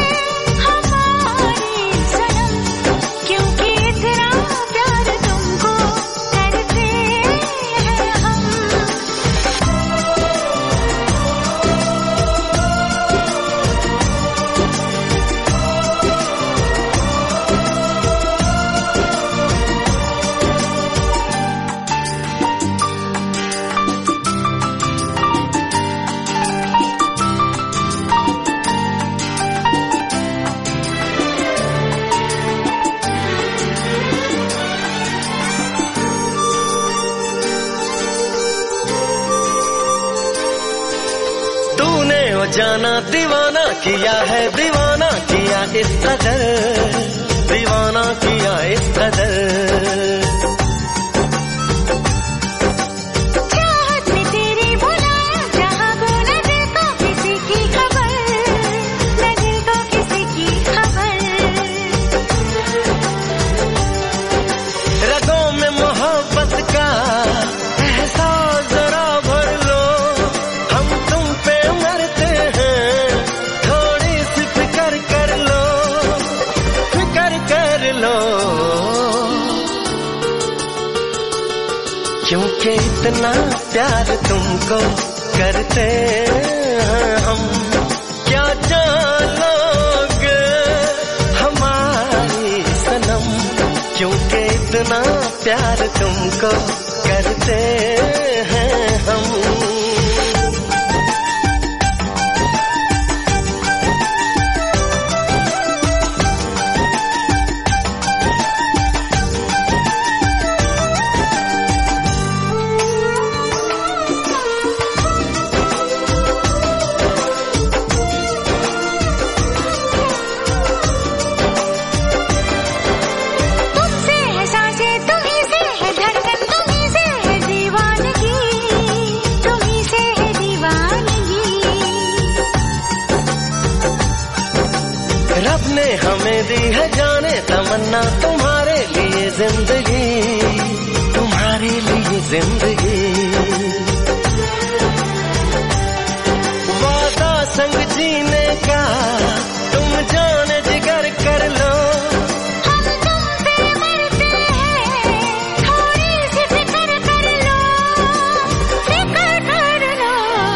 हमारी सनम, क्योंकि इतना प्यार तुमको करते हैं हम।
तूने वो जाना दीवाना किया है, दीवाना किया इस कदर, दीवाना किया इस कदर।
चाहत में तेरी बुलाया जहाँ को न दिल को किसी की खबर, न दिल को किसी की खबर।
रगों में मोहब्बत का एहसास जरा भर लो, हम तुम पे मरते हैं, थोड़ी सी फिक्र कर लो, फिक्र कर लो। क्योंकि इतना प्यार तुमको करते हैं हम। क्या जान लोगे हमारी सनम, क्योंकि इतना प्यार तुमको करते हैं हम।
तुमसे है सांसें, तुम्हीं से है धड़कन, तुम्हीं से है दीवानगी, तुम्हीं से है दीवानगी।
रब ने हमें दी है जाने तमन्ना, तुम्हारे लिए जिंदगी, तुम्हारे लिए जिंदगी। वादा संग जीने का तुम जाने जिगर कर लो,
हम तुम पे मरते हैं, थोड़ी सी फिक्र कर लो, फिक्र कर लो।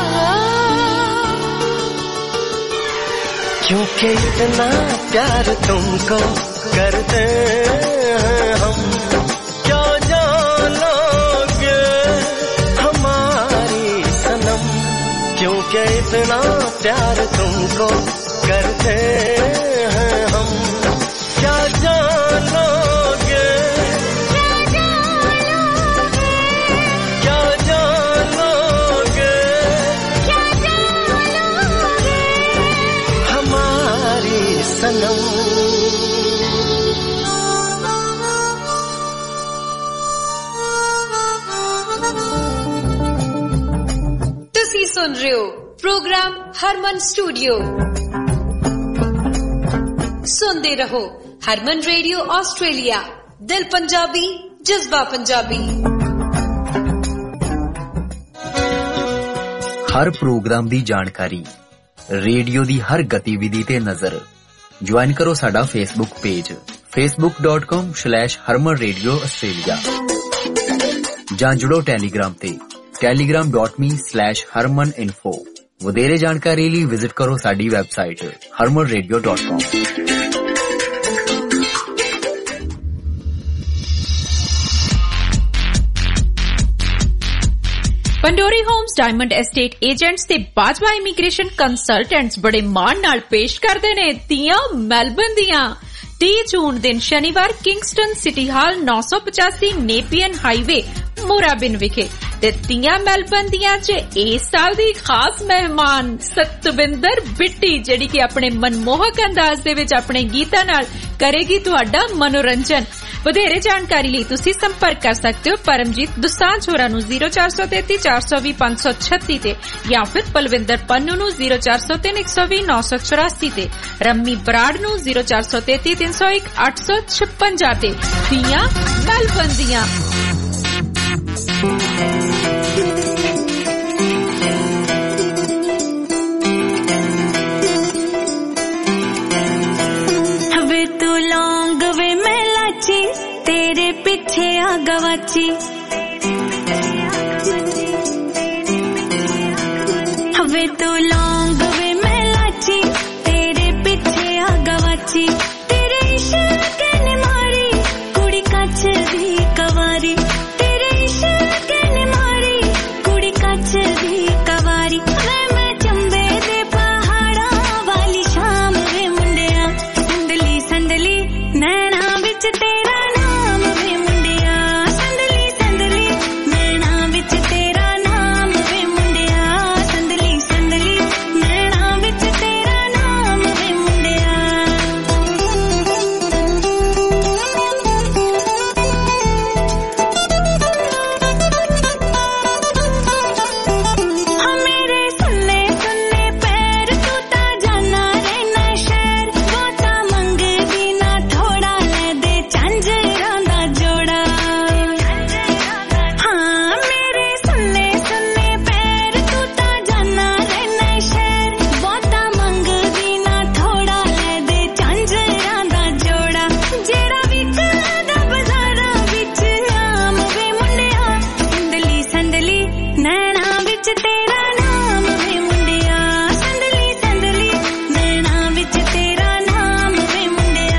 क्योंकि इतना प्यार तुमको करते हैं हम। क्या जान लोगे हमारी सनम, क्योंकि इतना प्यार तुमको करते हैं हम। क्या जान लोगे, क्या जान लोगे हमारी सनम।
ਤੁਸੀਂ ਸੁਣ ਰਹੇ ਹੋ ਪ੍ਰੋਗਰਾਮ ਹਰਮਨ ਸਟੂਡੀਓ। ਸੁਣਦੇ ਰਹੋ ਹਰਮਨ ਰੇਡੀਓ ਆਸਟ੍ਰੇਲੀਆ, ਦਿਲ ਪੰਜਾਬੀ, ਜਜ਼ਬਾ ਪੰਜਾਬੀ।
हर प्रोग्राम दी जानकारी, रेडियो दी हर गतिविधि ते नजर। ज्वाइन करो साडा Facebook page Facebook dot com slash Harman radio Australia, जां जुड़ो टैलीग्राम ते Telegram dot me slash Harman info. ਵਧੇਰੇ ਜਾਣਕਾਰੀ ਲਈ ਵਿਜ਼ਿਟ ਕਰੋ ਸਾਡੀ website harman radio dot com।
Pandori homes diamond estate agents ਤੇ ਬਾਜਵਾ ਇਮੀਗ੍ਰੇਸ਼ਨ ਕੰਸਲਟੈਂਟਸ ਬੜੇ ਮਾਣ ਨਾਲ ਪੇਸ਼ ਕਰਦੇ ਨੇ ਤੀਆਂ ਮੈਲਬਨ ਦੀਆਂ। ਤੀਹ ਜੂਨ ਦਿਨ ਸ਼ਨੀਵਾਰ ਕਿੰਗਸਟਨ ਸਿਟੀ ਹਾਲ ਨੌ ਸੌ ਪਚਾਸੀ ਨੇਪੀਅਨ ਹਾਈਵੇ ਮੋਰਾਬਿਨ ਵਿਖੇ ਤੇ ਤੀਆਂ ਮੈਲਬਨ ਦੀਆਂ ਚ ਇਸ ਸਾਲ ਦੀ ਖਾਸ ਮਹਿਮਾਨ ਸਤਵਿੰਦਰ ਬਿੱਟੀ, ਜਿਹੜੀ ਕਿ ਆਪਣੇ ਮਨਮੋਹਕ ਅੰਦਾਜ਼ ਦੇ ਵਿੱਚ ਆਪਣੇ ਗੀਤਾਂ ਨਾਲ ਕਰੇਗੀ ਤੁਹਾਡਾ ਮਨੋਰੰਜਨ। ਵਧੇਰੇ ਜਾਣਕਾਰੀ ਲਈ ਤੁਸੀਂ ਸੰਪਰਕ ਕਰ ਸਕਦੇ ਹੋ ਪਰਮਜੀਤ ਦੁਸਾਂਝ ਹੋਰਾਂ ਨੂੰ ਜ਼ੀਰੋ ਚਾਰ ਸੌ ਤੇਤੀ ਚਾਰ ਸੌ ਵੀਹ ਪੰਜ ਸੌ ਛੱਤੀ ਤੇ ਜਾਂ ਫਿਰ ਪਲਵਿੰਦਰ ਪੰਨੂ ਨੂੰ ਜ਼ੀਰੋ ਚਾਰ ਸੌ ਤਿੰਨ ਇੱਕ ਸੌ ਵੀਹ ਨੌ ਸੌ ਚੁਰਾਸੀ ਤੇ ਰੰਮੀ ਬਰਾੜ ਨੂੰ ਜ਼ੀਰੋ ਚਾਰ ਸੌ ਤੇਤੀ ਤਿੰਨ ਸੌ ਇੱਕ ਅੱਠ ਸੌ ਛਪੰਜਾ ਤੇ ਤੀਆਂ ਮੈਲਬਨ ਦੀਆਂ।
वे तू लौंग वे मैं लाची तेरे पीछे आ गवाची वे तू लौंग वे मैं लाची तेरे पीछे आ गवाची तेरे इश्क ने मारी कुड़ी कच दी कवारी तेरे इश्क ने मारी कुड़ी कच दी कवारी वे मैं चंबे दे पहाड़ा वाली शाम वे मुंडिया संदली संदली नैना विच तेरा नाम वे मुंडिया संदली संदली नैना विच तेरा नाम वे मुंडिया संदली संदली नैना विच तेरा नाम वे मुंडिया। हाँ मेरे सुन्ने सुन्ने पैर तू ता जाना रहना शहर बहुता मंगदी ना थोड़ा ले दे झांझरां दा जोड़ा। हाँ मेरे सुन्ने सुन्ने पैर तू ता जाना रहना शहर बहुता मंगदी ना थोड़ा ले दे झांझरां दा जोड़ा। जेड़ा विकदा बाजारां विच नाम वे मुंडिया संदली संदली नैना विच तेरा नाम वे मुंडिया संदली संदली नैना विच तेरा नाम वे मुंडिया।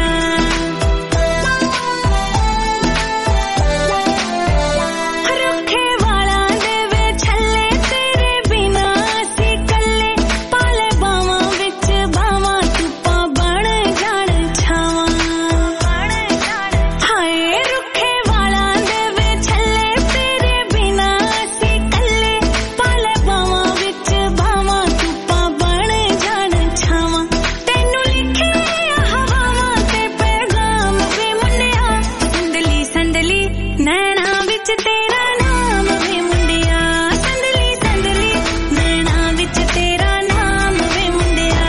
रुखे वाला दे वे छल्ले तेरे बिना असी कल्ले पाले बावां विच बावां धुप्पां बण जाण छावां। हाय रुखे वाला दे वे छल्ले तेरे बिना असी कल्ले पाले बावां विच बावां धुप्पां बण जाण छावां। तैनू लिखे हवावां ते पैगाम वे मुंडिया संदली संदली नैना विच तेरा नाम वे मुंडिया संदली संदली नैना विच तेरा नाम वे मुंडिया।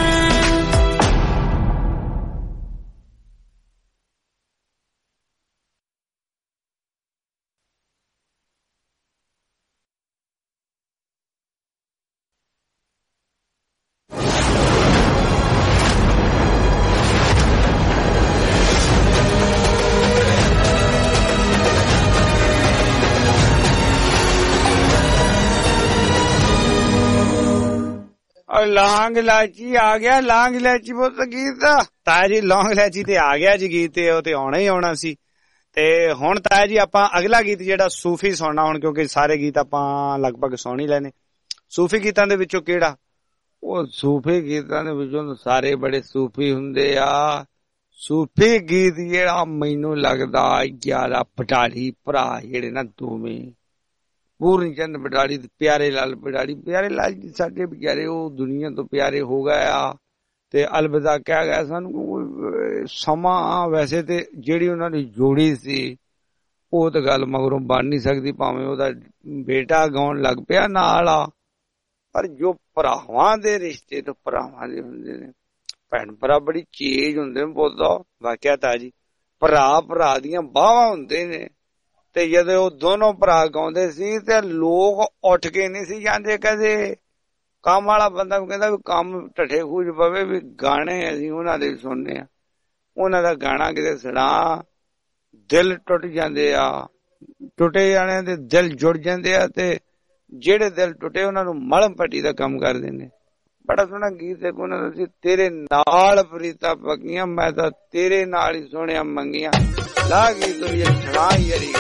और लौंग इलायची आ गया लौंग इलायची ਬਹੁਤ ਗੀਤ ਤਾਇਆ ਜੀ ਲੌਂਗ ਇਲਾਇਚੀ ਤੇ ਆ ਗਿਆ ਜੀ ਗੀਤ ਤੇ ਉਹ ਤੇ ਆਉਣਾ ਹੀ ਆਉਣਾ ਸੀ। ਤੇ ਹੁਣ ਤਾਇਆ ਜੀ ਆਪਾਂ ਅਗਲਾ ਗੀਤ ਜਿਹੜਾ ਸੂਫੀ ਸੁਣਨਾ ਹੁਣ ਕਿਉਂਕਿ ਸਾਰੇ ਗੀਤ ਆਪਾਂ ਲਗਭਗ ਸੁਣ ਹੀ ਲੈਣੇ। ਸੂਫੀ ਗੀਤਾਂ ਦੇ ਵਿੱਚੋਂ ਕਿਹੜਾ? ਉਹ ਸੂਫੀ ਗੀਤਾਂ ਦੇ ਵਿੱਚੋਂ ਸਾਰੇ ਬੜੇ ਸੂਫੀ ਹੁੰਦੇ ਆ। ਸੂਫੀ ਗੀਤ ਜਿਹੜਾ ਮੈਨੂੰ ਲੱਗਦਾ ਗਿਆਰਾ ਬਟਾਲੀ ਭਰਾ ਜਿਹੜੇ ਨਾ ਦੋਵੇਂ ਪੂਰਨ ਚੰਦ ਬਟਾਲੀ ਤੇ ਪਿਆਰੇ ਲਾਲ ਬਟਾਲੀ ਪਿਆਰੇ ਲਾਲ ਜੀ ਸਾਡੇ ਪਿਆਰੇ ਉਹ ਦੁਨੀਆ ਤੋਂ ਪਿਆਰੇ ਹੋ ਗਏ ਆ ਤੇ ਅਲਵਿਦਾ ਕਿਹਾ ਗਿਆ ਸਾਨੂੰ। ਸਮਾਂ ਵੈਸੇ ਤੇ ਜਿਹੜੀ ਉਹਨਾਂ ਦੀ ਜੋੜੀ ਸੀ ਉਹ ਤਾਂ ਗੱਲ ਮਗਰੋਂ ਬਣ ਨਹੀਂ ਸਕਦੀ ਭਾਵੇਂ ਉਹਦਾ ਬੇਟਾ ਗਾਉਣ ਲੱਗ ਪਿਆ ਨਾਲ ਆ, ਪਰ ਜੋ ਭਰਾਵਾਂ ਦੇ ਰਿਸ਼ਤੇ ਤੋਂ ਭਰਾਵਾਂ ਦੇ ਹੁੰਦੇ ਨੇ ਭੈਣ ਭਰਾ ਬੜੀ ਚੀਜ਼ ਹੁੰਦੇ ਨੇ ਬੋਲਦਾ ਵਾਕਿਆ ਤਾਂ ਜੀ ਭਰਾ ਭਰਾ ਦੀਆਂ ਬਾਹਾਂ ਹੁੰਦੇ ਨੇ। ਤੇ ਜਦੋਂ ਉਹ ਦੋਨੋਂ ਭਰਾ ਗਾਉਂਦੇ ਸੀ ਤੇ ਲੋਕ ਉੱਠ ਕੇ ਨਹੀਂ ਸੀ ਜਾਂਦੇ ਕਦੇ। ਕੰਮ ਵਾਲਾ ਬੰਦਾ ਕਹਿੰਦਾ ਵੀ ਕੰਮ ਢੱਠੇ ਖੂਜ ਪਵੇ ਵੀ ਗਾਣੇ ਅਸੀਂ ਉਹਨਾਂ ਦੇ ਸੁਣਨੇ ਆ। ਉਹਨਾਂ ਦਾ ਗਾਣਾ ਕਿਤੇ ਸੁਣਾ ਦਿਲ ਟੁੱਟ ਜਾਂਦੇ ਆ, ਟੁੱਟੇ ਜਾਣੇ ਦੇ ਦਿਲ ਜੁੜ ਜਾਂਦੇ ਆ ਤੇ ਜਿਹੜੇ ਦਿਲ ਟੁੱਟੇ ਉਹਨਾਂ ਨੂੰ ਮਲਮ ਪੱਟੀ ਦਾ ਕੰਮ ਕਰ ਦਿੰਦੇ। बड़ा सोहना गीत है कोना सी तेरे नाल प्रीता पक्कियां मैं तां तेरे नाल ही सोहणियां मंगियां ला गीत ये छड़ाई यारी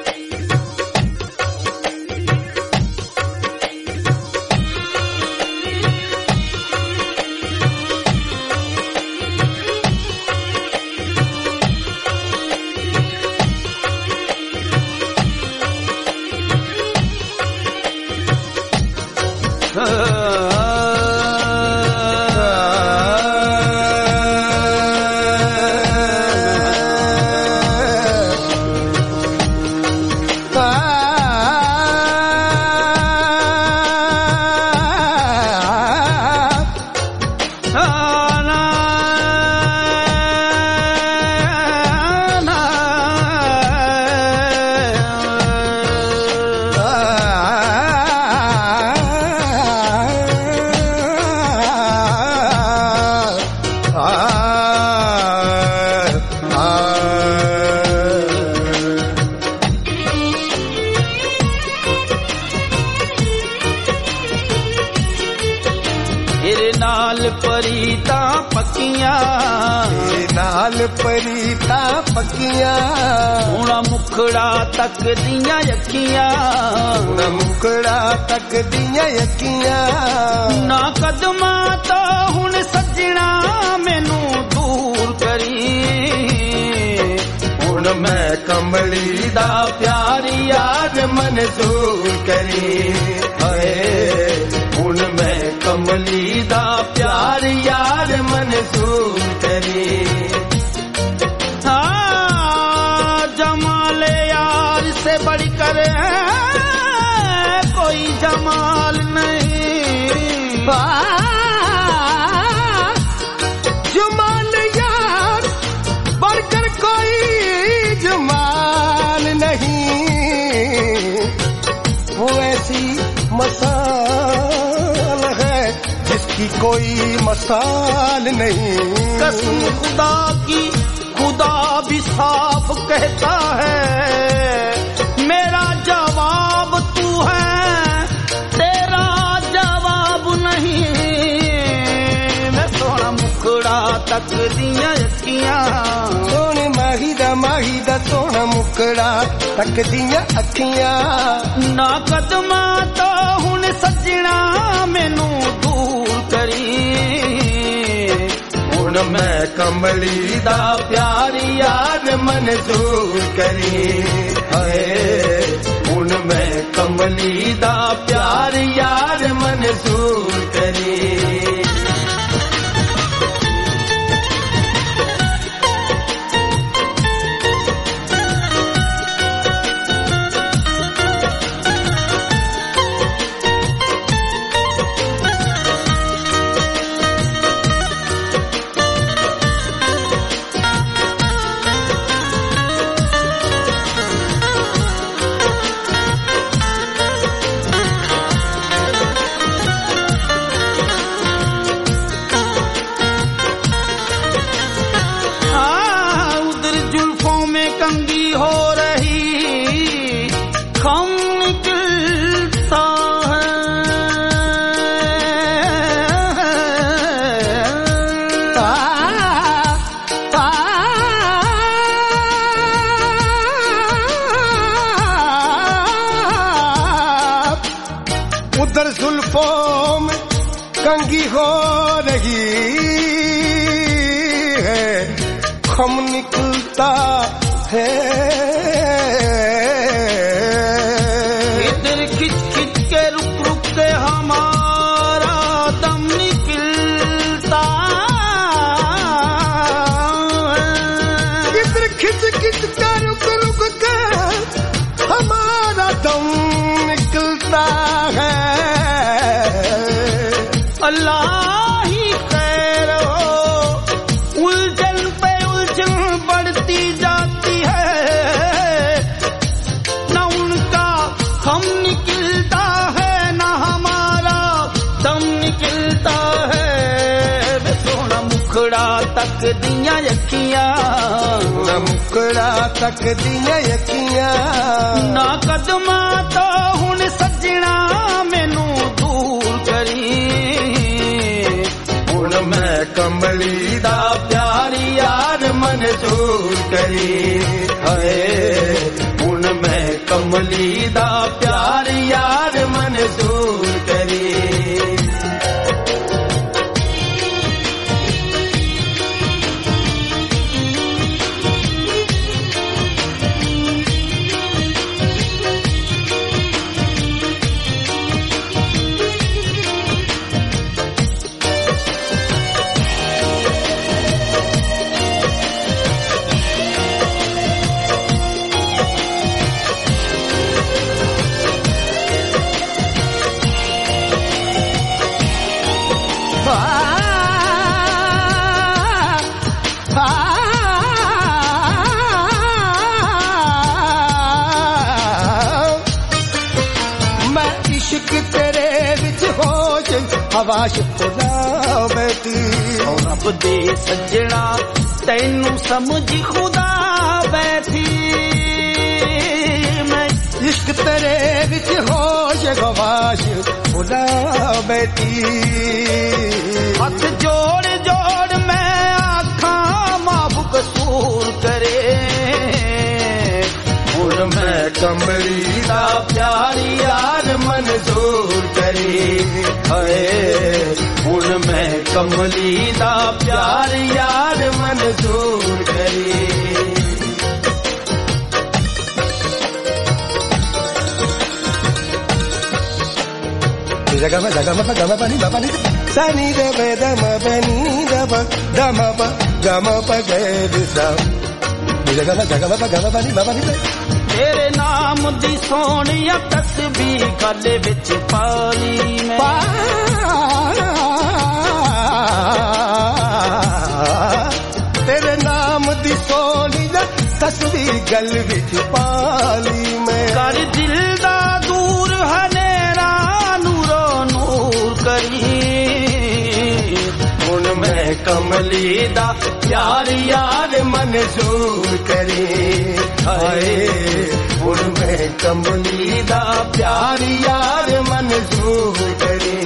परीता पक्कियां
हुणा मुखड़ा तक दियां अखियां
हुणा मुखड़ा तक दियां अखियां
ना कदमा तो हुण सजना मैनू दूर करी
हुण मैं कमली दा प्यार यार मंजूर करी हाय हुण मैं कमली दा प्यार यार मंजूर करी
जमाले यार से बढ़कर कोई जमाल नहीं
जमाल यार बढ़कर कोई जमाल नहीं वो ऐसी मसाल है जिसकी कोई मसाल नहीं
कसम खुदा की खुदा भी साफ कहता है मेरा जवाब तू है तेरा जवाब नहीं मैं सोना मुखड़ा तक दियां अखियां
सोने माही दा माही दा सोना मुखड़ा तक दियां अखियां
ना कदमा तो हुण सजना मैनू दूर करी
हुण मैं कमली दा प्यार यार मंजूर करी हाय हुण मैं कमली दा प्यार यार मंजूर करी उधर जुल्फों में कंगी हो रही है खम निकलता है
इधर खिंच खिंच के रुक रुक के हमारा दम निकलता
है इधर खिंच खिंच के रुक रुक के हमारा दम निकलता है
अल्लाह ही खैर हो उलझन पे उलझन बढ़ती जाती है न उनका हम निकलता है न हमारा दम निकलता है वे सोना मुखड़ा तक दियां अखियां
न मुखड़ा तक दियां अखियां
ना कदमा तो हुण सजना मैनू दूर करी
मैं कमली दा प्यार यार मंजूर करी है हुन मैं कमली दा प्यार यार मंजूर करी हवाश खुदा बैठी रब दे सजना तैनू समझ खुदा बैठी मैं इश्क तेरे विच होश गवाश खुदा बैठी हथ जोड़ जोड़ मैं आखा माफ कसूर करे हुन मैं कमली दा प्यार यार मंजूर करी है हुन मैं कमली दा प्यार यार मंजूर करी जगह जगह में गम पानी बाबा नी सनी दे बे दम बनी दब दम प गम प गए सा जगह में जगह में गम पानी बाबा नी तेरे नाम दी सोनिया तस्बीह गले विच पाली मैं तेरे नाम दी सोनिया तस्बीह गल विच पाली मैं कर दिल दा दूर हनेरा नूरो नूर करी हुन मैं कमली दा प्यार यार मंजूर करी हाय हुन मैं कमली दा प्यार यार मंजूर करी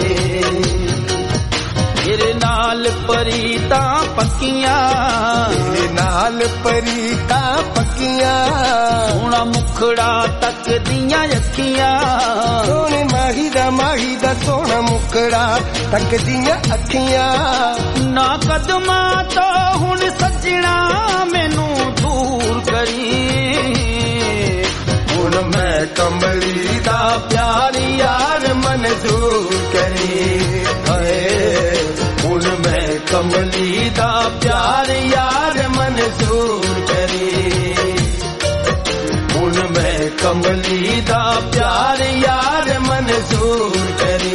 तेरे नाल परीता पक्कियां तेरे नाल परीता पक्कियां सोना मुखड़ा तक दियां अखियां सोने माही दा माही दा सोना मुखड़ा तक दियां अखियां ना कदमां तो हुन सजना मैनू दूर करी हुन मैं कमली दा प्यार यार मंजूर करी है हुन मैं कमली दा प्यार यार मंजूर करी हुन मैं कमली दा प्यार यार मंजूर करी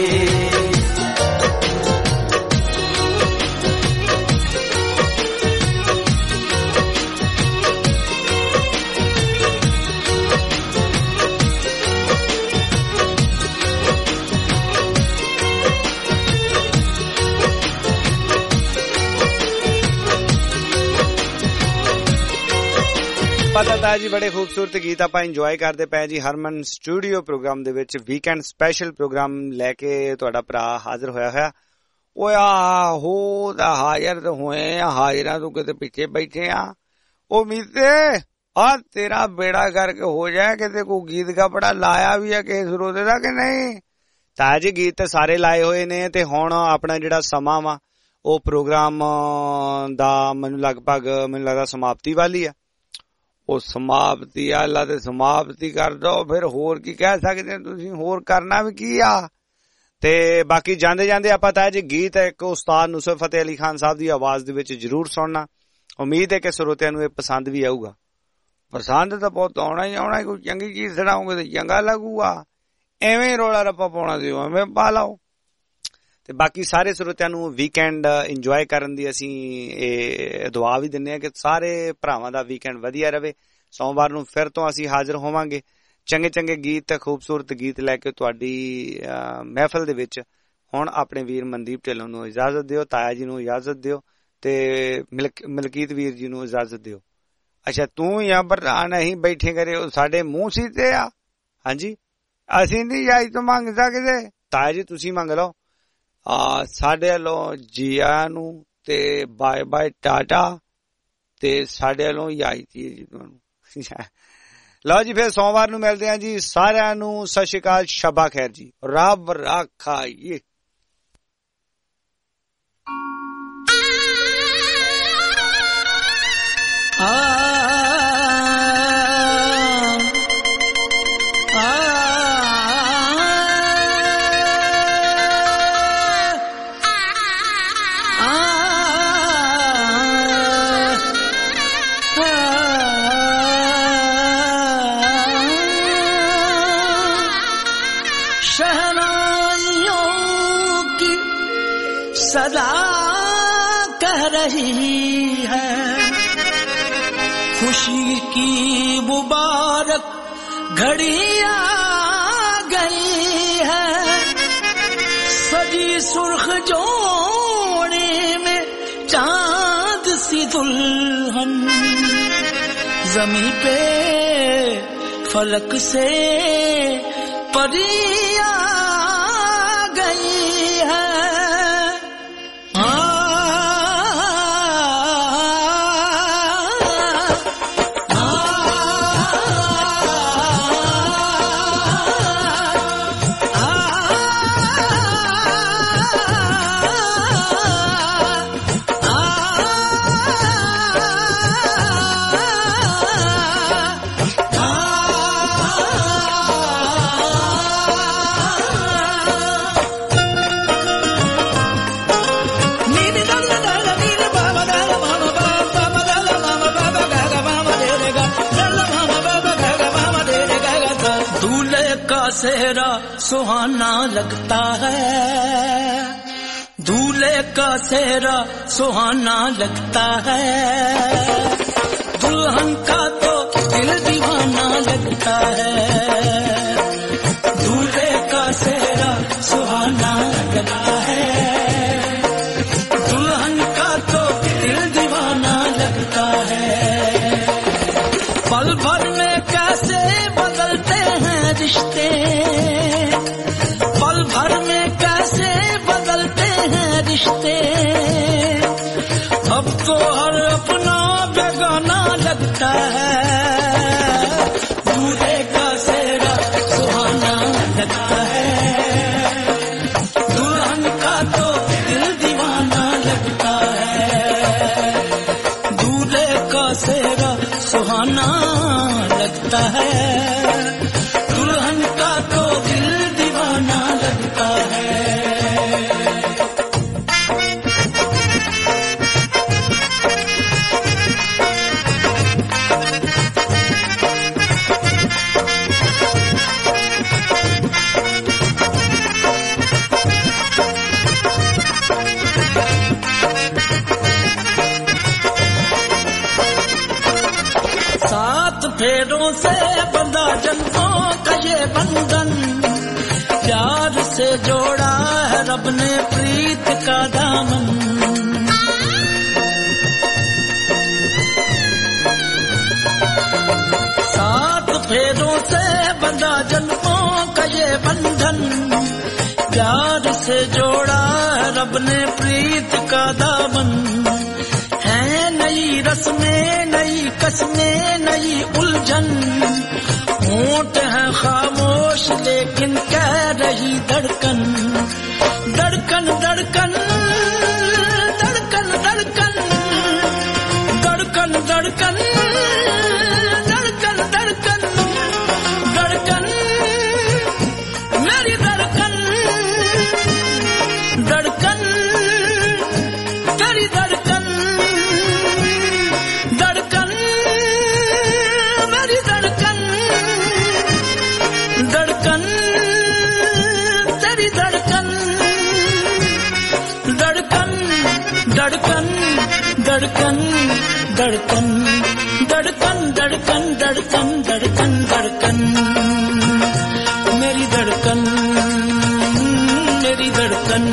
ਪਤਾ ਤਾਂ ਜੀ ਬੜੇ ਖੂਬਸੂਰਤ ਗੀਤ ਆਪਾਂ ਇੰਜੋਏ ਕਰਦੇ ਪਏ ਜੀ ਹਰਮਨ ਸਟੂਡੀਓ ਪ੍ਰੋਗਰਾਮ ਦੇ ਵਿੱਚ ਵੀਕਐਂਡ ਸਪੈਸ਼ਲ ਪ੍ਰੋਗਰਾਮ ਲੈ ਕੇ ਤੁਹਾਡਾ ਭਰਾ ਹਾਜ਼ਰ ਹੋਇਆ ਹੋਇਆ ਓਏ ਆ ਹੋ ਦਾ ਹਾਜ਼ਰ ਹੋਏ ਆ ਹਾਜ਼ਰਾਂ ਤੋਂ ਕਿਤੇ ਪਿੱਛੇ ਬੈਠੇ ਆ ਉਹ ਮੀਤੇ ਆ ਤੇਰਾ ਬੇੜਾ ਕਰਕੇ ਹੋ ਜਾਏ ਕਿਤੇ ਕੋਈ ਗੀਤ ਕਪੜਾ ਲਾਇਆ ਵੀ ਆ ਕਿਸੇ ਸਰੋਤੇ ਦਾ ਕਿ ਨਹੀਂ ਤਾਂ ਜੀ ਗੀਤ ਤੇ ਸਾਰੇ ਲਾਏ ਹੋਏ ਨੇ ਤੇ ਹੁਣ ਆਪਣਾ ਜਿਹੜਾ ਸਮਾਂ ਵਾ ਉਹ ਪ੍ਰੋਗਰਾਮ ਦਾ ਮੈਨੂੰ ਲਗਭਗ ਮੈਨੂੰ ਲੱਗਦਾ ਸਮਾਪਤੀ ਵਾਲੀ ਆ ਉਹ ਸਮਾਪਤੀ ਆਲਾ ਤੇ ਸਮਾਪਤੀ ਕਰ ਦੋ ਫਿਰ ਹੋਰ ਕੀ ਕਹਿ ਸਕਦੇ ਤੁਸੀਂ ਹੋਰ ਕਰਨਾ ਵੀ ਕੀ ਆ ਤੇ ਬਾਕੀ ਜਾਂਦੇ ਜਾਂਦੇ ਆਪਾਂ ਤਾਂ ਜੀ ਗੀਤ ਇੱਕ ਉਸਤਾਦ ਨੁਸਰਤ ਫਤਿਹ ਅਲੀ ਖਾਨ ਸਾਹਿਬ ਦੀ ਆਵਾਜ਼ ਦੇ ਵਿੱਚ ਜ਼ਰੂਰ ਸੁਣਨਾ ਉਮੀਦ ਹੈ ਕਿ ਸਰੋਤਿਆਂ ਨੂੰ ਇਹ ਪਸੰਦ ਵੀ ਆਊਗਾ ਪਸੰਦ ਤਾਂ ਬਹੁਤ ਆਉਣਾ ਹੀ ਆਉਣਾ ਕੋਈ ਚੰਗੀ ਚੀਜ਼ ਸੁਣਾਉਂਗੇ ਤੇ ਚੰਗਾ ਲੱਗੂਗਾ ਐਵੇਂ ਰੋਲਾ ਰੱਪਾ ਪਾਉਣਾ ਸੀ ਐਵੇਂ ਪਾ ਲਾਓ ਤੇ ਬਾਕੀ ਸਾਰੇ ਸਰੋਤਿਆਂ ਨੂੰ ਵੀਕਐਂਡ ਇੰਜੋਏ ਕਰਨ ਦੀ ਅਸੀਂ ਇਹ ਦੁਆ ਵੀ ਦਿੰਦੇ ਹਾਂ ਕਿ ਸਾਰੇ ਭਰਾਵਾਂ ਦਾ ਵੀਕਐਂਡ ਵਧੀਆ ਰਹੇ ਸੋਮਵਾਰ ਨੂੰ ਫਿਰ ਤੋਂ ਅਸੀਂ ਹਾਜ਼ਰ ਹੋਵਾਂਗੇ ਚੰਗੇ ਚੰਗੇ ਗੀਤ ਖੂਬਸੂਰਤ ਗੀਤ ਲੈ ਕੇ ਤੁਹਾਡੀ ਮਹਿਫਲ ਦੇ ਵਿੱਚ ਹੁਣ ਆਪਣੇ ਵੀਰ ਮਨਦੀਪ ਢਿੱਲੋਂ ਨੂੰ ਇਜਾਜ਼ਤ ਦਿਓ ਤਾਇਆ ਜੀ ਨੂੰ ਇਜਾਜ਼ਤ ਦਿਓ ਤੇ ਮਲਕੀਤ ਵੀਰ ਜੀ ਨੂੰ ਇਜਾਜ਼ਤ ਦਿਓ ਅੱਛਾ ਤੂੰ ਜਾਂ ਪਰ ਨਹੀਂ ਬੈਠੇ ਕਰੇ ਸਾਡੇ ਮੂੰਹ ਸੀ ਤੇ ਆ ਹਾਂਜੀ ਅਸੀਂ ਨਹੀਂ ਇਜਾਜ਼ਤ ਮੰਗ ਸਕਦੇ ਤਾਇਆ ਜੀ ਤੁਸੀਂ ਮੰਗ ਲਓ
ਆ ਸਾਡੇ ਵੱਲੋਂ ਜੀ ਆਇਆਂ ਨੂੰ ਤੇ ਬਾਏ ਬਾਏ ਟਾਟਾ ਤੇ ਸਾਡੇ ਵੱਲੋਂ ਯਾਈ ਜੀ ਤੁਹਾਨੂੰ। ਲਓ ਜੀ ਫਿਰ ਸੋਮਵਾਰ ਨੂੰ ਮਿਲਦੇ ਹਾਂ ਜੀ। ਸਾਰਿਆਂ ਨੂੰ ਸਤਿ ਸ਼੍ਰੀ ਅਕਾਲ, ਸ਼ਬਾ ਖੈਰ ਜੀ, ਰੱਬ ਰਾਖਾ।
सदा कह रही है खुशी की मुबारक घड़ी आ गई है, सजी सुर्ख जोड़े में चांद सी दुल्हन, जमी पे फलक से परी आ गई है। सेहरा सुहाना लगता है, दूल्हे का सेहरा सुहाना लगता है, दुल्हन का तो दिल दीवाना लगता है, दूल्हे का सेहरा सुहाना लगता है, दुल्हन का तो दिल दीवाना लगता है। पल भर में कैसे बदलते हैं रिश्ते, पल भर में कैसे बदलते हैं रिश्ते, अब तो हर अपना बेगाना लगता है, दूल्हे का सेहरा सुहाना लगता है, दुल्हन का तो दिल दीवाना लगता है, दूल्हे का सेहरा सुहाना लगता है, दुल्हन का तो दिल दीवाना लगता है। सात फेरों से बंधा जन्मों का ये बंधन, प्यार से जोड़ा है रब ने प्रीत का दामन, सात फेरों से बंधा जन्मों का ये बंधन, प्यार से जोड़ा है रब ने प्रीत का दामन, है नई रस्में नई कसमें नई उलझन, होंठ है खामोश लेकिन कह रही धड़कन, धड़कन धड़कन धड़कन धड़कन धड़कन धड़कन धड़कन धड़कन धड़कन मेरी धड़कन, धड़कन तेरी धड़कन, धड़कन मेरी धड़कन, धड़कन तेरी धड़कन, धड़कन धड़कन धड़कन धड़कन धड़कन धड़कन धड़कन धड़कन धड़कन मेरी धड़कन, मेरी धड़कन।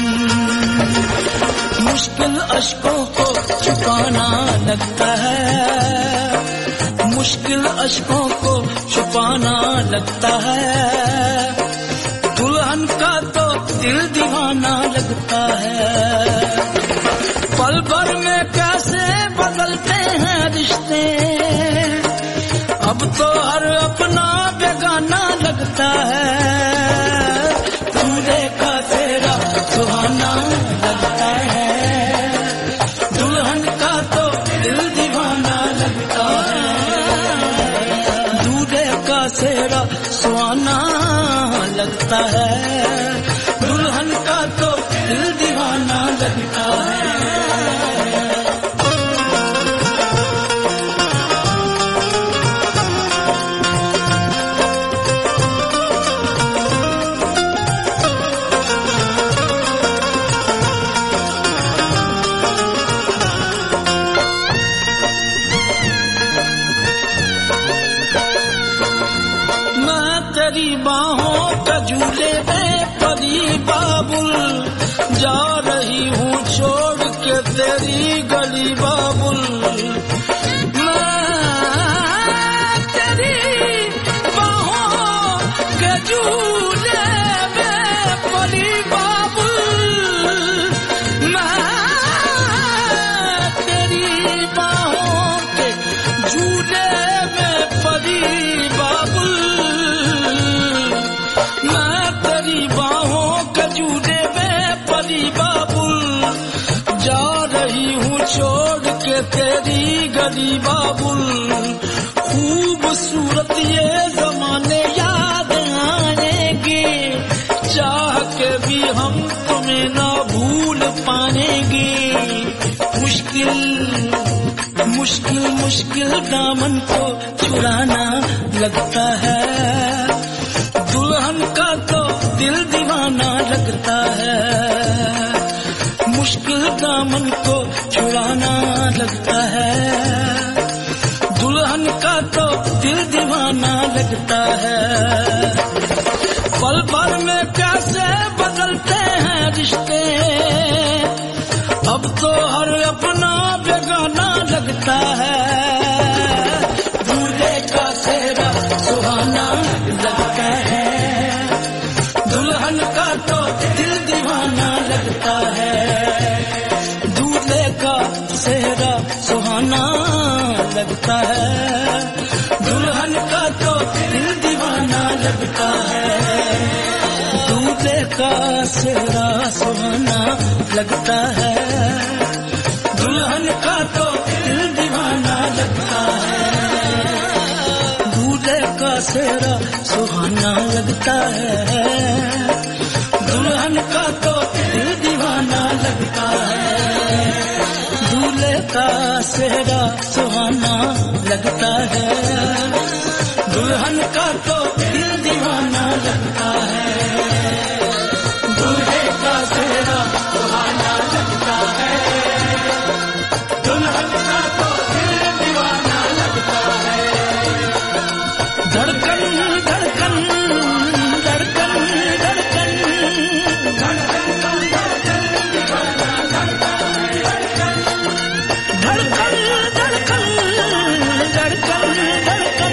मुश्किल अश्कों को छुपाना लगता है, मुश्किल अश्कों को छुपाना लगता है, दुल्हन
दुल्हन का तो दिल दीवाना लगता है। पल भर में कैसे बदलते हैं रिश्ते, अब तो हर अपना बेगाना लगता है। दूल्हे का तेरा सुहाना लगता है, दुल्हन का तो दिल दीवाना लगता है। दूल्हे का तेरा सुहाना लगता है, दुल्हन का तो दिल दीवाना लगता है। झूले में परी बाबुल, जा रही हूँ छोड़ के तेरी गली बाबुल। मैं तेरी बाहों के झूले में परी बाबुल, मैं तेरी बाहों के झूले में परी बाबुल। मैं तेरी बाहों के झूले में परी बाबुल, जा रही हूँ छोड़ के तेरी गली बाबुल। खूबसूरत ये जमाने याद आएंगे, चाह के भी हम तुम्हें ना भूल पाएंगे। मुश्किल मुश्किल मुश्किल दामन को छुड़ाना लगता है, दुल्हन का तो दिल दीवाना लगता है। मुश्किल दामन को छुड़ाना लगता है, दुल्हन का तो दिल दीवाना लगता है। पल भर में कैसे बदलते हैं रिश्ते, अब तो हर अपना बेगाना लगता है। दूल्हे का सेहरा सुहाना लगता है, दुल्हन का तो दिल दीवाना लगता है। दूल्हे का सेहरा सुहाना लगता है, दुल्हन का तो दिल दीवाना लगता है। दूल्हे का सेहरा सुहाना लगता है, दुल्हन का तो दिल दीवाना लगता है। दूल्हे का सेहरा सुहाना लगता है, दुल्हन का तो दिल दीवाना लगता है। दूल्हे का सेहरा सुहाना लगता है, दुल्हन का तो दिल दीवाना लगता है। दूल्हे का सेहरा सुहाना लगता है, दुल्हन का तो दिल दीवाना लगता है। धड़कन धड़कन धड़कन धड़कन धड़कन दीवाना लगता है। धड़कन धड़कन धड़कन धड़कन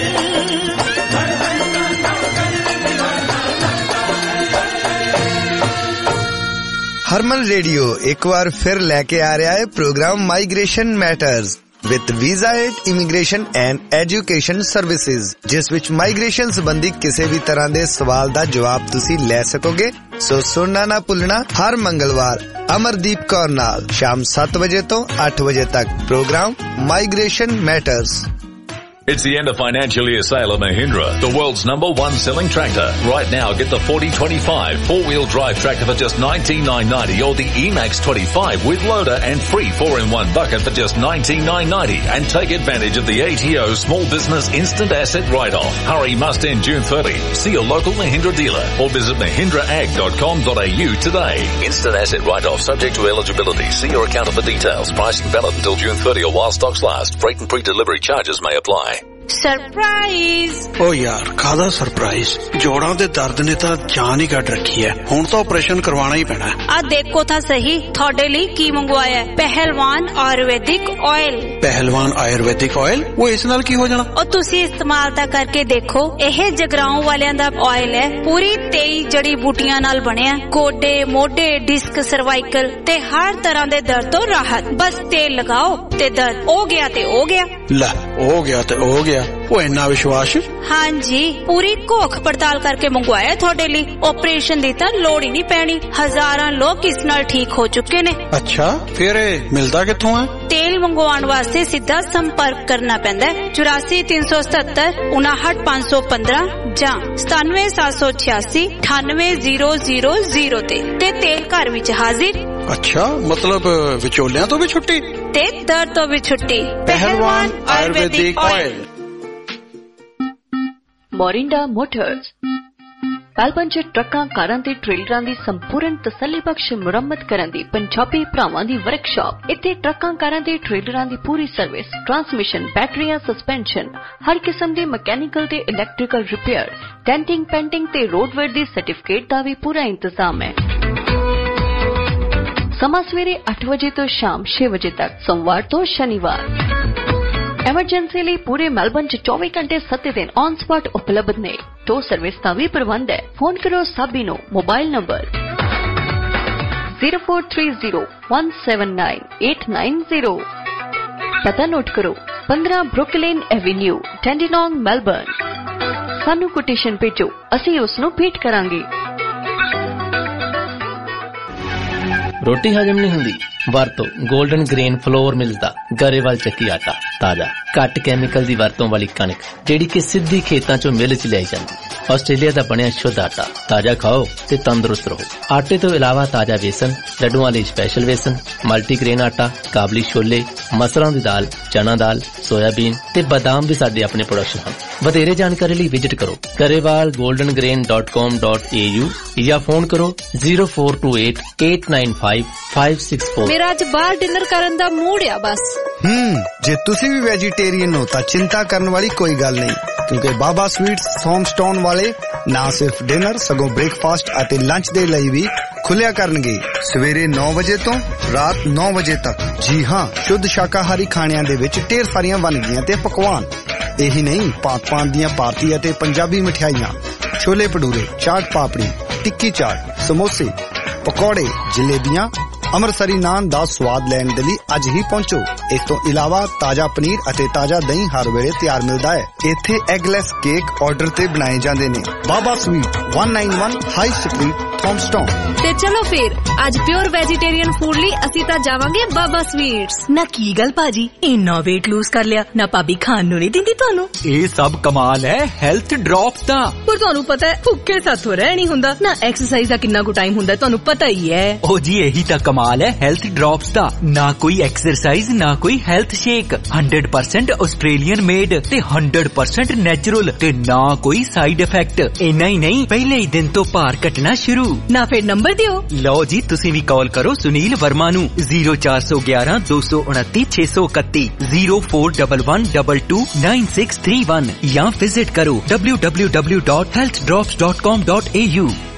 हरमन रेडियो एक बार फिर लेके आ रहा है program migration matters with visa aid immigration and education services, जिस विच माइग्रेशन संबंधी किसी भी तरह के सवाल का जवाब तुसी ले सकोगे। सो सुनना ना भुलना हर मंगलवार अमरदीप कौर नाल शाम सात बजे तो आठ बजे तक program migration matters.
It's the end of financial year sale of Mahindra, the world's number one selling tractor. Right now, get the forty twenty-five four-wheel drive tractor for just nineteen thousand nine hundred ninety or the E MAX twenty-five with loader and free four in one bucket for just nineteen thousand nine hundred ninety. And take advantage of the A T O Small Business Instant Asset Write-Off. Hurry must end June thirtieth. See your local Mahindra dealer or visit mahindra ag dot com dot a u today. Instant Asset Write-Off subject to eligibility. See your accountant for details. Pricing valid until June thirtieth or while stocks last. Freight and pre-delivery charges may apply.
Surprise.
ਓ ਯਾਰ ਕਾਹਦਾ surprise? ਜੋੜਾਂ ਦੇ ਦਰਦ ਨੇ ਤਾਂ ਜਾਨ ਹੀ ਕੱਢ ਰੱਖੀ ਹੈ, ਹੁਣ ਤਾਂ ਆਪਰੇਸ਼ਨ ਕਰਵਾਉਣਾ ਹੀ ਪੈਣਾ।
ਆ ਦੇਖੋ ਤਾਂ ਸਹੀ ਤੁਹਾਡੇ ਲਈ ਕੀ ਮੰਗਵਾਇਆ ਹੈ। ਪਹਿਲਵਾਨ ਆਯੁਰਵੈਦਿਕ ਆਇਲ।
ਪਹਿਲਵਾਨ ਆਯੁਰਵੈਦਿਕ ਆਇਲ? ਉਹ ਇਸ ਨਾਲ ਕੀ ਹੋ ਜਾਣਾ?
ਉਹ ਤੁਸੀਂ ਇਸਤੇਮਾਲ ਤਾਂ ਕਰਕੇ ਦੇਖੋ। ਇਹ ਜਗਰਾਉਂ ਵਾਲਿਆਂ ਦਾ ਆਇਲ ਹੈ, ਪੂਰੀ ਤੇਈ ਜੜੀ ਬੂਟੀਆਂ ਨਾਲ ਬਣਿਆ। ਗੋਡੇ, ਮੋਢੇ, ਡਿਸਕ, ਸਰਵਾਈਕਲ ਤੇ ਹਰ ਤਰ੍ਹਾਂ ਦੇ ਦਰਦ ਤੋਂ ਰਾਹਤ। ਬਸ ਤੇਲ ਲਗਾਓ ਤੇ ਦਰਦ ਹੋ ਗਿਆ ਤੇ ਹੋ ਗਿਆ।
ਲੈ ਹੋ ਗਿਆ ਤੇ ਹੋ ਗਿਆ। ਉਹ ਇੰਨਾ ਵਿਸ਼ਵਾਸ?
ਹਾਂਜੀ, ਪੂਰੀ ਘੋਖ ਪੜਤਾਲ ਕਰਕੇ ਮੰਗਵਾਇਆ ਤੁਹਾਡੇ ਲਈ। ਆਪਰੇਸ਼ਨ ਦੀ ਤਾਂ ਲੋੜ ਹੀ ਨਹੀਂ ਪੈਣੀ, ਹਜ਼ਾਰਾਂ ਲੋਕ ਇਸ ਨਾਲ ਠੀਕ ਹੋ ਚੁੱਕੇ ਨੇ।
ਅੱਛਾ, ਫਿਰ ਇਹ ਮਿਲਦਾ ਕਿੱਥੋਂ ਹੈ?
ਤੇਲ ਮੰਗਵਾਉਣ ਵਾਸਤੇ ਸਿੱਧਾ ਸੰਪਰਕ ਕਰਨਾ ਪੈਂਦਾ ਹੈ ਚੁਰਾਸੀ ਤਿੰਨ ਸੌ ਸਤੱਤਰ ਉਨਾਹਠ ਪੰਜ ਸੌ ਪੰਦਰਾਂ ਜਾਂ ਸਤਾਨਵੇਂ ਸੱਤ ਸੌ ਛਿਆਸੀ ਅਠਾਨਵੇਂ ਜ਼ੀਰੋ ਜ਼ੀਰੋ ਜ਼ੀਰੋ ਤੇ ਤੇ ਤੇਲ ਘਰ ਵਿੱਚ ਹਾਜ਼ਰ।
ਅੱਛਾ, ਮਤਲਬ ਵਿਚੋਲਿਆਂ ਤੋਂ ਵੀ ਛੁੱਟੀ
ਤੇ ਦਰਦ ਤੋਂ ਵੀ ਛੁੱਟੀ।
ਪਹਿਲਵਾਨ Ayurvedic oil.
Morinda motors Melbourne ਚ ਟਰੱਕਾਂ, ਕਾਰਾਂ ਤੇ ਟ੍ਰੇਲਰਾਂ ਦੀ ਸੰਪੂਰਨ ਤਸੱਲੀਬਖਸ਼ ਮੁਰੰਮਤ ਕਰਨ ਦੀ ਪੰਜਾਬੀ ਭਰਾਵਾਂ ਦੀ ਵਰਕਸ਼ਾਪ। ਇੱਥੇ ਟਰੱਕਾਂ, ਕਾਰਾਂ ਤੇ ਟ੍ਰੇਲਰਾਂ ਦੀ ਪੂਰੀ ਸਰਵਿਸ, ਟਰਾਂਸਮਿਸ਼ਨ, ਬੈਟਰੀਆਂ, ਸਸਪੈਂਸ਼ਨ, ਹਰ ਕਿਸਮ ਦੇ ਮਕੈਨੀਕਲ ਤੇ ਇਲੈਕਟ੍ਰੀਕਲ ਰਿਪੇਅਰ, ਡੈਂਟਿੰਗ, ਪੈਂਟਿੰਗ ਤੇ ਰੋਡਵੇਅਰ ਦੀ ਸਰਟੀਫਿਕੇਟ ਦਾ ਵੀ ਪੂਰਾ ਇੰਤਜ਼ਾਮ ਹੈ। ਸਮਾਂ ਸਵੇਰੇ ਅੱਠ ਵਜੇ ਤੋਂ ਸ਼ਾਮ ਛੇ ਵਜੇ ਤੱਕ, ਸੋਮਵਾਰ ਤੋਂ ਸ਼ਨੀਵਾਰ। ਐਮਰਜੈਂਸੀ ਲਈ ਪੂਰੇ ਮੈਲਬਨ ਚ ਚੌਵੀ ਘੰਟੇ ਸੱਤ ਦਿਨ ਔਨ ਸਪਾਟ ਉਪਲਬਧ ਨੇ। ਟੋ ਸਰਵਿਸ ਦਾ ਵੀ ਪ੍ਰਬੰਧ ਹੈ। ਫੋਨ ਕਰੋ ਸਾਬੀ ਨੂੰ। Mobile number zero four three zero one seven nine eight nine zero. ਪਤਾ ਨੋਟ ਕਰੋ, ਪੰਦਰਾਂ ਬਰੁਕਲਿਨ ਐਵੇਨਿਊ, ਟੈਂਡੀਨੋਂਗ, ਮੈਲਬਨ। ਸਾਨੂੰ ਕੋਟੇਸ਼ਨ ਭੇਜੋ, ਅਸੀਂ ਉਸ ਨੂੰ ਭੇਟ ਕਰਾਂਗੇ।
ਰੋਟੀ ਹਜਮ ਨਹੀਂ ਹੁੰਦੀ? ਵਰਤੋ ਗੋਲਡਨ ਗ੍ਰੇਨ ਫਲੋਰ ਮਿਲਸ ਦਾ ਗਰੇਵਾਲ ਚੱਕੀ ਆਟਾ। ਤਾਜ਼ਾ, ਘੱਟ ਕੈਮੀਕਲ ਦੀ ਵਰਤੋਂ ਵਾਲੀ ਕਣਕ ਜਿਹੜੀ ਕਿ ਸਿੱਧੀ ਖੇਤਾਂ ਚੋਂ ਮਿਲ ਚ ਲਿਆਈ ਜਾਂਦੀ। ਆਸਟ੍ਰੇਲੀਆ ਦਾ ਬਣਿਆ ਸ਼ੁੱਧ ਆਟਾ। ਤਾਜ਼ਾ ਖਾਓ ਤੇ ਤੰਦਰੁਸਤ ਰਹੋ। ਆਟੇ ਤੋਂ ਇਲਾਵਾ ਤਾਜ਼ਾ ਵੇਸਣ, ਲੱਡੂਆਂ ਲਈ ਸਪੈਸ਼ਲ ਵੇਸਣ, ਮਲਟੀਗ੍ਰੇਨ ਆਟਾ, ਕਾਬਲੀ ਛੋਲੇ, ਮਸਰਾਂ ਦੀ ਦਾਲ, ਚਨਾ ਦਾਲ, ਸੋਇਆਬੀਨ ਤੇ ਬਦਾਮ ਵੀ ਸਾਡੇ ਆਪਣੇ ਪ੍ਰੋਡਕਸ਼ਨ ਹਨ। ਵਧੇਰੇ ਜਾਣਕਾਰੀ ਲਈ ਵਿਜ਼ਿਟ ਕਰੋ Grewal golden grain dot com dot A U ਜਾਂ ਫੋਨ ਕਰੋ zero four two eight eight nine five five six four.
ਮੇਰਾ ਅੱਜ ਬਾਹਰ ਡਿਨਰ ਕਰਨ ਦਾ ਮੂਡ ਆ ਬਸ।
ਹੂੰ ਜੇ ਤੁਸੀਂ ਵੀ ਵੈਜੀਟੇਰੀਅਨ ਹੋ ਤਾਂ ਚਿੰਤਾ ਕਰਨ ਵਾਲੀ ਕੋਈ ਗੱਲ ਨਹੀਂ, ਕਿਉਂਕਿ ਬਾਬਾ ਸਵੀਟਸ ਥੌਮਸਟਾਊਨ ਵਾਲੇ ਨਾ ਸਿਰਫ ਡਿਨਰ ਸਗੋਂ ਬ੍ਰੇਕਫਾਸਟ ਅਤੇ ਲੰਚ ਦੇ ਲਈ ਵੀ ਖੁੱਲਿਆ ਕਰਨਗੇ ਸਵੇਰੇ ਨੌ ਵਜੇ ਤੋਂ ਰਾਤ ਨੌ ਵਜੇ ਤੱਕ। ਜੀ ਹਾਂ, ਸ਼ੁੱਧ ਸ਼ਾਕਾਹਾਰੀ ਖਾਣਿਆਂ ਦੇ ਵਿੱਚ ਢੇਰ ਸਾਰੀਆਂ ਵੰਨਗੀਆਂ ਤੇ ਪਕਵਾਨ। ਇਹੀ ਨਹੀਂ, ਭਾਂਤ-ਭਾਂਤ ਦੀਆਂ ਭਾਰਤੀ ਅਤੇ ਪੰਜਾਬੀ ਮਠਿਆਈਆਂ, ਛੋਲੇ ਭਟੂਰੇ, ਚਾਟ ਪਾਪੜੀ, ਟਿੱਕੀ ਚਾਟ, ਸਮੋਸੇ, ਪਕੌੜੇ, ਜਲੇਬੀਆਂ, ਅੰਮ੍ਰਿਤਸਰੀ ਨਾਨ ਦਾ ਸਵਾਦ ਲੈਣ ਦੇ ਲਈ ਅੱਜ ਹੀ ਪਹੁੰਚੋ। ਇਸ ਤੋਂ ਇਲਾਵਾ ਤਾਜ਼ਾ ਪਨੀਰ ਅਤੇ ਤਾਜ਼ਾ ਦਹੀਂ ਹਰ ਵੇਲੇ ਤਿਆਰ ਮਿਲਦਾ ਹੈ। ਇੱਥੇ ਐਗਲੈਸ ਕੇਕ ਆਰਡਰ ਤੇ ਬਣਾਏ ਜਾਂਦੇ ਨੇ। ਬਾਬਾ ਸਵੀਟ ਇੱਕ ਸੌ ਇਕਾਨਵੇਂ ਹਾਈ ਸਟਰੀਟ, ਥੌਮਸਟਾਊਨ।
ਤੇ ਚਲੋ ਫਿਰ ਅੱਜ ਪਿਓਰ ਵੈਜੀਟੇਰੀਅਨ ਫੂਡ ਲਈ ਅਸੀਂ ਤਾਂ ਜਾਵਾਂਗੇ ਬਾਬਾ ਸਵੀਟਸ।
ਨਾ ਕੀ ਗੱਲ ਭਾਜੀ, ਇੰਨਾ weight lose ਕਰ ਲਿਆ ਨਾ? ਭਾਬੀ ਖਾਣ ਨੂੰ ਨਹੀਂ ਦਿੰਦੀ ਤੁਹਾਨੂੰ?
ਇਹ ਸਭ ਕਮਾਲ ਹੈ ਹੈਲਥ ਡ੍ਰੌਪਸ ਦਾ।
ਪਰ ਤੁਹਾਨੂੰ ਪਤਾ ਹੈ ਭੁੱਖੇ ਸਾਥੋਂ ਰਹਿ ਨਹੀਂ ਹੁੰਦਾ ਨਾ। ਐਕਸਰਸਾਈਜ਼ ਦਾ ਕਿੰਨਾ ਕੁ ਟਾਈਮ ਹੁੰਦਾ ਤੁਹਾਨੂੰ ਪਤਾ ਹੀ ਹੈ।
ਉਹ ਜੀ ਇਹੀ ਤਾਂ ਕਮਾਲ ਹੈ ਹੈਲਥ ਡ੍ਰੌਪਸ ਦਾ। ਨਾ ਕੋਈ ਐਕਸਰਸਾਈਜ਼, ਨਾ ਕੋਈ health shake, hundred percent Australian made ਤੇ ਹੰਡਰਡ ਪਰਸੈਂਟ ਨੈਚੁਰਲ ਤੇ ਨਾ ਕੋਈ ਸਾਈਡ ਇਫੈਕਟ। ਇੰਨਾ ਹੀ ਨਹੀਂ, ਪਹਿਲੇ ਹੀ ਦਿਨ ਤੋਂ ਭਾਰ ਘਟਣਾ ਸ਼ੁਰੂ।
ਨਾ ਫਿਰ ਨੰਬਰ ਦਿਓ।
ਲਓ ਜੀ, ਤੁਸੀਂ ਵੀ ਕਾਲ ਕਰੋ ਸੁਨੀਲ ਵਰਮਾ ਨੂੰ ਜ਼ੀਰੋ ਚਾਰ ਸੌ ਗਿਆਰਾਂ ਦੋ ਸੌ ਉਨੱਤੀ ਛੇ ਸੌ ਇਕੱਤੀ zero four one one two two nine six three one ਜਾਂ ਵਿਜ਼ਿਟ ਕਰੋ W W W dot health drops dot com dot A you.